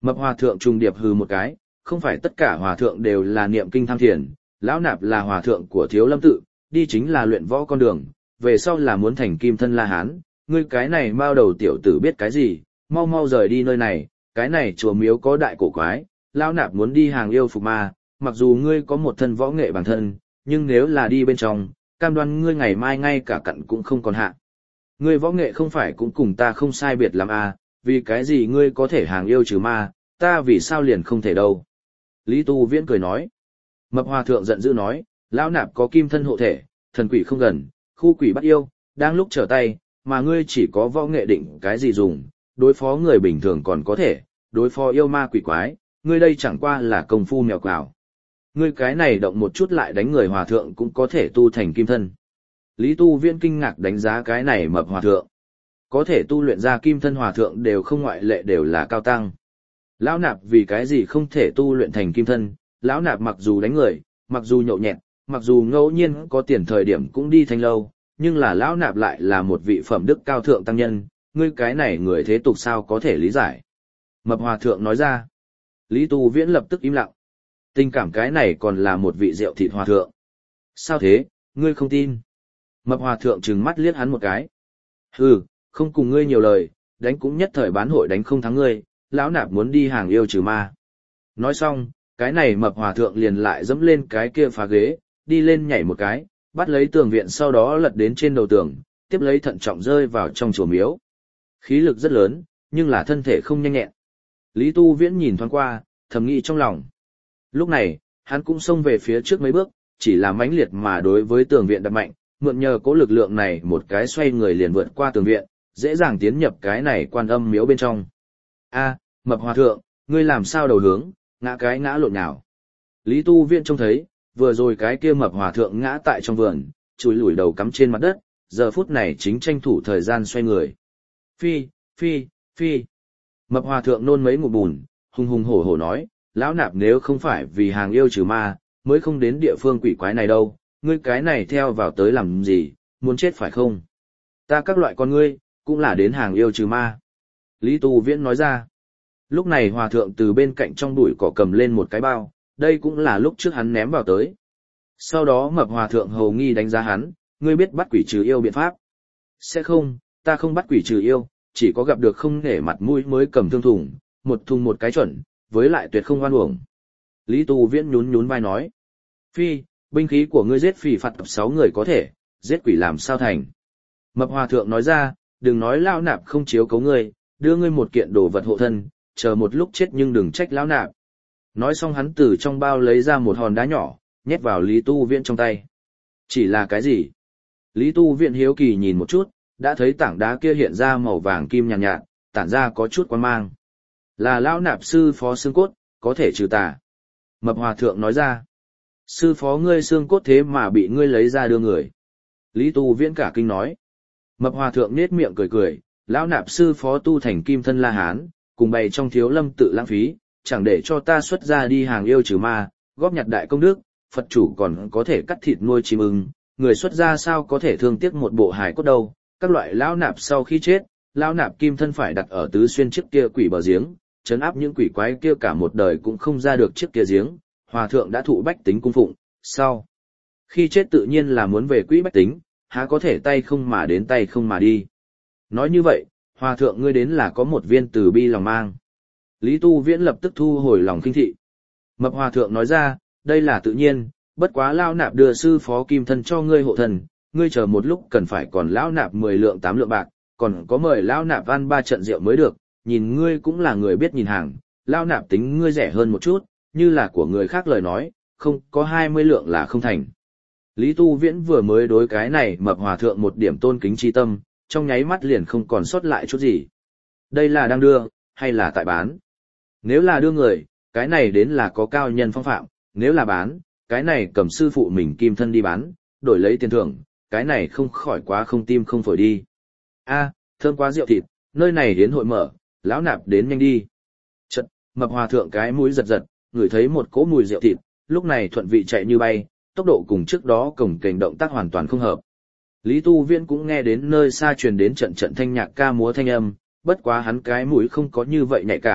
Mập hòa thượng trùng điệp hừ một cái, không phải tất cả hòa thượng đều là niệm kinh tham thiền, lão nạp là hòa thượng của Thiếu Lâm tự, đi chính là luyện võ con đường, về sau là muốn thành kim thân La Hán, ngươi cái này mao đầu tiểu tử biết cái gì, mau mau rời đi nơi này, cái này chùa miếu có đại cổ quái, lão nạp muốn đi hàng yêu phục ma, mặc dù ngươi có một thân võ nghệ bản thân, nhưng nếu là đi bên trong, cam đoan ngươi ngày mai ngay cả cặn cũng không còn hạ. Ngươi võ nghệ không phải cũng cùng ta không sai biệt lắm à, vì cái gì ngươi có thể hàng yêu trừ ma, ta vì sao liền không thể đâu. Lý Tu Viễn cười nói. Mập hòa thượng giận dữ nói, lão nạp có kim thân hộ thể, thần quỷ không gần, khu quỷ bắt yêu, đang lúc trở tay, mà ngươi chỉ có võ nghệ định cái gì dùng, đối phó người bình thường còn có thể, đối phó yêu ma quỷ quái, ngươi đây chẳng qua là công phu mèo quào. Ngươi cái này động một chút lại đánh người hòa thượng cũng có thể tu thành kim thân. Lý Tu Viễn kinh ngạc đánh giá cái này mập hòa thượng. Có thể tu luyện ra kim thân hòa thượng đều không ngoại lệ đều là cao tăng. Lão nạp vì cái gì không thể tu luyện thành kim thân, lão nạp mặc dù đánh người, mặc dù nhậu nhẹt, mặc dù ngẫu nhiên có tiền thời điểm cũng đi thanh lâu, nhưng là lão nạp lại là một vị phẩm đức cao thượng tăng nhân, ngươi cái này người thế tục sao có thể lý giải. Mập hòa thượng nói ra. Lý Tu Viễn lập tức im lặng. Tình cảm cái này còn là một vị rượu thịt hòa thượng. Sao thế, ngươi không tin? Mập hòa thượng trừng mắt liếc hắn một cái. Hừ, không cùng ngươi nhiều lời, đánh cũng nhất thời bán hội đánh không thắng ngươi, lão nạp muốn đi hàng yêu trừ ma. Nói xong, cái này mập hòa thượng liền lại dẫm lên cái kia phá ghế, đi lên nhảy một cái, bắt lấy tường viện sau đó lật đến trên đầu tường, tiếp lấy thận trọng rơi vào trong chùa miếu. Khí lực rất lớn, nhưng là thân thể không nhanh nhẹn. Lý Tu Viễn nhìn thoáng qua, thầm nghĩ trong lòng. Lúc này, hắn cũng xông về phía trước mấy bước, chỉ là mãnh liệt mà đối với tường viện đập mạnh, mượn nhờ cố lực lượng này một cái xoay người liền vượt qua tường viện, dễ dàng tiến nhập cái này quan âm miếu bên trong. A, mập hòa thượng, ngươi làm sao đầu hướng, ngã cái ngã lộn nào. Lý Tu Viễn trông thấy, vừa rồi cái kia mập hòa thượng ngã tại trong vườn, chùi lủi đầu cắm trên mặt đất, giờ phút này chính tranh thủ thời gian xoay người. Phi, phi, phi. Mập hòa thượng nôn mấy ngụm bùn, hùng hùng hổ hổ nói, lão nạp nếu không phải vì hàng yêu trừ ma, mới không đến địa phương quỷ quái này đâu, ngươi cái này theo vào tới làm gì, muốn chết phải không? Ta các loại con ngươi, cũng là đến hàng yêu trừ ma. Lý Tu Viễn nói ra. Lúc này hòa thượng từ bên cạnh trong bụi cỏ cầm lên một cái bao, đây cũng là lúc trước hắn ném vào tới. Sau đó mập hòa thượng hầu nghi đánh giá hắn, ngươi biết bắt quỷ trừ yêu biện pháp. Sẽ không, ta không bắt quỷ trừ yêu, chỉ có gặp được không nể mặt mũi mới cầm thương thùng, một thùng một cái chuẩn, với lại tuyệt không oan uổng. Lý Tu Viễn nhún nhún vai nói. Phi, binh khí của ngươi giết phỉ phạt tập sáu người có thể, giết quỷ làm sao thành. Mập hòa thượng nói ra, đừng nói lão nạp không chiếu cấu ngươi, đưa ngươi một kiện đồ vật hộ thân, chờ một lúc chết nhưng đừng trách lão nạp. Nói xong hắn từ trong bao lấy ra một hòn đá nhỏ, nhét vào Lý Tu Viễn trong tay. Chỉ là cái gì? Lý Tu Viễn hiếu kỳ nhìn một chút, đã thấy tảng đá kia hiện ra màu vàng kim nhàn nhạt, nhạt, tản ra có chút quang mang. Là lão nạp sư phó xương cốt, có thể trừ tà. Mập hòa thượng nói ra. Sư phó ngươi xương cốt thế mà bị ngươi lấy ra đưa người. Lý Tu Viễn cả kinh nói. Mập hòa thượng nết miệng cười cười, lão nạp sư phó tu thành kim thân La Hán, cùng bày trong Thiếu Lâm tự lãng phí, chẳng để cho ta xuất ra đi hàng yêu trừ ma, góp nhặt đại công đức, Phật chủ còn có thể cắt thịt nuôi chim ưng, người xuất gia sao có thể thương tiếc một bộ hài cốt đâu. Các loại lão nạp sau khi chết, lão nạp kim thân phải đặt ở tứ xuyên chiếc kia quỷ bờ giếng, trấn áp những quỷ quái kia cả một đời cũng không ra được chiếc kia giếng. Hòa thượng đã thụ bách tính cung phụng, sau khi chết tự nhiên là muốn về quỹ bách tính, há có thể tay không mà đến tay không mà đi. Nói như vậy, hòa thượng ngươi đến là có một viên từ bi lòng mang. Lý Tu Viễn lập tức thu hồi lòng kinh thị. Mập hòa thượng nói ra, đây là tự nhiên, bất quá lão nạp đưa sư phó kim thân cho ngươi hộ thần, ngươi chờ một lúc cần phải còn lão nạp mười lượng tám lượng bạc, còn có mời lão nạp ăn ba trận rượu mới được, nhìn ngươi cũng là người biết nhìn hàng, lão nạp tính ngươi rẻ hơn một chút, như là của người khác lời nói, không có hai mươi lượng là không thành. Lý Tu Viễn vừa mới đối cái này mập hòa thượng một điểm tôn kính chi tâm, trong nháy mắt liền không còn sót lại chút gì. Đây là đang đưa, hay là tại bán? Nếu là đưa người, cái này đến là có cao nhân phong phạm, nếu là bán, cái này cầm sư phụ mình kim thân đi bán, đổi lấy tiền thưởng, cái này không khỏi quá không tim không phổi đi. A, thơm quá rượu thịt, nơi này đến hội mở, lão nạp đến nhanh đi. Chật, mập hòa thượng cái mũi giật giật, ngửi thấy một cỗ mùi rượu thịt, lúc này thuận vị chạy như bay, tốc độ cùng trước đó cổng kềnh động tác hoàn toàn không hợp. Lý Tu Viễn cũng nghe đến nơi xa truyền đến trận trận thanh nhạc ca múa thanh âm, bất quá hắn cái mũi không có như vậy nhạy cảm,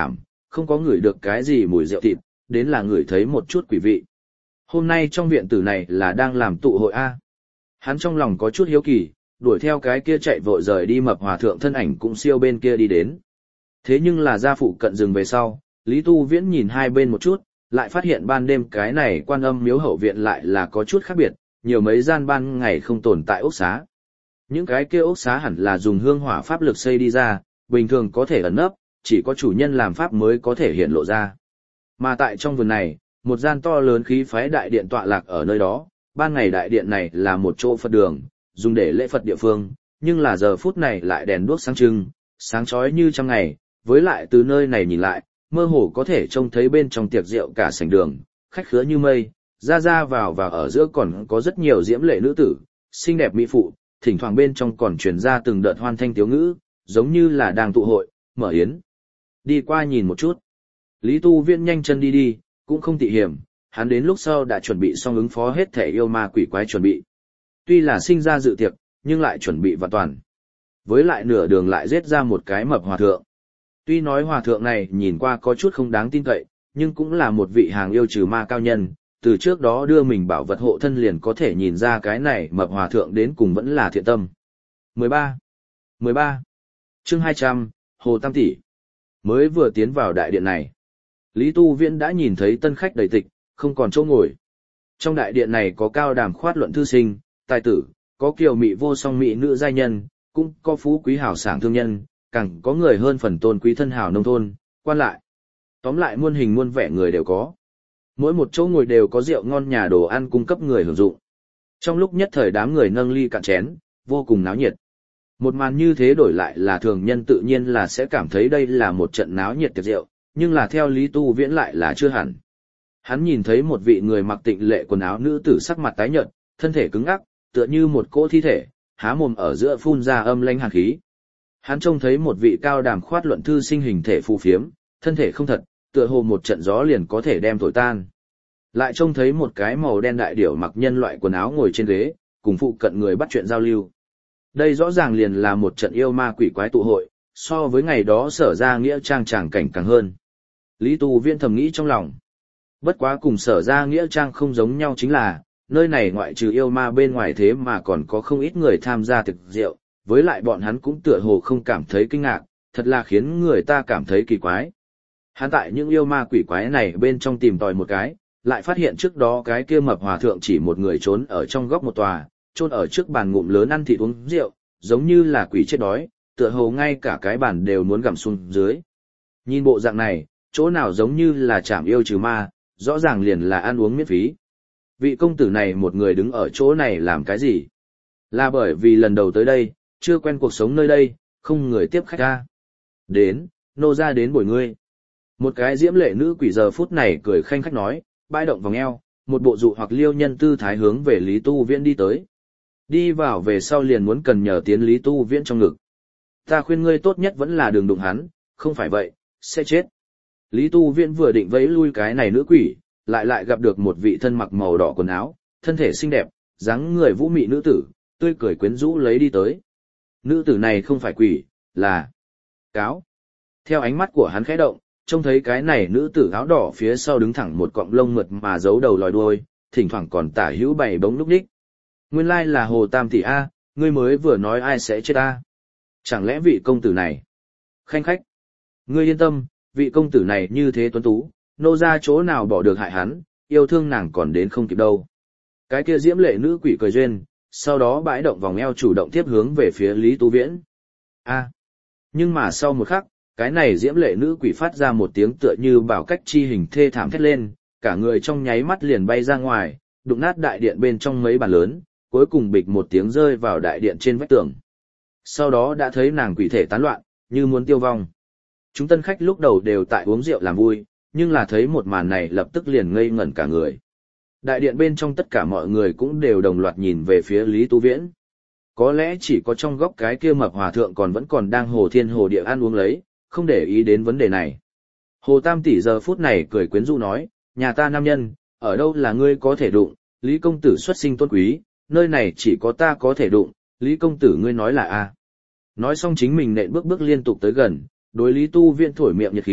không có ngửi được cái gì mùi rượu thịt, đến là ngửi thấy một chút quỷ vị. Hôm nay trong viện tử này là đang làm tụ hội A. Hắn trong lòng có chút hiếu kỳ, đuổi theo cái kia chạy vội rời đi mập hòa thượng thân ảnh cũng siêu bên kia đi đến. Thế nhưng là ra phụ cận rừng về sau, Lý Tu Viễn nhìn hai bên một chút, lại phát hiện ban đêm cái này Quan Âm miếu hậu viện lại là có chút khác biệt, nhiều mấy gian ban ngày không tồn tại ốc xá. Những cái kia ốc xá hẳn là dùng hương hỏa pháp lực xây đi ra, bình thường có thể ẩn nấp, chỉ có chủ nhân làm pháp mới có thể hiện lộ ra. Mà tại trong vườn này, một gian to lớn khí phái đại điện tọa lạc ở nơi đó, ban ngày đại điện này là một chỗ Phật đường, dùng để lễ Phật địa phương, nhưng là giờ phút này lại đèn đuốc sáng trưng, sáng chói như trong ngày, với lại từ nơi này nhìn lại, mơ hồ có thể trông thấy bên trong tiệc rượu cả sảnh đường, khách khứa như mây, ra ra vào vào ở giữa còn có rất nhiều diễm lệ nữ tử, xinh đẹp mỹ phụ, thỉnh thoảng bên trong còn truyền ra từng đợt hoan thanh tiếu ngữ, giống như là đang tụ hội, mở yến. Đi qua nhìn một chút. Lý Tu Viễn nhanh chân đi đi, cũng không tị hiểm, hắn đến lúc sau đã chuẩn bị xong ứng phó hết thể yêu ma quỷ quái chuẩn bị. Tuy là sinh ra dự tiệc, nhưng lại chuẩn bị vạn toàn. Với lại nửa đường lại giết ra một cái mập hòa thượng. Tuy nói hòa thượng này nhìn qua có chút không đáng tin cậy, nhưng cũng là một vị hàng yêu trừ ma cao nhân, từ trước đó đưa mình bảo vật hộ thân liền có thể nhìn ra cái này mập hòa thượng đến cùng vẫn là thiện tâm. mười ba. mười ba. Chương hai trăm, Hồ Tam Tỷ. Mới vừa tiến vào đại điện này, Lý Tu Viễn đã nhìn thấy tân khách đầy tịch, không còn chỗ ngồi. Trong đại điện này có cao đàm khoát luận thư sinh, tài tử, có kiều mỹ vô song mỹ nữ giai nhân, cũng có phú quý hào sảng thương nhân, càng có người hơn phần tôn quý thân hào nông thôn, quan lại. Tóm lại muôn hình muôn vẻ người đều có. Mỗi một chỗ ngồi đều có rượu ngon nhà đồ ăn cung cấp người hưởng dụng. Trong lúc nhất thời đám người nâng ly cạn chén, vô cùng náo nhiệt. Một màn như thế đổi lại là thường nhân tự nhiên là sẽ cảm thấy đây là một trận náo nhiệt tiệc rượu, nhưng là theo Lý Tu Viễn lại là chưa hẳn. Hắn nhìn thấy một vị người mặc tịnh lệ quần áo nữ tử sắc mặt tái nhợt, thân thể cứng ngắc, tựa như một cỗ thi thể, há mồm ở giữa phun ra âm lãnh hàn khí. Hắn trông thấy một vị cao đàm khoát luận thư sinh hình thể phù phiếm, thân thể không thật, tựa hồ một trận gió liền có thể đem thổi tan. Lại trông thấy một cái màu đen đại điểu mặc nhân loại quần áo ngồi trên ghế, cùng phụ cận người bắt chuyện giao lưu. Đây rõ ràng liền là một trận yêu ma quỷ quái tụ hội, so với ngày đó Sở Gia Nghĩa Trang tràng cảnh càng hơn. Lý Tu Viễn thầm nghĩ trong lòng. Bất quá cùng Sở Gia Nghĩa Trang không giống nhau chính là, nơi này ngoại trừ yêu ma bên ngoài thế mà còn có không ít người tham gia thực rượu, với lại bọn hắn cũng tựa hồ không cảm thấy kinh ngạc, thật là khiến người ta cảm thấy kỳ quái. Hắn tại những yêu ma quỷ quái này bên trong tìm tòi một cái, lại phát hiện trước đó cái kia mập hòa thượng chỉ một người trốn ở trong góc một tòa, chôn ở trước bàn ngụm lớn ăn thịt uống rượu, giống như là quỷ chết đói, tựa hồ ngay cả cái bàn đều muốn gặm xuống dưới. Nhìn bộ dạng này, chỗ nào giống như là trảm yêu trừ ma, rõ ràng liền là ăn uống miễn phí. Vị công tử này một người đứng ở chỗ này làm cái gì? Là bởi vì lần đầu tới đây, chưa quen cuộc sống nơi đây, không người tiếp khách ra. Đến, nô ra đến bồi ngươi. Một cái diễm lệ nữ quỷ giờ phút này cười khanh khách nói, bãi động vòng eo, một bộ dụ hoặc liêu nhân tư thái hướng về Lý Tu Viễn đi tới. Đi vào về sau liền muốn cần nhờ tiến Lý Tu Viễn trong ngực. Ta khuyên ngươi tốt nhất vẫn là đừng đụng hắn, không phải vậy, sẽ chết. Lý Tu Viễn vừa định vẫy lui cái này nữ quỷ, lại lại gặp được một vị thân mặc màu đỏ quần áo, thân thể xinh đẹp, dáng người vũ mị nữ tử, tươi cười quyến rũ lấy đi tới. Nữ tử này không phải quỷ, là cáo. Theo ánh mắt của hắn khẽ động, trông thấy cái này nữ tử áo đỏ phía sau đứng thẳng một cọng lông mượt mà giấu đầu lòi đuôi, thỉnh thoảng còn tả hữu bảy bóng lúc đích. Nguyên lai là Hồ Tam Tỷ A, ngươi mới vừa nói ai sẽ chết A. Chẳng lẽ vị công tử này? Khanh khách. Ngươi yên tâm, vị công tử này như thế tuấn tú, nô ra chỗ nào bỏ được hại hắn, yêu thương nàng còn đến không kịp đâu. Cái kia diễm lệ nữ quỷ cười duyên, sau đó bãi động vòng eo chủ động tiếp hướng về phía Lý Tu Viễn. A. Nhưng mà sau một khắc, cái này diễm lệ nữ quỷ phát ra một tiếng tựa như bảo cách chi hình thê thảm thét lên, cả người trong nháy mắt liền bay ra ngoài, đụng nát đại điện bên trong mấy bàn lớn, cuối cùng bịch một tiếng rơi vào đại điện trên vách tường. Sau đó đã thấy nàng quỷ thể tán loạn, như muốn tiêu vong. Chúng tân khách lúc đầu đều tại uống rượu làm vui, nhưng là thấy một màn này lập tức liền ngây ngẩn cả người. Đại điện bên trong tất cả mọi người cũng đều đồng loạt nhìn về phía Lý Tu Viễn. Có lẽ chỉ có trong góc cái kia mập hòa thượng còn vẫn còn đang hồ thiên hồ địa ăn uống lấy, không để ý đến vấn đề này. Hồ Tam Tỷ giờ phút này cười quyến rũ nói, nhà ta nam nhân, ở đâu là ngươi có thể đụng, Lý công tử xuất sinh tôn quý, nơi này chỉ có ta có thể đụng, Lý công tử ngươi nói là a. Nói xong chính mình nện bước bước liên tục tới gần, đối Lý Tu Viễn thổi miệng nhiệt khí,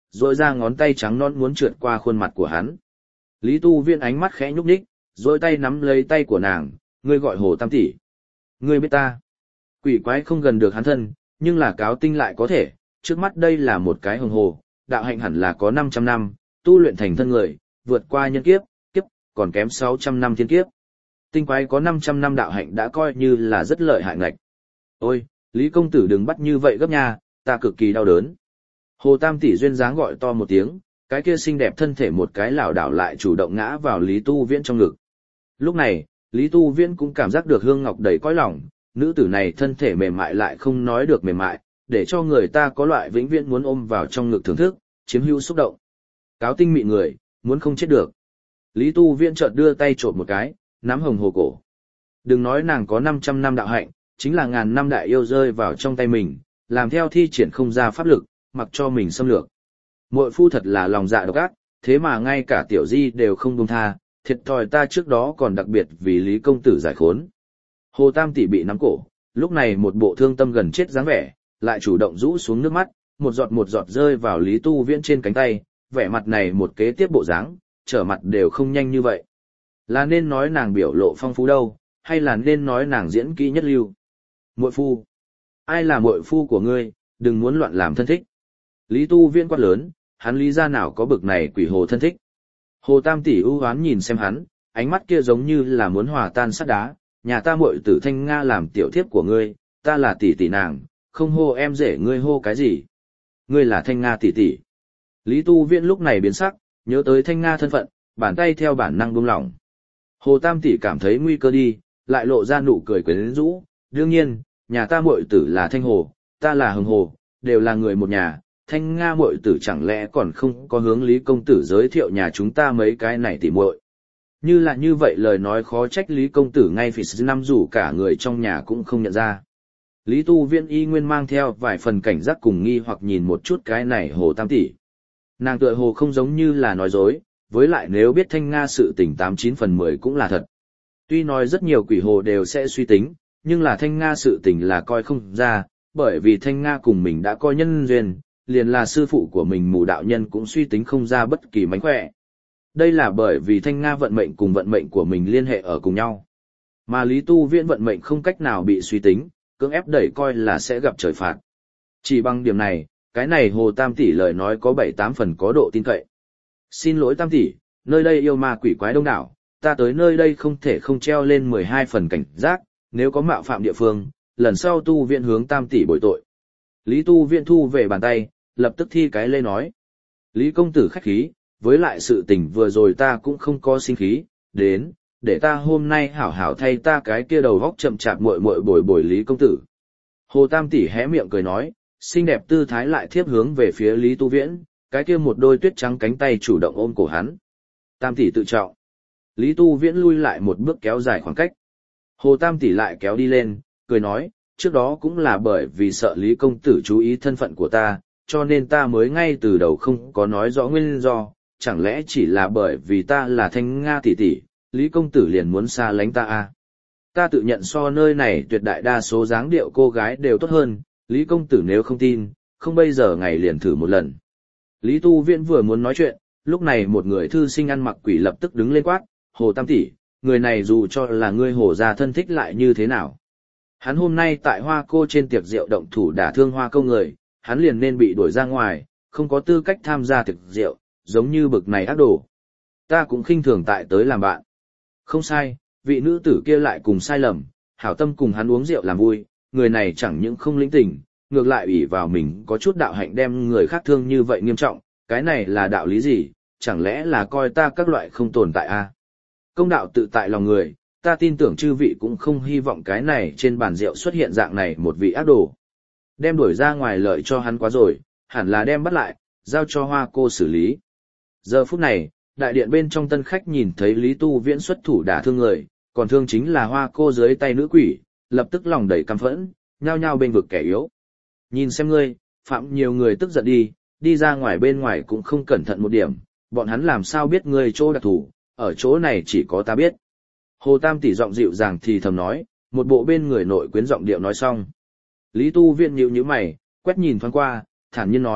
rỗi ra ngón tay trắng non muốn trượt qua khuôn mặt của hắn. Lý Tu Viễn ánh mắt khẽ nhúc nhích, rỗi tay nắm lấy tay của nàng, ngươi gọi Hồ Tam tỷ. Ngươi biết ta. Quỷ quái không gần được hắn thân, nhưng là cáo tinh lại có thể, trước mắt đây là một cái hồng hồ, đạo hạnh hẳn là có năm trăm năm, tu luyện thành thân người, vượt qua nhân kiếp, kiếp, còn kém sáu trăm năm thiên kiếp. Tinh quái có năm trăm năm đạo hạnh đã coi như là rất lợi hại ngạch. Ôi, Lý công tử đừng bắt như vậy gấp nha, ta cực kỳ đau đớn. Hồ Tam tỷ duyên dáng gọi to một tiếng, cái kia xinh đẹp thân thể một cái lảo đảo lại chủ động ngã vào Lý Tu Viễn trong ngực. Lúc này, Lý Tu Viễn cũng cảm giác được hương ngọc đầy cõi lòng, nữ tử này thân thể mềm mại lại không nói được mềm mại, để cho người ta có loại vĩnh viễn muốn ôm vào trong ngực thưởng thức, chiếm hữu xúc động. Cáo tinh mị người, muốn không chết được. Lý Tu Viễn chợt đưa tay trộm một cái, nắm hồng hồ cổ. Đừng nói nàng có năm trăm năm đạo hạnh, chính là ngàn năm đại yêu rơi vào trong tay mình, làm theo thi triển không ra pháp lực, mặc cho mình xâm lược. Muội phu thật là lòng dạ độc ác, thế mà ngay cả tiểu di đều không buông tha, thiệt thòi ta trước đó còn đặc biệt vì Lý công tử giải khốn. Hồ Tam tỷ bị nắm cổ, lúc này một bộ thương tâm gần chết dáng vẻ, lại chủ động rũ xuống nước mắt, một giọt một giọt rơi vào Lý Tu Viễn trên cánh tay, vẻ mặt này một kế tiếp bộ dáng, trở mặt đều không nhanh như vậy. Là nên nói nàng biểu lộ phong phú đâu, hay là nên nói nàng diễn kỹ nhất lưu? Muội phu, ai là muội phu của ngươi, đừng muốn loạn làm thân thích. Lý Tu Viễn quát lớn, hắn lý ra nào có bực này quỷ hồ thân thích. Hồ Tam tỷ ưu hoán nhìn xem hắn, ánh mắt kia giống như là muốn hòa tan sắt đá, nhà ta muội tử Thanh Nga làm tiểu thiếp của ngươi, ta là tỷ tỷ nàng, không hô em rể ngươi hô cái gì? Ngươi là Thanh Nga tỷ tỷ. Lý Tu Viễn lúc này biến sắc, nhớ tới Thanh Nga thân phận, bàn tay theo bản năng buông lỏng. Hồ Tam tỷ cảm thấy nguy cơ đi, lại lộ ra nụ cười quyến rũ, đương nhiên, nhà ta muội tử là Thanh Hồ, ta là Hồng Hồ, đều là người một nhà, Thanh Nga muội tử chẳng lẽ còn không có hướng Lý công tử giới thiệu nhà chúng ta mấy cái này tỉ muội. Như là như vậy lời nói khó trách Lý công tử ngay phỉ năm rủ cả người trong nhà cũng không nhận ra. Lý Tu Viễn y nguyên mang theo vài phần cảnh giác cùng nghi hoặc nhìn một chút cái này Hồ Tam tỷ. Nàng tựa hồ không giống như là nói dối, với lại nếu biết Thanh Nga sự tình tám chín phần mười cũng là thật. Tuy nói rất nhiều quỷ hồ đều sẽ suy tính, nhưng là Thanh Nga sự tình là coi không ra, bởi vì Thanh Nga cùng mình đã coi nhân duyên, liền là sư phụ của mình Mù đạo nhân cũng suy tính không ra bất kỳ mánh khỏe. Đây là bởi vì Thanh Nga vận mệnh cùng vận mệnh của mình liên hệ ở cùng nhau. Mà Lý Tu Viễn vận mệnh không cách nào bị suy tính, cưỡng ép đẩy coi là sẽ gặp trời phạt. Chỉ bằng điểm này, cái này Hồ Tam tỷ lời nói có bảy tám phần có độ tin cậy. Xin lỗi Tam tỷ, nơi đây yêu ma quỷ quái đông đảo, ta tới nơi đây không thể không treo lên mười hai phần cảnh giác, nếu có mạo phạm địa phương, lần sau Tu Viễn hướng Tam tỷ bồi tội. Lý Tu Viễn thu về bàn tay, lập tức thi cái lê nói. Lý công tử khách khí, với lại sự tình vừa rồi ta cũng không có sinh khí, đến, để ta hôm nay hảo hảo thay ta cái kia đầu góc chậm chạp muội muội bồi bồi Lý công tử. Hồ Tam tỷ hé miệng cười nói, xinh đẹp tư thái lại thiếp hướng về phía Lý Tu Viễn, cái kia một đôi tuyết trắng cánh tay chủ động ôm cổ hắn. Tam tỷ tự trọng. Lý Tu Viễn lui lại một bước kéo dài khoảng cách. Hồ Tam tỷ lại kéo đi lên, cười nói, trước đó cũng là bởi vì sợ Lý công tử chú ý thân phận của ta, cho nên ta mới ngay từ đầu không có nói rõ nguyên do, chẳng lẽ chỉ là bởi vì ta là Thanh Nga tỷ tỷ, Lý công tử liền muốn xa lánh ta à? Ta tự nhận so nơi này tuyệt đại đa số dáng điệu cô gái đều tốt hơn, Lý công tử nếu không tin, không bây giờ ngày liền thử một lần. Lý Tu Viễn vừa muốn nói chuyện, lúc này một người thư sinh ăn mặc quỷ lập tức đứng lên quát, Hồ Tam tỷ, người này dù cho là ngươi Hồ gia thân thích lại như thế nào? Hắn hôm nay tại Hoa Cô trên tiệc rượu động thủ đả thương Hoa Câu người, hắn liền nên bị đuổi ra ngoài, không có tư cách tham gia tiệc rượu, giống như bực này ác đồ. Ta cũng khinh thường tại tới làm bạn. Không sai, vị nữ tử kia lại cùng sai lầm, hảo tâm cùng hắn uống rượu làm vui, người này chẳng những không lĩnh tình, ngược lại ủy vào mình có chút đạo hạnh đem người khác thương như vậy nghiêm trọng, cái này là đạo lý gì, chẳng lẽ là coi ta các loại không tồn tại a? À? Công đạo tự tại lòng người, ta tin tưởng chư vị cũng không hy vọng cái này trên bàn rượu xuất hiện dạng này một vị ác đồ. Đem đuổi ra ngoài lợi cho hắn quá rồi, hẳn là đem bắt lại, giao cho Hoa Cô xử lý. Giờ phút này, đại điện bên trong tân khách nhìn thấy Lý Tu Viễn xuất thủ đả thương người, còn thương chính là Hoa Cô dưới tay nữ quỷ, lập tức lòng đầy căm phẫn, nhao nhao bên vực kẻ yếu. Nhìn xem ngươi, phạm nhiều người tức giận đi, đi ra ngoài bên ngoài cũng không cẩn thận một điểm, bọn hắn làm sao biết ngươi chỗ đặc thù, ở chỗ này chỉ có ta biết. Hồ Tam tỷ giọng dịu dàng thì thầm nói, một bộ bên người nội quyến giọng điệu nói xong. Lý Tu Viễn nhíu nhíu mày, quét nhìn thoáng qua, thản nhiên nói,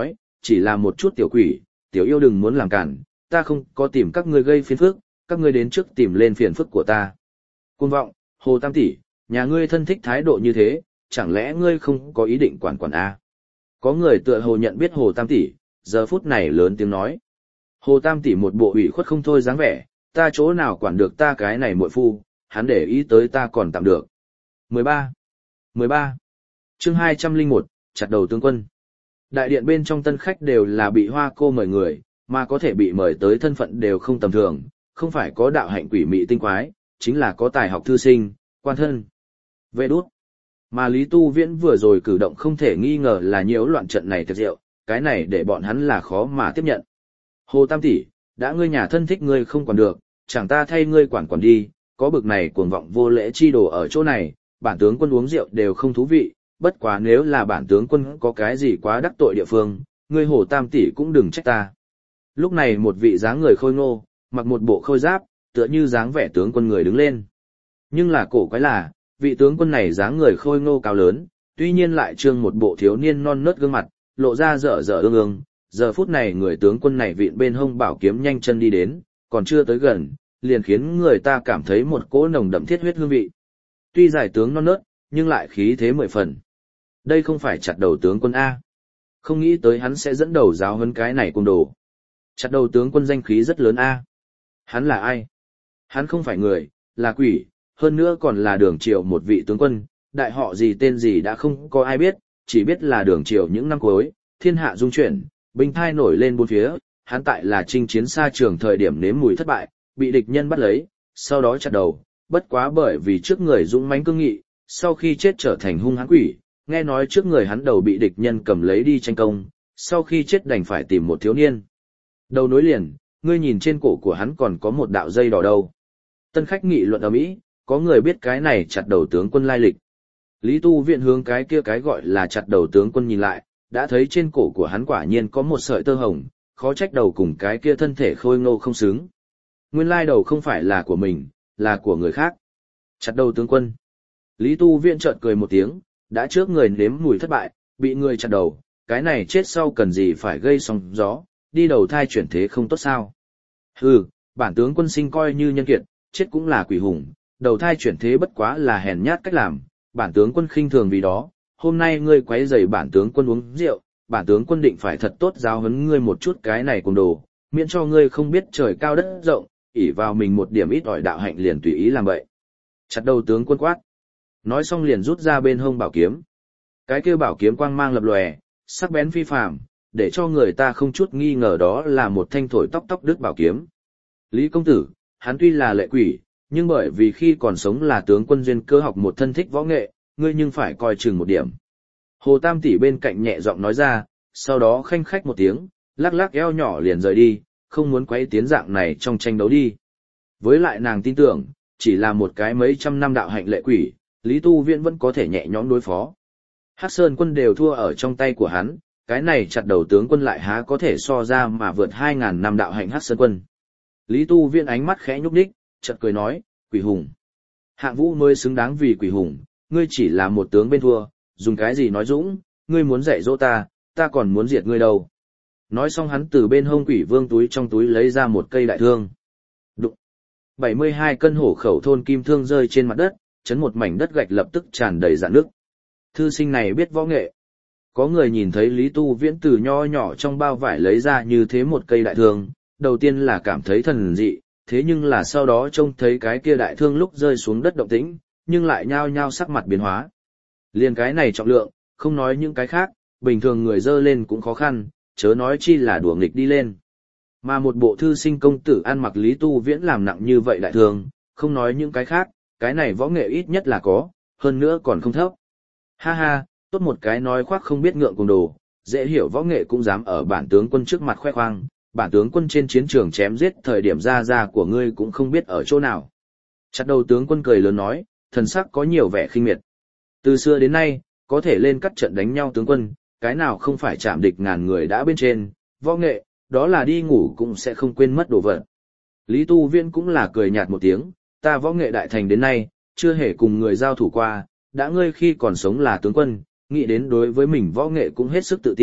chỉ là một chút tiểu quỷ, tiểu yêu đừng muốn làm cản, ta không có tìm các ngươi gây phiền phức, các ngươi đến trước tìm lên phiền phức của ta. Cuồng vọng, Hồ Tam tỷ, nhà ngươi thân thích thái độ như thế, chẳng lẽ ngươi không có ý định quản quản a? Có người tựa hồ nhận biết Hồ Tam tỷ, giờ phút này lớn tiếng nói. Hồ Tam tỷ một bộ ủy khuất không thôi dáng vẻ, ta chỗ nào quản được ta cái này muội phu, hắn để ý tới ta còn tạm được. mười ba. mười ba. Chương hai trăm lẻ một, chặt đầu tướng quân. Đại điện bên trong tân khách đều là bị Hoa cô mời người, mà có thể bị mời tới thân phận đều không tầm thường, không phải có đạo hạnh quỷ mị tinh quái, chính là có tài học thư sinh, quan thân. Vệ đút. Mà Lý Tu Viễn vừa rồi cử động không thể nghi ngờ là nhiễu loạn trận này tiệc rượu, cái này để bọn hắn là khó mà tiếp nhận. Hồ Tam tỷ, đã ngươi nhà thân thích ngươi không quản được, chẳng ta thay ngươi quản quản đi, có bực này cuồng vọng vô lễ chi đồ ở chỗ này, bản tướng quân uống rượu đều không thú vị, bất quá nếu là bản tướng quân có cái gì quá đắc tội địa phương, ngươi Hồ Tam tỷ cũng đừng trách ta. Lúc này một vị dáng người khôi ngô, mặc một bộ khôi giáp, tựa như dáng vẻ tướng quân người đứng lên. Nhưng là cổ quái là, vị tướng quân này dáng người khôi ngô cao lớn, tuy nhiên lại trương một bộ thiếu niên non nớt gương mặt, lộ ra dở dở ương ương. Giờ phút này người tướng quân này vịn bên hông bảo kiếm nhanh chân đi đến, còn chưa tới gần, liền khiến người ta cảm thấy một cỗ nồng đậm thiết huyết hương vị. Tuy giải tướng non nớt, nhưng lại khí thế mười phần. Đây không phải chặt đầu tướng quân A. Không nghĩ tới hắn sẽ dẫn đầu giáo huấn cái này cung đồ. Chặt đầu tướng quân danh khí rất lớn A. Hắn là ai? Hắn không phải người, là quỷ, hơn nữa còn là đường triều một vị tướng quân, đại họ gì tên gì đã không có ai biết, chỉ biết là đường triều những năm cuối, thiên hạ dung chuyển, binh thai nổi lên bốn phía, hắn tại là chinh chiến xa trường thời điểm nếm mùi thất bại, bị địch nhân bắt lấy, sau đó chặt đầu, bất quá bởi vì trước người dũng mãnh cương nghị, sau khi chết trở thành hung hãn quỷ, nghe nói trước người hắn đầu bị địch nhân cầm lấy đi tranh công, sau khi chết đành phải tìm một thiếu niên. Đầu nối liền, ngươi nhìn trên cổ của hắn còn có một đạo dây đỏ đâu. Tân khách nghị luận ở Mỹ, có người biết cái này chặt đầu tướng quân lai lịch. Lý Tu Viện hướng cái kia cái gọi là chặt đầu tướng quân nhìn lại, đã thấy trên cổ của hắn quả nhiên có một sợi tơ hồng, khó trách đầu cùng cái kia thân thể khôi ngô không xứng. Nguyên lai đầu không phải là của mình, là của người khác. Chặt đầu tướng quân. Lý Tu Viện chợt cười một tiếng, đã trước người nếm mùi thất bại, bị người chặt đầu, cái này chết sau cần gì phải gây sóng gió, đi đầu thai chuyển thế không tốt sao. Hừ, bản tướng quân sinh coi như nhân kiệt, chết cũng là quỷ hùng, đầu thai chuyển thế bất quá là hèn nhát cách làm, bản tướng quân khinh thường vì đó, hôm nay ngươi quấy rầy bản tướng quân uống rượu, bản tướng quân định phải thật tốt giáo huấn ngươi một chút cái này cùng đồ, miễn cho ngươi không biết trời cao đất rộng, ỷ vào mình một điểm ít ỏi đạo hạnh liền tùy ý làm vậy. Chặt đầu tướng quân quát. Nói xong liền rút ra bên hông bảo kiếm. Cái kia bảo kiếm quang mang lập lòe, sắc bén phi phàm, để cho người ta không chút nghi ngờ đó là một thanh thổi tóc tóc đứt bảo kiếm. Lý công tử, hắn tuy là lệ quỷ, nhưng bởi vì khi còn sống là tướng quân duyên cơ học một thân thích võ nghệ, ngươi nhưng phải coi chừng một điểm. Hồ Tam tỷ bên cạnh nhẹ giọng nói ra, sau đó khanh khách một tiếng, lắc lắc eo nhỏ liền rời đi, không muốn quấy tiến dạng này trong tranh đấu đi. Với lại nàng tin tưởng, chỉ là một cái mấy trăm năm đạo hạnh lệ quỷ, Lý Tu Viễn vẫn có thể nhẹ nhõm đối phó. Hắc Sơn quân đều thua ở trong tay của hắn, cái này chặt đầu tướng quân lại há có thể so ra mà vượt hai ngàn năm đạo hạnh Hắc Sơn quân. Lý Tu Viễn ánh mắt khẽ nhúc nhích, chợt cười nói, quỷ hùng. Hạng Vũ mới xứng đáng vì quỷ hùng, ngươi chỉ là một tướng bên thua, dùng cái gì nói dũng, ngươi muốn dạy dỗ ta, ta còn muốn diệt ngươi đâu. Nói xong hắn từ bên hông quỷ vương túi trong túi lấy ra một cây đại thương. Đụng. bảy mươi hai cân hổ khẩu thôn kim thương rơi trên mặt đất, chấn một mảnh đất gạch lập tức tràn đầy rạn nước. Thư sinh này biết võ nghệ. Có người nhìn thấy Lý Tu Viễn từ nho nhỏ trong bao vải lấy ra như thế một cây đại thương, đầu tiên là cảm thấy thần dị, thế nhưng là sau đó trông thấy cái kia đại thương lúc rơi xuống đất động tĩnh, nhưng lại nhao nhao sắc mặt biến hóa. Liên cái này trọng lượng, không nói những cái khác, bình thường người dơ lên cũng khó khăn, chớ nói chi là đùa nghịch đi lên. Mà một bộ thư sinh công tử ăn mặc Lý Tu Viễn làm nặng như vậy đại thương, không nói những cái khác, cái này võ nghệ ít nhất là có, hơn nữa còn không thấp. Ha ha, tốt một cái nói khoác không biết ngượng cùng đồ, dễ hiểu võ nghệ cũng dám ở bản tướng quân trước mặt khoe khoang, bản tướng quân trên chiến trường chém giết thời điểm ra ra của ngươi cũng không biết ở chỗ nào. Chặt đầu tướng quân cười lớn nói, thần sắc có nhiều vẻ khinh miệt. Từ xưa đến nay, có thể lên các trận đánh nhau tướng quân, cái nào không phải chạm địch ngàn người đã bên trên, võ nghệ, đó là đi ngủ cũng sẽ không quên mất đồ vật. Lý Tu Viễn cũng là cười nhạt một tiếng, ta võ nghệ đại thành đến nay, chưa hề cùng người giao thủ qua, đã ngươi khi còn sống là tướng quân, nghĩ đến đối với mình võ nghệ cũng hết sức tự tin,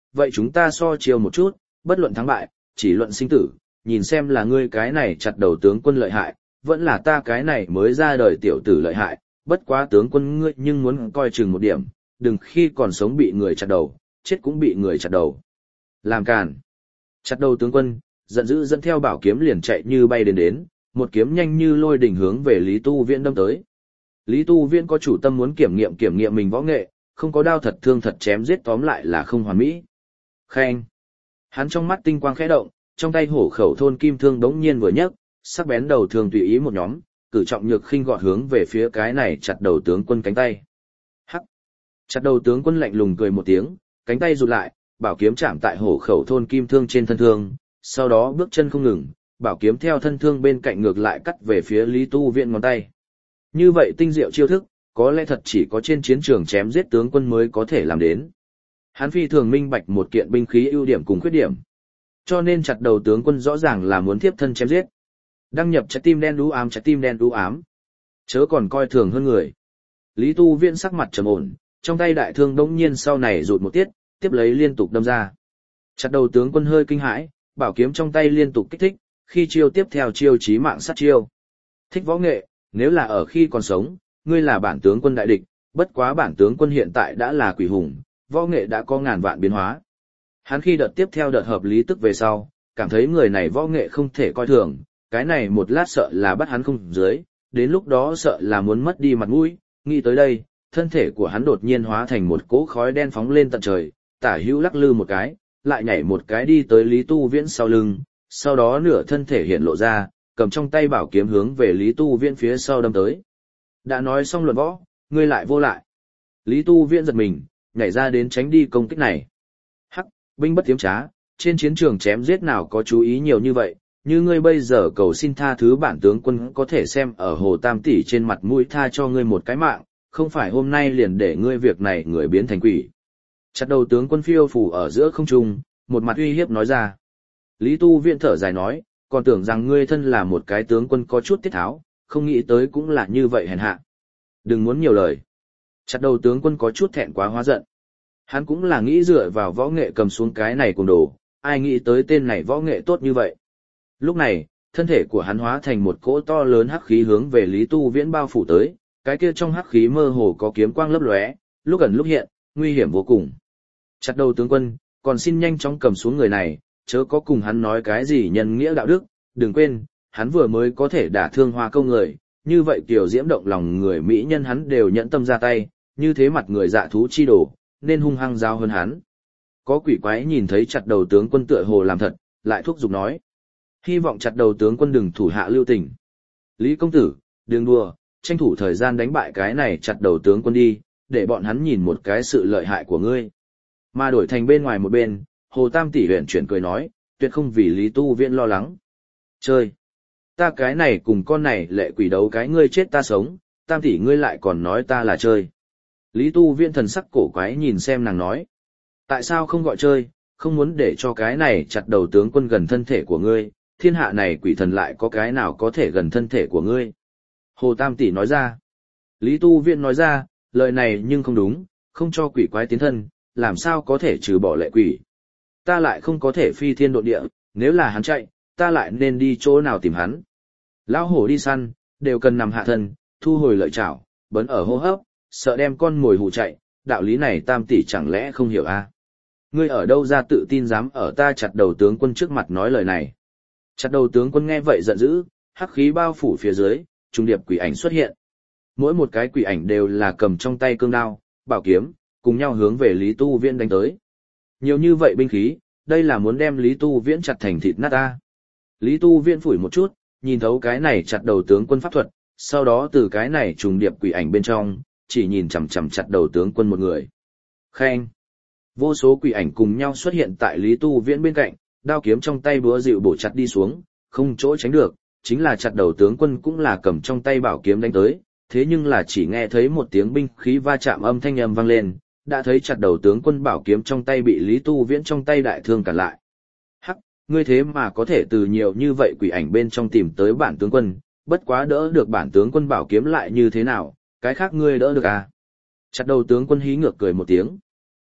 vậy chúng ta so chiêu một chút, bất luận thắng bại, chỉ luận sinh tử, nhìn xem là ngươi cái này chặt đầu tướng quân lợi hại, vẫn là ta cái này mới ra đời tiểu tử lợi hại, bất quá tướng quân ngươi nhưng muốn coi chừng một điểm, đừng khi còn sống bị người chặt đầu, chết cũng bị người chặt đầu. Làm càn. Chặt đầu tướng quân, giận dữ dẫn theo bảo kiếm liền chạy như bay đến đến, một kiếm nhanh như lôi đỉnh hướng về Lý Tu Viễn đâm tới. Lý Tu Viễn có chủ tâm muốn kiểm nghiệm kiểm nghiệm mình võ nghệ, không có đao thật thương thật chém giết tóm lại là không hoàn mỹ. Khen. Hắn trong mắt tinh quang khẽ động, trong tay hổ khẩu thôn kim thương đống nhiên vừa nhấc, sắc bén đầu thương tùy ý một nhóm, cử trọng nhược khinh gọt hướng về phía cái này chặt đầu tướng quân cánh tay. Hắc. Chặt đầu tướng quân lạnh lùng cười một tiếng, cánh tay rụt lại, bảo kiếm chạm tại hổ khẩu thôn kim thương trên thân thương, sau đó bước chân không ngừng, bảo kiếm theo thân thương bên cạnh ngược lại cắt về phía Lý Tu Viễn ngón tay. Như vậy tinh diệu chiêu thức, có lẽ thật chỉ có trên chiến trường chém giết tướng quân mới có thể làm đến. Hắn phi thường minh bạch một kiện binh khí ưu điểm cùng khuyết điểm. Cho nên chặt đầu tướng quân rõ ràng là muốn tiếp thân chém giết. Đăng nhập trái tim đen đú ám trái tim đen đú ám. Chớ còn coi thường hơn người. Lý Tu Viễn sắc mặt trầm ổn, trong tay đại thương đống nhiên sau này rụt một tiết, tiếp lấy liên tục đâm ra. Chặt đầu tướng quân hơi kinh hãi, bảo kiếm trong tay liên tục kích thích, khi chiêu tiếp theo chiêu chí mạng sát chiêu. Thích võ nghệ, nếu là ở khi còn sống, ngươi là bản tướng quân đại địch, bất quá bản tướng quân hiện tại đã là quỷ hùng, võ nghệ đã có ngàn vạn biến hóa. Hắn khi đợt tiếp theo đợt hợp lý tức về sau, cảm thấy người này võ nghệ không thể coi thường, cái này một lát sợ là bắt hắn không dưới, đến lúc đó sợ là muốn mất đi mặt mũi, nghĩ tới đây, thân thể của hắn đột nhiên hóa thành một cỗ khói đen phóng lên tận trời, tả hữu lắc lư một cái, lại nhảy một cái đi tới Lý Tu Viễn sau lưng, sau đó nửa thân thể hiện lộ ra, cầm trong tay bảo kiếm hướng về Lý Tu Viễn phía sau đâm tới. Đã nói xong luận võ, ngươi lại vô lại. Lý Tu Viễn giật mình, nhảy ra đến tránh đi công kích này. Hắc, binh bất tiếm trá, trên chiến trường chém giết nào có chú ý nhiều như vậy, như ngươi bây giờ cầu xin tha thứ bản tướng quân có thể xem ở Hồ Tam tỷ trên mặt mũi tha cho ngươi một cái mạng, không phải hôm nay liền để ngươi việc này người biến thành quỷ. Chặt đầu tướng quân phiêu phù ở giữa không trung, một mặt uy hiếp nói ra. Lý Tu Viễn thở dài nói, còn tưởng rằng ngươi thân là một cái tướng quân có chút tiết tháo, không nghĩ tới cũng là như vậy hèn hạ. Đừng muốn nhiều lời. Chặt đầu tướng quân có chút thẹn quá hóa giận. Hắn cũng là nghĩ dựa vào võ nghệ cầm xuống cái này cùng đồ, ai nghĩ tới tên này võ nghệ tốt như vậy. Lúc này, thân thể của hắn hóa thành một cỗ to lớn hắc khí hướng về Lý Tu Viễn bao phủ tới, cái kia trong hắc khí mơ hồ có kiếm quang lấp lóe, lúc gần lúc hiện, nguy hiểm vô cùng. Chặt đầu tướng quân, còn xin nhanh chóng cầm xuống người này, chớ có cùng hắn nói cái gì nhân nghĩa đạo đức, đừng quên, hắn vừa mới có thể đả thương hoa câu người, như vậy kiểu diễm động lòng người mỹ nhân hắn đều nhẫn tâm ra tay, như thế mặt người dạ thú chi đổ, nên hung hăng giao hơn hắn. Có quỷ quái nhìn thấy chặt đầu tướng quân tựa hồ làm thật, lại thúc giục nói. Hy vọng chặt đầu tướng quân đừng thủ hạ lưu tình. Lý công tử, đừng đùa, tranh thủ thời gian đánh bại cái này chặt đầu tướng quân đi, để bọn hắn nhìn một cái sự lợi hại của ngươi. Mà đổi thành bên ngoài một bên, Hồ Tam tỷ huyện chuyển cười nói, tuyệt không vì Lý Tu Viễn lo lắng. Chơi! Ta cái này cùng con này lệ quỷ đấu cái ngươi chết ta sống, Tam tỷ ngươi lại còn nói ta là chơi. Lý Tu Viễn thần sắc cổ quái nhìn xem nàng nói. Tại sao không gọi chơi, không muốn để cho cái này chặt đầu tướng quân gần thân thể của ngươi, thiên hạ này quỷ thần lại có cái nào có thể gần thân thể của ngươi. Hồ Tam tỷ nói ra. Lý Tu Viễn nói ra, lời này nhưng không đúng, không cho quỷ quái tiến thân, làm sao có thể trừ bỏ lệ quỷ. Ta lại không có thể phi thiên độ địa, nếu là hắn chạy, ta lại nên đi chỗ nào tìm hắn. Lão hổ đi săn, đều cần nằm hạ thân, thu hồi lợi chảo, bấn ở hô hấp, sợ đem con mồi hù chạy, đạo lý này Tam tỷ chẳng lẽ không hiểu à? Ngươi ở đâu ra tự tin dám ở ta chặt đầu tướng quân trước mặt nói lời này. Chặt đầu tướng quân nghe vậy giận dữ, hắc khí bao phủ phía dưới, trung điệp quỷ ảnh xuất hiện. Mỗi một cái quỷ ảnh đều là cầm trong tay cương đao, bảo kiếm, cùng nhau hướng về Lý Tu Viễn đánh tới. Nhiều như vậy binh khí, đây là muốn đem Lý Tu Viễn chặt thành thịt nát ta. Lý Tu Viễn phủi một chút, nhìn thấu cái này chặt đầu tướng quân pháp thuật, sau đó từ cái này trùng điệp quỷ ảnh bên trong, chỉ nhìn chằm chằm chặt đầu tướng quân một người. Khen! Vô số quỷ ảnh cùng nhau xuất hiện tại Lý Tu Viễn bên cạnh, đao kiếm trong tay búa dịu bổ chặt đi xuống, không chỗ tránh được, chính là chặt đầu tướng quân cũng là cầm trong tay bảo kiếm đánh tới, thế nhưng là chỉ nghe thấy một tiếng binh khí va chạm âm thanh âm vang lên, đã thấy chặt đầu tướng quân bảo kiếm trong tay bị Lý Tu Viễn trong tay đại thương cản lại. Hắc, ngươi thế mà có thể từ nhiều như vậy quỷ ảnh bên trong tìm tới bản tướng quân, bất quá đỡ được bản tướng quân bảo kiếm lại như thế nào, cái khác ngươi đỡ được à? Chặt đầu tướng quân hí ngược cười một tiếng.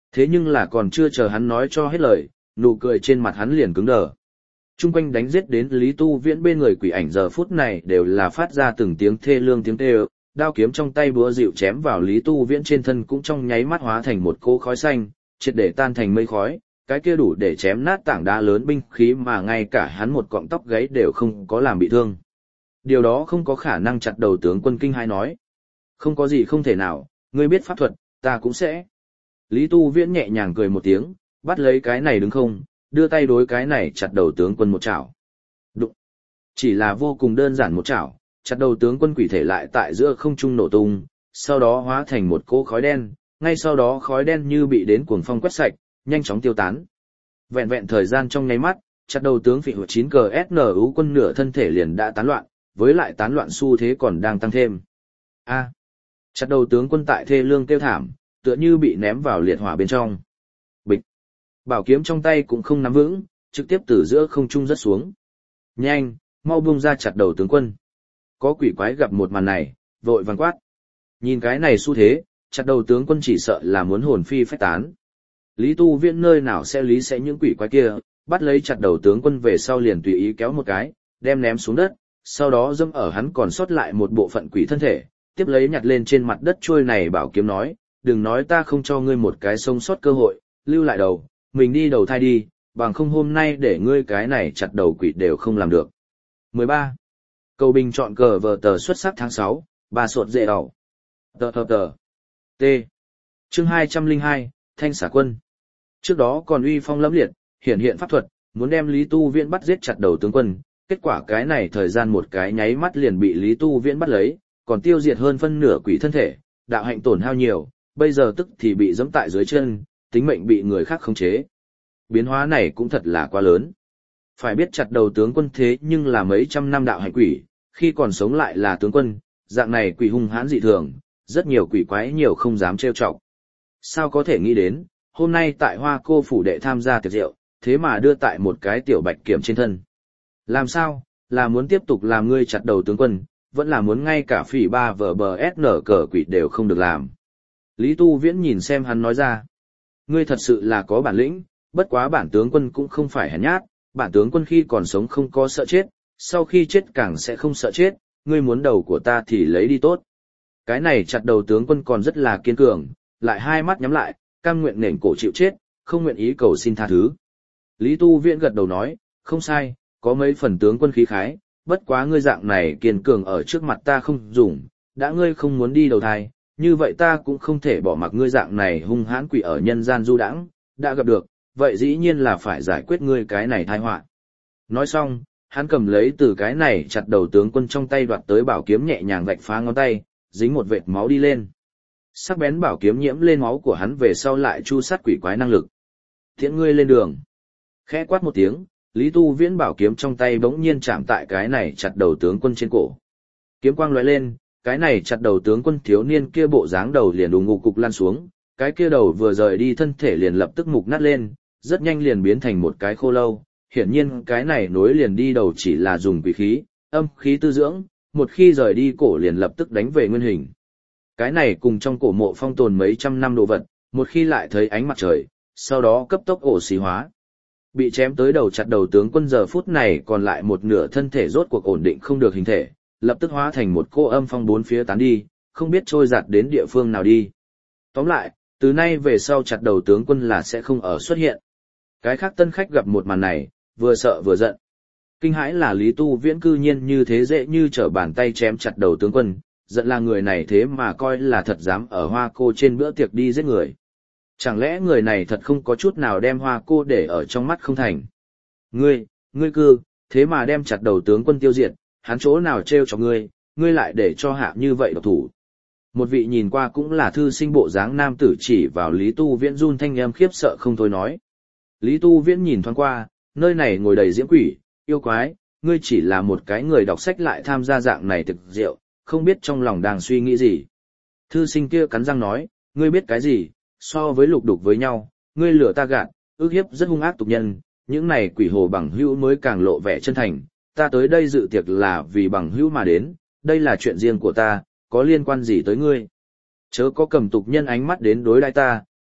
Thế nhưng là còn chưa chờ hắn nói cho hết lời, nụ cười trên mặt hắn liền cứng đờ. Trung quanh đánh giết đến Lý Tu Viễn bên người quỷ ảnh giờ phút này đều là phát ra từng tiếng thê lương tiếng kêu, đao kiếm trong tay búa dịu chém vào Lý Tu Viễn trên thân cũng trong nháy mắt hóa thành một cỗ khói xanh, triệt để tan thành mây khói, cái kia đủ để chém nát tảng đá lớn binh khí mà ngay cả hắn một cọng tóc gáy đều không có làm bị thương. Điều đó không có khả năng. Chặt đầu tướng quân kinh hai nói. Không có gì không thể nào, ngươi biết pháp thuật, ta cũng sẽ. Lý Tu Viễn nhẹ nhàng cười một tiếng, bắt lấy cái này đứng không, đưa tay đối cái này chặt đầu tướng quân một chảo. Đụng. Chỉ là vô cùng đơn giản một chảo, chặt đầu tướng quân quỷ thể lại tại giữa không trung nổ tung, sau đó hóa thành một cỗ khói đen, ngay sau đó khói đen như bị đến cuồng phong quét sạch, nhanh chóng tiêu tán. Vẹn vẹn thời gian trong nháy mắt, chặt đầu tướng phỉ hụt chín cờ ét en u quân nửa thân thể liền đã tán loạn, với lại tán loạn xu thế còn đang tăng thêm. A. Chặt đầu tướng quân tại thê lương kêu thảm, tựa như bị ném vào liệt hỏa bên trong. Bịch. Bảo kiếm trong tay cũng không nắm vững, trực tiếp từ giữa không trung rớt xuống. Nhanh, mau buông ra chặt đầu tướng quân. Có quỷ quái gặp một màn này, vội vàng quát. Nhìn cái này xu thế, chặt đầu tướng quân chỉ sợ là muốn hồn phi phách tán. Lý Tu Viễn nơi nào sẽ lý sẽ những quỷ quái kia, bắt lấy chặt đầu tướng quân về sau liền tùy ý kéo một cái, đem ném xuống đất, sau đó dâm ở hắn còn sót lại một bộ phận quỷ thân thể, tiếp lấy nhặt lên trên mặt đất trôi này bảo kiếm nói, đừng nói ta không cho ngươi một cái sống sót cơ hội, lưu lại đầu, mình đi đầu thai đi, bằng không hôm nay để ngươi cái này chặt đầu quỷ đều không làm được. mười ba. Cầu bình chọn cờ vờ tờ xuất sắc tháng sáu, bà sột dễ đỏ. Tờ tờ tờ. T. Chương hai trăm lẻ hai, Thanh xả quân. Trước đó còn uy phong lẫm liệt, hiển hiện pháp thuật, muốn đem Lý Tu Viễn bắt giết chặt đầu tướng quân, kết quả cái này thời gian một cái nháy mắt liền bị Lý Tu Viễn bắt lấy, còn tiêu diệt hơn phân nửa quỷ thân thể, đạo hạnh tổn hao nhiều, bây giờ tức thì bị giẫm tại dưới chân, tính mệnh bị người khác khống chế. Biến hóa này cũng thật là quá lớn. Phải biết chặt đầu tướng quân thế nhưng là mấy trăm năm đạo hạnh quỷ, khi còn sống lại là tướng quân, dạng này quỷ hung hãn dị thường, rất nhiều quỷ quái nhiều không dám trêu chọc. Sao có thể nghĩ đến, hôm nay tại Hoa Cô phủ đệ tham gia tiệc rượu, thế mà đưa tại một cái tiểu bạch kiểm trên thân. Làm sao, là muốn tiếp tục làm ngươi chặt đầu tướng quân, vẫn là muốn ngay cả phỉ ba vở bờ ét nở cờ quỷ đều không được làm. Lý Tu Viễn nhìn xem hắn nói ra. Ngươi thật sự là có bản lĩnh, bất quá bản tướng quân cũng không phải hèn nhát, bản tướng quân khi còn sống không có sợ chết, sau khi chết càng sẽ không sợ chết, ngươi muốn đầu của ta thì lấy đi tốt. Cái này chặt đầu tướng quân còn rất là kiên cường, lại hai mắt nhắm lại, cam nguyện nền cổ chịu chết, không nguyện ý cầu xin tha thứ. Lý Tu Viễn gật đầu nói, không sai, có mấy phần tướng quân khí khái, bất quá ngươi dạng này kiên cường ở trước mặt ta không dùng, đã ngươi không muốn đi đầu thai, như vậy ta cũng không thể bỏ mặc ngươi dạng này hung hãn quỷ ở nhân gian du đãng, đã gặp được, vậy dĩ nhiên là phải giải quyết ngươi cái này tai họa. Nói xong, hắn cầm lấy từ cái này chặt đầu tướng quân trong tay đoạt tới bảo kiếm nhẹ nhàng vạch phá ngón tay, dính một vệt máu đi lên. Sắc bén bảo kiếm nhiễm lên máu của hắn về sau lại chu sát quỷ quái năng lực. Tiễn ngươi lên đường. Khẽ quát một tiếng, Lý Tu Viễn bảo kiếm trong tay bỗng nhiên chạm tại cái này chặt đầu tướng quân trên cổ. Kiếm quang lóe lên, cái này chặt đầu tướng quân thiếu niên kia bộ dáng đầu liền đùng ngục cục lăn xuống, cái kia đầu vừa rời đi thân thể liền lập tức mục nát lên, rất nhanh liền biến thành một cái khô lâu. Hiển nhiên cái này nối liền đi đầu chỉ là dùng quỷ khí, âm khí tư dưỡng, một khi rời đi cổ liền lập tức đánh về nguyên hình. Cái này cùng trong cổ mộ phong tồn mấy trăm năm đồ vật, một khi lại thấy ánh mặt trời, sau đó cấp tốc ổ xì hóa. Bị chém tới đầu chặt đầu tướng quân giờ phút này còn lại một nửa thân thể rốt cuộc ổn định không được hình thể, lập tức hóa thành một cô âm phong bốn phía tán đi, không biết trôi giạt đến địa phương nào đi. Tóm lại, từ nay về sau chặt đầu tướng quân là sẽ không ở xuất hiện. Cái khác tân khách gặp một màn này, vừa sợ vừa giận. Kinh hãi là Lý Tu Viễn cư nhiên như thế dễ như trở bàn tay chém chặt đầu tướng quân, giận là người này thế mà coi là thật dám ở Hoa Cô trên bữa tiệc đi giết người. Chẳng lẽ người này thật không có chút nào đem Hoa Cô để ở trong mắt không thành? Ngươi, ngươi cư, thế mà đem chặt đầu tướng quân tiêu diệt, hắn chỗ nào trêu cho ngươi, ngươi lại để cho hạ như vậy độc thủ. Một vị nhìn qua cũng là thư sinh bộ dáng nam tử chỉ vào Lý Tu Viễn run thanh âm khiếp sợ không thôi nói. Lý Tu Viễn nhìn thoáng qua, nơi này ngồi đầy diễm quỷ, yêu quái, ngươi chỉ là một cái người đọc sách lại tham gia dạng này thực rượu, không biết trong lòng đang suy nghĩ gì. Thư sinh kia cắn răng nói, ngươi biết cái gì, so với lục đục với nhau, ngươi lừa ta gạt, ước hiếp rất hung ác tục nhân, những này quỷ hồ bằng hữu mới càng lộ vẻ chân thành, ta tới đây dự tiệc là vì bằng hữu mà đến, đây là chuyện riêng của ta, có liên quan gì tới ngươi. Chớ có cầm tục nhân ánh mắt đến đối đãi ta,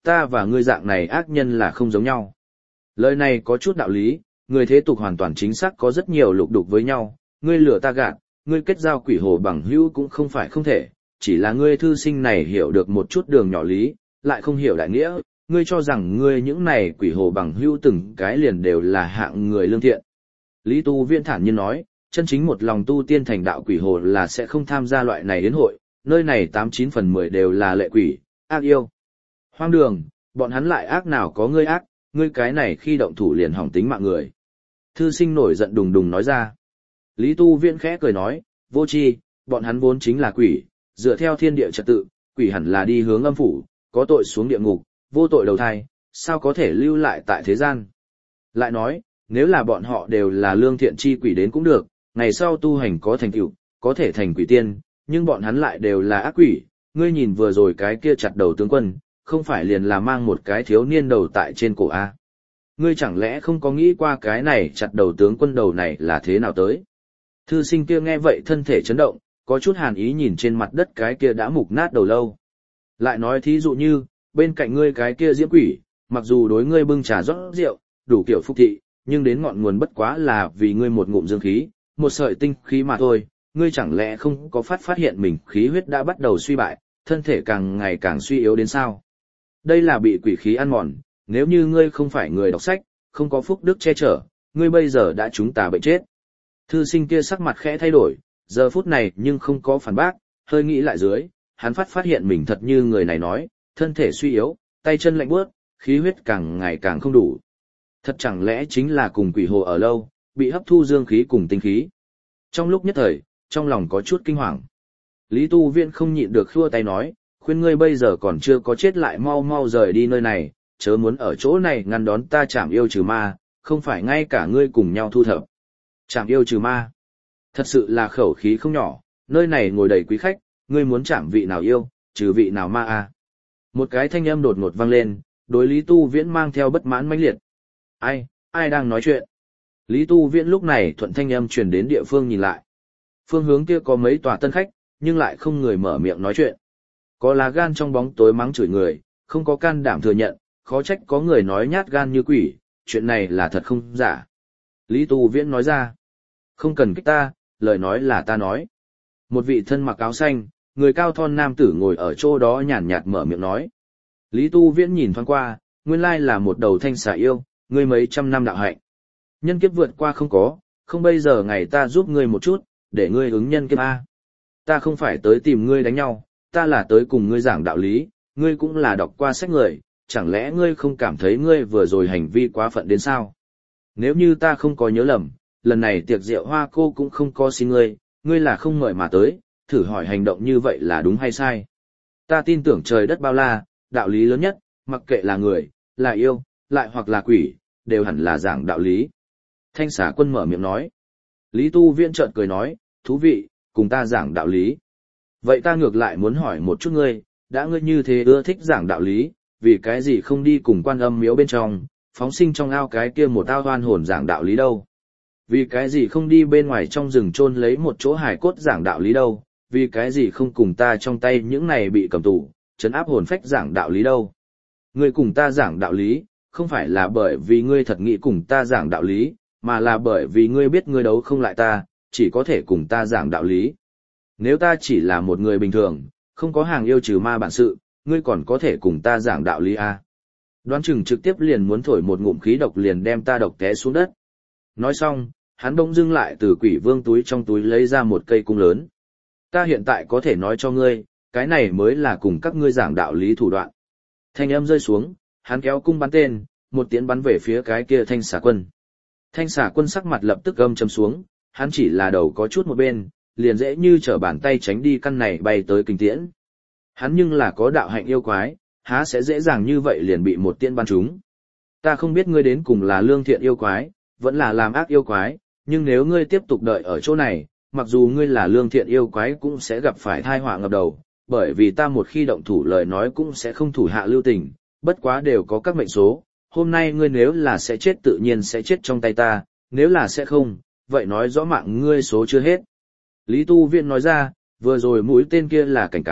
ta và ngươi dạng này ác nhân là không giống nhau. Lời này có chút đạo lý, người thế tục hoàn toàn chính xác có rất nhiều lục đục với nhau, ngươi lừa ta gạt, ngươi kết giao quỷ hồ bằng hữu cũng không phải không thể, chỉ là ngươi thư sinh này hiểu được một chút đường nhỏ lý, lại không hiểu đại nghĩa, ngươi cho rằng ngươi những này quỷ hồ bằng hữu từng cái liền đều là hạng người lương thiện. Lý Tu Viễn thản nhiên nói, chân chính một lòng tu tiên thành đạo quỷ hồ là sẽ không tham gia loại này đến hội, nơi này tám chín phần mười đều là lệ quỷ, ác yêu. Hoang đường, bọn hắn lại ác nào có ngươi ác, ngươi cái này khi động thủ liền hỏng tính mạng người. Thư sinh nổi giận đùng đùng nói ra. Lý Tu Viễn khẽ cười nói, vô tri, bọn hắn vốn chính là quỷ, dựa theo thiên địa trật tự, quỷ hẳn là đi hướng âm phủ, có tội xuống địa ngục, vô tội đầu thai, sao có thể lưu lại tại thế gian. Lại nói, nếu là bọn họ đều là lương thiện chi quỷ đến cũng được, ngày sau tu hành có thành tựu, có thể thành quỷ tiên, nhưng bọn hắn lại đều là ác quỷ, ngươi nhìn vừa rồi cái kia chặt đầu tướng quân, không phải liền là mang một cái thiếu niên đầu tại trên cổ A. Ngươi chẳng lẽ không có nghĩ qua cái này chặt đầu tướng quân đầu này là thế nào tới? Thư sinh kia nghe vậy thân thể chấn động, có chút hàn ý nhìn trên mặt đất cái kia đã mục nát đầu lâu. Lại nói thí dụ như, bên cạnh ngươi cái kia diễm quỷ, mặc dù đối ngươi bưng trà rót rượu, đủ kiểu phúc thị, nhưng đến ngọn nguồn bất quá là vì ngươi một ngụm dương khí, một sợi tinh khí mà thôi, ngươi chẳng lẽ không có phát phát hiện mình khí huyết đã bắt đầu suy bại, thân thể càng ngày càng suy yếu đến sao? Đây là bị quỷ khí ăn mòn, nếu như ngươi không phải người đọc sách, không có phúc đức che chở, ngươi bây giờ đã trúng tà bệnh chết. Thư sinh kia sắc mặt khẽ thay đổi, giờ phút này nhưng không có phản bác, hơi nghĩ lại dưới, hắn phát phát hiện mình thật như người này nói, thân thể suy yếu, tay chân lạnh buốt, khí huyết càng ngày càng không đủ. Thật chẳng lẽ chính là cùng quỷ hồ ở lâu, bị hấp thu dương khí cùng tinh khí. Trong lúc nhất thời, trong lòng có chút kinh hoàng. Lý Tu Viễn không nhịn được khua tay nói, khuyên ngươi bây giờ còn chưa có chết lại mau mau rời đi nơi này, chớ muốn ở chỗ này ngăn đón ta chạm yêu trừ ma, không phải ngay cả ngươi cùng nhau thu thập. Chạm yêu trừ ma. Thật sự là khẩu khí không nhỏ, nơi này ngồi đầy quý khách, ngươi muốn chạm vị nào yêu, trừ vị nào ma à. Một cái thanh âm đột ngột vang lên, đối Lý Tu Viễn mang theo bất mãn mãnh liệt. Ai, ai đang nói chuyện? Lý Tu Viễn lúc này thuận thanh âm truyền đến địa phương nhìn lại. Phương hướng kia có mấy tòa tân khách, nhưng lại không người mở miệng nói chuyện. Có lá gan trong bóng tối mắng chửi người, không có can đảm thừa nhận, khó trách có người nói nhát gan như quỷ, chuyện này là thật không giả. Lý Tu Viễn nói ra, không cần kích ta, lời nói là ta nói. Một vị thân mặc áo xanh, người cao thon nam tử ngồi ở chỗ đó nhàn nhạt mở miệng nói. Lý Tu Viễn nhìn thoáng qua, nguyên lai là một đầu thanh xà yêu, ngươi mấy trăm năm đạo hạnh. Nhân kiếp vượt qua không có, không bây giờ ngày ta giúp ngươi một chút, để ngươi ứng nhân kiếp A. Ta không phải tới tìm ngươi đánh nhau, ta là tới cùng ngươi giảng đạo lý, ngươi cũng là đọc qua sách người, chẳng lẽ ngươi không cảm thấy ngươi vừa rồi hành vi quá phận đến sao? Nếu như ta không có nhớ lầm, lần này tiệc rượu hoa cô cũng không có xin ngươi, ngươi là không mời mà tới, thử hỏi hành động như vậy là đúng hay sai? Ta tin tưởng trời đất bao la, đạo lý lớn nhất, mặc kệ là người, là yêu, lại hoặc là quỷ, đều hẳn là giảng đạo lý. Thanh xà quân mở miệng nói. Lý Tu Viễn chợt cười nói, thú vị, cùng ta giảng đạo lý. Vậy ta ngược lại muốn hỏi một chút ngươi, đã ngươi như thế ưa thích giảng đạo lý, vì cái gì không đi cùng Quan Âm miếu bên trong, phóng sinh trong ao cái kia một ao oan hồn giảng đạo lý đâu? Vì cái gì không đi bên ngoài trong rừng chôn lấy một chỗ hài cốt giảng đạo lý đâu? Vì cái gì không cùng ta trong tay những này bị cầm tù, trấn áp hồn phách giảng đạo lý đâu? Ngươi cùng ta giảng đạo lý, không phải là bởi vì ngươi thật nghĩ cùng ta giảng đạo lý, mà là bởi vì ngươi biết ngươi đấu không lại ta, chỉ có thể cùng ta giảng đạo lý. Nếu ta chỉ là một người bình thường, không có hàng yêu trừ ma bản sự, ngươi còn có thể cùng ta giảng đạo lý à? Đoán chừng trực tiếp liền muốn thổi một ngụm khí độc liền đem ta độc té xuống đất. Nói xong, hắn bỗng dưng lại từ quỷ vương túi trong túi lấy ra một cây cung lớn. Ta hiện tại có thể nói cho ngươi, cái này mới là cùng các ngươi giảng đạo lý thủ đoạn. Thanh âm rơi xuống, hắn kéo cung bắn tên, một tiến bắn về phía cái kia thanh xà quân. Thanh xà quân sắc mặt lập tức gầm châm xuống, hắn chỉ là đầu có chút một bên, liền dễ như trở bàn tay tránh đi căn này bay tới kinh tiễn. Hắn nhưng là có đạo hạnh yêu quái, há sẽ dễ dàng như vậy liền bị một tiễn bắn trúng. Ta không biết ngươi đến cùng là lương thiện yêu quái, vẫn là làm ác yêu quái, nhưng nếu ngươi tiếp tục đợi ở chỗ này, mặc dù ngươi là lương thiện yêu quái cũng sẽ gặp phải tai họa ngập đầu, bởi vì ta một khi động thủ lời nói cũng sẽ không thủ hạ lưu tình, bất quá đều có các mệnh số, hôm nay ngươi nếu là sẽ chết tự nhiên sẽ chết trong tay ta, nếu là sẽ không, vậy nói rõ mạng ngươi số chưa hết. Lý Tu Viễn nói ra, vừa rồi mũi tên kia là cảnh cáo,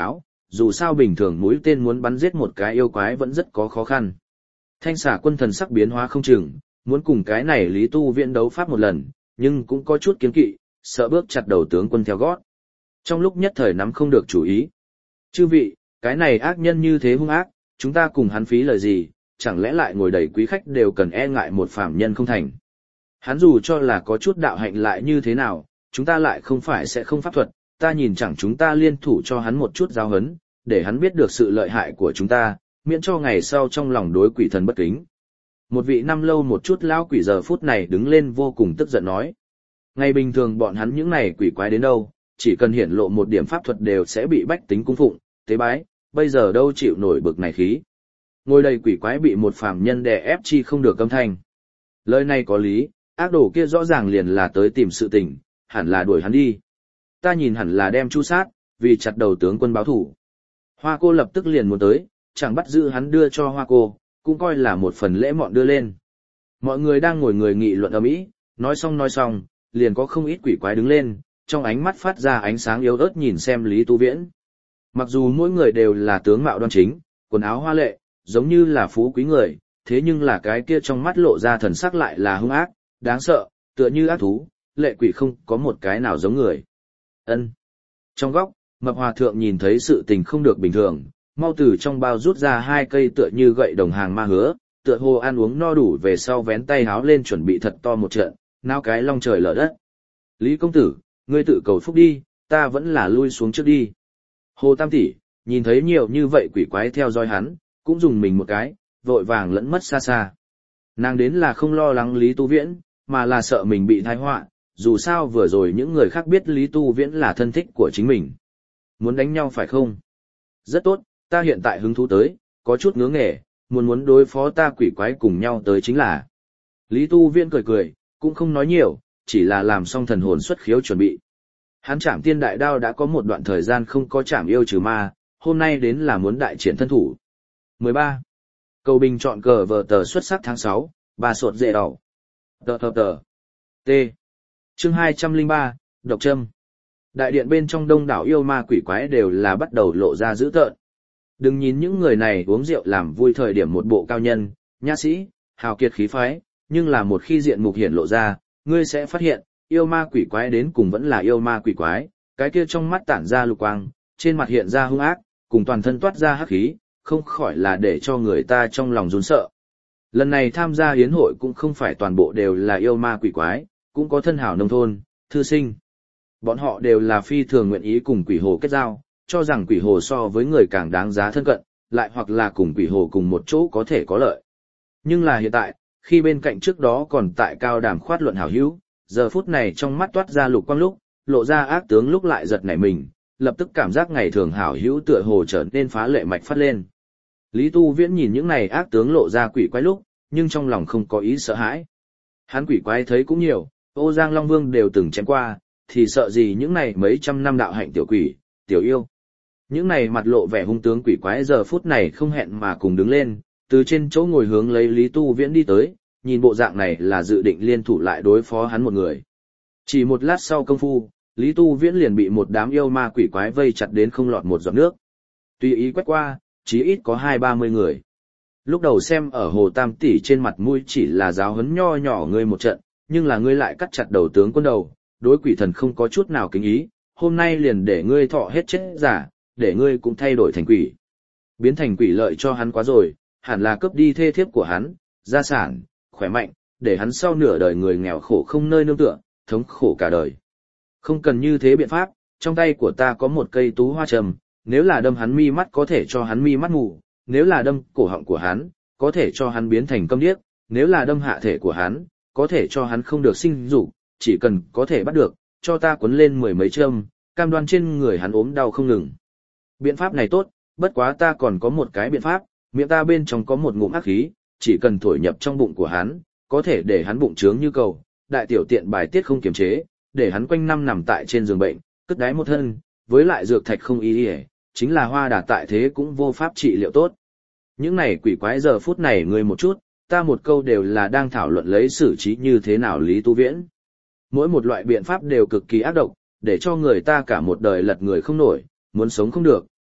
dù sao bình thường mũi tên muốn bắn giết một cái yêu quái vẫn rất có khó khăn. Thanh xà quân thần sắc biến hóa không chừng, muốn cùng cái này Lý Tu Viễn đấu pháp một lần, nhưng cũng có chút kiêng kỵ, sợ bước chặt đầu tướng quân theo gót. Trong lúc nhất thời nắm không được chủ ý. Chư vị, cái này ác nhân như thế hung ác, chúng ta cùng hắn phí lời gì, chẳng lẽ lại ngồi đầy quý khách đều cần e ngại một phàm nhân không thành. Hắn dù cho là có chút đạo hạnh lại như thế nào, chúng ta lại không phải sẽ không pháp thuật, ta nhìn chẳng chúng ta liên thủ cho hắn một chút giáo hấn, để hắn biết được sự lợi hại của chúng ta, miễn cho ngày sau trong lòng đối quỷ thần bất kính. Một vị năm lâu một chút lão quỷ giờ phút này đứng lên vô cùng tức giận nói. Ngày bình thường bọn hắn những này quỷ quái đến đâu, chỉ cần hiển lộ một điểm pháp thuật đều sẽ bị bách tính cung phụng, tế bái, bây giờ đâu chịu nổi bực này khí. Ngồi đầy quỷ quái bị một phàm nhân đè ép chi không được âm thanh. Lời này có lý, ác đồ kia rõ ràng liền là tới tìm sự tình, hẳn là đuổi hắn đi. Ta nhìn hẳn là đem chu sát, vì chặt đầu tướng quân báo thủ. Hoa cô lập tức liền muốn tới, chẳng bắt giữ hắn đưa cho hoa cô, cũng coi là một phần lễ mọn đưa lên. Mọi người đang ngồi người nghị luận ầm ĩ, nói xong nói xong, liền có không ít quỷ quái đứng lên, trong ánh mắt phát ra ánh sáng yếu ớt nhìn xem Lý Tu Viễn. Mặc dù mỗi người đều là tướng mạo đoan chính, quần áo hoa lệ, giống như là phú quý người, thế nhưng là cái kia trong mắt lộ ra thần sắc lại là hung ác, đáng sợ, tựa như ác thú, lệ quỷ không có một cái nào giống người. Ân. Trong góc, Mập Hòa Thượng nhìn thấy sự tình không được bình thường, mau từ trong bao rút ra hai cây tựa như gậy đồng hàng ma hứa, tựa hồ ăn uống no đủ về sau vén tay háo lên chuẩn bị thật to một trận, nao cái long trời lở đất. Lý công tử, ngươi tự cầu phúc đi, ta vẫn là lui xuống trước đi. Hồ Tam tỷ nhìn thấy nhiều như vậy quỷ quái theo dõi hắn, cũng dùng mình một cái, vội vàng lẫn mất xa xa. Nàng đến là không lo lắng Lý Tu Viễn, mà là sợ mình bị tai họa, dù sao vừa rồi những người khác biết Lý Tu Viễn là thân thích của chính mình. Muốn đánh nhau phải không? Rất tốt, ta hiện tại hứng thú tới, có chút ngứa nghề, muốn muốn đối phó ta quỷ quái cùng nhau tới chính là. Lý Tu Viễn cười cười, cũng không nói nhiều, chỉ là làm xong thần hồn xuất khiếu chuẩn bị. Hắn Trảm Tiên Đại Đao đã có một đoạn thời gian không có trảm yêu trừ ma, hôm nay đến là muốn đại triển thân thủ. mười ba. Cầu bình chọn cờ vở tờ xuất sắc tháng sáu, bà sột dễ đỏ. Tờ tờ tờ. T. Chương hai trăm lẻ ba, Độc Châm. Đại điện bên trong đông đảo yêu ma quỷ quái đều là bắt đầu lộ ra dữ tợn. Đừng nhìn những người này uống rượu làm vui thời điểm một bộ cao nhân, nhã sĩ, hào kiệt khí phái, nhưng là một khi diện mục hiển lộ ra, ngươi sẽ phát hiện, yêu ma quỷ quái đến cùng vẫn là yêu ma quỷ quái, cái kia trong mắt tản ra lục quang, trên mặt hiện ra hung ác, cùng toàn thân toát ra hắc khí, không khỏi là để cho người ta trong lòng run sợ. Lần này tham gia hiến hội cũng không phải toàn bộ đều là yêu ma quỷ quái, cũng có thân hảo nông thôn, thư sinh. Bọn họ đều là phi thường nguyện ý cùng quỷ hồ kết giao, cho rằng quỷ hồ so với người càng đáng giá thân cận, lại hoặc là cùng quỷ hồ cùng một chỗ có thể có lợi. Nhưng là hiện tại, khi bên cạnh trước đó còn tại cao đàm khoát luận hảo hữu, giờ phút này trong mắt toát ra lục quang lúc, lộ ra ác tướng lúc lại giật nảy mình, lập tức cảm giác ngày thường hảo hữu tựa hồ trở nên phá lệ mạch phát lên. Lý Tu Viễn nhìn những này ác tướng lộ ra quỷ quái lúc, nhưng trong lòng không có ý sợ hãi. Hắn quỷ quái thấy cũng nhiều, Ô Giang Long Vương đều từng chém qua, thì sợ gì những này mấy trăm năm đạo hạnh tiểu quỷ, tiểu yêu. Những này mặt lộ vẻ hung tướng quỷ quái giờ phút này không hẹn mà cùng đứng lên, từ trên chỗ ngồi hướng lấy Lý Tu Viễn đi tới, nhìn bộ dạng này là dự định liên thủ lại đối phó hắn một người. Chỉ một lát sau công phu, Lý Tu Viễn liền bị một đám yêu ma quỷ quái vây chặt đến không lọt một giọt nước. Tùy ý quét qua, chí ít có hai ba mươi người. Lúc đầu xem ở Hồ Tam tỷ trên mặt mũi chỉ là giáo huấn nho nhỏ ngươi một trận, nhưng là ngươi lại cắt chặt đầu tướng quân đầu, đối quỷ thần không có chút nào kính ý, hôm nay liền để ngươi thọ hết chết giả, để ngươi cũng thay đổi thành quỷ. Biến thành quỷ lợi cho hắn quá rồi, hẳn là cướp đi thê thiếp của hắn, gia sản, khỏe mạnh, để hắn sau nửa đời người nghèo khổ không nơi nương tựa, thống khổ cả đời. Không cần như thế biện pháp, trong tay của ta có một cây tú hoa trầm, nếu là đâm hắn mi mắt có thể cho hắn mi mắt mù, nếu là đâm cổ họng của hắn, có thể cho hắn biến thành câm điếc, nếu là đâm hạ thể của hắn, có thể cho hắn không được sinh dục, chỉ cần có thể bắt được, cho ta quấn lên mười mấy châm, cam đoan trên người hắn ốm đau không ngừng. Biện pháp này tốt, bất quá ta còn có một cái biện pháp, miệng ta bên trong có một ngụm ác khí, chỉ cần thổi nhập trong bụng của hắn, có thể để hắn bụng trướng như cầu, đại tiểu tiện bài tiết không kiềm chế, để hắn quanh năm nằm tại trên giường bệnh, cất đáy một thân, với lại dược thạch không ý ý, chính là hoa đà tại thế cũng vô pháp trị liệu tốt. Những này quỷ quái giờ phút này ngươi một chút, ta một câu đều là đang thảo luận lấy xử trí như thế nào Lý Tu Viễn. Mỗi một loại biện pháp đều cực kỳ ác độc, để cho người ta cả một đời lật người không nổi, muốn sống không được,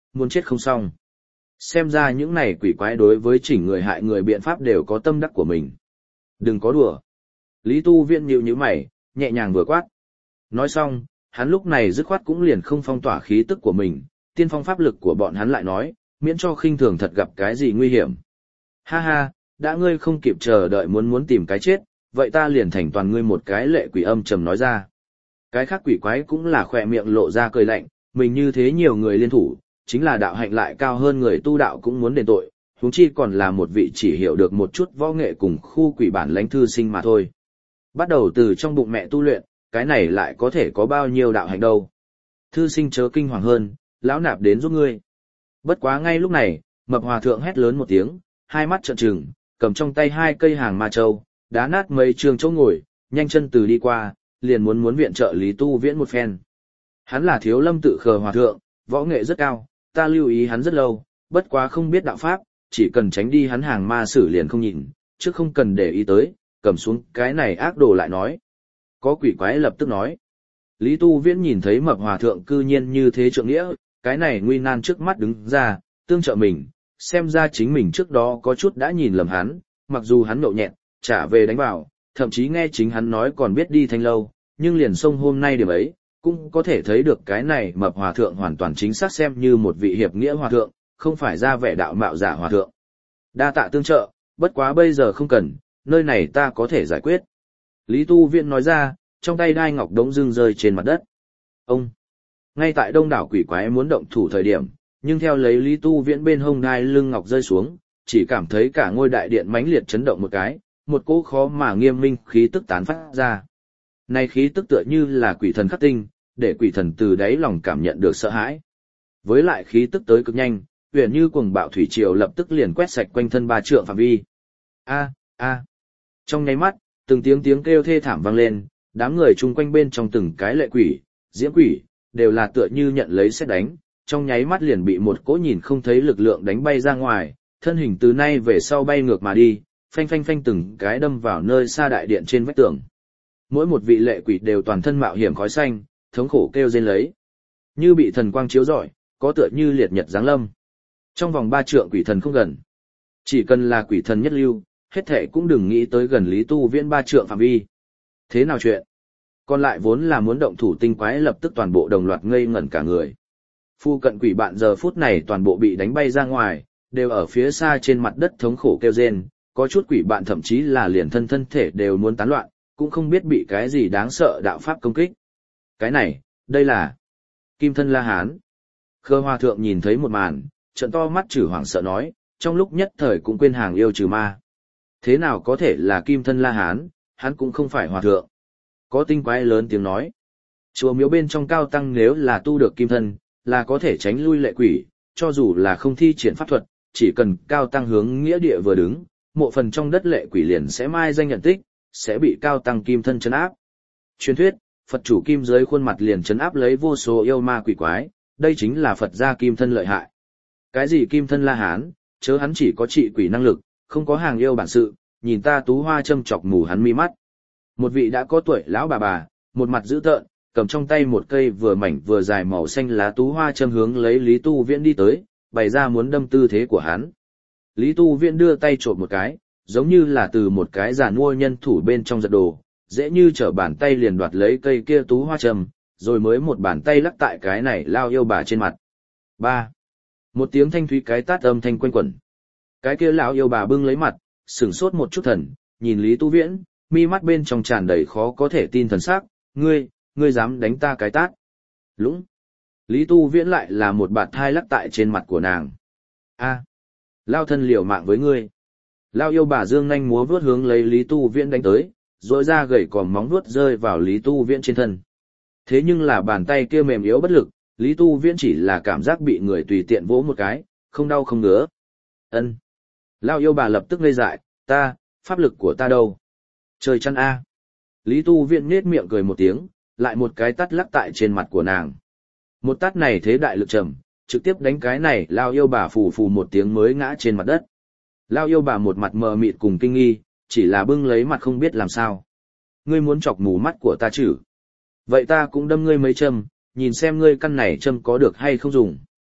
muốn chết không xong. Xem ra những này quỷ quái đối với chỉnh người hại người biện pháp đều có tâm đắc của mình. Đừng có đùa. Lý Tu Viễn nhíu nhíu mày, nhẹ nhàng vừa quát. Nói xong, hắn lúc này dứt khoát cũng liền không phong tỏa khí tức của mình, tiên phong pháp lực của bọn hắn lại nói, miễn cho khinh thường thật gặp cái gì nguy hiểm. Ha ha, đã ngươi không kịp chờ đợi muốn muốn tìm cái chết, vậy ta liền thành toàn ngươi một cái lệ quỷ âm trầm nói ra. Cái khác quỷ quái cũng là khỏe miệng lộ ra cười lạnh, mình như thế nhiều người liên thủ, chính là đạo hạnh lại cao hơn người tu đạo cũng muốn đền tội, huống chi còn là một vị chỉ hiểu được một chút võ nghệ cùng khu quỷ bản lãnh thư sinh mà thôi. Bắt đầu từ trong bụng mẹ tu luyện, cái này lại có thể có bao nhiêu đạo hạnh đâu. Thư sinh chớ kinh hoàng hơn, lão nạp đến giúp ngươi. Bất quá ngay lúc này, mập hòa thượng hét lớn một tiếng, hai mắt trợn trừng, cầm trong tay hai cây hàng ma châu, đá nát mấy trường chỗ ngồi, nhanh chân từ đi qua, liền muốn muốn viện trợ Lý Tu Viễn một phen. Hắn là Thiếu Lâm tự khờ hòa thượng, võ nghệ rất cao, ta lưu ý hắn rất lâu, bất quá không biết đạo pháp, chỉ cần tránh đi hắn hàng ma sử liền không nhìn, chứ không cần để ý tới, cầm xuống cái này ác đồ lại nói. Có quỷ quái lập tức nói. Lý Tu Viễn nhìn thấy mập hòa thượng cư nhiên như thế trượng nghĩa, cái này nguy nan trước mắt đứng ra, tương trợ mình, xem ra chính mình trước đó có chút đã nhìn lầm hắn, mặc dù hắn nhậu nhẹn, trả về đánh vào, thậm chí nghe chính hắn nói còn biết đi thanh lâu, nhưng liền xông hôm nay điểm ấy, cũng có thể thấy được cái này mập hòa thượng hoàn toàn chính xác xem như một vị hiệp nghĩa hòa thượng, không phải ra vẻ đạo mạo giả hòa thượng. Đa tạ tương trợ, bất quá bây giờ không cần, nơi này ta có thể giải quyết. Lý Tu Viễn nói ra, trong tay đai ngọc đống dưng rơi trên mặt đất. Ông! Ngay tại đông đảo quỷ quái muốn động thủ thời điểm, nhưng theo lấy Lý Tu Viễn bên hông đai lưng ngọc rơi xuống, chỉ cảm thấy cả ngôi đại điện mãnh liệt chấn động một cái, một cỗ khó mà nghiêm minh khí tức tán phát ra. Này khí tức tựa như là quỷ thần khắc tinh, để quỷ thần từ đáy lòng cảm nhận được sợ hãi. Với lại khí tức tới cực nhanh, huyền như cuồng bạo thủy triều lập tức liền quét sạch quanh thân ba trượng phạm vi. A, a. Trong nháy mắt, từng tiếng tiếng kêu thê thảm vang lên, đám người chung quanh bên trong từng cái lệ quỷ, diễm quỷ, đều là tựa như nhận lấy sét đánh, trong nháy mắt liền bị một cỗ nhìn không thấy lực lượng đánh bay ra ngoài, thân hình từ nay về sau bay ngược mà đi, phanh phanh phanh từng cái đâm vào nơi xa đại điện trên vách tường. Mỗi một vị lệ quỷ đều toàn thân mạo hiểm khói xanh, thống khổ kêu rên lấy. Như bị thần quang chiếu rọi, có tựa như liệt nhật giáng lâm. Trong vòng ba trượng quỷ thần không gần. Chỉ cần là quỷ thần nhất lưu, hết thệ cũng đừng nghĩ tới gần Lý Tu Viễn ba trượng phạm vi. Thế nào chuyện? Còn lại vốn là muốn động thủ tinh quái lập tức toàn bộ đồng loạt ngây ngẩn cả người. Phu cận quỷ bạn giờ phút này toàn bộ bị đánh bay ra ngoài, đều ở phía xa trên mặt đất thống khổ kêu rên, có chút quỷ bạn thậm chí là liền thân thân thể đều muốn tán loạn, cũng không biết bị cái gì đáng sợ đạo pháp công kích. Cái này, đây là Kim Thân La Hán. Khơ Hòa Thượng nhìn thấy một màn, trợn to mắt chử hoảng sợ nói, trong lúc nhất thời cũng quên hàng yêu trừ ma. Thế nào có thể là Kim Thân La Hán, hắn cũng không phải Hòa Thượng. Có tinh quái lớn tiếng nói, chùa miếu bên trong cao tăng nếu là tu được Kim Thân, là có thể tránh lui lệ quỷ, cho dù là không thi triển pháp thuật, chỉ cần cao tăng hướng nghĩa địa vừa đứng, mộ phần trong đất lệ quỷ liền sẽ mai danh nhận tích, sẽ bị cao tăng Kim Thân trấn áp. Truyền thuyết, Phật chủ Kim dưới khuôn mặt liền trấn áp lấy vô số yêu ma quỷ quái, đây chính là Phật gia Kim Thân lợi hại. Cái gì Kim Thân La Hán, chớ hắn chỉ có trị quỷ năng lực, không có hàng yêu bản sự, nhìn ta tú hoa châm chọc mù hắn mi mắt. Một vị đã có tuổi lão bà bà, một mặt dữ tợn, cầm trong tay một cây vừa mảnh vừa dài màu xanh lá tú hoa châm hướng lấy Lý Tu Viễn đi tới, bày ra muốn đâm tư thế của hắn. Lý Tu Viễn đưa tay trộm một cái, giống như là từ một cái giàn mua nhân thủ bên trong giật đồ, dễ như trở bàn tay liền đoạt lấy cây kia tú hoa châm, rồi mới một bàn tay lắc tại cái này lao yêu bà trên mặt. Ba. Một tiếng thanh thúy cái tát âm thanh quanh quẩn. Cái kia lão yêu bà bưng lấy mặt, sửng sốt một chút thần, nhìn Lý Tu Viễn, mi mắt bên trong tràn đầy khó có thể tin thần sắc, ngươi, ngươi dám đánh ta cái tát. Lũng. Lý Tu Viễn lại là một bạt thai lắc tại trên mặt của nàng. A. Lao thân liều mạng với ngươi. Lao yêu bà dương nhanh múa vuốt hướng lấy Lý Tu Viễn đánh tới, rồi ra gầy còm móng vuốt rơi vào Lý Tu Viễn trên thân. Thế nhưng là bàn tay kia mềm yếu bất lực, Lý Tu Viễn chỉ là cảm giác bị người tùy tiện vỗ một cái, không đau không ngứa. Ân. Lao yêu bà lập tức ngây dại, ta, pháp lực của ta đâu? Trời chăn a. Lý Tu Viễn nhếch miệng cười một tiếng, lại một cái tát lắc tại trên mặt của nàng. Một tát này thế đại lực trầm, trực tiếp đánh cái này Lao yêu bà phù phù một tiếng mới ngã trên mặt đất. Lao yêu bà một mặt mờ mịt cùng kinh nghi, chỉ là bưng lấy mặt không biết làm sao. Ngươi muốn chọc mù mắt của ta chứ? Vậy ta cũng đâm ngươi mấy châm, nhìn xem ngươi căn này châm có được hay không dùng.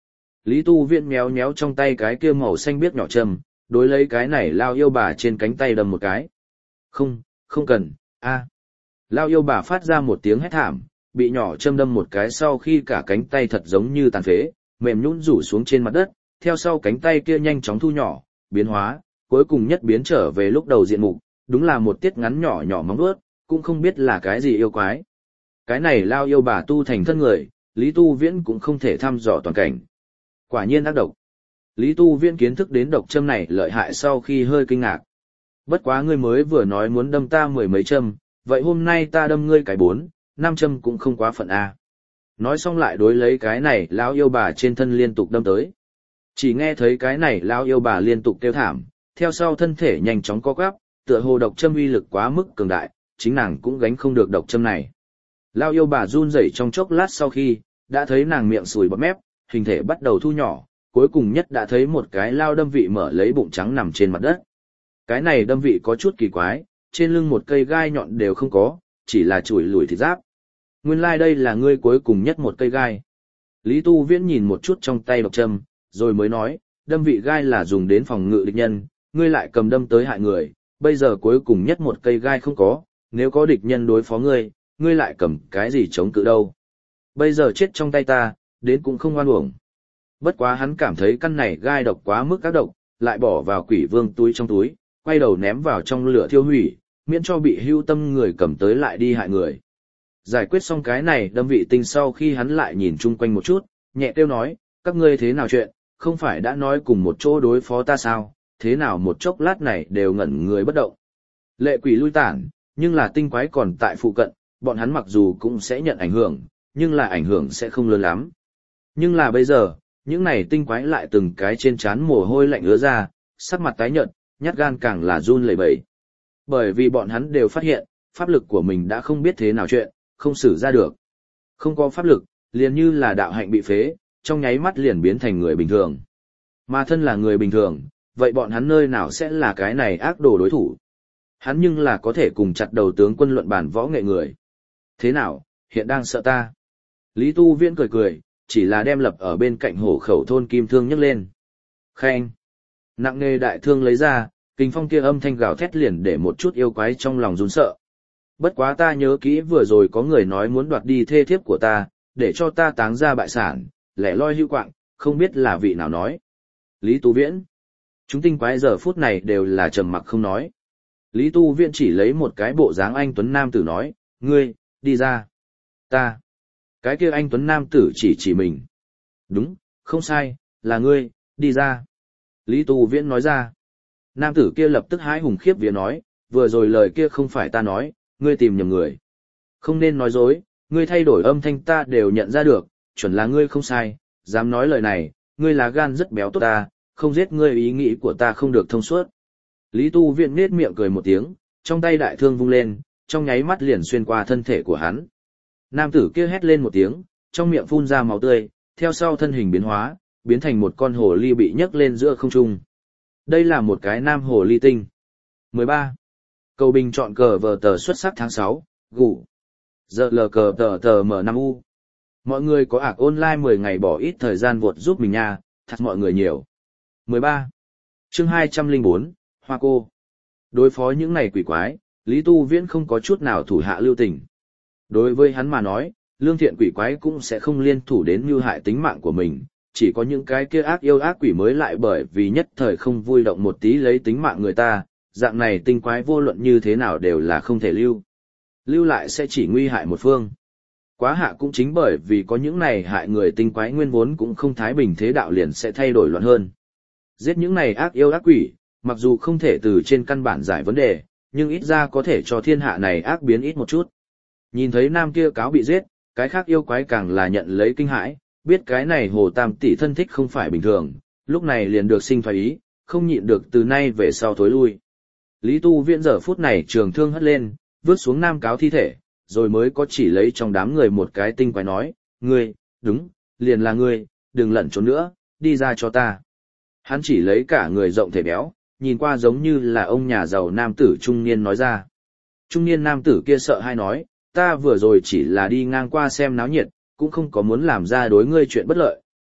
Lý Tu Viễn méo méo trong tay cái kia màu xanh biếc nhỏ châm, đối lấy cái này lao yêu bà trên cánh tay đâm một cái. Không, không cần, a. Lao yêu bà phát ra một tiếng hét thảm, bị nhỏ châm đâm một cái sau khi cả cánh tay thật giống như tàn phế, mềm nhũn rủ xuống trên mặt đất, theo sau cánh tay kia nhanh chóng thu nhỏ, biến hóa, cuối cùng nhất biến trở về lúc đầu diện mục, đúng là một tiết ngắn nhỏ nhỏ móng vuốt, cũng không biết là cái gì yêu quái. Cái này lao yêu bà tu thành thân người, Lý Tu Viễn cũng không thể thăm dò toàn cảnh. Quả nhiên ác độc. Lý Tu Viễn kiến thức đến độc châm này lợi hại sau khi hơi kinh ngạc. Bất quá ngươi mới vừa nói muốn đâm ta mười mấy châm, vậy hôm nay ta đâm ngươi cái bốn, năm châm cũng không quá phận a. Nói xong lại đối lấy cái này lão yêu bà trên thân liên tục đâm tới. Chỉ nghe thấy cái này lão yêu bà liên tục kêu thảm, theo sau thân thể nhanh chóng co quắp, tựa hồ độc châm uy lực quá mức cường đại, chính nàng cũng gánh không được độc châm này. Lão yêu bà run rẩy trong chốc lát sau khi, đã thấy nàng miệng sùi bọt mép, hình thể bắt đầu thu nhỏ, cuối cùng nhất đã thấy một cái lao đâm vị mở lấy bụng trắng nằm trên mặt đất. Cái này đâm vị có chút kỳ quái, trên lưng một cây gai nhọn đều không có, chỉ là chùi lùi thịt giáp. Nguyên lai like đây là ngươi cuối cùng nhất một cây gai. Lý Tu Viễn nhìn một chút trong tay độc châm, rồi mới nói, đâm vị gai là dùng đến phòng ngự địch nhân, ngươi lại cầm đâm tới hại người, bây giờ cuối cùng nhất một cây gai không có, nếu có địch nhân đối phó ngươi, ngươi lại cầm cái gì chống cự đâu. Bây giờ chết trong tay ta, đến cũng không oan uổng. Bất quá hắn cảm thấy căn này gai độc quá mức các độc, lại bỏ vào quỷ vương túi trong túi, quay đầu ném vào trong lửa thiêu hủy, miễn cho bị hưu tâm người cầm tới lại đi hại người. Giải quyết xong cái này đâm vị tinh sau khi hắn lại nhìn chung quanh một chút, nhẹ kêu nói, các ngươi thế nào chuyện, không phải đã nói cùng một chỗ đối phó ta sao, thế nào một chốc lát này đều ngẩn người bất động. Lệ quỷ lui tản, nhưng là tinh quái còn tại phụ cận, bọn hắn mặc dù cũng sẽ nhận ảnh hưởng, nhưng là ảnh hưởng sẽ không lớn lắm. Nhưng là bây giờ, những này tinh quái lại từng cái trên trán mồ hôi lạnh ứa ra, sắc mặt tái nhợt, nhát gan càng là run lẩy bẩy. Bởi vì bọn hắn đều phát hiện, pháp lực của mình đã không biết thế nào chuyện, không xử ra được. Không có pháp lực, liền như là đạo hạnh bị phế, trong nháy mắt liền biến thành người bình thường. Mà thân là người bình thường, vậy bọn hắn nơi nào sẽ là cái này ác đồ đối thủ? Hắn nhưng là có thể cùng chặt đầu tướng quân luận bản võ nghệ người. Thế nào, hiện đang sợ ta? Lý Tu Viễn cười cười, chỉ là đem lập ở bên cạnh hổ khẩu thôn kim thương nhấc lên. Khen! Nặng nề đại thương lấy ra, kinh phong kia âm thanh gào thét liền để một chút yêu quái trong lòng run sợ. Bất quá ta nhớ kỹ vừa rồi có người nói muốn đoạt đi thê thiếp của ta, để cho ta táng ra bại sản, lẻ loi hưu quạng, không biết là vị nào nói. Lý Tu Viễn. Chúng tinh quái giờ phút này đều là trầm mặc không nói. Lý Tu Viễn chỉ lấy một cái bộ dáng anh tuấn nam tử nói, ngươi, đi ra. Ta. Cái kia anh tuấn nam tử chỉ chỉ mình. Đúng, không sai, là ngươi, đi ra. Lý Tu Viễn nói ra. Nam tử kia lập tức hái hùng khiếp vía nói, vừa rồi lời kia không phải ta nói, ngươi tìm nhầm người. Không nên nói dối, ngươi thay đổi âm thanh ta đều nhận ra được, chuẩn là ngươi không sai, dám nói lời này, ngươi là gan rất béo tốt ta, không giết ngươi ý nghĩ của ta không được thông suốt. Lý Tu Viễn nết miệng cười một tiếng, trong tay đại thương vung lên, trong nháy mắt liền xuyên qua thân thể của hắn. Nam tử kia hét lên một tiếng, trong miệng phun ra máu tươi, theo sau thân hình biến hóa, biến thành một con hồ ly bị nhấc lên giữa không trung. Đây là một cái nam hồ ly tinh. mười ba. Cầu bình chọn cờ vờ tờ xuất sắc tháng sáu, gủ. Giờ lờ cờ tờ tờ M năm U. Mọi người có ạc online mười ngày bỏ ít thời gian vụt giúp mình nha, thật mọi người nhiều. mười ba. Chương hai trăm lẻ bốn, Hoa Cô. Đối phó những này quỷ quái, Lý Tu Viễn không có chút nào thủ hạ lưu tình. Đối với hắn mà nói, lương thiện quỷ quái cũng sẽ không liên thủ đến mưu hại tính mạng của mình, chỉ có những cái kia ác yêu ác quỷ mới lại bởi vì nhất thời không vui động một tí lấy tính mạng người ta, dạng này tinh quái vô luận như thế nào đều là không thể lưu. Lưu lại sẽ chỉ nguy hại một phương. Quá hạ cũng chính bởi vì có những này hại người tinh quái nguyên vốn cũng không thái bình thế đạo liền sẽ thay đổi loạn hơn. Giết những này ác yêu ác quỷ, mặc dù không thể từ trên căn bản giải vấn đề, nhưng ít ra có thể cho thiên hạ này ác biến ít một chút. Nhìn thấy nam kia cáo bị giết, cái khác yêu quái càng là nhận lấy kinh hãi, biết cái này hồ tam tỷ thân thích không phải bình thường, lúc này liền được sinh thoái ý, không nhịn được từ nay về sau thối lui. Lý Tu Viễn giờ phút này trường thương hất lên, vứt xuống nam cáo thi thể, rồi mới có chỉ lấy trong đám người một cái tinh quái nói, ngươi, đúng, liền là ngươi, đừng lẩn trốn nữa, đi ra cho ta. Hắn chỉ lấy cả người rộng thể béo, nhìn qua giống như là ông nhà giàu nam tử trung niên nói ra. Trung niên nam tử kia sợ hai nói, ta vừa rồi chỉ là đi ngang qua xem náo nhiệt, cũng không có muốn làm ra đối ngươi chuyện bất lợi,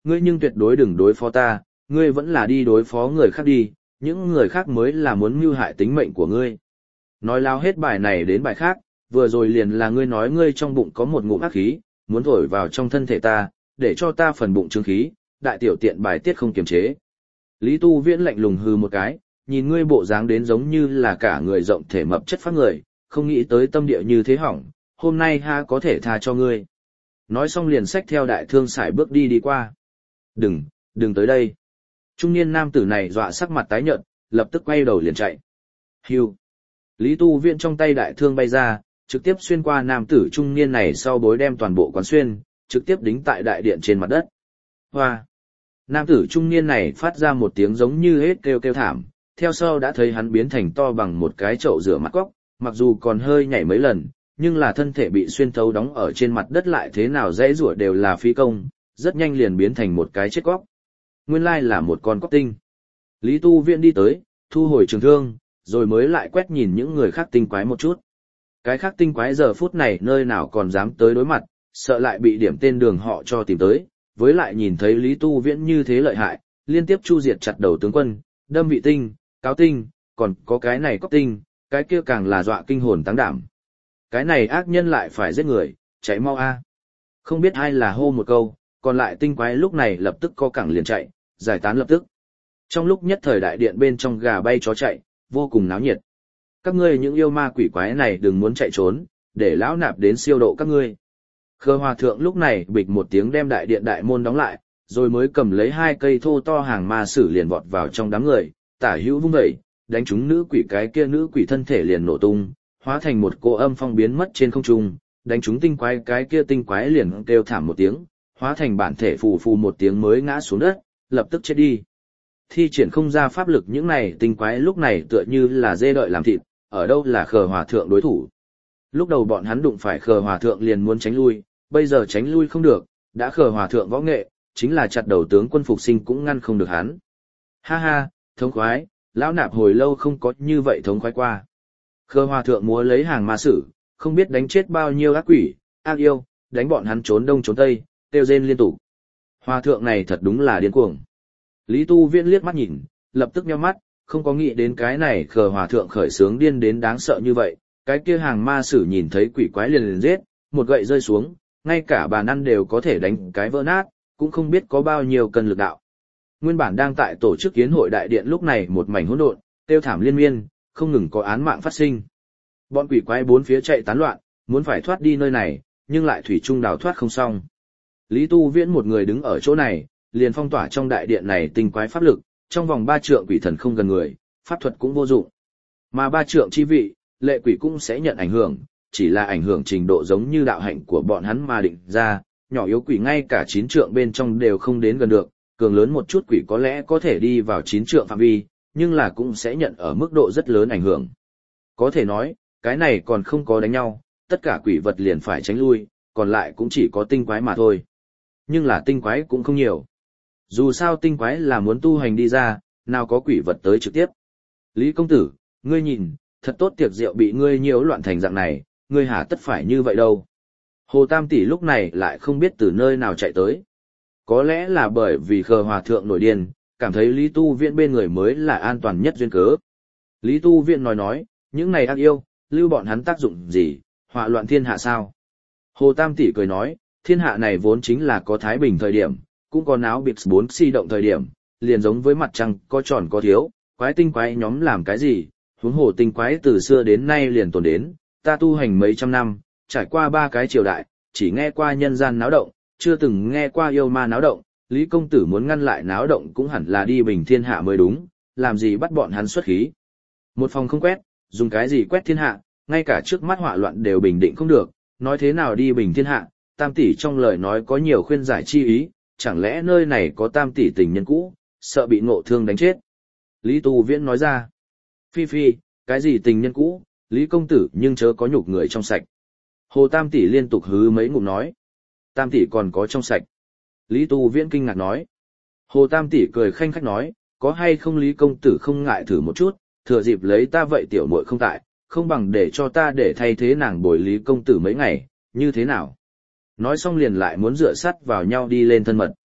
ngươi nhưng tuyệt đối đừng đối phó ta, ngươi vẫn là đi đối phó người khác đi, những người khác mới là muốn mưu hại tính mệnh của ngươi. Nói lao hết bài này đến bài khác, vừa rồi liền là ngươi nói ngươi trong bụng có một ngụm ác khí, muốn thổi vào trong thân thể ta, để cho ta phần bụng trướng khí, đại tiểu tiện bài tiết không kiềm chế. Lý Tu Viễn lạnh lùng hừ một cái, nhìn ngươi bộ dáng đến giống như là cả người rộng thể mập chất phát người, không nghĩ tới tâm địa như thế hỏng, hôm nay ha có thể tha cho ngươi. Nói xong liền xách theo đại thương sải bước đi đi qua. Đừng, đừng tới đây. Trung niên nam tử này dọa sắc mặt tái nhợt, lập tức quay đầu liền chạy. Hưu. Lý Tu Viễn trong tay đại thương bay ra, trực tiếp xuyên qua nam tử trung niên này sau bối đem toàn bộ quán xuyên, trực tiếp đính tại đại điện trên mặt đất. Hoa! Nam tử trung niên này phát ra một tiếng giống như hết kêu kêu thảm, theo sau đã thấy hắn biến thành to bằng một cái chậu rửa mặt cóc, mặc dù còn hơi nhảy mấy lần, nhưng là thân thể bị xuyên thấu đóng ở trên mặt đất lại thế nào dễ rủa đều là phí công, rất nhanh liền biến thành một cái chết cóc. Nguyên lai là một con cóc tinh. Lý Tu Viễn đi tới, thu hồi trường thương, rồi mới lại quét nhìn những người khác tinh quái một chút. Cái khác tinh quái giờ phút này nơi nào còn dám tới đối mặt, sợ lại bị điểm tên đường họ cho tìm tới, với lại nhìn thấy Lý Tu Viễn như thế lợi hại, liên tiếp chu diệt chặt đầu tướng quân, đâm vị tinh, cáo tinh, còn có cái này cóc tinh, cái kia càng là dọa kinh hồn táng đảm. Cái này ác nhân lại phải giết người, chạy mau a. Không biết ai là hô một câu, còn lại tinh quái lúc này lập tức co cẳng liền chạy, giải tán lập tức. Trong lúc nhất thời đại điện bên trong gà bay chó chạy, vô cùng náo nhiệt. Các ngươi những yêu ma quỷ quái này đừng muốn chạy trốn, để lão nạp đến siêu độ các ngươi. Khơ Hòa Thượng lúc này bịch một tiếng đem đại điện đại môn đóng lại, rồi mới cầm lấy hai cây thô to hàng ma sử liền vọt vào trong đám người, tả hữu vung dậy, đánh trúng nữ quỷ cái kia nữ quỷ thân thể liền nổ tung, hóa thành một cô âm phong biến mất trên không trung, đánh trúng tinh quái cái kia tinh quái liền kêu thảm một tiếng, hóa thành bản thể phù phù một tiếng mới ngã xuống đất, lập tức chết đi. Thi triển không ra pháp lực những này tinh quái lúc này tựa như là dê đợi làm thịt, ở đâu là Khờ Hòa Thượng đối thủ. Lúc đầu bọn hắn đụng phải Khờ Hòa Thượng liền muốn tránh lui, bây giờ tránh lui không được, đã Khờ Hòa Thượng võ nghệ, chính là chặt đầu tướng quân phục sinh cũng ngăn không được hắn. Ha ha, thống khoái, lão nạp hồi lâu không có như vậy thống khoái qua. Khờ Hòa Thượng múa lấy hàng ma sử, không biết đánh chết bao nhiêu ác quỷ, ác yêu, đánh bọn hắn trốn đông trốn tây, kêu rên liên tục. Hòa Thượng này thật đúng là điên cuồng. Lý Tu Viễn liếc mắt nhìn, lập tức nhíu mắt, không có nghĩ đến cái này Khờ Hòa Thượng khởi sướng điên đến đáng sợ như vậy, cái kia hàng ma sử nhìn thấy quỷ quái liền liền giết, một gậy rơi xuống, ngay cả bàn ăn đều có thể đánh cái vỡ nát, cũng không biết có bao nhiêu cân lực đạo. Nguyên bản đang tại tổ chức yến hội đại điện lúc này một mảnh hỗn độn, tiêu thảm liên miên, không ngừng có án mạng phát sinh. Bọn quỷ quái bốn phía chạy tán loạn, muốn phải thoát đi nơi này, nhưng lại thủy chung đào thoát không xong. Lý Tu Viễn một người đứng ở chỗ này, liền phong tỏa trong đại điện này tinh quái pháp lực, trong vòng ba trượng quỷ thần không gần người, pháp thuật cũng vô dụng. Mà ba trượng chi vị, lệ quỷ cũng sẽ nhận ảnh hưởng, chỉ là ảnh hưởng trình độ giống như đạo hạnh của bọn hắn mà định ra, nhỏ yếu quỷ ngay cả chín trượng bên trong đều không đến gần được, cường lớn một chút quỷ có lẽ có thể đi vào chín trượng phạm vi, nhưng là cũng sẽ nhận ở mức độ rất lớn ảnh hưởng. Có thể nói, cái này còn không có đánh nhau, tất cả quỷ vật liền phải tránh lui, còn lại cũng chỉ có tinh quái mà thôi. Nhưng là tinh quái cũng không nhiều. Dù sao tinh quái là muốn tu hành đi ra, nào có quỷ vật tới trực tiếp. Lý công tử, ngươi nhìn, thật tốt tiệc rượu bị ngươi nhiễu loạn thành dạng này, ngươi hả tất phải như vậy đâu. Hồ Tam tỷ lúc này lại không biết từ nơi nào chạy tới. Có lẽ là bởi vì Khờ Hòa Thượng nổi điên, cảm thấy Lý Tu Viễn bên người mới là an toàn nhất duyên cớ. Lý Tu Viễn nói nói, những này ác yêu, lưu bọn hắn tác dụng gì, họa loạn thiên hạ sao? Hồ Tam tỷ cười nói, thiên hạ này vốn chính là có thái bình thời điểm, cũng có náo biệt bốn si động thời điểm, liền giống với mặt trăng, có tròn có thiếu, quái tinh quái nhóm làm cái gì, huống hồ tinh quái từ xưa đến nay liền tồn đến, ta tu hành mấy trăm năm, trải qua ba cái triều đại, chỉ nghe qua nhân gian náo động, chưa từng nghe qua yêu ma náo động, Lý công tử muốn ngăn lại náo động cũng hẳn là đi bình thiên hạ mới đúng, làm gì bắt bọn hắn xuất khí. Một phòng không quét, dùng cái gì quét thiên hạ, ngay cả trước mắt họa loạn đều bình định không được, nói thế nào đi bình thiên hạ, Tam tỷ trong lời nói có nhiều khuyên giải chi ý, chẳng lẽ nơi này có Tam tỷ tình nhân cũ, sợ bị ngộ thương đánh chết. Lý Tu Viễn nói ra, phi phi, cái gì tình nhân cũ, Lý công tử nhưng chớ có nhục người trong sạch. Hồ Tam tỷ liên tục hứ mấy ngụm nói, Tam tỷ còn có trong sạch. Lý Tu Viễn kinh ngạc nói, Hồ Tam tỷ cười khanh khách nói, có hay không Lý công tử không ngại thử một chút, thừa dịp lấy ta vậy tiểu muội không tại, không bằng để cho ta để thay thế nàng bồi Lý công tử mấy ngày, như thế nào? Nói xong liền lại muốn dựa sắt vào nhau đi lên thân mật.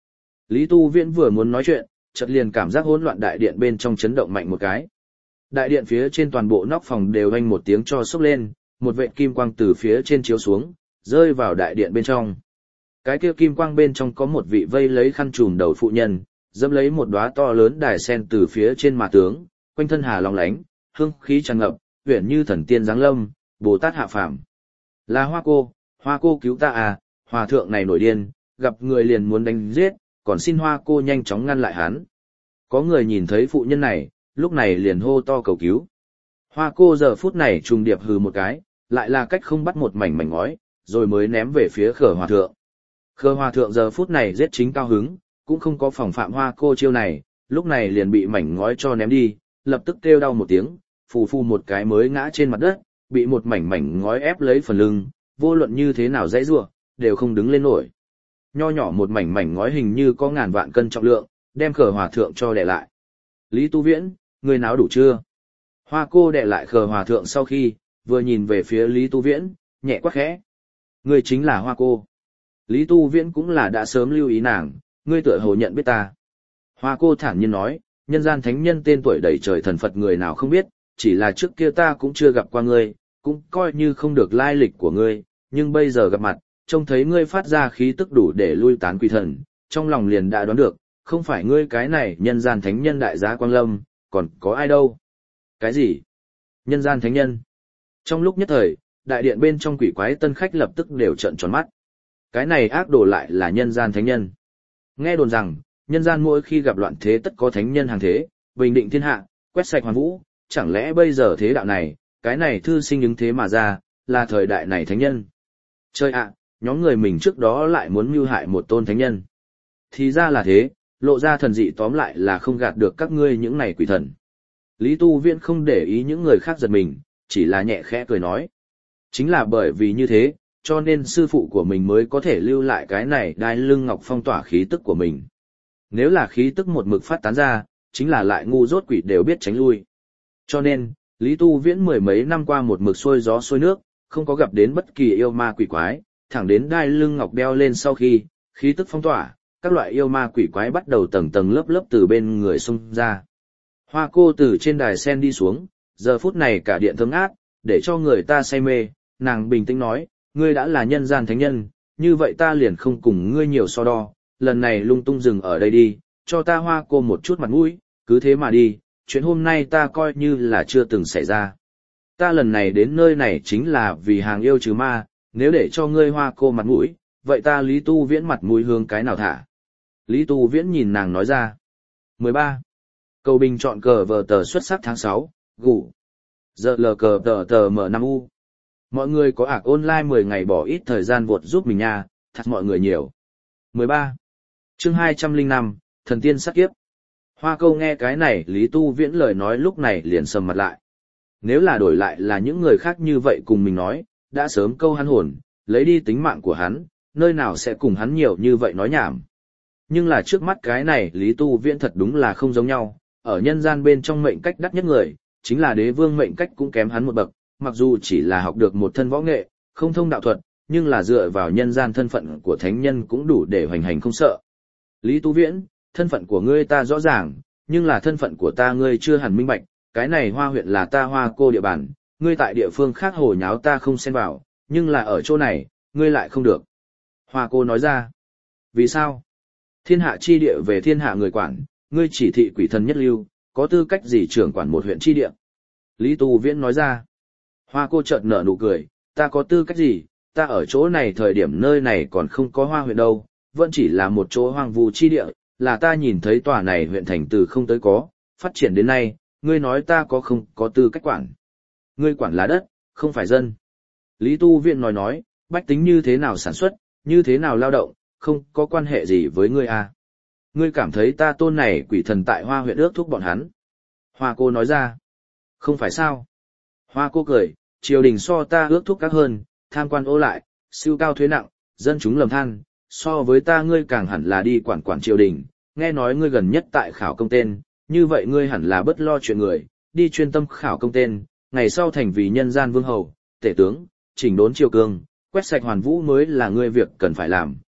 Lý Tu Viễn vừa muốn nói chuyện, chợt liền cảm giác hỗn loạn đại điện bên trong chấn động mạnh một cái. Đại điện phía trên toàn bộ nóc phòng đều vang một tiếng cho sốc lên, một vệt kim quang từ phía trên chiếu xuống, rơi vào đại điện bên trong. Cái kia kim quang bên trong có một vị vây lấy khăn trùm đầu phụ nhân, dẫm lấy một đóa to lớn đài sen từ phía trên mà tướng, quanh thân hà long lánh, hương khí tràn ngập, uyển như thần tiên giáng lâm, Bồ Tát hạ phàm. Là Hoa cô, Hoa cô cứu ta à, hòa thượng này nổi điên, gặp người liền muốn đánh giết, còn xin Hoa cô nhanh chóng ngăn lại hắn. Có người nhìn thấy phụ nhân này, lúc này liền hô to cầu cứu. Hoa cô giờ phút này trùng điệp hừ một cái, lại là cách không bắt một mảnh mảnh ngói, rồi mới ném về phía Khở hòa thượng. Khở hòa thượng giờ phút này giết chính cao hứng, cũng không có phòng phạm Hoa cô chiêu này, lúc này liền bị mảnh ngói cho ném đi, lập tức kêu đau một tiếng, phù phù một cái mới ngã trên mặt đất, bị một mảnh mảnh ngói ép lấy phần lưng, vô luận như thế nào dãy rủa, đều không đứng lên nổi. Nho nhỏ một mảnh mảnh ngói hình như có ngàn vạn cân trọng lượng, đem Khở hòa thượng cho đè lại. Lý Tu Viễn, người náo đủ chưa? Hoa cô đè lại Khở hòa thượng sau khi, vừa nhìn về phía Lý Tu Viễn, nhẹ quát khẽ. Người chính là Hoa cô. Lý Tu Viễn cũng là đã sớm lưu ý nàng, ngươi tựa hồ nhận biết ta. Hoa cô thản nhiên nói, nhân gian thánh nhân tên tuổi đầy trời thần Phật người nào không biết, chỉ là trước kia ta cũng chưa gặp qua ngươi, cũng coi như không được lai lịch của ngươi, nhưng bây giờ gặp mặt, trông thấy ngươi phát ra khí tức đủ để lui tán quỷ thần, trong lòng liền đã đoán được, không phải ngươi cái này nhân gian thánh nhân đại giá Quang Lâm, còn có ai đâu. Cái gì? Nhân gian thánh nhân? Trong lúc nhất thời, đại điện bên trong quỷ quái tân khách lập tức đều trợn tròn mắt. Cái này ác đồ lại là nhân gian thánh nhân. Nghe đồn rằng, nhân gian mỗi khi gặp loạn thế tất có thánh nhân hàng thế, bình định thiên hạ, quét sạch hoàn vũ, chẳng lẽ bây giờ thế đạo này, cái này thư sinh ứng thế mà ra, là thời đại này thánh nhân. Chơi ạ, nhóm người mình trước đó lại muốn mưu hại một tôn thánh nhân. Thì ra là thế, lộ ra thần dị tóm lại là không gạt được các ngươi những này quỷ thần. Lý Tu Viễn không để ý những người khác giật mình, chỉ là nhẹ khẽ cười nói. Chính là bởi vì như thế, cho nên sư phụ của mình mới có thể lưu lại cái này đai lưng ngọc phong tỏa khí tức của mình. Nếu là khí tức một mực phát tán ra, chính là lại ngu dốt quỷ đều biết tránh lui. Cho nên, Lý Tu Viễn mười mấy năm qua một mực xuôi gió xuôi nước, không có gặp đến bất kỳ yêu ma quỷ quái, thẳng đến đai lưng ngọc đeo lên sau khi, khí tức phong tỏa, các loại yêu ma quỷ quái bắt đầu tầng tầng lớp lớp từ bên người xông ra. Hoa cô từ trên đài sen đi xuống, giờ phút này cả điện thơm ngát, để cho người ta say mê, nàng bình tĩnh nói, ngươi đã là nhân gian thánh nhân, như vậy ta liền không cùng ngươi nhiều so đo, lần này lung tung dừng ở đây đi, cho ta Hoa cô một chút mặt mũi, cứ thế mà đi, chuyện hôm nay ta coi như là chưa từng xảy ra. Ta lần này đến nơi này chính là vì hàng yêu trừ ma, nếu để cho ngươi Hoa cô mặt mũi, vậy ta Lý Tu Viễn mặt mũi hướng cái nào thả? Lý Tu Viễn nhìn nàng nói ra. mười ba. Cầu bình chọn cờ vờ tờ xuất sắc tháng sáu, gủ. Giờ lờ cờ tờ tờ M năm U. Mọi người có ạc online mười ngày bỏ ít thời gian vụt giúp mình nha, thật mọi người nhiều. mười ba. Chương hai trăm lẻ năm, thần tiên sát kiếp. Hoa câu nghe cái này Lý Tu Viễn lời nói lúc này liền sầm mặt lại. Nếu là đổi lại là những người khác như vậy cùng mình nói, đã sớm câu hắn hồn, lấy đi tính mạng của hắn, nơi nào sẽ cùng hắn nhiều như vậy nói nhảm. Nhưng là trước mắt cái này Lý Tu Viễn thật đúng là không giống nhau, ở nhân gian bên trong mệnh cách đắt nhất người, chính là đế vương mệnh cách cũng kém hắn một bậc, mặc dù chỉ là học được một thân võ nghệ, không thông đạo thuật, nhưng là dựa vào nhân gian thân phận của thánh nhân cũng đủ để hoành hành không sợ. Lý Tu Viễn, thân phận của ngươi ta rõ ràng, nhưng là thân phận của ta ngươi chưa hẳn minh bạch, cái này Hoa huyện là ta Hoa cô địa bàn, ngươi tại địa phương khác hồ nháo ta không xen vào, nhưng là ở chỗ này, ngươi lại không được. Hoa cô nói ra. Vì sao? Thiên hạ chi địa về thiên hạ người quản, ngươi chỉ thị quỷ thần nhất lưu, có tư cách gì trưởng quản một huyện chi địa? Lý Tu Viễn nói ra. Hoa cô chợt nở nụ cười, ta có tư cách gì, ta ở chỗ này thời điểm nơi này còn không có Hoa huyện đâu, vẫn chỉ là một chỗ hoang vu chi địa, là ta nhìn thấy tòa này huyện thành từ không tới có, phát triển đến nay, ngươi nói ta có không có tư cách quản. Ngươi quản là đất, không phải dân. Lý Tu Viễn nói nói, bách tính như thế nào sản xuất, như thế nào lao động, không có quan hệ gì với ngươi à. Ngươi cảm thấy ta tôn này quỷ thần tại Hoa huyện ước thúc bọn hắn. Hoa cô nói ra. Không phải sao. Hoa cô cười, triều đình so ta ước thúc các hơn, tham quan ô lại, siêu cao thuế nặng, dân chúng lầm than, so với ta ngươi càng hẳn là đi quản quản triều đình, nghe nói ngươi gần nhất tại khảo công tên, như vậy ngươi hẳn là bất lo chuyện người, đi chuyên tâm khảo công tên, ngày sau thành vì nhân gian vương hầu, tể tướng, chỉnh đốn triều cương, quét sạch hoàn vũ mới là ngươi việc cần phải làm,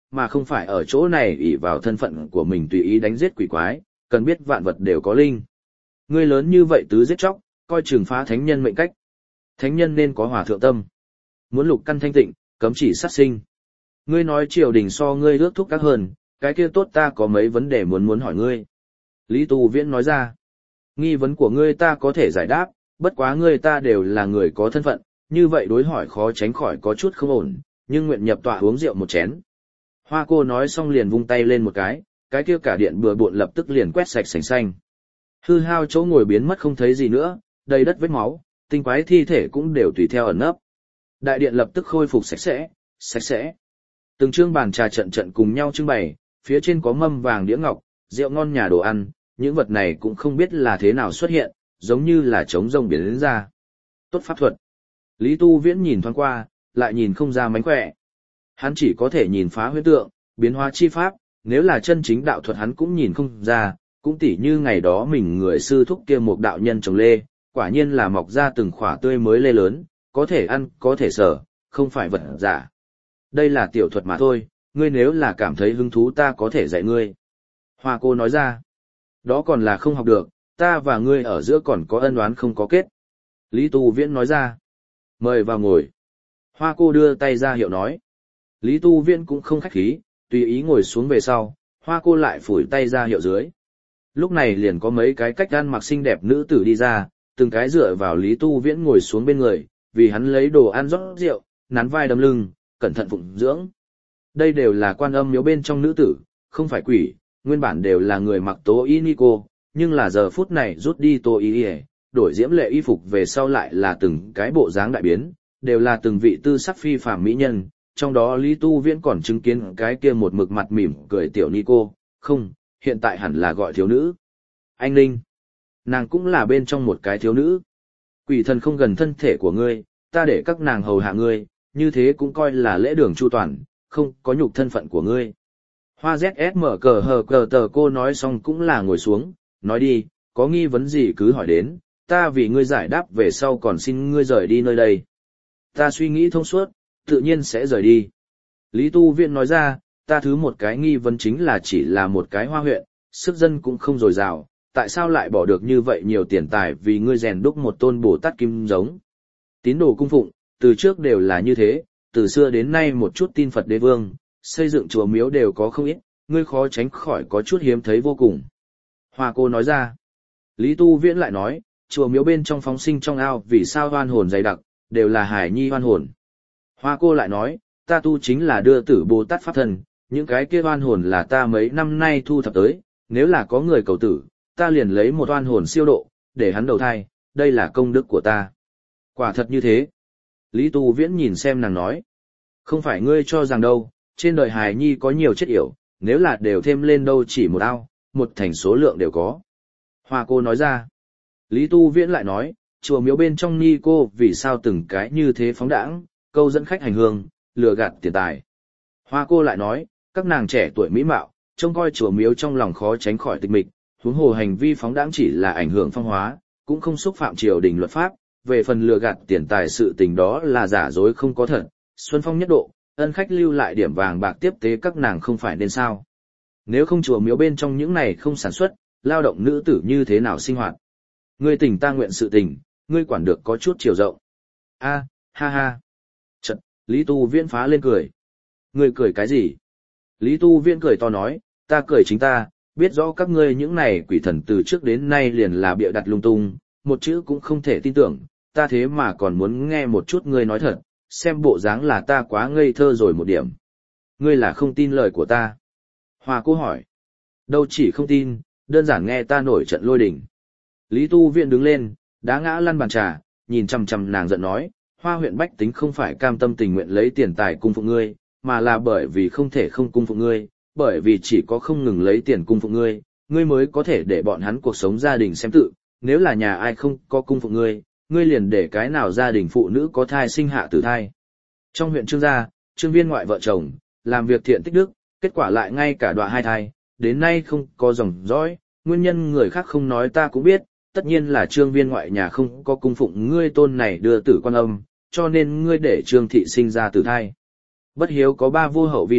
mà không phải ở chỗ này ỷ vào thân phận của mình tùy ý đánh giết quỷ quái, cần biết vạn vật đều có linh. Ngươi lớn như vậy tứ giết chóc, coi chừng phá thánh nhân mệnh cách. Thánh nhân nên có hòa thượng tâm. Muốn lục căn thanh tịnh, cấm chỉ sát sinh. Ngươi nói triều đình so ngươi ước thúc các hơn, cái kia tốt ta có mấy vấn đề muốn muốn hỏi ngươi. Lý Tu Viễn nói ra, nghi vấn của ngươi ta có thể giải đáp, bất quá ngươi ta đều là người có thân phận, như vậy đối hỏi khó tránh khỏi có chút không ổn, nhưng nguyện nhập tọa uống rượu một chén. Hoa cô nói xong liền vung tay lên một cái, cái kia cả điện bừa bộn lập tức liền quét sạch sành xanh. Hư hao chỗ ngồi biến mất không thấy gì nữa, đầy đất vết máu, tinh quái thi thể cũng đều tùy theo ẩn nấp. Đại điện lập tức khôi phục sạch sẽ, sạch sẽ. Từng chương bàn trà trận trận cùng nhau trưng bày, phía trên có mâm vàng đĩa ngọc, rượu ngon nhà đồ ăn, những vật này cũng không biết là thế nào xuất hiện, giống như là trống rông biến đến ra. Tốt pháp thuật. Lý Tu Viễn nhìn thoáng qua, lại nhìn không ra mánh khỏe. Hắn chỉ có thể nhìn phá huyễn tượng, biến hóa chi pháp, nếu là chân chính đạo thuật hắn cũng nhìn không ra, cũng tỉ như ngày đó mình người sư thúc kia một đạo nhân trồng lê, quả nhiên là mọc ra từng khỏa tươi mới lê lớn, có thể ăn, có thể sở, không phải vật giả. Đây là tiểu thuật mà thôi, ngươi nếu là cảm thấy hứng thú ta có thể dạy ngươi. Hoa cô nói ra, đó còn là không học được, ta và ngươi ở giữa còn có ân oán không có kết. Lý Tu Viễn nói ra, mời vào ngồi. Hoa cô đưa tay ra hiệu nói. Lý Tu Viễn cũng không khách khí, tùy ý ngồi xuống về sau, hoa cô lại phủi tay ra hiệu dưới. Lúc này liền có mấy cái cách ăn mặc xinh đẹp nữ tử đi ra, từng cái dựa vào Lý Tu Viễn ngồi xuống bên người, vì hắn lấy đồ ăn rót rượu, nắn vai đấm lưng, cẩn thận phụng dưỡng. Đây đều là Quan Âm miếu bên trong nữ tử, không phải quỷ, nguyên bản đều là người mặc tố y ni cô, nhưng là giờ phút này rút đi tố y y, đổi diễm lệ y phục về sau lại là từng cái bộ dáng đại biến, đều là từng vị tư sắc phi phàm mỹ nhân, trong đó Lý Tu Viễn còn chứng kiến cái kia một mực mặt mỉm cười tiểu ni cô, không, hiện tại hẳn là gọi thiếu nữ. Anh Linh, nàng cũng là bên trong một cái thiếu nữ. Quỷ thần không gần thân thể của ngươi, ta để các nàng hầu hạ ngươi, như thế cũng coi là lễ đường chu toàn, không có nhục thân phận của ngươi. Hoa Z S mở cờ hờ cờ tờ cô nói xong cũng là ngồi xuống, nói đi, có nghi vấn gì cứ hỏi đến, ta vì ngươi giải đáp về sau còn xin ngươi rời đi nơi đây. Ta suy nghĩ thông suốt, tự nhiên sẽ rời đi. Lý Tu Viễn nói ra, ta thứ một cái nghi vấn chính là chỉ là một cái hoa huyện, sức dân cũng không dồi dào, tại sao lại bỏ được như vậy nhiều tiền tài vì ngươi rèn đúc một tôn Bồ Tát kim giống. Tín đồ cung phụng, từ trước đều là như thế, từ xưa đến nay một chút tin Phật đế vương, xây dựng chùa miếu đều có không ít, ngươi khó tránh khỏi có chút hiếm thấy vô cùng. Hoa cô nói ra. Lý Tu Viễn lại nói, chùa miếu bên trong phóng sinh trong ao vì sao oan hồn dày đặc, đều là hải nhi oan hồn. Hoa cô lại nói, ta tu chính là đưa tử Bồ Tát Pháp Thân, những cái kia oan hồn là ta mấy năm nay thu thập tới, nếu là có người cầu tử, ta liền lấy một oan hồn siêu độ, để hắn đầu thai, đây là công đức của ta. Quả thật như thế. Lý Tu Viễn nhìn xem nàng nói, không phải ngươi cho rằng đâu, trên đời hài nhi có nhiều chất yểu, nếu là đều thêm lên đâu chỉ một ao, một thành số lượng đều có. Hoa cô nói ra. Lý Tu Viễn lại nói, chùa miếu bên trong ni cô vì sao từng cái như thế phóng đãng, câu dẫn khách hành hương, lừa gạt tiền tài. Hoa cô lại nói, các nàng trẻ tuổi mỹ mạo, trông coi chùa miếu trong lòng khó tránh khỏi tịch mịch, huống hồ hành vi phóng đãng chỉ là ảnh hưởng phong hóa, cũng không xúc phạm triều đình luật pháp, về phần lừa gạt tiền tài sự tình đó là giả dối không có thật, xuân phong nhất độ, ân khách lưu lại điểm vàng bạc tiếp tế các nàng không phải nên sao. Nếu không chùa miếu bên trong những này không sản xuất, lao động nữ tử như thế nào sinh hoạt. Ngươi tình ta nguyện sự tình, ngươi quản được có chút chiều rộng. A, ha ha. Chật, Lý Tu Viễn phá lên cười. Ngươi cười cái gì? Lý Tu Viễn cười to nói, ta cười chính ta, biết rõ các ngươi những này quỷ thần từ trước đến nay liền là bịa đặt lung tung, một chữ cũng không thể tin tưởng, ta thế mà còn muốn nghe một chút ngươi nói thật, xem bộ dáng là ta quá ngây thơ rồi một điểm. Ngươi là không tin lời của ta. Hoa cô hỏi. Đâu chỉ không tin, đơn giản nghe ta nổi trận lôi đình. Lý Tu Viễn đứng lên, đá ngã lăn bàn trà, nhìn chằm chằm nàng giận nói, Hoa huyện bách tính không phải cam tâm tình nguyện lấy tiền tài cung phụng ngươi, mà là bởi vì không thể không cung phụng ngươi, bởi vì chỉ có không ngừng lấy tiền cung phụng ngươi, ngươi mới có thể để bọn hắn cuộc sống gia đình xem tự, nếu là nhà ai không có cung phụng ngươi, ngươi liền để cái nào gia đình phụ nữ có thai sinh hạ tử thai. Trong huyện Trương gia, Trương Viên ngoại vợ chồng, làm việc thiện tích đức, kết quả lại ngay cả đọa hai thai, đến nay không có dòng dõi, nguyên nhân người khác không nói ta cũng biết, tất nhiên là Trương Viên ngoại nhà không có cung phụng ngươi tôn này đưa tử Quan Âm, cho nên ngươi để Trương thị sinh ra tử thai. Bất hiếu có ba vô hậu vi đại,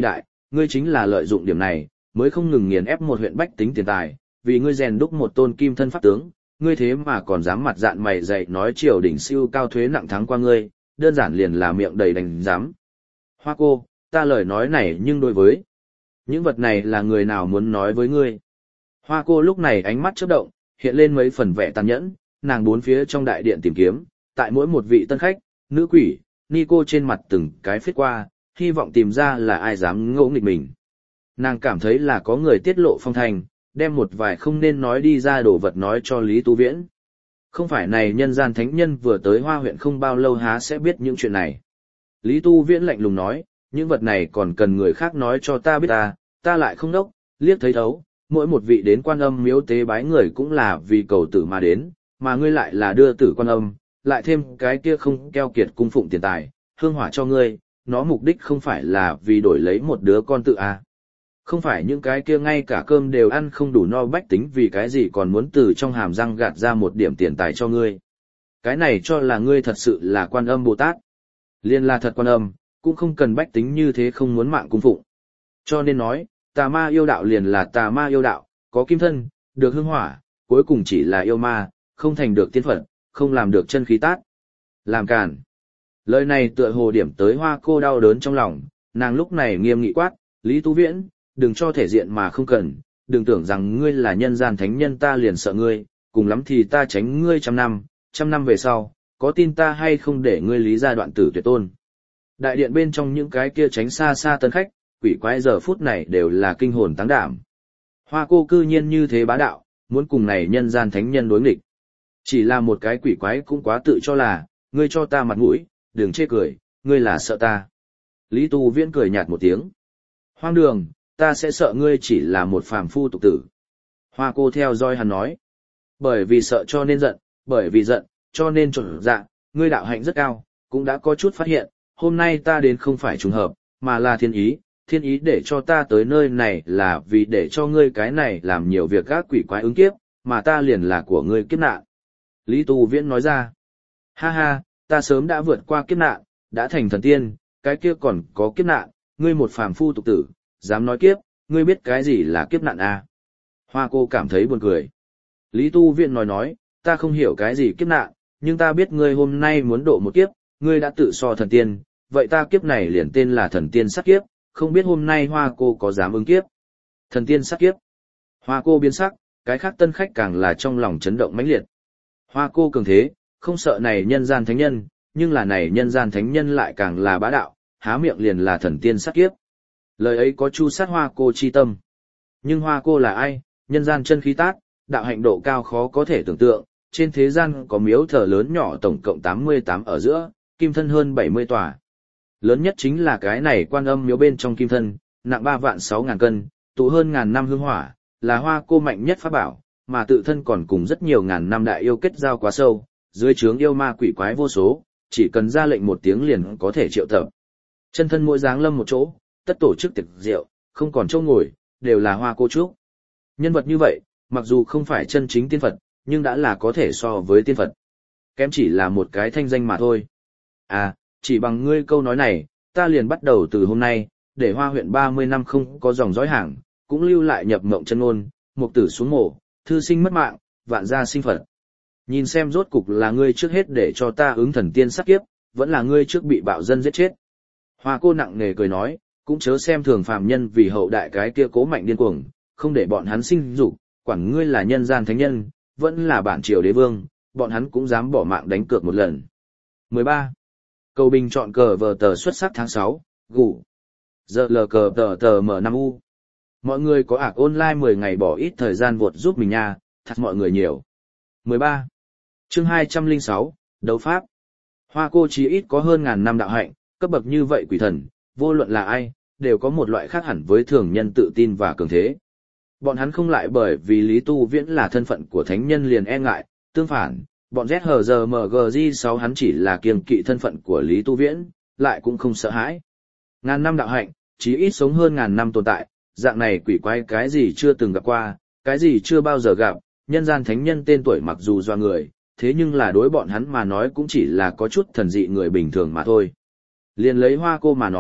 ngươi chính là lợi dụng điểm này, mới không ngừng nghiền ép một huyện bách tính tiền tài, vì ngươi rèn đúc một tôn kim thân pháp tướng, ngươi thế mà còn dám mặt dạn mày dày nói triều đỉnh siêu cao thuế nặng thắng qua ngươi, đơn giản liền là miệng đầy đành dám. Hoa cô, ta lời nói này nhưng đối với những vật này là người nào muốn nói với ngươi. Hoa cô lúc này ánh mắt chớp động, hiện lên mấy phần vẻ tàn nhẫn, nàng bốn phía trong đại điện tìm kiếm, tại mỗi một vị tân khách, nữ quỷ, ni cô trên mặt từng cái phết qua, hy vọng tìm ra là ai dám ngỗ nghịch mình. Nàng cảm thấy là có người tiết lộ phong thành, đem một vài không nên nói đi ra đồ vật nói cho Lý Tu Viễn. Không phải này nhân gian thánh nhân vừa tới Hoa huyện không bao lâu há sẽ biết những chuyện này. Lý Tu Viễn lạnh lùng nói, những vật này còn cần người khác nói cho ta biết ta, ta lại không đốc, liếc thấy thấu, mỗi một vị đến Quan Âm miếu tế bái người cũng là vì cầu tử mà đến, mà ngươi lại là đưa tử Quan Âm, lại thêm cái kia không keo kiệt cung phụng tiền tài, hương hỏa cho ngươi, nó mục đích không phải là vì đổi lấy một đứa con tự à. Không phải những cái kia ngay cả cơm đều ăn không đủ no bách tính vì cái gì còn muốn từ trong hàm răng gạt ra một điểm tiền tài cho ngươi. Cái này cho là ngươi thật sự là Quan Âm Bồ Tát. Liên là thật Quan Âm, cũng không cần bách tính như thế không muốn mạng cung phụng. Cho nên nói, tà ma yêu đạo liền là tà ma yêu đạo, có kim thân, được hương hỏa, cuối cùng chỉ là yêu ma, không thành được tiên Phật, không làm được chân khí tát. Làm càn. Lời này tựa hồ điểm tới Hoa cô đau đớn trong lòng, nàng lúc này nghiêm nghị quát, Lý Tu Viễn, đừng cho thể diện mà không cần, đừng tưởng rằng ngươi là nhân gian thánh nhân ta liền sợ ngươi, cùng lắm thì ta tránh ngươi trăm năm, trăm năm về sau, có tin ta hay không để ngươi lý ra đoạn tử tuyệt tôn. Đại điện bên trong những cái kia tránh xa xa tân khách, quỷ quái giờ phút này đều là kinh hồn táng đảm. Hoa cô cư nhiên như thế bá đạo, muốn cùng này nhân gian thánh nhân đối nghịch. Chỉ là một cái quỷ quái cũng quá tự cho là, ngươi cho ta mặt mũi, đừng chê cười, ngươi là sợ ta. Lý Tu Viễn cười nhạt một tiếng. Hoang đường, ta sẽ sợ ngươi chỉ là một phàm phu tục tử. Hoa cô theo dõi hắn nói. Bởi vì sợ cho nên giận, bởi vì giận, cho nên trộn dạ, ngươi đạo hạnh rất cao, cũng đã có chút phát hiện, hôm nay ta đến không phải trùng hợp, mà là thiên ý, thiên ý để cho ta tới nơi này là vì để cho ngươi cái này làm nhiều việc gác quỷ quái ứng kiếp, mà ta liền là của ngươi kiếp nạn. Lý Tu Viễn nói ra. Ha ha, ta sớm đã vượt qua kiếp nạn, đã thành thần tiên, cái kia còn có kiếp nạn, ngươi một phàm phu tục tử, dám nói kiếp, ngươi biết cái gì là kiếp nạn à? Hoa cô cảm thấy buồn cười. Lý Tu Viễn nói nói, ta không hiểu cái gì kiếp nạn, nhưng ta biết ngươi hôm nay muốn độ một kiếp, ngươi đã tự so thần tiên, vậy ta kiếp này liền tên là thần tiên sát kiếp, không biết hôm nay Hoa cô có dám ứng kiếp. Thần tiên sát kiếp. Hoa cô biến sắc, cái khác tân khách càng là trong lòng chấn động mãnh liệt. Hoa cô cường thế, không sợ này nhân gian thánh nhân, nhưng là này nhân gian thánh nhân lại càng là bá đạo, há miệng liền là thần tiên sát kiếp. Lời ấy có chu sát Hoa cô chi tâm. Nhưng Hoa cô là ai? Nhân gian chân khí tát, đạo hạnh độ cao khó có thể tưởng tượng, trên thế gian có miếu thờ lớn nhỏ tổng cộng tám mươi tám ở giữa, kim thân hơn bảy mươi tòa. Lớn nhất chính là cái này Quan Âm miếu bên trong kim thân, nặng ba vạn sáu ngàn cân, tụ hơn ngàn năm hương hỏa, là Hoa cô mạnh nhất pháp bảo, mà tự thân còn cùng rất nhiều ngàn năm đại yêu kết giao quá sâu, dưới trướng yêu ma quỷ quái vô số, chỉ cần ra lệnh một tiếng liền có thể triệu tập. Chân thân mỗi dáng lâm một chỗ, tất tổ chức tiệc rượu, không còn chỗ ngồi, đều là Hoa cô chúc. Nhân vật như vậy, mặc dù không phải chân chính tiên Phật, nhưng đã là có thể so với tiên Phật. Kém chỉ là một cái thanh danh mà thôi. À, chỉ bằng ngươi câu nói này, ta liền bắt đầu từ hôm nay, để Hoa huyện ba mươi năm không có dòng dõi hàng, cũng lưu lại nhập mộng chân ngôn, mục tử xuống mổ, thư sinh mất mạng, vạn gia sinh Phật. Nhìn xem rốt cục là ngươi trước hết để cho ta ứng thần tiên sát kiếp, vẫn là ngươi trước bị bạo dân giết chết. Hoa cô nặng nề cười nói, cũng chớ xem thường phàm nhân vì hậu đại cái kia cố mạnh điên cuồng, không để bọn hắn sinh dục, quản ngươi là nhân gian thánh nhân, vẫn là bản triều đế vương, bọn hắn cũng dám bỏ mạng đánh cược một lần. mười ba. Cầu bình chọn cờ vờ tờ xuất sắc tháng sáu, gủ. Giờ lờ cờ tờ tờ M năm U. Mọi người có ạc online mười ngày bỏ ít thời gian vụt giúp mình nha, thật mọi người nhiều. mười ba. Chương hai trăm lẻ sáu, đấu pháp. Hoa cô chí ít có hơn ngàn năm đạo hạnh, cấp bậc như vậy quỷ thần, vô luận là ai, đều có một loại khác hẳn với thường nhân tự tin và cường thế. Bọn hắn không lại bởi vì Lý Tu Viễn là thân phận của thánh nhân liền e ngại, tương phản, bọn Z H G M G J sáu hắn chỉ là kiêng kỵ thân phận của Lý Tu Viễn, lại cũng không sợ hãi. Ngàn năm đạo hạnh, chí ít sống hơn ngàn năm tồn tại, dạng này quỷ quái cái gì chưa từng gặp qua, cái gì chưa bao giờ gặp, nhân gian thánh nhân tên tuổi mặc dù doa người, thế nhưng là đối bọn hắn mà nói cũng chỉ là có chút thần dị người bình thường mà thôi. Liền lấy Hoa cô mà nói,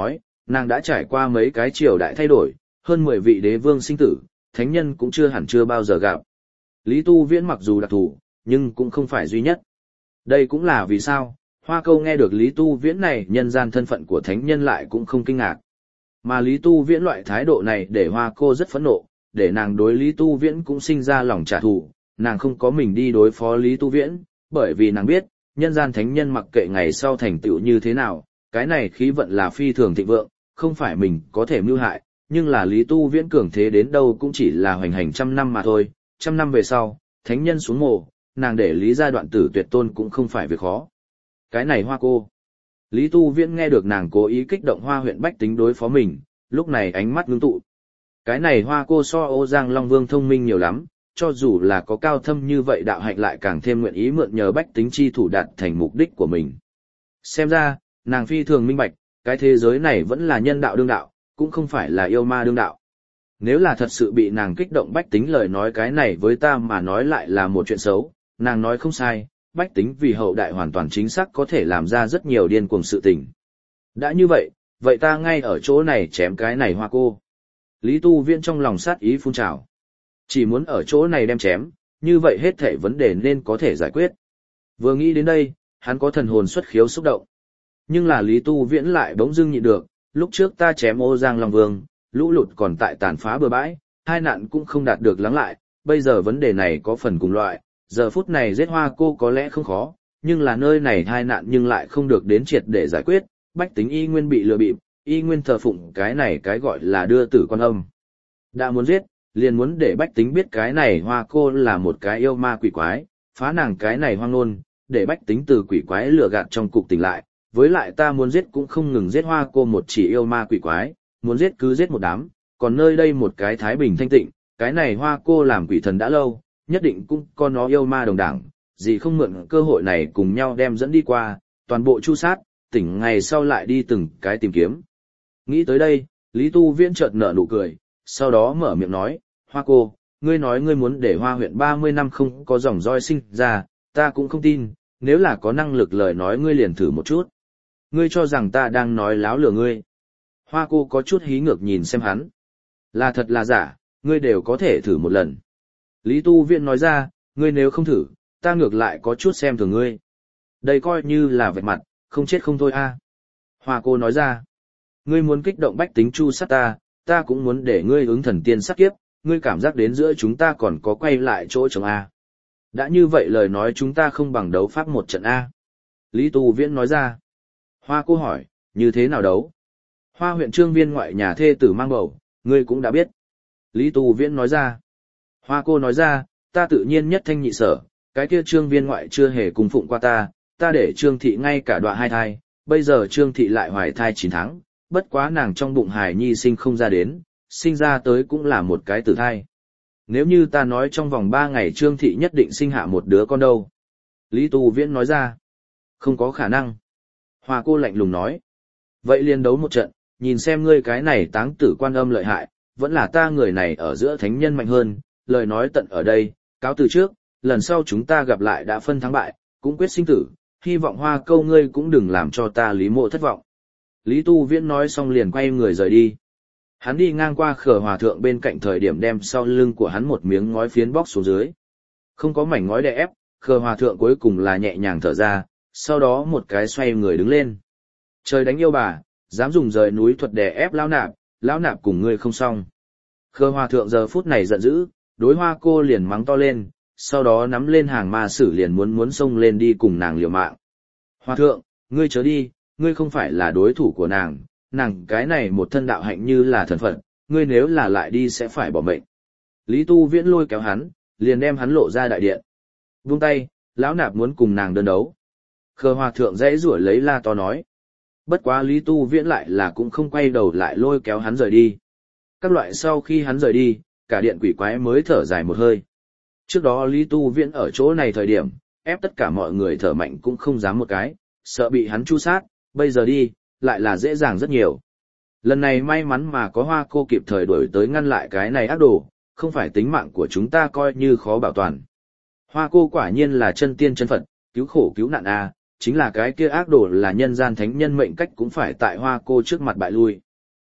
Nàng đã trải qua mấy cái triều đại thay đổi, hơn mười vị đế vương sinh tử, thánh nhân cũng chưa hẳn chưa bao giờ gặp. Lý Tu Viễn mặc dù đặc thù, nhưng cũng không phải duy nhất. Đây cũng là vì sao, Hoa Câu nghe được Lý Tu Viễn này nhân gian thân phận của thánh nhân lại cũng không kinh ngạc. Mà Lý Tu Viễn loại thái độ này để Hoa Cô rất phẫn nộ, để nàng đối Lý Tu Viễn cũng sinh ra lòng trả thù, nàng không có mình đi đối phó Lý Tu Viễn, bởi vì nàng biết, nhân gian thánh nhân mặc kệ ngày sau thành tựu như thế nào, cái này khí vận là phi thường thịnh vượng, không phải mình có thể mưu hại, nhưng là Lý Tu Viễn cường thế đến đâu cũng chỉ là hoành hành trăm năm mà thôi, trăm năm về sau, thánh nhân xuống mồ, nàng để Lý gia đoạn tử tuyệt tôn cũng không phải việc khó. Cái này Hoa Cô. Lý Tu Viễn nghe được nàng cố ý kích động Hoa huyện bách tính đối phó mình, lúc này ánh mắt ngưng tụ. Cái này Hoa Cô so Ô Giang Long Vương thông minh nhiều lắm, cho dù là có cao thâm như vậy đạo hạnh lại càng thêm nguyện ý mượn nhờ bách tính chi thủ đạt thành mục đích của mình. Xem ra, nàng phi thường minh bạch, cái thế giới này vẫn là nhân đạo đương đạo, cũng không phải là yêu ma đương đạo. Nếu là thật sự bị nàng kích động bách tính lời nói cái này với ta mà nói lại là một chuyện xấu, nàng nói không sai, bách tính vì hậu đại hoàn toàn chính xác có thể làm ra rất nhiều điên cuồng sự tình. Đã như vậy, vậy ta ngay ở chỗ này chém cái này Hoa Cô. Lý Tu Viễn trong lòng sát ý phun trào. Chỉ muốn ở chỗ này đem chém, như vậy hết thảy vấn đề nên có thể giải quyết. Vừa nghĩ đến đây, hắn có thần hồn xuất khiếu xúc động. Nhưng là Lý Tu Viễn lại bỗng dưng nhịn được, lúc trước ta chém Ô Giang Long Vương, lũ lụt còn tại tàn phá bờ bãi, hai nạn cũng không đạt được lắng lại, bây giờ vấn đề này có phần cùng loại, giờ phút này giết Hoa Cô có lẽ không khó, nhưng là nơi này hai nạn nhưng lại không được đến triệt để giải quyết, bách tính y nguyên bị lừa bịp, y nguyên thờ phụng cái này cái gọi là đưa tử quan âm. Đã muốn giết, liền muốn để bách tính biết cái này Hoa Cô là một cái yêu ma quỷ quái, phá nàng cái này hoang nôn, để bách tính từ quỷ quái lừa gạt trong cục tỉnh lại, với lại ta muốn giết cũng không ngừng giết Hoa Cô một chỉ yêu ma quỷ quái, muốn giết cứ giết một đám, còn nơi đây một cái thái bình thanh tịnh, cái này Hoa Cô làm quỷ thần đã lâu, nhất định cũng có nó yêu ma đồng đảng, gì không mượn cơ hội này cùng nhau đem dẫn đi qua, toàn bộ chu sát, tỉnh ngày sau lại đi từng cái tìm kiếm. Nghĩ tới đây, Lý Tu Viễn chợt nở nụ cười, sau đó mở miệng nói, Hoa Cô, ngươi nói ngươi muốn để Hoa huyện ba mươi năm không có dòng roi sinh ra, ta cũng không tin, nếu là có năng lực lời nói ngươi liền thử một chút. Ngươi cho rằng ta đang nói láo lừa ngươi. Hoa Cô có chút hí ngược nhìn xem hắn. Là thật là giả, ngươi đều có thể thử một lần. Lý Tu Viễn nói ra, ngươi nếu không thử, ta ngược lại có chút xem thường ngươi. Đây coi như là vạch mặt, không chết không thôi a. Hoa Cô nói ra, ngươi muốn kích động bách tính chu sát ta, ta cũng muốn để ngươi ứng thần tiên sát kiếp, ngươi cảm giác đến giữa chúng ta còn có quay lại chỗ chồng a. Đã như vậy lời nói chúng ta không bằng đấu pháp một trận a. Lý Tu Viễn nói ra. Hoa Cô hỏi, như thế nào đấu? Hoa huyện Trương Viên ngoại nhà thê tử mang bầu, ngươi cũng đã biết. Lý Tu Viễn nói ra. Hoa Cô nói ra, ta tự nhiên nhất thanh nhị sở, cái kia Trương Viên ngoại chưa hề cung phụng qua ta, ta để Trương Thị ngay cả đoạn hai thai, bây giờ Trương Thị lại hoài thai chín tháng, bất quá nàng trong bụng hài nhi sinh không ra đến, sinh ra tới cũng là một cái tử thai. Nếu như ta nói trong vòng ba ngày Trương Thị nhất định sinh hạ một đứa con đâu? Lý Tu Viễn nói ra. Không có khả năng. Hoa Cô lạnh lùng nói. Vậy liền đấu một trận, nhìn xem ngươi cái này táng tử quan âm lợi hại, vẫn là ta người này ở giữa thánh nhân mạnh hơn, lời nói tận ở đây, cáo từ trước, lần sau chúng ta gặp lại đã phân thắng bại, cũng quyết sinh tử, hy vọng Hoa Câu ngươi cũng đừng làm cho ta Lý Mộ thất vọng. Lý Tu Viễn nói xong liền quay người rời đi. Hắn đi ngang qua Khờ Hòa Thượng bên cạnh thời điểm đem sau lưng của hắn một miếng ngói phiến bóc xuống dưới. Không có mảnh ngói đè ép, Khờ Hòa Thượng cuối cùng là nhẹ nhàng thở ra, sau đó một cái xoay người đứng lên. Trời đánh yêu bà, dám dùng rời núi thuật đè ép Lão Nạp, Lão Nạp cùng ngươi không xong. Khờ Hòa Thượng giờ phút này giận dữ, đối Hoa Cô liền mắng to lên, sau đó nắm lên hàng ma sử liền muốn muốn xông lên đi cùng nàng liều mạng. Hòa Thượng, ngươi chớ đi, ngươi không phải là đối thủ của nàng, nàng cái này một thân đạo hạnh như là thần phận, ngươi nếu là lại đi sẽ phải bỏ mệnh. Lý Tu Viễn lôi kéo hắn, liền đem hắn lộ ra đại điện. Buông tay, Lão Nạp muốn cùng nàng đơn đấu. Khờ Hòa Thượng dãy rủa lấy la to nói. Bất quá Lý Tu Viễn lại là cũng không quay đầu lại lôi kéo hắn rời đi. Các loại sau khi hắn rời đi, cả điện quỷ quái mới thở dài một hơi. Trước đó Lý Tu Viễn ở chỗ này thời điểm, ép tất cả mọi người thở mạnh cũng không dám một cái, sợ bị hắn chu sát, bây giờ đi, lại là dễ dàng rất nhiều. Lần này may mắn mà có Hoa Cô kịp thời đuổi tới ngăn lại cái này ác đồ, không phải tính mạng của chúng ta coi như khó bảo toàn. Hoa Cô quả nhiên là chân tiên chân Phật, cứu khổ cứu nạn a, chính là cái kia ác đồ là nhân gian thánh nhân mệnh cách cũng phải tại Hoa Cô trước mặt bại lui.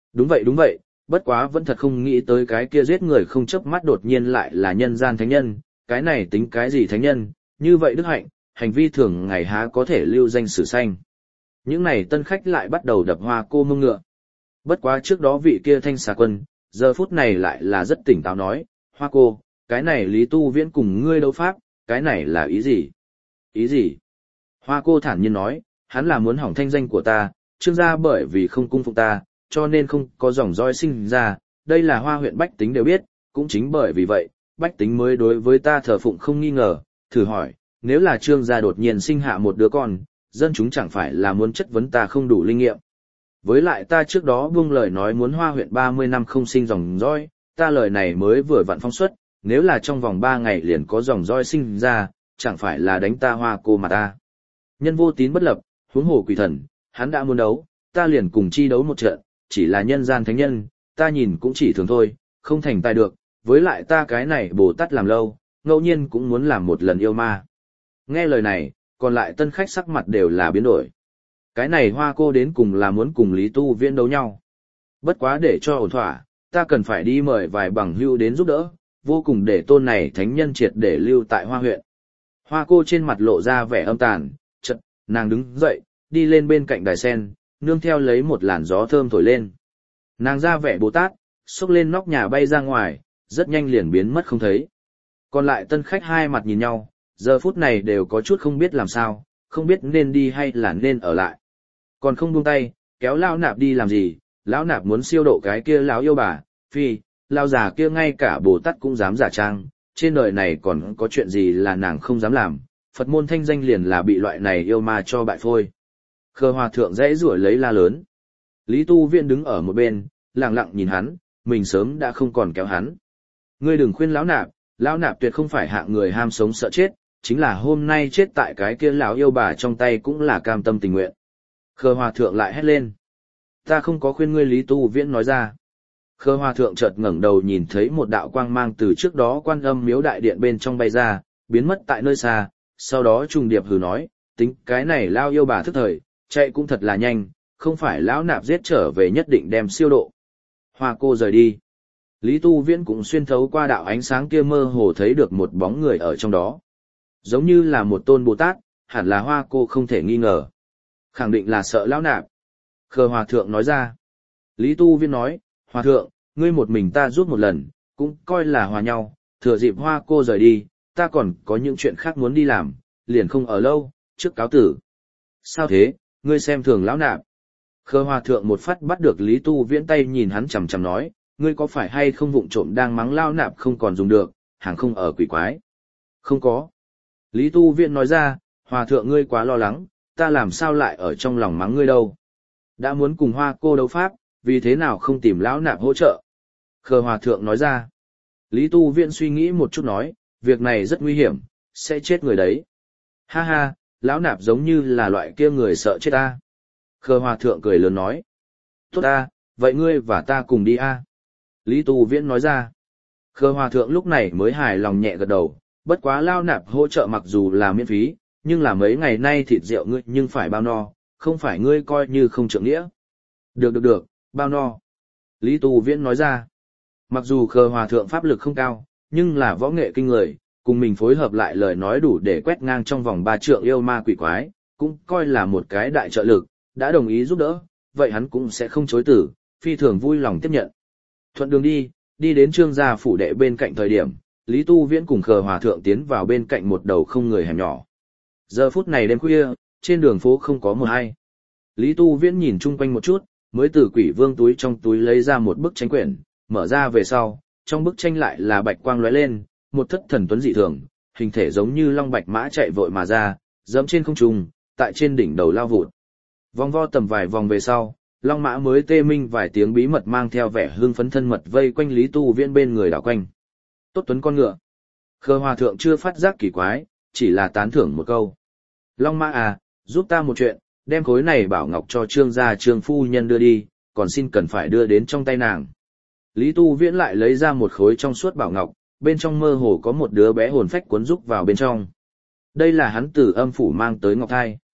Đúng vậy đúng vậy, bất quá vẫn thật không nghĩ tới cái kia giết người không chớp mắt đột nhiên lại là nhân gian thánh nhân, cái này tính cái gì thánh nhân, như vậy đức hạnh, hành vi thường ngày há có thể lưu danh sử sanh. Những này tân khách lại bắt đầu đập Hoa Cô mông ngựa. Bất quá trước đó vị kia thanh xà quân, giờ phút này lại là rất tỉnh táo nói, Hoa Cô, cái này Lý Tu Viễn cùng ngươi đấu pháp, cái này là ý gì? Ý gì? Hoa Cô thản nhiên nói, hắn là muốn hỏng thanh danh của ta, Trương gia bởi vì không cung phụng ta, cho nên không có dòng dõi sinh ra, đây là Hoa huyện bách tính đều biết, cũng chính bởi vì vậy, bách tính mới đối với ta thờ phụng không nghi ngờ, thử hỏi, nếu là Trương gia đột nhiên sinh hạ một đứa con, dân chúng chẳng phải là muốn chất vấn ta không đủ linh nghiệm. Với lại ta trước đó buông lời nói muốn Hoa huyện ba mươi năm không sinh dòng dõi, ta lời này mới vừa vặn phong suất, nếu là trong vòng ba ngày liền có dòng dõi sinh ra, chẳng phải là đánh ta Hoa Cô mà ta. Nhân vô tín bất lập, huống hồ quỷ thần, hắn đã muốn đấu, ta liền cùng chi đấu một trận, chỉ là nhân gian thánh nhân, ta nhìn cũng chỉ thường thôi, không thành tài được, với lại ta cái này Bồ Tát làm lâu, ngẫu nhiên cũng muốn làm một lần yêu ma. Nghe lời này, còn lại tân khách sắc mặt đều là biến đổi. Cái này Hoa Cô đến cùng là muốn cùng Lý Tu Viễn đấu nhau. Bất quá để cho ổn thỏa, ta cần phải đi mời vài bằng hữu đến giúp đỡ, vô cùng để tôn này thánh nhân triệt để lưu tại Hoa huyện. Hoa Cô trên mặt lộ ra vẻ âm tàn, chợt, nàng đứng dậy, đi lên bên cạnh đài sen, nương theo lấy một làn gió thơm thổi lên. Nàng ra vẻ Bồ Tát, xốc lên nóc nhà bay ra ngoài, rất nhanh liền biến mất không thấy. Còn lại tân khách hai mặt nhìn nhau, giờ phút này đều có chút không biết làm sao, không biết nên đi hay là nên ở lại. Còn không buông tay, kéo lão nạp đi làm gì, lão nạp muốn siêu độ cái kia lão yêu bà, phi, lão già kia ngay cả Bồ Tát cũng dám giả trang, trên đời này còn có chuyện gì là nàng không dám làm, Phật môn thanh danh liền là bị loại này yêu ma cho bại phôi. Khờ hòa thượng dãy rủa lấy la lớn. Lý Tu Viễn đứng ở một bên, lặng lặng nhìn hắn, mình sớm đã không còn kéo hắn. Ngươi đừng khuyên lão nạp, lão nạp tuyệt không phải hạng người ham sống sợ chết, chính là hôm nay chết tại cái kia lão yêu bà trong tay cũng là cam tâm tình nguyện. Khờ hòa thượng lại hét lên. Ta không có khuyên ngươi, Lý Tu Viễn nói ra. Khờ hòa thượng chợt ngẩng đầu nhìn thấy một đạo quang mang từ trước đó Quan Âm miếu đại điện bên trong bay ra, biến mất tại nơi xa, sau đó trùng điệp hừ nói, tính cái này lao yêu bà thức thời, chạy cũng thật là nhanh, không phải lão nạp giết trở về nhất định đem siêu độ. Hoa Cô rời đi. Lý Tu Viễn cũng xuyên thấu qua đạo ánh sáng kia mơ hồ thấy được một bóng người ở trong đó. Giống như là một tôn Bồ Tát, hẳn là Hoa Cô không thể nghi ngờ. Khẳng định là sợ lão nạp. Khờ hòa thượng nói ra. Lý Tu Viễn nói, hòa thượng, ngươi một mình ta giúp một lần, cũng coi là hòa nhau, thừa dịp Hoa Cô rời đi, ta còn có những chuyện khác muốn đi làm, liền không ở lâu, trước cáo tử. Sao thế, ngươi xem thường lão nạp. Khờ hòa thượng một phát bắt được Lý Tu Viễn tay nhìn hắn chằm chằm nói, ngươi có phải hay không vụng trộm đang mắng lão nạp không còn dùng được, hàng không ở quỷ quái. Không có. Lý Tu Viễn nói ra, hòa thượng ngươi quá lo lắng, ta làm sao lại ở trong lòng mắng ngươi đâu. Đã muốn cùng Hoa Cô đấu pháp, vì thế nào không tìm lão nạp hỗ trợ. Khờ hòa thượng nói ra. Lý Tu Viễn suy nghĩ một chút nói, việc này rất nguy hiểm, sẽ chết người đấy. Ha ha, lão nạp giống như là loại kia người sợ chết ta. Khờ hòa thượng cười lớn nói. Tốt ta, vậy ngươi và ta cùng đi a. Lý Tu Viễn nói ra. Khờ hòa thượng lúc này mới hài lòng nhẹ gật đầu, bất quá lão nạp hỗ trợ mặc dù là miễn phí, nhưng là mấy ngày nay thịt rượu ngươi nhưng phải bao no, không phải ngươi coi như không trượng nghĩa. Được được được, bao no. Lý Tu Viễn nói ra. Mặc dù khờ hòa thượng pháp lực không cao, nhưng là võ nghệ kinh người, cùng mình phối hợp lại lời nói đủ để quét ngang trong vòng ba trượng yêu ma quỷ quái, cũng coi là một cái đại trợ lực, đã đồng ý giúp đỡ, vậy hắn cũng sẽ không chối từ, phi thường vui lòng tiếp nhận. Thuận đường đi, đi đến Trương gia phủ đệ bên cạnh thời điểm, Lý Tu Viễn cùng khờ hòa thượng tiến vào bên cạnh một đầu không người hẻm nhỏ. Giờ phút này đêm khuya, trên đường phố không có một ai. Lý Tu Viễn nhìn chung quanh một chút, mới từ Quỷ Vương túi trong túi lấy ra một bức tranh quyển, mở ra về sau, trong bức tranh lại là bạch quang lóe lên, một thất thần tuấn dị thường, hình thể giống như long bạch mã chạy vội mà ra, dẫm trên không trung, tại trên đỉnh đầu lao vụt. Vòng vo tầm vài vòng về sau, long mã mới tê minh vài tiếng bí mật mang theo vẻ hương phấn thân mật vây quanh Lý Tu Viễn bên người đảo quanh. Tốt tuấn con ngựa. Khờ hòa thượng chưa phát giác kỳ quái, chỉ là tán thưởng một câu. Long mã à, giúp ta một chuyện, đem khối này bảo ngọc cho Trương gia Trương phu nhân đưa đi, còn xin cần phải đưa đến trong tay nàng. Lý Tu Viễn lại lấy ra một khối trong suốt bảo ngọc, bên trong mơ hồ có một đứa bé hồn phách cuốn rúc vào bên trong. Đây là hắn từ âm phủ mang tới ngọc thai.